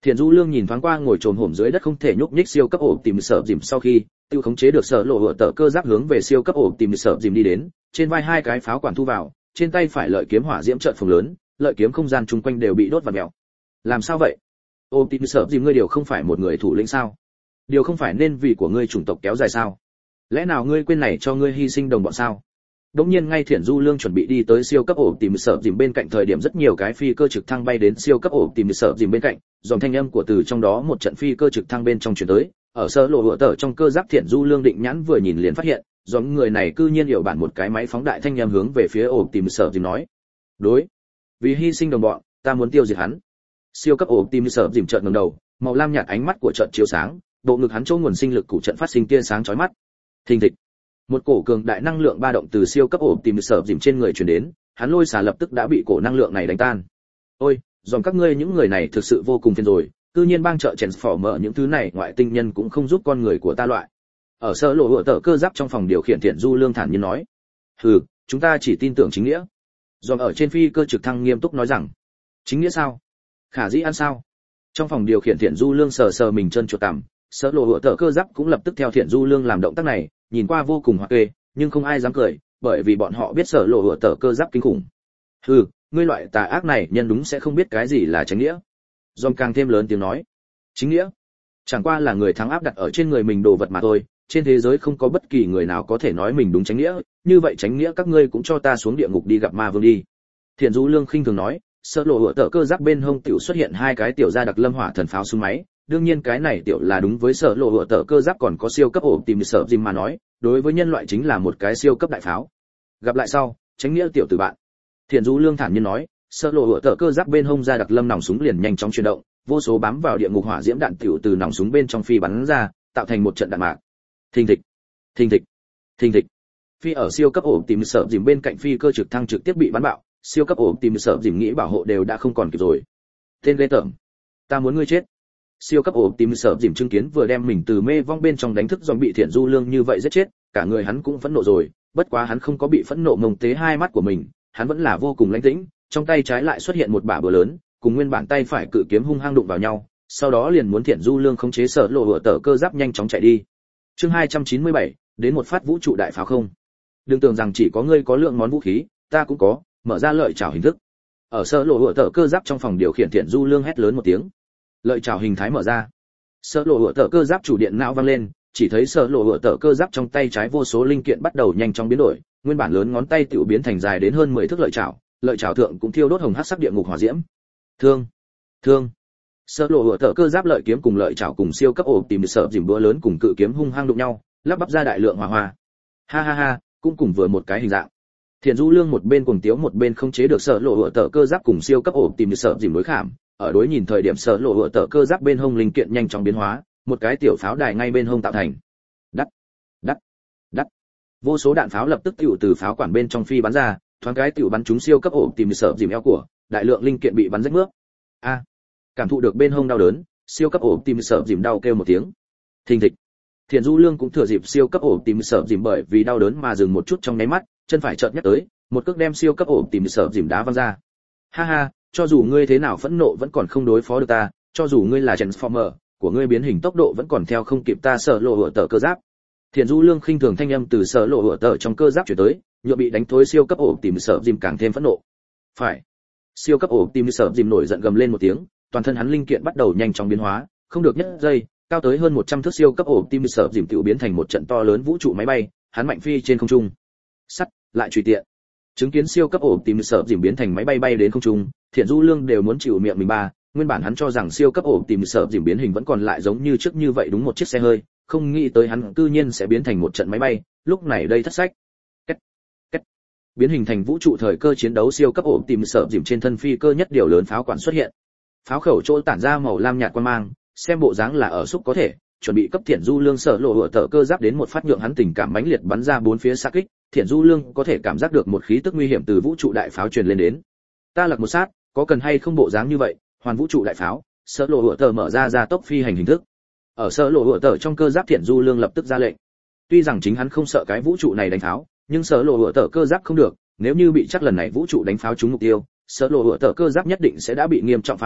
Thiện Du Lương nhìn thoáng qua ngồi trồm hổm dưới đất không thể nhúc nhích siêu cấp ổ tìm sợ dìm sau khi tiêu khống chế được sợ lộ hựa tờ cơ giáp hướng về siêu cấp ổ tìm sợ dìm đi đến, trên vai hai cái pháo quản thu vào, trên tay phải lợi kiếm hỏa diễm trợn phồng lớn, lợi kiếm không gian chung quanh đều bị đốt vặn mèo. Làm sao vậy? Ổ tìm sợ dìm ngươi điều không phải một người thủ lĩnh sao? Điều không phải nên vì của ngươi chủng tộc kéo dài sao? Lẽ nào ngươi quên này cho ngươi hy sinh đồng bọn sao? Đống nhiên ngay Thiện Du Lương chuẩn bị đi tới siêu cấp ổ tìm sợ dìm bên cạnh thời điểm rất nhiều cái phi cơ trực thăng bay đến siêu cấp ổ tìm sợ dìm bên cạnh, dòng thanh âm của từ trong đó một trận phi cơ trực thăng bên trong truyền tới, ở sơ lộ hựa tở trong cơ giáp Thiện Du Lương định nhãn vừa nhìn liền phát hiện, dòng người này cư nhiên hiểu bản một cái máy phóng đại thanh âm hướng về phía ổ tìm sợ dìm nói: "Đối, vì hy sinh đồng bọn, ta muốn tiêu diệt hắn." Siêu cấp ổ tìm sợ dìm trợn ngẩng đầu, màu lam nhạt ánh mắt của trận chiếu sáng, bộ ngực hắn chỗ nguồn sinh lực của trận phát sinh tia sáng chói mắt. Thình thịch, một cổ cường đại năng lượng ba động từ siêu cấp ổ tìm sợ dìm trên người truyền đến, hắn lôi xả lập tức đã bị cổ năng lượng này đánh tan. Ôi, dòng các ngươi những người này thực sự vô cùng phiền rồi, cư nhiên bang trợ Transformer những thứ này ngoại tinh nhân cũng không giúp con người của ta loại. Ở sơ lộ hựa tở cơ giáp trong phòng điều khiển Thiện Du Lương thản nhiên nói: "Hừ, chúng ta chỉ tin tưởng chính nghĩa." Dòng ở trên phi cơ trực thăng nghiêm túc nói rằng: "Chính nghĩa sao? Khả dĩ ăn sao?" Trong phòng điều khiển Thiện Du Lương sờ sờ mình chân chuột tằm, sơ lộ hựa tở cơ giáp cũng lập tức theo Thiện Du Lương làm động tác này, nhìn qua vô cùng hoạt kê, nhưng không ai dám cười, bởi vì bọn họ biết sơ lộ hựa tở cơ giáp kinh khủng. "Hừ, ngươi loại tà ác này nhân đúng sẽ không biết cái gì là chính nghĩa." Dòng càng thêm lớn tiếng nói: "Chính nghĩa chẳng qua là người thắng áp đặt ở trên người mình đồ vật mà thôi, trên thế giới không có bất kỳ người nào có thể nói mình đúng chính nghĩa, như vậy chính nghĩa các ngươi cũng cho ta xuống địa ngục đi gặp ma vương đi." Thiện Du Lương khinh thường nói, sơ lộ hựa tở cơ giáp bên hông tiểu xuất hiện hai cái tiểu gia đặc lâm hỏa thần pháo súng máy, đương nhiên cái này tiểu là đúng với sở lộ hựa tở cơ giáp còn có siêu cấp ổ tìm sợ dìm mà nói, đối với nhân loại chính là một cái siêu cấp đại pháo. Gặp lại sau, chính nghĩa tiểu tử bạn. Thiện Du Lương thản nhiên nói, sơ lộ hựa tở cơ giáp bên hông ra đặc lâm nòng súng liền nhanh chóng chuyển động, vô số bám vào địa ngục hỏa diễm đạn tiểu từ nòng súng bên trong phi bắn ra, tạo thành một trận đạn mạc. Thình thịch, thình thịch, thình thịch. Phi ở siêu cấp ổ tìm sợ dìm bên cạnh phi cơ trực thăng trực tiếp bị bắn bạo, siêu cấp ổ tìm sợ dìm nghĩ bảo hộ đều đã không còn kịp rồi. Tên ghê tởm, ta muốn ngươi chết. Siêu cấp ổ tìm sợ dìm chứng kiến vừa đem mình từ mê vong bên trong đánh thức dòng bị Thiện Du Lương như vậy giết chết, cả người hắn cũng phẫn nộ rồi, bất quá hắn không có bị phẫn nộ mông tế hai mắt của mình, hắn vẫn là vô cùng lãnh tĩnh, trong tay trái lại xuất hiện một bả búa lớn, cùng nguyên bản tay phải cự kiếm hung hăng đụng vào nhau, sau đó liền muốn Thiện Du Lương khống chế sở lộ hựa tở cơ giáp nhanh chóng chạy đi. Chương 297, đến một phát vũ trụ đại pháo không. Đừng tưởng rằng chỉ có ngươi có lượng món vũ khí, ta cũng có, mở ra lợi chảo hình thức. Ở sở lộ hựa tở cơ giáp trong phòng điều khiển Thiện Du Lương hét lớn một tiếng. Lợi chảo hình thái mở ra. Sở lộ hựa tở cơ giáp chủ điện não vang lên, chỉ thấy sở lộ hựa tở cơ giáp trong tay trái vô số linh kiện bắt đầu nhanh chóng biến đổi, nguyên bản lớn ngón tay tiểu biến thành dài đến hơn 10 thước lợi chảo thượng cũng thiêu đốt hồng hắc sắc địa ngục hỏa diễm. Thương, thương. Sở lộ hựa tở cơ giáp lợi kiếm cùng lợi chảo cùng siêu cấp ổ tìm sợ dìm búa lớn cùng cự kiếm hung hăng đụng nhau, lắp bắp ra đại lượng hỏa hoa. Ha ha ha, cũng cùng vừa một cái hình dạng. Thiện Du Lương một bên cuồng tiếu một bên không chế được sở lộ hựa tở cơ giáp cùng siêu cấp ổ tìm sợ dìm đối khảm, ở đối nhìn thời điểm sở lộ hựa tở cơ giáp bên hông linh kiện nhanh chóng biến hóa, một cái tiểu pháo đài ngay bên hông tạo thành. Đắt, đắt, đắt. Vô số đạn pháo lập tức tiểu từ pháo quản bên trong phi bắn ra, thoáng cái tiểu bắn trúng siêu cấp ổ tìm sợ dìm eo của, đại lượng linh kiện bị bắn rách mướp. A, cảm thụ được bên hông đau đớn, siêu cấp ổ tìm sợ dìm đau kêu một tiếng. Thình thịch. Thiện Du Lương cũng thừa dịp siêu cấp ổ tìm sợ dìm bởi vì đau đớn mà dừng một chút trong nháy mắt, chân phải chợt nhắc tới, một cước đem siêu cấp ổ tìm sợ dìm đá văng ra. Ha ha, cho dù ngươi thế nào phẫn nộ vẫn còn không đối phó được ta, cho dù ngươi là Transformer, của ngươi biến hình tốc độ vẫn còn theo không kịp ta sở lộ hựa tở cơ giáp. Thiện Du Lương khinh thường thanh âm từ sở lộ hựa tở trong cơ giáp chuyển tới, nhựa bị đánh thối siêu cấp ổ tìm sợ dìm càng thêm phẫn nộ. Phải. Siêu cấp ổ tìm sợ dìm nổi giận gầm lên một tiếng, toàn thân hắn linh kiện bắt đầu nhanh chóng biến hóa, không được nhất giây, cao tới hơn 100 thước siêu cấp ổ tim sợ dìm tiểu biến thành một trận to lớn vũ trụ máy bay, hắn mạnh phi trên không trung. Sắt, lại truy tiện. Chứng kiến siêu cấp ổ tim sợ dìm biến thành máy bay bay đến không trung, Thiện Du Lương đều muốn chịu miệng mình ba, nguyên bản hắn cho rằng siêu cấp ổ tìm sợ dìm biến hình vẫn còn lại giống như trước như vậy đúng một chiếc xe hơi, không nghĩ tới hắn cư nhiên sẽ biến thành một trận máy bay, lúc này đây thất sách. Cách. Biến hình thành vũ trụ thời cơ chiến đấu siêu cấp ổ tìm sợ dìm trên thân phi cơ nhất điều lớn pháo quản xuất hiện. Pháo khẩu chỗ tản ra màu lam nhạt quang mang, xem bộ dáng là ở xúc có thể, chuẩn bị cấp Thiện Du Lương sở lộ hựa tở cơ giáp đến một phát nhượng hắn tình cảm mãnh liệt bắn ra bốn phía xa kích, Thiện Du Lương có thể cảm giác được một khí tức nguy hiểm từ vũ trụ đại pháo truyền lên đến. Ta lật một sát, có cần hay không bộ dáng như vậy, hoàn vũ trụ đại pháo, sở lộ hựa tở mở ra ra tốc phi hành hình thức. Ở sở lộ hựa tở trong cơ giáp Thiện Du Lương lập tức ra lệnh. Tuy rằng chính hắn không sợ cái vũ trụ này đánh pháo, nhưng sở lộ hựa tở cơ giáp không được, nếu như bị chắc lần này vũ trụ đánh pháo trúng mục tiêu, sở lộ hựa tở cơ giáp nhất định sẽ đã bị nghiêm trọng phá hư,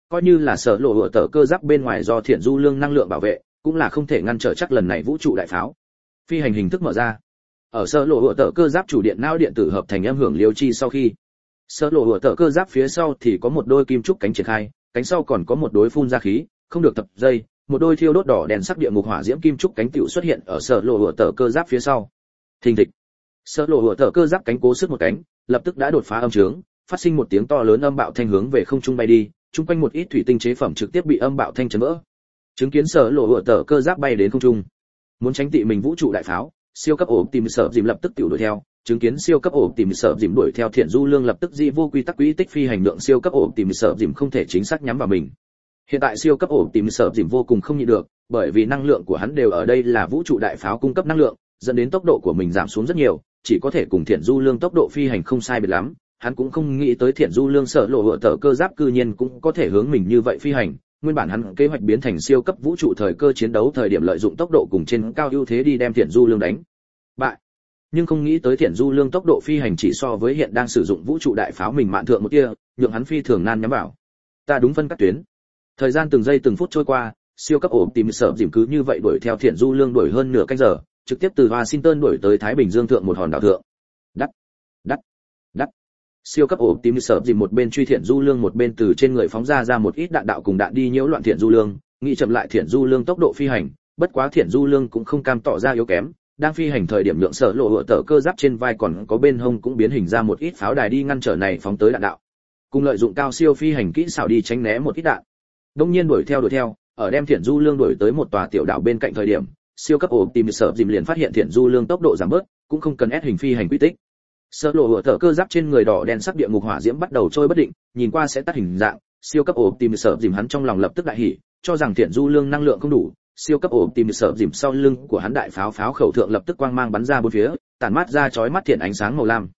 coi như là sở lộ hựa tờ cơ giáp bên ngoài do thiện du lương năng lượng bảo vệ, cũng là không thể ngăn trở chắc lần này vũ trụ đại pháo. Phi hành hình thức mở ra. Ở sở lộ hựa tờ cơ giáp chủ điện não điện tử hợp thành âm hưởng liêu chi sau khi, sở lộ hựa tờ cơ giáp phía sau thì có một đôi kim trúc cánh triển khai, cánh sau còn có một đối phun ra khí, không được tập dây, một đôi thiêu đốt đỏ đèn sắc địa ngục hỏa diễm kim trúc cánh tiểu xuất hiện ở sở lộ hựa tờ cơ giáp phía sau. Thình thịch. Sở lộ hựa tờ cơ giáp cánh cố sức một cánh, lập tức đã đột phá âm trướng, phát sinh một tiếng to lớn âm bạo thanh hướng về không trung bay đi, chung quanh một ít thủy tinh chế phẩm trực tiếp bị âm bạo thanh chấn vỡ. Chứng kiến sở lộ hựa tờ cơ giáp bay đến không trung, muốn tránh tị mình vũ trụ đại pháo, siêu cấp ổ tìm sở dìm lập tức tiểu đuổi theo. Chứng kiến siêu cấp ổ tìm sở dìm đuổi theo thiện du lương lập tức dị vô quy tắc quỹ tích phi hành lượng siêu cấp ổ tìm sở dìm không thể chính xác nhắm vào mình. Hiện tại siêu cấp ổ tìm sở dìm vô cùng không nhịn được, bởi vì năng lượng của hắn đều ở đây là vũ trụ đại pháo cung cấp năng lượng, dẫn đến tốc độ của mình giảm xuống rất nhiều, chỉ có thể cùng thiện du lương tốc độ phi hành không sai biệt lắm. Hắn cũng không nghĩ tới thiện du lương sở lộ hựa tờ cơ giáp cư nhiên cũng có thể hướng mình như vậy phi hành. Nguyên bản hắn kế hoạch biến thành siêu cấp vũ trụ thời cơ chiến đấu thời điểm lợi dụng tốc độ cùng trên cao ưu thế đi đem thiện du lương đánh bại, nhưng không nghĩ tới thiện du lương tốc độ phi hành chỉ so với hiện đang sử dụng vũ trụ đại pháo mình mạn thượng một kia, nhượng hắn phi thường nan nhắm vào. Ta đúng phân cắt tuyến. Thời gian từng giây từng phút trôi qua, siêu cấp ổ tìm sở dìm cứ như vậy đuổi theo thiện du lương đuổi hơn nửa canh giờ, trực tiếp từ Washington đuổi tới Thái Bình Dương thượng một hòn đảo thượng. Đắt, đắt, đắt. Siêu cấp ổ tìm sở dìm một bên truy thiện du lương một bên từ trên người phóng ra một ít đạn đạo cùng đạn đi nhiễu loạn thiện du lương, nghĩ chậm lại thiện du lương tốc độ phi hành, bất quá thiện du lương cũng không cam tỏ ra yếu kém. Đang phi hành thời điểm lượng sở lộ hựa tờ cơ giáp trên vai còn có bên hông cũng biến hình ra một ít pháo đài đi ngăn trở này phóng tới đạn đạo, cùng lợi dụng cao siêu phi hành kỹ xảo đi tránh né một ít đạn. Đông nhiên đuổi theo, ở đem thiện du lương đuổi tới một tòa tiểu đảo bên cạnh thời điểm, siêu cấp ổ tìm sở dìm liền phát hiện thiện du lương tốc độ giảm bớt, cũng không cần ép hình phi hành quy tích. Sở lộ hựa tờ cơ giáp trên người đỏ đen sắc địa ngục hỏa diễm bắt đầu trôi bất định, nhìn qua sẽ tắt hình dạng, siêu cấp ổ tìm sở dìm hắn trong lòng lập tức đại hỉ, cho rằng thiện du lương năng lượng không đủ. Siêu cấp ổ tìm sở dìm sau lưng của hắn đại pháo khẩu thượng lập tức quang mang bắn ra bốn phía, tản mát ra chói mắt thiện ánh sáng màu lam.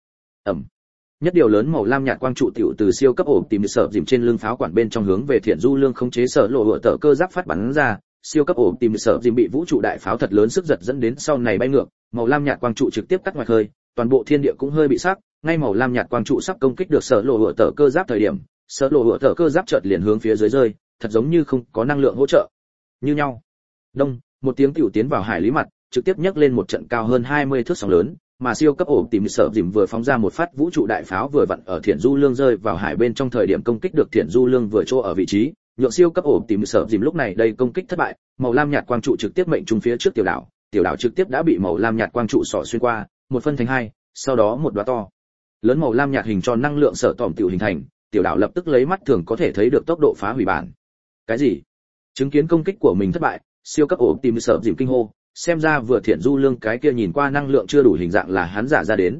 Nhất điều lớn màu lam nhạt quang trụ tiểu từ siêu cấp ổ tìm sở dìm trên lưng pháo quản bên trong hướng về thiện du lương khống chế sở lộ hựa tờ cơ giáp phát bắn ra. Siêu cấp ổ tìm sở dìm bị vũ trụ đại pháo thật lớn sức giật dẫn đến sau này bay ngược, màu lam nhạt quang trụ trực tiếp cắt ngoài khơi, toàn bộ thiên địa cũng hơi bị sắc. Ngay màu lam nhạt quang trụ sắp công kích được sở lộ hựa tờ cơ giáp thời điểm, sở lộ hựa tờ cơ giáp chợt liền hướng phía dưới rơi, thật giống như không có năng lượng hỗ trợ như nhau. Đông, một tiếng tiểu tiến vào hải lý mặt, trực tiếp nhấc lên một trận cao hơn 20 thước sóng lớn, mà siêu cấp ổ tìm sở dìm vừa phóng ra một phát vũ trụ đại pháo vừa vặn ở thiện du lương rơi vào hải bên trong thời điểm công kích được thiện du lương vừa chỗ ở vị trí, nhượng siêu cấp ổ tìm sở dìm lúc này đây công kích thất bại, màu lam nhạt quang trụ trực tiếp mệnh trúng phía trước tiểu đảo trực tiếp đã bị màu lam nhạt quang trụ xỏ xuyên qua, một phân thành hai, sau đó một đóa to lớn màu lam nhạt hình tròn năng lượng sở tỏm tiểu hình thành, tiểu đảo lập tức lấy mắt thường có thể thấy được tốc độ phá hủy bản. Cái gì? Chứng kiến công kích của mình thất bại, siêu cấp ổ tìm sở dìm kinh hô, xem ra vừa thiện du lương cái kia nhìn qua năng lượng chưa đủ hình dạng là hắn giả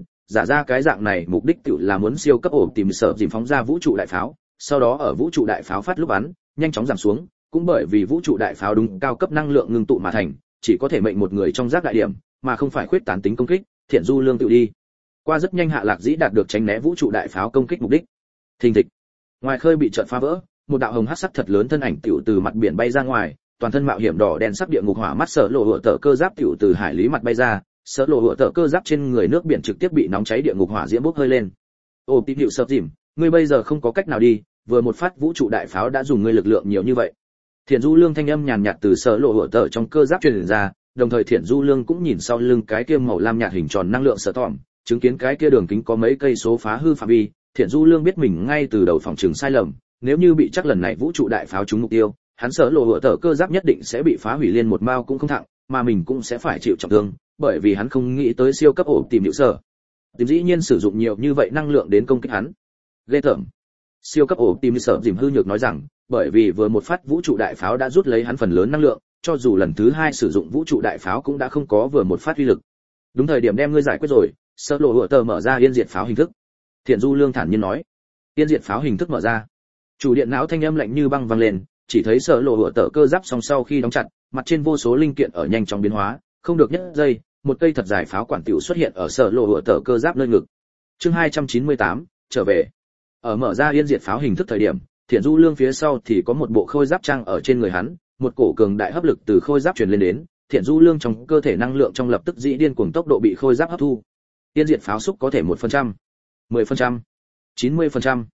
ra cái dạng này mục đích tự là muốn siêu cấp ổ tìm sở dìm phóng ra vũ trụ đại pháo, sau đó ở vũ trụ đại pháo phát lúc bắn nhanh chóng giảm xuống, cũng bởi vì vũ trụ đại pháo đúng cao cấp năng lượng ngưng tụ mà thành, chỉ có thể mệnh một người trong giác đại điểm, mà không phải khuyết tán tính công kích, thiện du lương tự đi qua rất nhanh hạ lạc dĩ đạt được tránh né vũ trụ đại pháo công kích mục đích. Thình thịch, ngoài khơi bị chợt phá vỡ, một đạo hồng hắc sắc thật lớn thân ảnh tiểu từ mặt biển bay ra ngoài, toàn thân mạo hiểm đỏ đen sắc địa ngục hỏa mắt sở lộ hựa tờ cơ giáp tiểu từ hải lý mặt bay ra, sở lộ hựa tờ cơ giáp trên người nước biển trực tiếp bị nóng cháy địa ngục hỏa diễm bốc hơi lên. Ô tín hiệu sập dìm, ngươi bây giờ không có cách nào đi, vừa một phát vũ trụ đại pháo đã dùng ngươi lực lượng nhiều như vậy. Thiện du lương thanh âm nhàn nhạt từ sở lộ hựa tờ trong cơ giáp truyền ra, đồng thời Thiện du lương cũng nhìn sau lưng cái kia màu lam nhạt hình tròn năng lượng sở tỏm, chứng kiến cái kia đường kính có mấy cây số phá hư phạm vi, Thiện du lương biết mình ngay từ đầu phòng trường sai lầm, nếu như bị chắc lần này vũ trụ đại pháo trúng mục tiêu, hắn sở lộ hựa tờ cơ giáp nhất định sẽ bị phá hủy liên một mao cũng không thặng, mà mình cũng sẽ phải chịu trọng thương, bởi vì hắn không nghĩ tới siêu cấp ổ tìm hữu sở tìm dĩ nhiên sử dụng nhiều như vậy năng lượng đến công kích hắn. Ghê tởm. Siêu cấp ổ tìm sở dìm hư nhược nói rằng, bởi vì vừa một phát vũ trụ đại pháo đã rút lấy hắn phần lớn năng lượng, cho dù lần thứ hai sử dụng vũ trụ đại pháo cũng đã không có vừa một phát uy lực. Đúng thời điểm đem ngươi giải quyết rồi, sở lộ hựa tờ mở ra yên diệt pháo hình thức. Thiện du lương thản nhiên nói, yên diệt pháo hình thức mở ra. Chủ điện não thanh âm lạnh như băng vang lên, chỉ thấy sở lộ hựa tờ cơ giáp song sau khi đóng chặt, mặt trên vô số linh kiện ở nhanh chóng biến hóa, không được nhất giây, một cây thật dài pháo quản tiểu xuất hiện ở sở lộ hựa tờ cơ giáp nơi ngực. Chương 298, trở về. Ở mở ra yên diệt pháo hình thức thời điểm, Thiện du lương phía sau thì có một bộ khôi giáp trang ở trên người hắn, một cổ cường đại hấp lực từ khôi giáp truyền lên đến, Thiện du lương trong cơ thể năng lượng trong lập tức dĩ điên cuồng tốc độ bị khôi giáp hấp thu. Yên diệt pháo xúc có thể 1%, 10%, 90%.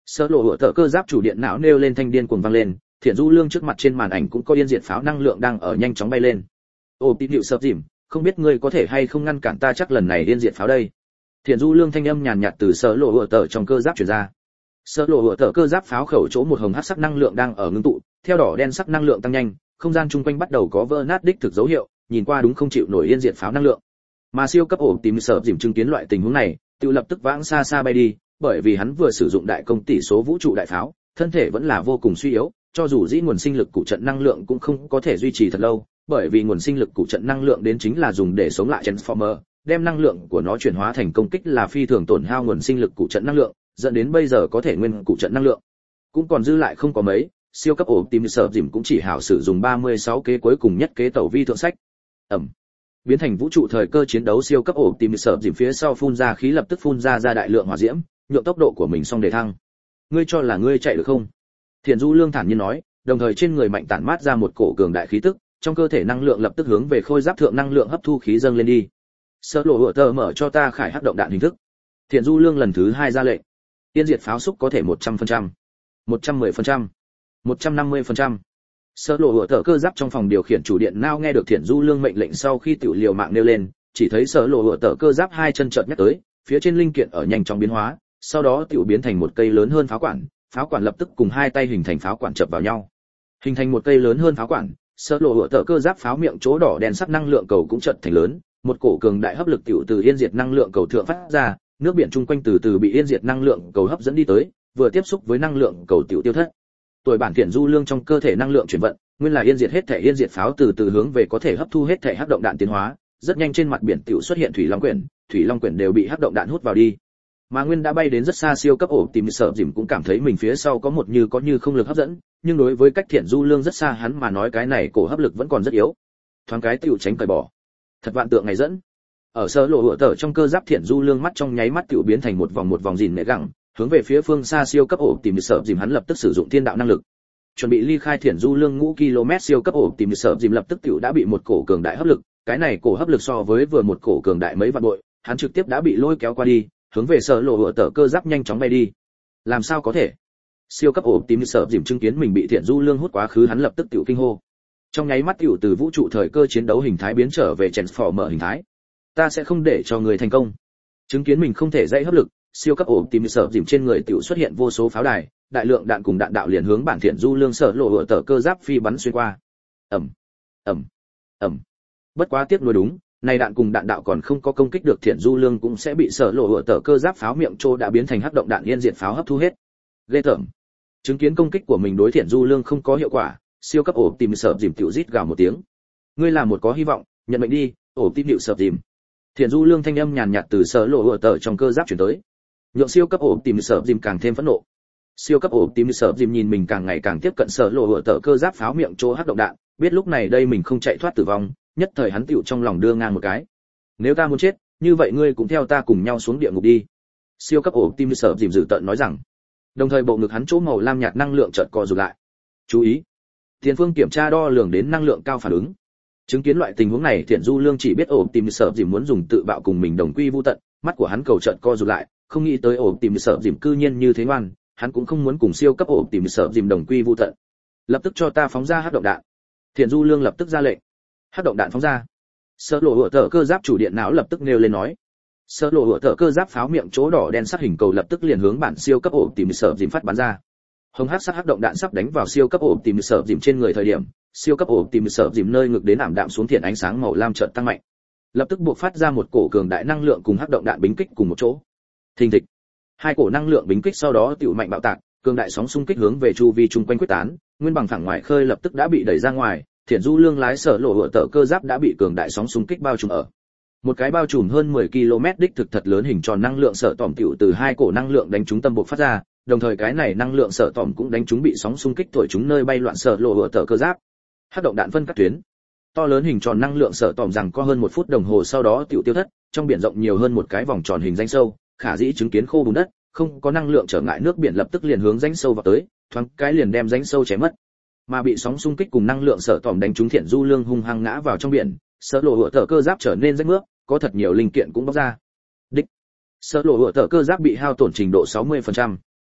Sơ lộ hựa tở cơ giáp chủ điện não nêu lên thanh điên cuồng vang lên, Thiện Du Lương trước mặt trên màn ảnh cũng có yên diệt pháo năng lượng đang ở nhanh chóng bay lên. Ô tín hiệu sập dìm, không biết ngươi có thể hay không ngăn cản ta, chắc lần này yên diệt pháo đây. Thiện Du Lương thanh âm nhàn nhạt từ sơ lộ hựa tở trong cơ giáp truyền ra. Sơ lộ hựa tở cơ giáp pháo khẩu chỗ một hồng hắc sắc năng lượng đang ở ngưng tụ, theo đỏ đen sắc năng lượng tăng nhanh, không gian chung quanh bắt đầu có vỡ nát đích thực dấu hiệu, nhìn qua đúng không chịu nổi yên diệt pháo năng lượng. Mà siêu cấp ổ tìm sập dìm chứng kiến loại tình huống này, tự lập tức vãng xa xa bay đi, bởi vì hắn vừa sử dụng đại công tỷ số vũ trụ đại pháo, thân thể vẫn là vô cùng suy yếu, cho dù dĩ nguồn sinh lực cụ trận năng lượng cũng không có thể duy trì thật lâu, bởi vì nguồn sinh lực cụ trận năng lượng đến chính là dùng để sống lại Transformer, đem năng lượng của nó chuyển hóa thành công kích là phi thường tổn hao nguồn sinh lực cụ trận năng lượng, dẫn đến bây giờ có thể nguyên cụ trận năng lượng cũng còn dư lại không có mấy, siêu cấp ổ tìm sập dìm cũng chỉ hảo sử dụng 36 kế cuối cùng nhất kế tẩu vi thượng sách. Biến thành vũ trụ thời cơ chiến đấu siêu cấp ổ tìm sập dìm phía sau phun ra khí lập tức phun ra đại lượng hỏa diễm, nhượng tốc độ của mình xong để thăng. Ngươi cho là ngươi chạy được không? Thiện Du Lương thản nhiên nói, đồng thời trên người mạnh tản mát ra một cổ cường đại khí tức, trong cơ thể năng lượng lập tức hướng về khôi giáp thượng năng lượng hấp thu khí dâng lên đi. Sơ lộ hựa tờ mở cho ta khải hắc động đạn hình thức. Thiện Du Lương lần thứ 2 ra lệnh. Tiên diệt pháo xúc có thể 100%, 110%, 150%. Sơ lộ hựa tờ cơ giáp trong phòng điều khiển chủ điện nao nghe được Thiện Du Lương mệnh lệnh sau khi tiểu liều mạng nêu lên, chỉ thấy sơ lộ hựa tờ cơ giáp hai chân chợt nhắc tới, phía trên linh kiện ở nhanh chóng biến hóa, sau đó tiểu biến thành một cây lớn hơn pháo quản lập tức cùng hai tay hình thành pháo quản chập vào nhau, hình thành một cây lớn hơn pháo quản. Sơ lộ hựa tở cơ giáp pháo miệng chỗ đỏ đen sắc năng lượng cầu cũng chợt thành lớn, một cổ cường đại hấp lực tiểu từ yên diệt năng lượng cầu thượng phát ra, nước biển chung quanh từ từ bị yên diệt năng lượng cầu hấp dẫn đi tới, vừa tiếp xúc với năng lượng cầu tiểu tiêu thất. Tuổi bản Thiện Du Lương trong cơ thể năng lượng chuyển vận, nguyên là yên diệt hết thể yên diệt pháo từ từ hướng về có thể hấp thu hết thể hắc động đạn tiến hóa, rất nhanh trên mặt biển tiểu xuất hiện thủy long quyển đều bị hắc động đạn hút vào đi. Mà nguyên đã bay đến rất xa siêu cấp ổ tìm sợ dìm cũng cảm thấy mình phía sau có một như có như không lực hấp dẫn, nhưng đối với cách Thiện Du Lương rất xa hắn mà nói cái này cổ hấp lực vẫn còn rất yếu, thoáng cái tiểu tránh cởi bỏ. Thật vạn tượng ngày dẫn. Ở sơ lộ hựa tở trong cơ giáp Thiện Du Lương mắt trong nháy mắt tiểu biến thành một vòng gìn nệ gẳng, hướng về phía phương xa siêu cấp ổ tìm sợ dìm hắn lập tức sử dụng thiên đạo năng lực. Chuẩn bị ly khai Thiện Du Lương ngũ km siêu cấp ổ tìm sợ dìm lập tức tiểu đã bị một cổ cường đại hấp lực, cái này cổ hấp lực so với vừa một cổ cường đại mấy vạn bội, hắn trực tiếp đã bị lôi kéo qua đi, hướng về sở lộ hựa tở cơ giáp nhanh chóng bay đi. Làm sao có thể? Siêu cấp ổ tìm sợ dìm chứng kiến mình bị Thiện Du Lương hút quá khứ, hắn lập tức tiểu kinh hô. Trong nháy mắt tiểu từ vũ trụ thời cơ chiến đấu hình thái biến trở về Transformer hình thái. Ta sẽ không để cho người thành công. Chứng kiến mình không thể dãy hấp lực, siêu cấp ổ tìm sợ dìm trên người tiểu xuất hiện vô số pháo đài, đại lượng đạn cùng đạn đạo liền hướng bản Thiện Du Lương sở lộ hựa tở cơ giáp phi bắn xuyên qua. ầm. Bất quá tiếc nuối đúng, này đạn cùng đạn đạo còn không có công kích được Thiện Du Lương cũng sẽ bị sở lộ hựa tở cơ giáp pháo miệng trô đã biến thành hắc động đạn yên diệt pháo hấp thu hết. Ghê tởm. Chứng kiến công kích của mình đối Thiện Du Lương không có hiệu quả, siêu cấp ổ tìm sợ dìm tiểu rít gào một tiếng. Ngươi là một có hy vọng, nhận mệnh đi, ổ tìm điệu sợ dìm. Thiện Du Lương thanh âm nhàn nhạt từ sở lộ hựa tở trong cơ giáp truyền tới. Nhượng siêu cấp ổ tìm sợ dìm càng thêm phẫn nộ. Siêu cấp ổ tìm sợ dìm nhìn mình càng ngày càng tiếp cận sở lộ hựa tở cơ giáp pháo miệng trô hắc động đạn, biết lúc này đây mình không chạy thoát tử vong, nhất thời hắn tựu trong lòng đưa ngang một cái. Nếu ta muốn chết, như vậy ngươi cũng theo ta cùng nhau xuống địa ngục đi. Siêu cấp ổ tim sợ dìm dữ tợn nói rằng. Đồng thời bộ ngực hắn chỗ màu lam nhạt năng lượng chợt co rụt lại. Chú ý, tiền phương kiểm tra đo lường đến năng lượng cao phản ứng. Chứng kiến loại tình huống này, Thiện Du Lương chỉ biết ổ tim sợ dìm muốn dùng tự bạo cùng mình đồng quy vu tận, mắt của hắn cầu chợt co rụt lại, không nghĩ tới ổ tim sợ dìm cư nhiên như thế ngoan, hắn cũng không muốn cùng siêu cấp ổ tim sợ dìm đồng quy vu tận. Lập tức cho ta phóng ra hắc động đạn. Thiện Du Lương lập tức ra lệnh. Hắc động đạn phóng ra. Sơ lộ hựa tở cơ giáp chủ điện não lập tức nêu lên nói. Sơ lộ hựa tở cơ giáp pháo miệng chỗ đỏ đen sắc hình cầu lập tức liền hướng bản siêu cấp ổ tìm sợ dìm phát bắn ra. Hồng hắc sắc hắc động đạn sắp đánh vào siêu cấp ổ tìm sợ dìm trên người thời điểm, siêu cấp ổ tìm sợ dìm nơi ngực đến ảm đạm xuống, thiện ánh sáng màu lam chợt tăng mạnh, lập tức buộc phát ra một cổ cường đại năng lượng cùng hắc động đạn bính kích cùng một chỗ. Thình thịch, hai cổ năng lượng bính kích sau đó tiểu mạnh bạo tạc, cường đại sóng xung kích hướng về chu vi chung quanh quyết tán, nguyên bằng phẳng ngoài khơi lập tức đã bị đẩy ra ngoài. Thiện Du Lương lái sở lộ hựa tở cơ giáp đã bị cường đại sóng xung kích bao trùm ở. Một cái bao trùm hơn 10 km đích thực thật lớn hình tròn năng lượng sở tỏm tiểu từ hai cổ năng lượng đánh trúng tâm buộc phát ra, đồng thời cái này năng lượng sở tỏm cũng đánh trúng bị sóng xung kích thổi chúng nơi bay loạn sở lộ hựa tở cơ giáp. Hắc động đạn phân cắt tuyến. To lớn hình tròn năng lượng sở tỏm rằng có hơn 1 phút đồng hồ sau đó tiểu tiêu thất, trong biển rộng nhiều hơn một cái vòng tròn hình rãnh sâu, khả dĩ chứng kiến khô bùn đất, không có năng lượng trở ngại nước biển lập tức liền hướng rãnh sâu vào tới, thoáng cái liền đem rãnh sâu chém mất. Mà bị sóng xung kích cùng năng lượng sở tỏm đánh trúng Thiện Du Lương hung hăng ngã vào trong biển, sở lộ hựa tở cơ giáp trở nên rách mướp, có thật nhiều linh kiện cũng bóc ra. Đích. Sở lộ hựa tở cơ giáp bị hao tổn trình độ 60%.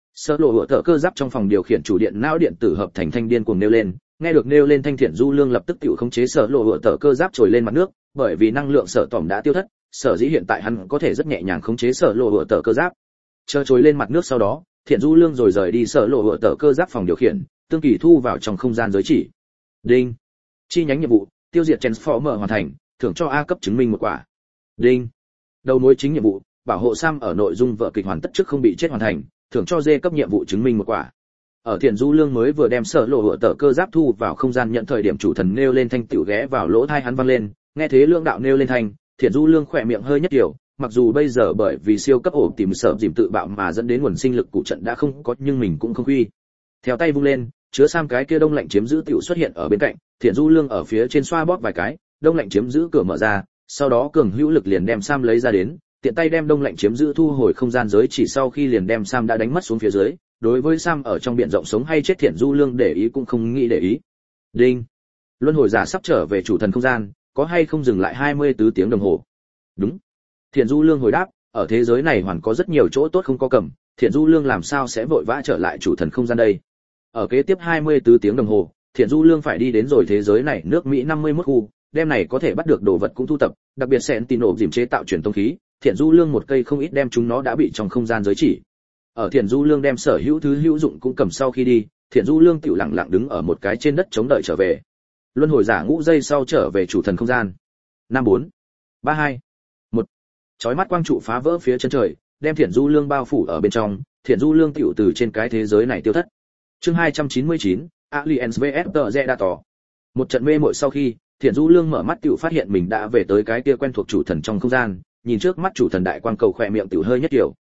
Sở lộ hựa tở cơ giáp trong phòng điều khiển chủ điện não điện tử hợp thành thanh điên cuồng nêu lên, nghe được nêu lên thanh Thiện Du Lương lập tức tự khống chế sở lộ hựa tở cơ giáp trồi lên mặt nước, bởi vì năng lượng sở tỏm đã tiêu thất, sở dĩ hiện tại hắn có thể rất nhẹ nhàng khống chế sở lộ hựa tở cơ giáp. Chờ trồi lên mặt nước sau đó, Thiện Du Lương rồi rời đi sở lộ hựa tở cơ giáp phòng điều khiển, tương kỳ thu vào trong không gian giới chỉ. Đinh. Chi nhánh nhiệm vụ, tiêu diệt Transformer hoàn thành, thưởng cho A cấp chứng minh một quả. Đinh. Đầu mối chính nhiệm vụ, bảo hộ Sam ở nội dung vở kịch hoàn tất trước không bị chết hoàn thành, thưởng cho D cấp nhiệm vụ chứng minh một quả. Ở Thiện Du Lương mới vừa đem sở lộ hựa tở cơ giáp thu vào không gian nhận thời điểm chủ thần nêu lên thanh tiểu ghé vào lỗ tai hắn vang lên, nghe thế lương đạo nêu lên thanh, Thiện Du Lương khỏe miệng hơi nhất điều, mặc dù bây giờ bởi vì siêu cấp ổ tìm sợ dìm tự bạo mà dẫn đến nguồn sinh lực cụ trận đã không có nhưng mình cũng không quy. Theo tay vung lên, chứa Sam cái kia đông lạnh chiếm giữ tiểu xuất hiện ở bên cạnh, Thiện Du Lương ở phía trên xoa bóp vài cái, đông lạnh chiếm giữ cửa mở ra, sau đó cường hữu lực liền đem Sam lấy ra đến, tiện tay đem đông lạnh chiếm giữ thu hồi không gian giới chỉ sau khi liền đem Sam đã đánh mất xuống phía dưới. Đối với Sam ở trong biển rộng sống hay chết Thiện Du Lương để ý cũng không nghĩ để ý. Đinh. Luân hồi giả sắp trở về chủ thần không gian, có hay không dừng lại 24 tiếng đồng hồ? Đúng. Thiện Du Lương hồi đáp, ở thế giới này hoàn có rất nhiều chỗ tốt không có cầm, Thiện Du Lương làm sao sẽ vội vã trở lại chủ thần không gian đây? Ở kế tiếp 24 tiếng đồng hồ, Thiện Du Lương phải đi đến rồi thế giới này nước Mỹ 51 khu, đem này có thể bắt được đồ vật cũng thu tập, đặc biệt Sentinel dìm chế tạo truyền tông khí, Thiện Du Lương một cây không ít đem chúng nó đã bị trong không gian giới chỉ. Ở Thiện Du Lương đem sở hữu thứ hữu dụng cũng cầm sau khi đi, Thiện Du Lương tiểu lặng lặng đứng ở một cái trên đất chống đợi trở về. Luân hồi giả ngũ giây sau trở về chủ thần không gian. 54 32 1. Chói mắt quang trụ phá vỡ phía chân trời, đem Thiện Du Lương bao phủ ở bên trong, Thiện Du Lương tiểu từ trên cái thế giới này tiêu thất. Chương 299, Aliens vs The Predator. Một trận mê muội sau khi, Thiện Du Lương mở mắt tiểu phát hiện mình đã về tới cái kia quen thuộc chủ thần trong không gian, nhìn trước mắt chủ thần đại quang cầu khỏe miệng tiểu hơi nhất tiểu.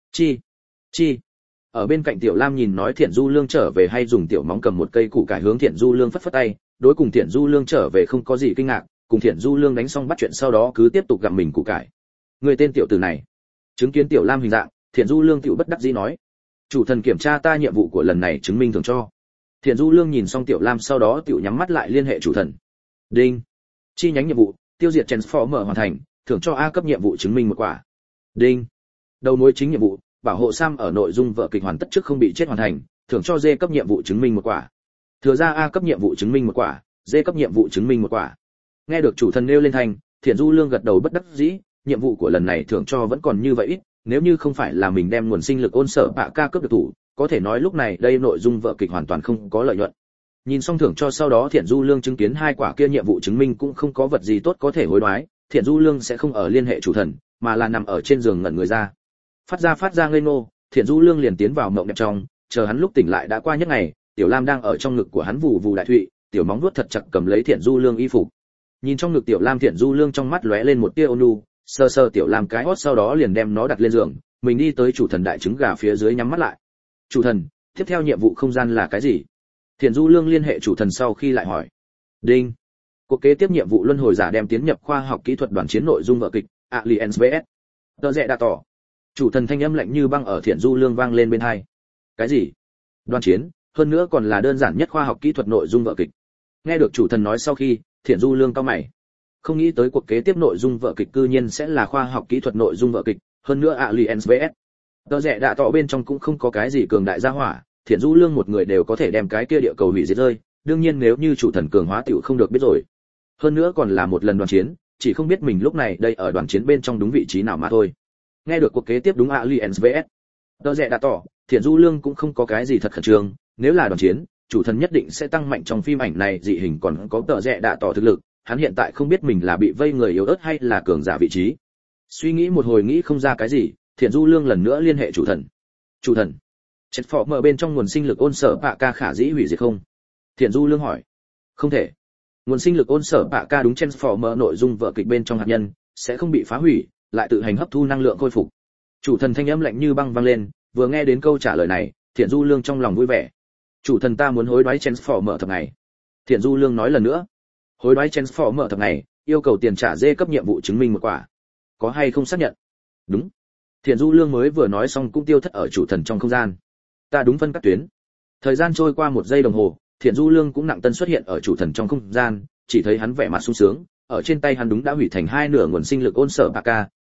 Chi. Ở bên cạnh Tiểu Lam nhìn nói Thiện Du Lương trở về hay dùng tiểu móng cầm một cây củ cải hướng Thiện Du Lương phất phất tay, đối cùng Thiện Du Lương trở về không có gì kinh ngạc, cùng Thiện Du Lương đánh xong bắt chuyện sau đó cứ tiếp tục gặm mình củ cải. Người tên tiểu tử này. Chứng kiến Tiểu Lam hình dạng, Thiện Du Lương tiểu bất đắc dĩ nói: "Chủ thần kiểm tra ta nhiệm vụ của lần này chứng minh thưởng cho." Thiện Du Lương nhìn xong Tiểu Lam sau đó tiểu nhắm mắt lại liên hệ chủ thần. Đinh. Chi nhánh nhiệm vụ, tiêu diệt Transformer hoàn thành, thưởng cho A cấp nhiệm vụ chứng minh một quả. Đinh. Đầu mối chính nhiệm vụ, bảo hộ Sam ở nội dung vở kịch hoàn tất trước không bị chết hoàn thành, thưởng cho D cấp nhiệm vụ chứng minh một quả. Thừa ra A cấp nhiệm vụ chứng minh một quả, D cấp nhiệm vụ chứng minh một quả. Nghe được chủ thần nêu lên thanh, Thiện Du Lương gật đầu bất đắc dĩ, nhiệm vụ của lần này thưởng cho vẫn còn như vậy ít, nếu như không phải là mình đem nguồn sinh lực ôn sở bạ ca cướp được thủ, có thể nói lúc này đây nội dung vở kịch hoàn toàn không có lợi nhuận. Nhìn xong thưởng cho sau đó Thiện Du Lương chứng kiến hai quả kia nhiệm vụ chứng minh cũng không có vật gì tốt có thể hối đoái, Thiện Du Lương sẽ không ở liên hệ chủ thần, mà là nằm ở trên giường ngẩn người ra. Phát ra ngây ngô, Thiện Du Lương liền tiến vào mộng đẹp trong, chờ hắn lúc tỉnh lại đã qua nhất ngày, Tiểu Lam đang ở trong ngực của hắn vù vù đại thụy, tiểu móng vuốt thật chặt cầm lấy Thiện Du Lương y phục. Nhìn trong ngực Tiểu Lam, Thiện Du Lương trong mắt lóe lên một tia ôn nhu, sờ sờ Tiểu Lam cái hót sau đó liền đem nó đặt lên giường, mình đi tới chủ thần đại trứng gà phía dưới nhắm mắt lại. Chủ thần, tiếp theo nhiệm vụ không gian là cái gì? Thiện Du Lương liên hệ chủ thần sau khi lại hỏi. Đinh. Cuộc kế tiếp nhiệm vụ luân hồi giả đem tiến nhập khoa học kỹ thuật đoàn chiến nội dung vở kịch Aliens vs The Predator. Chủ thần thanh âm lạnh như băng ở Thiện Du Lương vang lên bên tai. Cái gì? Đoàn chiến, hơn nữa còn là đơn giản nhất khoa học kỹ thuật nội dung vở kịch. Nghe được chủ thần nói sau khi, Thiện Du Lương cau mày. Không nghĩ tới cuộc kế tiếp nội dung vở kịch cư nhiên sẽ là khoa học kỹ thuật nội dung vở kịch, hơn nữa Aliens vs The Predator bên trong cũng không có cái gì cường đại gia hỏa, Thiện Du Lương một người đều có thể đem cái kia địa cầu hủy diệt rơi, đương nhiên nếu như chủ thần cường hóa tiểu không được biết rồi. Hơn nữa còn là một lần đoàn chiến, chỉ không biết mình lúc này đây ở đoàn chiến bên trong đúng vị trí nào mà thôi. Nghe được cuộc kế tiếp đúng Aliens vs The Predator, Thiện Du Lương cũng không có cái gì thật khẩn trương, nếu là đoàn chiến, chủ thần nhất định sẽ tăng mạnh trong phim ảnh này dị hình còn có The Predator thực lực, hắn hiện tại không biết mình là bị vây người yếu ớt hay là cường giả vị trí. Suy nghĩ một hồi nghĩ không ra cái gì, Thiện Du Lương lần nữa liên hệ chủ thần. Chủ thần, Transformer bên trong nguồn sinh lực ôn sở bạ ca khả dĩ hủy diệt không? Thiện Du Lương hỏi. Không thể. Nguồn sinh lực ôn sở bạ ca đúng Transformer nội dung vở kịch bên trong hạt nhân sẽ không bị phá hủy, lại tự hành hấp thu năng lượng khôi phục. Chủ thần thanh âm lạnh như băng vang lên, vừa nghe đến câu trả lời này, Thiện Du Lương trong lòng vui vẻ. Chủ thần ta muốn hối đoái Transformer thập ngày. Thiện Du Lương nói lần nữa. Hối đoái Transformer thập ngày, yêu cầu tiền trả dê cấp nhiệm vụ chứng minh một quả. Có hay không xác nhận? Đúng. Thiện Du Lương mới vừa nói xong cũng tiêu thất ở chủ thần trong không gian. Ta đúng phân các tuyến. Thời gian trôi qua 1 giây đồng hồ, Thiện Du Lương cũng nặng tân xuất hiện ở chủ thần trong không gian, chỉ thấy hắn vẻ mặt sung sướng, ở trên tay hắn đúng đã hủy thành 2 nửa nguồn sinh lực ôn sở bạc ca,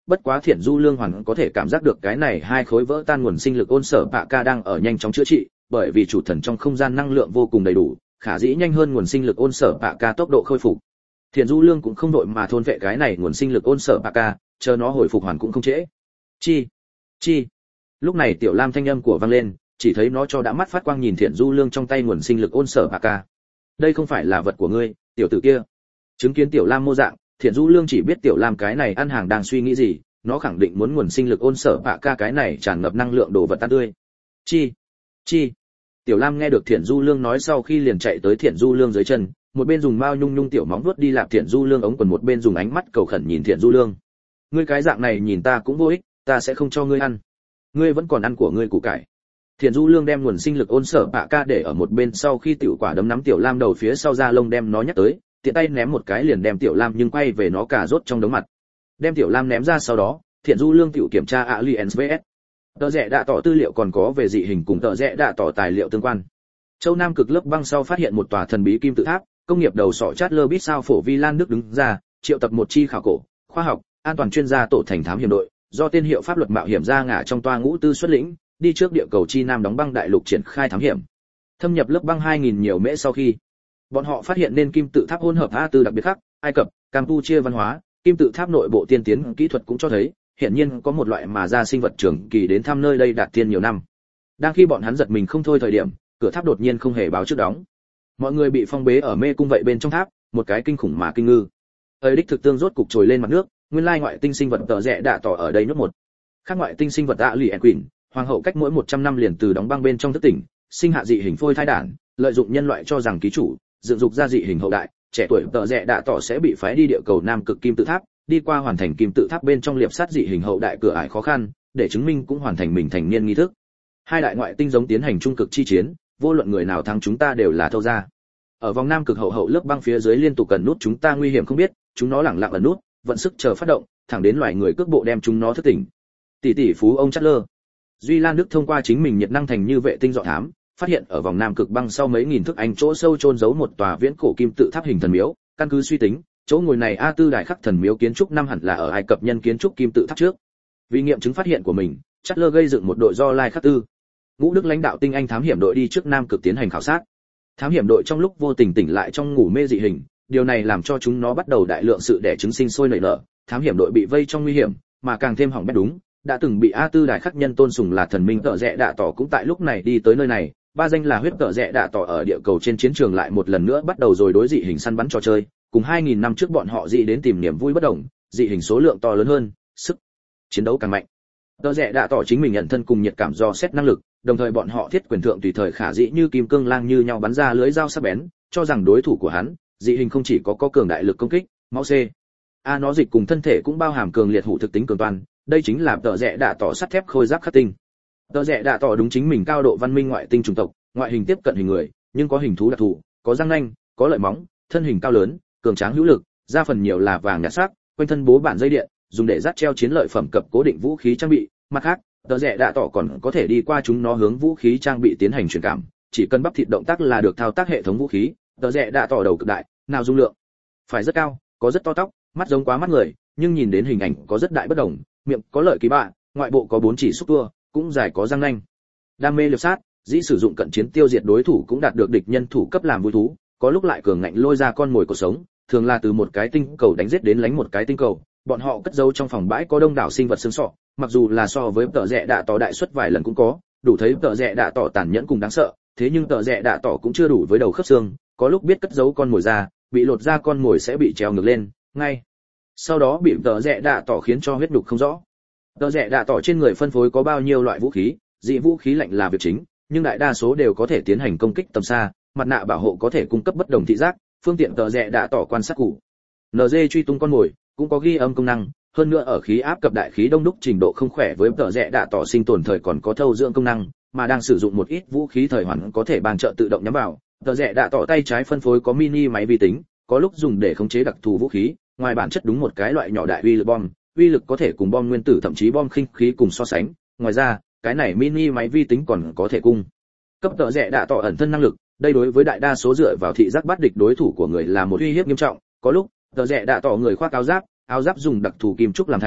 bất quá Thiện Du Lương hoàn có thể cảm giác được cái này hai khối vỡ tan nguồn sinh lực ôn sở bạ ca đang ở nhanh chóng chữa trị, bởi vì chủ thần trong không gian năng lượng vô cùng đầy đủ, khả dĩ nhanh hơn nguồn sinh lực ôn sở bạ ca tốc độ khôi phục. Thiện Du Lương cũng không đội mà thôn vệ cái này nguồn sinh lực ôn sở bạ ca, chờ nó hồi phục hoàn cũng không trễ. Chi. Lúc này Tiểu Lam thanh âm của vang lên, chỉ thấy nó cho đã mắt phát quang nhìn Thiện Du Lương trong tay nguồn sinh lực ôn sở bạ ca. Đây không phải là vật của ngươi, tiểu tử kia. Chứng kiến Tiểu Lam mô dạng, Thiện Du Lương chỉ biết Tiểu Lam cái này ăn hàng đang suy nghĩ gì, nó khẳng định muốn nguồn sinh lực ôn sở bạ ca cái này tràn ngập năng lượng đồ vật tan tươi. Chi. Tiểu Lam nghe được Thiện Du Lương nói sau khi liền chạy tới Thiện Du Lương dưới chân, một bên dùng mao nhung nhung tiểu móng vuốt đi lạp Thiện Du Lương ống quần, một bên dùng ánh mắt cầu khẩn nhìn Thiện Du Lương. Ngươi cái dạng này nhìn ta cũng vô ích, ta sẽ không cho ngươi ăn. Ngươi vẫn còn ăn của ngươi củ cải. Thiện Du Lương đem nguồn sinh lực ôn sở bạ ca để ở một bên, sau khi tiểu quả đấm nắm Tiểu Lam đầu phía sau da lông đem nó nhắc tới, tiện tay ném một cái liền đem Tiểu Lam nhưng quay về nó cà rốt trong đống mặt. Đem Tiểu Lam ném ra sau đó, Thiện Du Lương tiểu kiểm tra Aliens VS. Tờ rẽ đã tỏ tư liệu còn có về dị hình cùng tờ rẽ đã tỏ tài liệu tương quan. Châu Nam cực lớp băng sau phát hiện một tòa thần bí kim tự tháp, công nghiệp đầu sọ Chatler Bit sao phổ Vi Lan Đức đứng ra, triệu tập một chi khảo cổ, khoa học, an toàn chuyên gia tổ thành thám hiểm đội, do tên hiệu pháp luật mạo hiểm ra ngả trong toa ngũ tư xuất lĩnh, đi trước địa cầu chi nam đóng băng đại lục triển khai thám hiểm. Thâm nhập lớp băng 2000 nhiều mễ sau khi, bọn họ phát hiện nên kim tự tháp hỗn hợp A tư đặc biệt khác, Ai Cập, Campuchia văn hóa, kim tự tháp nội bộ tiên tiến kỹ thuật cũng cho thấy, hiện nhiên có một loại mà ra sinh vật trưởng kỳ đến thăm nơi đây đạt tiên nhiều năm. Đang khi bọn hắn giật mình không thôi thời điểm, cửa tháp đột nhiên không hề báo trước đóng. Mọi người bị phong bế ở mê cung vậy bên trong tháp, một cái kinh khủng mà kinh ngư. Ấy đích thực tương rốt cục trồi lên mặt nước, nguyên lai ngoại tinh sinh vật tờ rẽ đã tỏ ở đây nốt một. Khác ngoại tinh sinh vật ạ lì quỳnh, hoàng hậu cách mỗi 100 năm liền từ đóng băng bên trong thức tỉnh, sinh hạ dị hình phôi thai đản, lợi dụng nhân loại cho rằng ký chủ, dựng dục ra dị hình hậu đại, trẻ tuổi tờ rẽ đã tỏ sẽ bị phái đi địa cầu nam cực kim tự tháp, đi qua hoàn thành kim tự tháp bên trong liệp sát dị hình hậu đại cửa ải khó khăn, để chứng minh cũng hoàn thành mình thành niên nghi thức. Hai đại ngoại tinh giống tiến hành trung cực chi chiến, vô luận người nào thắng chúng ta đều là thâu ra. Ở vòng nam cực hậu lớp băng phía dưới liên tục cần nút chúng ta nguy hiểm không biết, chúng nó lẳng lặng ẩn nút, vận sức chờ phát động, thẳng đến loài người cước bộ đem chúng nó thức tỉnh. Tỷ phú ông Chatler. Duy Lan Đức thông qua chính mình nhiệt năng thành như vệ tinh dọ thám, phát hiện ở vòng nam cực băng sau mấy nghìn thước anh chỗ sâu chôn giấu một tòa viễn cổ kim tự tháp hình thần miếu, căn cứ suy tính, chỗ ngồi này A tư đại khắc thần miếu kiến trúc năm hẳn là ở Ai Cập nhân kiến trúc kim tự tháp trước. Vì nghiệm chứng phát hiện của mình, Chatler gây dựng một đội do Lai Khắc Tư, Ngũ Đức lãnh đạo tinh anh thám hiểm đội đi trước nam cực tiến hành khảo sát. Thám hiểm đội trong lúc vô tình tỉnh lại trong ngủ mê dị hình, điều này làm cho chúng nó bắt đầu đại lượng sự đẻ trứng sinh sôi nảy nở. Thám hiểm đội bị vây trong nguy hiểm, mà càng thêm hỏng bét đúng, đã từng bị A tư đại khắc nhân tôn sùng là thần minh tợ rẽ đạ tỏ cũng tại lúc này đi tới nơi này. Ba danh là huyết tợ rẽ đạ tỏ ở địa cầu trên chiến trường lại một lần nữa bắt đầu rồi đối dị hình săn bắn trò chơi, cùng 2000 năm trước bọn họ dị đến tìm niềm vui bất đồng, dị hình số lượng to lớn hơn, sức chiến đấu càng mạnh. Tợ rẽ đạ tỏ chính mình nhận thân cùng nhiệt cảm do xét năng lực, đồng thời bọn họ thiết quyền thượng tùy thời khả dĩ như kim cương lang như nhau bắn ra lưới dao sắc bén, cho rằng đối thủ của hắn, dị hình không chỉ có cường đại lực công kích, máu C. A nó dịch cùng thân thể cũng bao hàm cường liệt hủ thực tính cường toàn, đây chính là tợ rẽ đạ tỏ sắt thép khôi giáp khắc tinh. Tợ rẽ đạ tỏ đúng chính mình cao độ văn minh ngoại tinh chủng tộc, ngoại hình tiếp cận hình người, nhưng có hình thú đặc thù, có răng nanh, có lợi móng, thân hình cao lớn, cường tráng hữu lực, da phần nhiều là vàng nhạt sắc, quanh thân bố bản dây điện, dùng để dắt treo chiến lợi phẩm cập cố định vũ khí trang bị. Mặt khác, tợ rẽ đạ tỏ còn có thể đi qua chúng nó hướng vũ khí trang bị tiến hành truyền cảm, chỉ cần bắp thịt động tác là được thao tác hệ thống vũ khí. Tợ rẽ đạ tỏ đầu cực đại, nào dung lượng phải rất cao, có rất to tóc, mắt giống quá mắt người, nhưng nhìn đến hình ảnh có rất đại bất đồng, miệng có lợi kỳ bạ, ngoại bộ có 4 chỉ xúc tua, cũng dài có răng nanh. Đam mê liệp sát, dĩ sử dụng cận chiến tiêu diệt đối thủ cũng đạt được địch nhân thủ cấp làm vui thú, có lúc lại cường ngạnh lôi ra con mồi cuộc sống, thường là từ một cái tinh cầu đánh giết đến lánh một cái tinh cầu. Bọn họ cất giấu trong phòng bãi có đông đảo sinh vật xương sọ, mặc dù là so với tợ rẽ đạ tỏ đại suất vài lần cũng có, đủ thấy tợ rẽ đạ tỏ tàn nhẫn cùng đáng sợ. Thế nhưng tợ rẽ đạ tỏ cũng chưa đủ với đầu khớp xương, có lúc biết cất giấu con mồi ra, bị lột ra con mồi sẽ bị treo ngược lên, ngay sau đó bị tợ rẽ đạ tỏ khiến cho huyết đục không rõ. Tợ rẽ đạ tỏ trên người phân phối có bao nhiêu loại vũ khí, dị vũ khí lạnh là việc chính, nhưng đại đa số đều có thể tiến hành công kích tầm xa, mặt nạ bảo hộ có thể cung cấp bất đồng thị giác, phương tiện tợ rẽ đạ tỏ quan sát cụ. NG truy tung con mồi cũng có ghi âm công năng, hơn nữa ở khí áp cập đại khí đông đúc trình độ không khỏe với tợ rẽ đạ tỏ sinh tồn thời còn có thâu dưỡng công năng, mà đang sử dụng một ít vũ khí thời hoàn có thể bàn trợ tự động nhắm vào. Tợ rẽ đạ tỏ tay trái phân phối có mini máy vi tính, có lúc dùng để khống chế đặc thù vũ khí, ngoài bản chất đúng một cái loại nhỏ đại uy lực bom, uy lực có thể cùng bom nguyên tử thậm chí bom khinh khí cùng so sánh. Ngoài ra, cái này mini máy vi tính còn có thể cung cấp tợ rẽ đạ tỏ ẩn thân năng lực, đây đối với đại đa số dựa vào thị giác bắt địch đối thủ của người là một uy hiếp nghiêm trọng. Có lúc tợ rẽ đạ tỏ người khoác áo giáp dùng đặc thù kim trúc làm thành,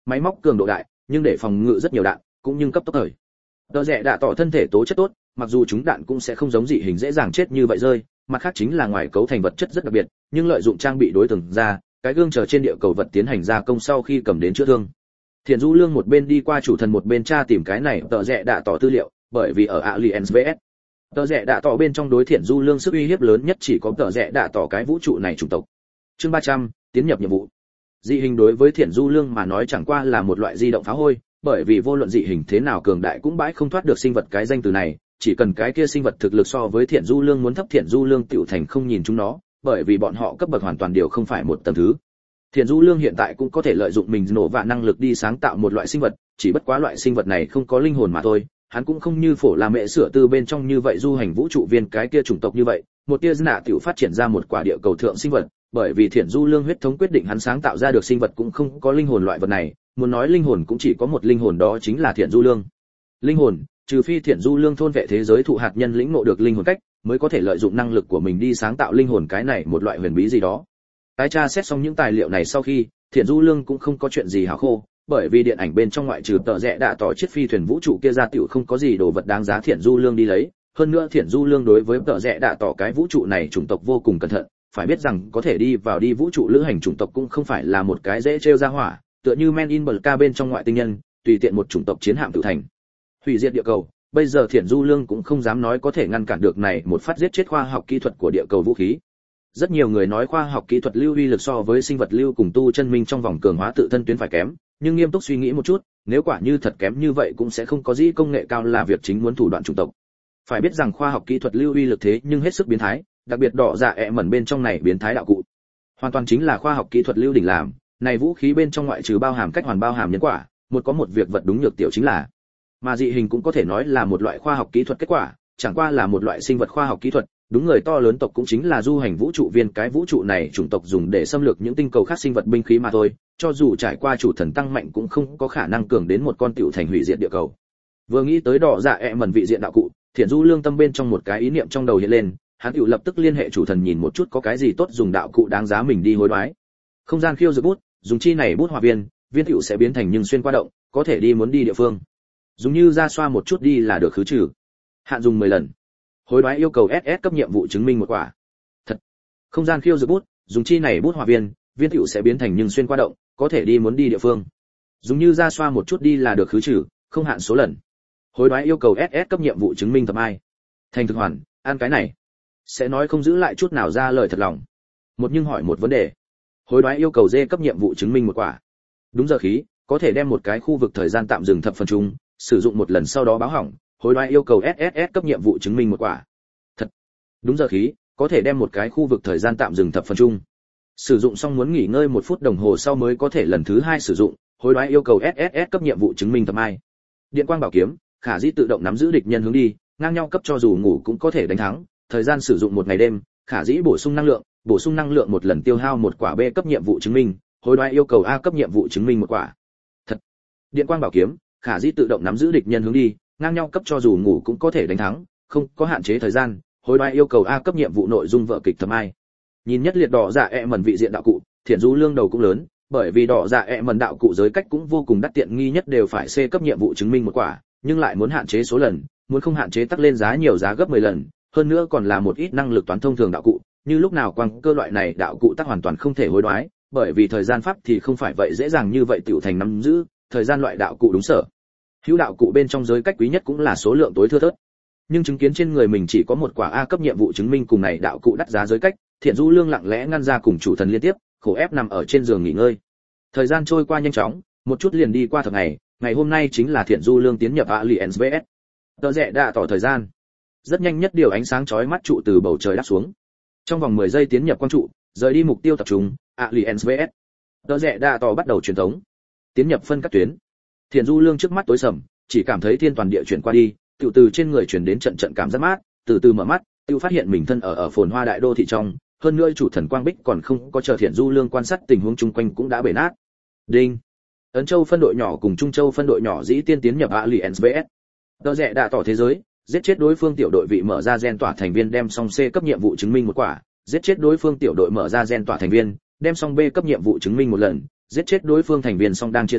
máy móc cường độ đại, nhưng để phòng ngự rất nhiều đạn, cũng nhưng cấp tốc thời. Tờ rẽ đã tỏ thân thể tố chất tốt, mặc dù chúng đạn cũng sẽ không giống dị hình dễ dàng chết như vậy rơi, mặt khác chính là ngoài cấu thành vật chất rất đặc biệt, nhưng lợi dụng trang bị đối tượng ra, cái gương chờ trên địa cầu vật tiến hành gia công sau khi cầm đến chữa thương. Thiền Du Lương một bên đi qua chủ thần một bên tra tìm cái này tờ rẽ đã tỏ tư liệu, bởi vì ở Aliens VS tờ rẽ đã tỏ bên trong đối Thiền Du Lương sức uy hiếp lớn nhất chỉ có tờ rẽ đã tỏ cái vũ trụ này chủng tộc. Chương 300, tiến nhập nhiệm vụ. Dị hình đối với Thiền Du Lương mà nói chẳng qua là một loại di động phá hôi, bởi vì vô luận dị hình thế nào cường đại cũng bãi không thoát được sinh vật cái danh từ này, chỉ cần cái kia sinh vật thực lực so với Thiền Du Lương muốn thấp, Thiền Du Lương tiểu thành không nhìn chúng nó, bởi vì bọn họ cấp bậc hoàn toàn đều không phải một tầng thứ. Thiền Du Lương hiện tại cũng có thể lợi dụng mình nổ vạ năng lực đi sáng tạo một loại sinh vật, chỉ bất quá loại sinh vật này không có linh hồn mà thôi, hắn cũng không như phổ là mẹ sửa tư bên trong như vậy du hành vũ trụ viên cái kia chủng tộc như vậy, một tia nạ tiểu phát triển ra một quả địa cầu thượng sinh vật, bởi vì Thiền Du Lương huyết thống quyết định hắn sáng tạo ra được sinh vật cũng không có linh hồn loại vật này, muốn nói linh hồn cũng chỉ có một linh hồn đó chính là Thiền Du Lương. Linh hồn, trừ phi Thiền Du Lương thôn vệ thế giới thụ hạt nhân lĩnh ngộ được linh hồn cách, mới có thể lợi dụng năng lực của mình đi sáng tạo linh hồn cái này một loại huyền bí gì đó. Tái tra xét xong những tài liệu này sau khi, Thiền Du Lương cũng không có chuyện gì hảo khô, bởi vì điện ảnh bên trong ngoại trừ tờ rẽ đã tỏ chiếc phi thuyền vũ trụ kia ra tiểu không có gì đồ vật đáng giá Thiền Du Lương đi lấy, hơn nữa Thiền Du Lương đối với tờ rẽ đã tỏ cái vũ trụ này chủng tộc vô cùng cẩn thận, phải biết rằng có thể đi vào đi vũ trụ lữ hành chủng tộc cũng không phải là một cái dễ trêu ra hỏa, tựa như Men in Black bên trong ngoại tinh nhân, tùy tiện một chủng tộc chiến hạm tự thành hủy diệt địa cầu. Bây giờ Thiền Du Lương cũng không dám nói có thể ngăn cản được này một phát giết chết khoa học kỹ thuật của địa cầu vũ khí. Rất nhiều người nói khoa học kỹ thuật lưu uy lực so với sinh vật lưu cùng tu chân minh trong vòng cường hóa tự thân tuyến phải kém, nhưng nghiêm túc suy nghĩ một chút, nếu quả như thật kém như vậy cũng sẽ không có gì công nghệ cao là việc chính muốn thủ đoạn chủng tộc. Phải biết rằng khoa học kỹ thuật lưu uy lực thế nhưng hết sức biến thái, đặc biệt đỏ dạ ẹ mẩn bên trong này biến thái đạo cụ, hoàn toàn chính là khoa học kỹ thuật lưu đỉnh làm. Này vũ khí bên trong ngoại trừ bao hàm cách hoàn bao hàm nhân quả, có một việc vật đúng nhược tiểu chính là, mà dị hình cũng có thể nói là một loại khoa học kỹ thuật kết quả, chẳng qua là một loại sinh vật khoa học kỹ thuật, đúng người to lớn tộc cũng chính là du hành vũ trụ viên cái vũ trụ này chủng tộc dùng để xâm lược những tinh cầu khác sinh vật binh khí mà thôi, cho dù trải qua chủ thần tăng mạnh cũng không có khả năng cường đến một con tiểu thành hủy diệt địa cầu. Vừa nghĩ tới đỏ dạ ẹ mẩn vị diện đạo cụ, Thiền Du Lương tâm bên trong một cái ý niệm trong đầu hiện lên, hắn tiểu lập tức liên hệ chủ thần nhìn một chút có cái gì tốt dùng đạo cụ đáng giá mình đi hối đoái. Không gian khiêu dược bút, dùng chi này bút hỏa viên tiểu sẽ biến thành nhưng xuyên qua động, có thể đi muốn đi địa phương. Dùng như ra xoa một chút đi là được khứ trừ. Hạn dùng 10 lần. Hối đoái yêu cầu SS cấp nhiệm vụ chứng minh một quả. Thật. Không gian khiêu dược bút, dùng chi này bút hỏa viên tiểu sẽ biến thành nhưng xuyên qua động, có thể đi muốn đi địa phương. Dùng như ra xoa một chút đi là được khứ trừ, không hạn số lần. Hối đoái yêu cầu SS cấp nhiệm vụ chứng minh thập ai. Thành thực hoàn, ăn cái này. Sẽ nói không giữ lại chút nào ra lời thật lòng. Một nhưng hỏi một vấn đề. Hối đoái yêu cầu D cấp nhiệm vụ chứng minh một quả. Đúng giờ khí, có thể đem một cái khu vực thời gian tạm dừng thập phần chung, sử dụng một lần sau đó báo hỏng, hối đoái yêu cầu SSS cấp nhiệm vụ chứng minh một quả. Thật. Đúng giờ khí, có thể đem một cái khu vực thời gian tạm dừng thập phần chung. Sử dụng xong muốn nghỉ ngơi 1 phút đồng hồ sau mới có thể lần thứ 2 sử dụng, hối đoái yêu cầu SSS cấp nhiệm vụ chứng minh thập ai. Điện quang bảo kiếm, khả dĩ tự động nắm giữ địch nhân hướng đi, ngang nhau cấp cho dù ngủ cũng có thể đánh thắng, thời gian sử dụng 1 ngày đêm, khả dĩ bổ sung năng lượng 1 lần tiêu hao 1 quả B cấp nhiệm vụ chứng minh, hối đoái yêu cầu A cấp nhiệm vụ chứng minh 1 quả. Thật. Điện quang bảo kiếm, khả dĩ tự động nắm giữ địch nhân hướng đi, ngang nhau cấp cho dù ngủ cũng có thể đánh thắng, không có hạn chế thời gian, hối đoái yêu cầu A cấp nhiệm vụ nội dung vở kịch thầm ai. Nhìn nhất liệt đỏ dạ ẹ mẩn vị diện đạo cụ, Thiền Du Lương đầu cũng lớn, bởi vì đỏ dạ ẹ mẩn đạo cụ giới cách cũng vô cùng đắt tiện nghi nhất đều phải C cấp nhiệm vụ chứng minh 1 quả, nhưng lại muốn hạn chế số lần, muốn không hạn chế tắc lên giá nhiều giá gấp 10 lần, hơn nữa còn là một ít năng lực toán thông thường đạo cụ, như lúc nào quang cơ loại này đạo cụ tắc hoàn toàn không thể hối đoái, bởi vì thời gian pháp thì không phải vậy dễ dàng như vậy tiểu thành nắm giữ, thời gian loại đạo cụ đúng sở. Hữu đạo cụ bên trong giới cách quý nhất cũng là số lượng tối thưa thớt. Nhưng chứng kiến trên người mình chỉ có 1 quả A cấp nhiệm vụ chứng minh cùng này đạo cụ đắt giá giới cách, Thiền Du Lương lặng lẽ ngăn ra cùng chủ thần liên tiếp, khổ ép nằm ở trên giường nghỉ ngơi. Thời gian trôi qua nhanh chóng, một chút liền đi qua thật ngày hôm nay chính là Thiền Du Lương tiến nhập Aliens VS. Tờ rẽ đã tỏ thời gian. Rất nhanh nhất điều ánh sáng chói mắt trụ từ bầu trời đáp xuống. Trong vòng 10 giây tiến nhập quang trụ, rời đi mục tiêu tập trung, Aliens VS. Tờ rẽ đã tỏ bắt đầu truyền thống. Tiến nhập phân các tuyến. Thiền Du Lương trước mắt tối sầm, chỉ cảm thấy thiên toàn địa chuyển qua đi, tiểu từ trên người truyền đến trận trận cảm giác mát, từ từ mở mắt, tiêu phát hiện mình thân ở phồn hoa đại đô thị trong, hơn nữa chủ thần quang bích còn không có chờ Thiền Du Lương quan sát tình huống chung quanh cũng đã bể nát. Đinh. Ấn Châu phân đội nhỏ cùng Trung Châu phân đội nhỏ dĩ tiên tiến nhập Aliens VS. Tờ rẽ đã tỏ thế giới, giết chết đối phương tiểu đội vị mở ra gen tỏa thành viên đem xong C cấp nhiệm vụ chứng minh 1 quả, giết chết đối phương tiểu đội mở ra gen tỏa thành viên, đem xong B cấp nhiệm vụ chứng minh 1 lần, giết chết đối phương thành viên xong đang chia ra,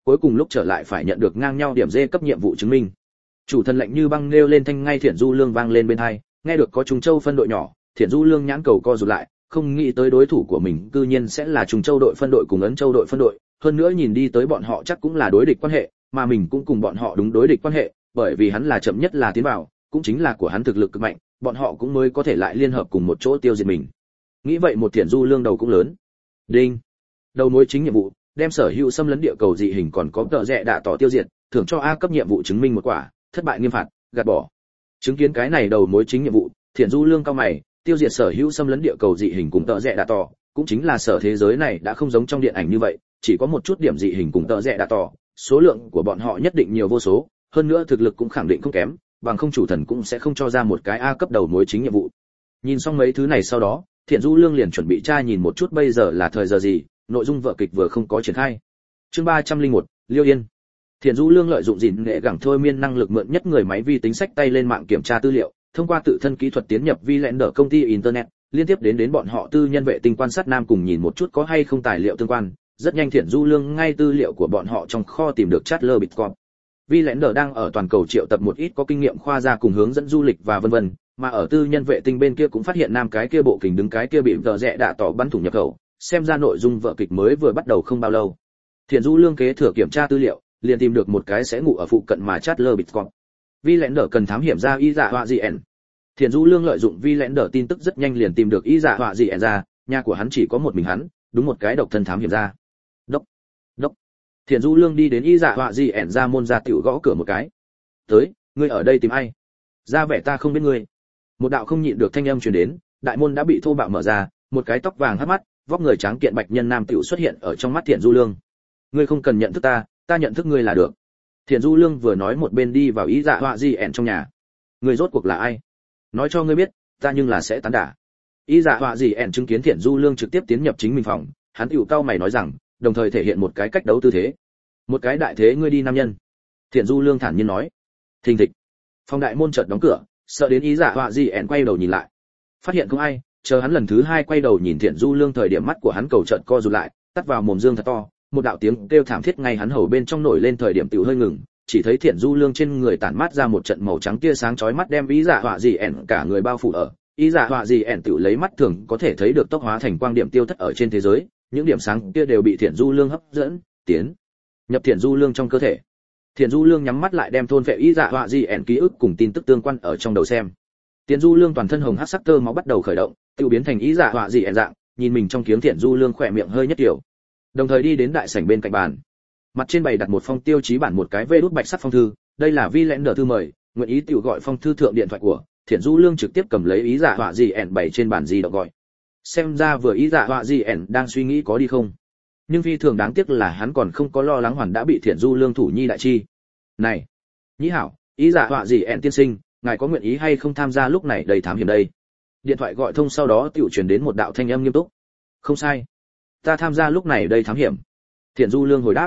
cuối cùng lúc trở lại phải nhận được ngang nhau điểm D cấp nhiệm vụ chứng minh. Chủ thần lệnh như băng nêu lên thanh ngay Thiện Du Lương vang lên bên tai, nghe được có Trùng Châu phân đội nhỏ, Thiện Du Lương nhãn cầu co rụt lại, không nghĩ tới đối thủ của mình cư nhiên sẽ là Trùng Châu đội phân đội cùng Ấn Châu đội phân đội, hơn nữa nhìn đi tới bọn họ chắc cũng là đối địch quan hệ, mà mình cũng cùng bọn họ đúng đối địch quan hệ, bởi vì hắn là chậm nhất là tiến vào, cũng chính là của hắn thực lực cực mạnh, bọn họ cũng mới có thể lại liên hợp cùng một chỗ tiêu diệt mình. Nghĩ vậy một Thiện Du Lương đầu cũng lớn. Đinh. Đầu mối chính nhiệm vụ, đem sở hữu xâm lấn địa cầu dị hình còn có tợ rẽ đạ tỏ tiêu diệt, thưởng cho A cấp nhiệm vụ chứng minh một quả, thất bại nghiêm phạt, gạt bỏ. Chứng kiến cái này đầu mối chính nhiệm vụ, Thiện Du Lương cao mày, tiêu diệt sở hữu xâm lấn địa cầu dị hình cùng tợ rẽ đạ tỏ, cũng chính là sở thế giới này đã không giống trong điện ảnh như vậy, chỉ có một chút điểm dị hình cùng tợ rẽ đạ tỏ, số lượng của bọn họ nhất định nhiều vô số, hơn nữa thực lực cũng khẳng định không kém, bằng không chủ thần cũng sẽ không cho ra một cái A cấp đầu mối chính nhiệm vụ. Nhìn xong mấy thứ này sau đó, Thiện Du Lương liền chuẩn bị tra nhìn một chút bây giờ là thời giờ gì, nội dung vở kịch vừa không có triển khai. Chương 301, Liêu Yên. Thiện Du Lương lợi dụng gìn nghệ gẳng thôi miên năng lực mượn nhất người máy vi tính sách tay lên mạng kiểm tra tư liệu, thông qua tự thân kỹ thuật tiến nhập vi lẽn đỡ công ty internet, liên tiếp đến bọn họ tư nhân vệ tinh quan sát nam cùng nhìn một chút có hay không tài liệu tương quan. Rất nhanh Thiện Du Lương ngay tư liệu của bọn họ trong kho tìm được Chatler Bitcoin. Vi lẽn đỡ đang ở toàn cầu triệu tập một ít có kinh nghiệm khoa gia cùng hướng dẫn du lịch và vân vân, mà ở tư nhân vệ tinh bên kia cũng phát hiện nam cái kia bộ kình đứng cái kia bị tợ rẽ đạ tỏ bắn thủng nhập khẩu, xem ra nội dung vở kịch mới vừa bắt đầu không bao lâu. Thiện Du Lương kế thừa kiểm tra tư liệu, liền tìm được một cái sẽ ngủ ở phụ cận mà Chatler Bitcoin. Vi lẽn đỡ cần thám hiểm ra y dạ họa GN. Thiện Du Lương lợi dụng vi lẽn đỡ tin tức rất nhanh liền tìm được y dạ họa GN ra, nhà của hắn chỉ có một mình hắn, đúng một cái độc thân thám hiểm ra. Đốc, đốc. Thiện Du Lương đi đến y dạ họa GN ra môn ra tiểu gõ cửa một cái. Tới, ngươi ở đây tìm ai? Ra vẻ ta không biết ngươi. Một đạo không nhịn được thanh âm truyền đến, đại môn đã bị thô bạo mở ra, một cái tóc vàng hắt mắt, vóc người tráng kiện bạch nhân nam tiểu xuất hiện ở trong mắt Thiện Du Lương. Ngươi không cần nhận thức ta nhận thức ngươi là được. Thiện Du Lương vừa nói một bên đi vào ý dạ họa di ẻn trong nhà. Ngươi rốt cuộc là ai? Nói cho ngươi biết, ta nhưng là sẽ tán đả. Ý dạ họa di ẻn chứng kiến Thiện Du Lương trực tiếp tiến nhập chính mình phòng, hắn tiểu cao mày nói rằng, đồng thời thể hiện một cái cách đấu tư thế. Một cái đại thế ngươi đi nam nhân. Thiện Du Lương thản nhiên nói. Thình thịch. Phòng đại môn chợt đóng cửa, sợ đến ý dạ họa di ẻn quay đầu nhìn lại. Phát hiện không ai, chờ hắn lần thứ hai quay đầu nhìn Thiện Du Lương thời điểm mắt của hắn cầu chợt co rụt lại, tắt vào mồm dương thật to, một đạo tiếng kêu thảm thiết ngay hắn hầu bên trong nổi lên thời điểm tiểu hơi ngừng, chỉ thấy Thiện Du Lương trên người tản mát ra một trận màu trắng tia sáng chói mắt đem ý dạ họa gì ẻn cả người bao phủ ở. Ý dạ họa gì ẻn tiểu lấy mắt thường có thể thấy được tốc hóa thành quang điểm tiêu thất ở trên thế giới, những điểm sáng kia đều bị Thiện Du Lương hấp dẫn, tiến nhập Thiện Du Lương trong cơ thể. Thiện Du Lương nhắm mắt lại đem thôn vệ ý dạ họa gì ẻn ký ức cùng tin tức tương quan ở trong đầu xem. Thiện Du Lương toàn thân hồng hắc sắc tơ máu bắt đầu khởi động, tiêu biến thành ý dạ họa gì ẻn dạng, nhìn mình trong kiếm Thiện Du Lương khỏe miệng hơi nhất tiểu. Đồng thời đi đến đại sảnh bên cạnh bàn. Mặt trên bày đặt một phong tiêu chí bản một cái vê đút bạch sắc phong thư, đây là vi lẽn đỡ thư mời, nguyện ý tiểu gọi phong thư thượng điện thoại của Thiện Du Lương trực tiếp cầm lấy ý dạ họa gì ẻn bày trên bàn di động gọi. Xem ra vừa ý dạ họa gì ẻn đang suy nghĩ có đi không. Nhưng phi thường đáng tiếc là hắn còn không có lo lắng hoàn đã bị Thiện Du Lương thủ nhi đại chi. Này, nhĩ hảo, ý dạ họa gì ẻn tiên sinh, ngài có nguyện ý hay không tham gia lúc này đầy thám hiểm đây? Điện thoại gọi thông sau đó tiểu truyền đến một đạo thanh âm nghiêm túc. Không sai, ta tham gia lúc này đây thám hiểm. Thiện Du Lương hồi đáp.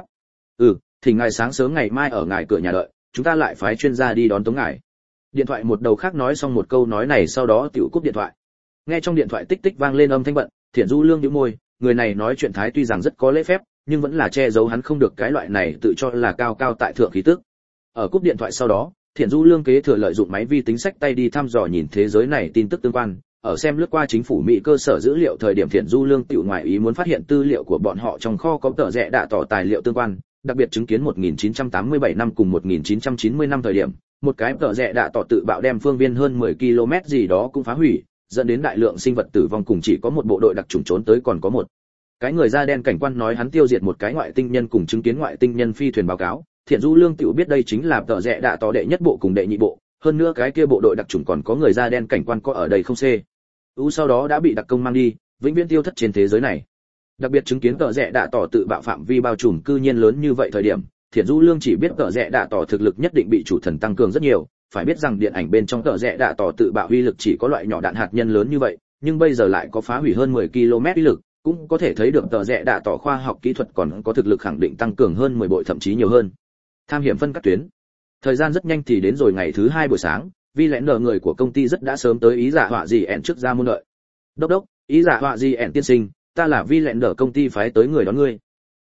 Thì ngài sáng sớm ngày mai ở ngài cửa nhà đợi, chúng ta lại phái chuyên gia đi đón tống ngài. Điện thoại một đầu khác nói xong một câu nói này sau đó tiểu cúp điện thoại. Nghe trong điện thoại tích tích vang lên âm thanh bận, Thiện Du Lương nhíu môi, người này nói chuyện thái tuy rằng rất có lễ phép, nhưng vẫn là che giấu hắn không được cái loại này tự cho là cao cao tại thượng khí tức. Ở cúp điện thoại sau đó, Thiện Du Lương kế thừa lợi dụng máy vi tính sách tay đi thăm dò nhìn thế giới này tin tức tương quan. Ở xem lướt qua chính phủ Mỹ cơ sở dữ liệu thời điểm Thiện Du Lương tiểu ngoại ý muốn phát hiện tư liệu của bọn họ trong kho có tờ rẽ đạ tỏ tài liệu tương quan, đặc biệt chứng kiến 1987 năm cùng 1990 năm thời điểm, một cái tờ rẽ đạ tỏ tự bạo đem phương viên hơn 10 km gì đó cũng phá hủy, dẫn đến đại lượng sinh vật tử vong cùng chỉ có một bộ đội đặc chủng trốn tới còn có một cái người da đen cảnh quan nói hắn tiêu diệt một cái ngoại tinh nhân cùng chứng kiến ngoại tinh nhân phi thuyền báo cáo. Thiện Du Lương tiểu biết đây chính là tờ rẽ đạ tỏ đệ nhất bộ cùng đệ nhị bộ, hơn nữa cái kia bộ đội đặc chủng còn có người da đen cảnh quan có ở đây không xê. Sau đó đã bị đặc công mang đi, vĩnh viễn tiêu thất trên thế giới này. Đặc biệt chứng kiến tờ rẽ đạ tỏ tự bạo phạm vi bao trùm cư nhiên lớn như vậy thời điểm, Thiện Du Lương chỉ biết tờ rẽ đạ tỏ thực lực nhất định bị chủ thần tăng cường rất nhiều, phải biết rằng điện ảnh bên trong tờ rẽ đạ tỏ tự bạo uy lực chỉ có loại nhỏ đạn hạt nhân lớn như vậy, nhưng bây giờ lại có phá hủy hơn 10 km uy lực, cũng có thể thấy được tờ rẽ đạ tỏ khoa học kỹ thuật còn có thực lực khẳng định tăng cường hơn 10 bội thậm chí nhiều hơn. Tham hiểm phân cắt tuyến. Thời gian rất nhanh thì đến rồi ngày thứ 2 buổi sáng, vì lẽ nợ người của công ty rất đã sớm tới ý dạ họa gì ẻn trước ra môn đợi. Đốc đốc, ý dạ họa gì ẻn tiên sinh, ta là vi lẹn đỡ công ty phái tới người đón ngươi.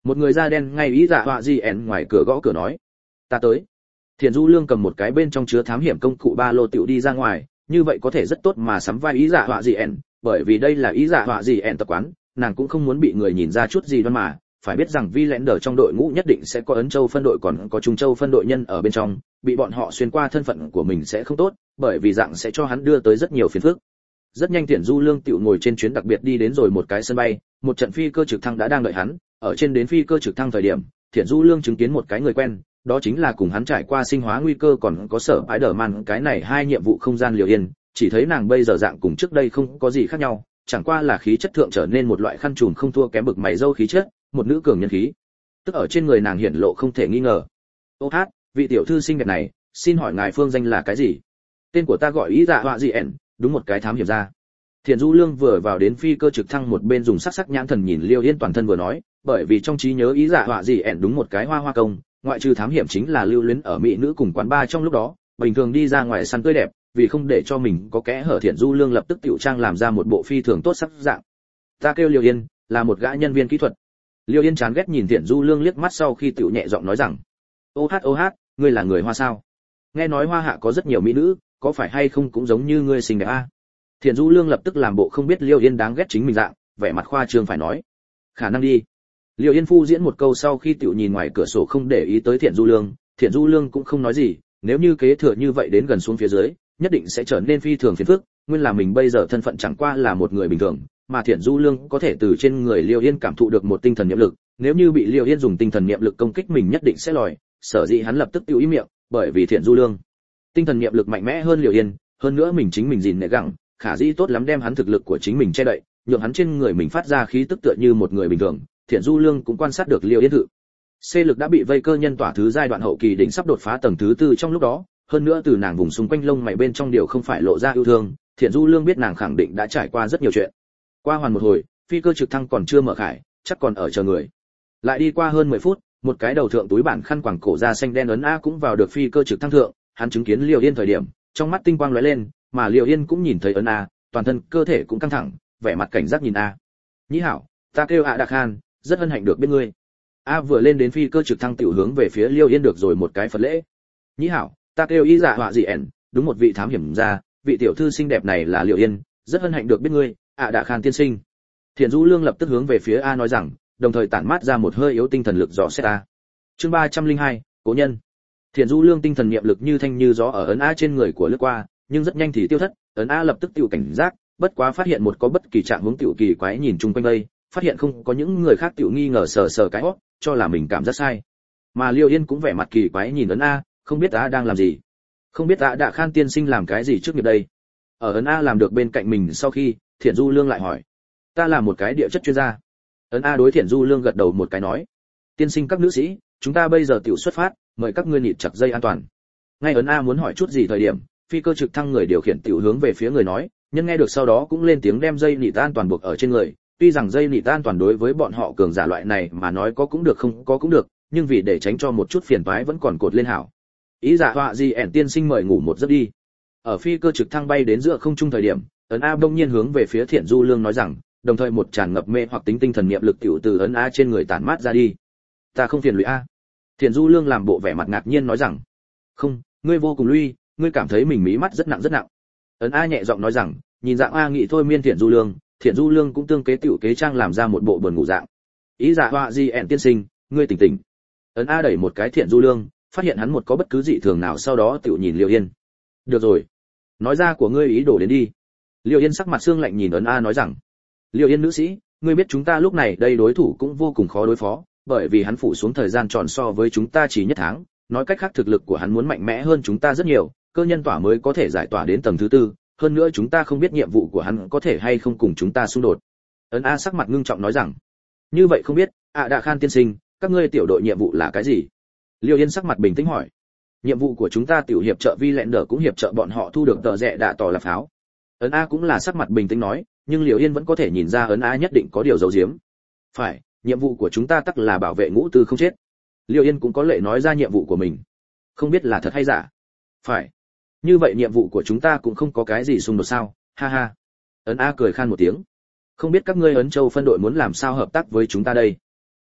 Một người da đen ngay ý dạ họa gì ẻn ngoài cửa gõ cửa nói, ta tới. Thiện Du Lương cầm một cái bên trong chứa thám hiểm công cụ ba lô tiểu đi ra ngoài, như vậy có thể rất tốt mà sắm vai ý dạ họa gì ẻn, bởi vì đây là ý dạ họa gì ẻn tập quán, nàng cũng không muốn bị người nhìn ra chút gì đoan mà, phải biết rằng Vi Lẽn Đờ trong đội ngũ nhất định sẽ có Ấn Châu phân đội còn có Trung Châu phân đội nhân ở bên trong, bị bọn họ xuyên qua thân phận của mình sẽ không tốt, bởi vì dạng sẽ cho hắn đưa tới rất nhiều phiền phức. Rất nhanh Thiện Du Lương tiểu ngồi trên chuyến đặc biệt đi đến rồi một cái sân bay, một trận phi cơ trực thăng đã đang đợi hắn, ở trên đến phi cơ trực thăng thời điểm, Thiện Du Lương chứng kiến một cái người quen, đó chính là cùng hắn trải qua sinh hóa nguy cơ còn có sở Spider-Man cái này hai nhiệm vụ không gian Liều Yên, chỉ thấy nàng bây giờ dạng cùng trước đây không có gì khác nhau, chẳng qua là khí chất thượng trở nên một loại khăn trùm không thua kém bực mày râu khí chất, một nữ cường nhân khí, tức ở trên người nàng hiển lộ không thể nghi ngờ. Ô hát, vị tiểu thư xinh đẹp này, xin hỏi ngài phương danh là cái gì? Tên của ta gọi ý dạ họa gì ẻn, đúng một cái thám hiểm gia. Thiện Du Lương vừa vào đến phi cơ trực thăng một bên dùng sắc sắc nhãn thần nhìn Liêu Yên toàn thân vừa nói, bởi vì trong trí nhớ ý dạ họa gì ẻn đúng một cái hoa hoa công, ngoại trừ thám hiểm chính là lưu luyến ở mỹ nữ cùng quán bar trong lúc đó, bình thường đi ra ngoài săn tươi đẹp, vì không để cho mình có kẽ hở Thiện Du Lương lập tức tiểu trang làm ra một bộ phi thường tốt sắc dạng. Ta kêu Liêu Yên, là một gã nhân viên kỹ thuật. Liêu Yên chán ghét nhìn Thiện Du Lương liếc mắt sau khi tiểu nhẹ giọng nói rằng, ô hát, ngươi là người Hoa sao? Nghe nói Hoa Hạ có rất nhiều mỹ nữ, có phải hay không cũng giống như ngươi xinh đẹp a? Thiện Du Lương lập tức làm bộ không biết Liêu Yên đáng ghét chính mình dạng, vẻ mặt khoa trương phải nói, khả năng đi. Liêu Yên phu diễn một câu sau khi tiểu nhìn ngoài cửa sổ không để ý tới Thiện Du Lương cũng không nói gì, nếu như kế thừa như vậy đến gần xuống phía dưới, nhất định sẽ trở nên phi thường phiền phức, nguyên là mình bây giờ thân phận chẳng qua là một người bình thường, mà Thiện Du Lương có thể từ trên người Liêu Yên cảm thụ được một tinh thần niệm lực, nếu như bị Liêu Yên dùng tinh thần niệm lực công kích mình nhất định sẽ lòi, sở dĩ hắn lập tức tiêu ý miệng, bởi vì Thiện Du Lương tinh thần niệm lực mạnh mẽ hơn Liêu Yên, hơn nữa mình chính mình gìn nệ gặng, khả dĩ tốt lắm đem hắn thực lực của chính mình che đậy, nhượng hắn trên người mình phát ra khí tức tựa như một người bình thường. Thiện Du Lương cũng quan sát được Liêu Yên thự. C lực đã bị vây cơ nhân tỏa thứ giai đoạn hậu kỳ đỉnh sắp đột phá tầng thứ tư trong lúc đó, hơn nữa từ nàng vùng xung quanh lông mày bên trong điều không phải lộ ra yêu thương, Thiện Du Lương biết nàng khẳng định đã trải qua rất nhiều chuyện. Qua hoàn một hồi, phi cơ trực thăng còn chưa mở khải, chắc còn ở chờ người. Lại đi qua hơn 10 phút, một cái đầu thượng túi bản khăn quàng cổ da xanh đen ấn A cũng vào được phi cơ trực thăng thượng, hắn chứng kiến Liêu Yên thời điểm, trong mắt tinh quang lóe lên, mà Liêu Yên cũng nhìn thấy ấn A, toàn thân cơ thể cũng căng thẳng, vẻ mặt cảnh giác nhìn A. Nhĩ hảo, ta kêu A Đặc Khan, rất hân hạnh được biết ngươi. A vừa lên đến phi cơ trực thăng tiểu hướng về phía Liêu Yên được rồi một cái phật lễ. Nhĩ hảo, ta kêu ý dạ họa gì ẻn, đúng một vị thám hiểm gia, vị tiểu thư xinh đẹp này là Liêu Yên, rất hân hạnh được biết ngươi, A Đặc Khan tiên sinh. Thiện Du Lương lập tức hướng về phía A nói rằng, đồng thời tản mát ra một hơi yếu tinh thần lực dò xét A. Chương 302, cố nhân. Thiện Du Lương tinh thần niệm lực như thanh như gió ở ấn A trên người của lướt qua, nhưng rất nhanh thì tiêu thất, ấn A lập tức tiêu cảnh giác, bất quá phát hiện một có bất kỳ trạng hướng tiểu kỳ quái nhìn chung quanh đây, phát hiện không có những người khác tiểu nghi ngờ sờ cái hót, cho là mình cảm giác sai. Mà Liêu Yên cũng vẻ mặt kỳ quái nhìn ấn A, không biết A đang làm gì, không biết A Đạ Khan tiên sinh làm cái gì trước nghiệp đây. Ở ấn A làm được bên cạnh mình sau khi, Thiện Du Lương lại hỏi, ta là một cái địa chất chuyên gia. Ấn A đối Thiện Du Lương gật đầu một cái nói, tiên sinh các nữ sĩ, chúng ta bây giờ tiểu xuất phát, mời các ngươi nịt chặt dây an toàn. Ngay ấn A muốn hỏi chút gì thời điểm, phi cơ trực thăng người điều khiển tiểu hướng về phía người nói, nhân nghe được sau đó cũng lên tiếng đem dây nịt an toàn buộc ở trên người. Tuy rằng dây nịt an toàn đối với bọn họ cường giả loại này mà nói có cũng được không có cũng được, nhưng vì để tránh cho một chút phiền toái vẫn còn cột lên hảo. Ý dạ họa gì ẻn tiên sinh mời ngủ một giấc đi. Ở phi cơ trực thăng bay đến giữa không trung thời điểm, ấn A bỗng nhiên hướng về phía Thiện Du Lương nói rằng, đồng thời một tràn ngập mê hoặc tính tinh thần niệm lực tiểu từ ấn A trên người tản mát ra đi. Ta không phiền lụy A. Thiện Du Lương làm bộ vẻ mặt ngạc nhiên nói rằng, không, ngươi vô cùng lui, ngươi cảm thấy mình mí mắt rất nặng rất nặng. Ấn A nhẹ giọng nói rằng, nhìn dạng A nghĩ thôi miên Thiện Du Lương cũng tương kế tiểu kế trang làm ra một bộ buồn ngủ dạng. Ý dạ họa gì ẻn tiên sinh, ngươi tỉnh tỉnh. Ấn A đẩy một cái Thiện Du Lương, phát hiện hắn một có bất cứ dị thường nào sau đó tiểu nhìn Liêu Yên. Được rồi, nói ra của ngươi ý đồ đến đi. Liêu Yên sắc mặt xương lạnh nhìn Ấn A nói rằng, Liêu Yên nữ sĩ, ngươi biết chúng ta lúc này đây đối thủ cũng vô cùng khó đối phó, bởi vì hắn phủ xuống thời gian tròn so với chúng ta chỉ nhất tháng, nói cách khác thực lực của hắn muốn mạnh mẽ hơn chúng ta rất nhiều, cơ nhân tỏa mới có thể giải tỏa đến tầng thứ tư, hơn nữa chúng ta không biết nhiệm vụ của hắn có thể hay không cùng chúng ta xung đột. Ấn A sắc mặt ngưng trọng nói rằng, như vậy không biết, Đạ Khan tiên sinh, các ngươi tiểu đội nhiệm vụ là cái gì? Liêu Yên sắc mặt bình tĩnh hỏi. Nhiệm vụ của chúng ta tiểu hiệp trợ Vi Lẹn Đờ cũng hiệp trợ bọn họ thu được tờ rẽ đạ tỏ là pháo. Ấn A cũng là sắc mặt bình tĩnh nói, nhưng Liêu Yên vẫn có thể nhìn ra Ấn A nhất định có điều giấu giếm. Phải, nhiệm vụ của chúng ta tắc là bảo vệ ngũ tư không chết. Liêu Yên cũng có lệ nói ra nhiệm vụ của mình. Không biết là thật hay giả. Phải. Như vậy nhiệm vụ của chúng ta cũng không có cái gì xung đột sao? Ha ha. Ấn A cười khan một tiếng. Không biết các ngươi Ấn Châu phân đội muốn làm sao hợp tác với chúng ta đây?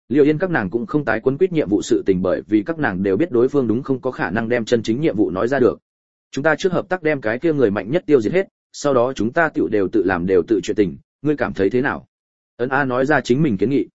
Liệu Yên các nàng cũng không tái quấn quýt nhiệm vụ sự tình, bởi vì các nàng đều biết đối phương đúng không có khả năng đem chân chính nhiệm vụ nói ra được. Chúng ta trước hợp tác đem cái kia người mạnh nhất tiêu diệt hết, sau đó chúng ta đều tự làm đều tự chuyện tình, ngươi cảm thấy thế nào? Ấn A nói ra chính mình kiến nghị.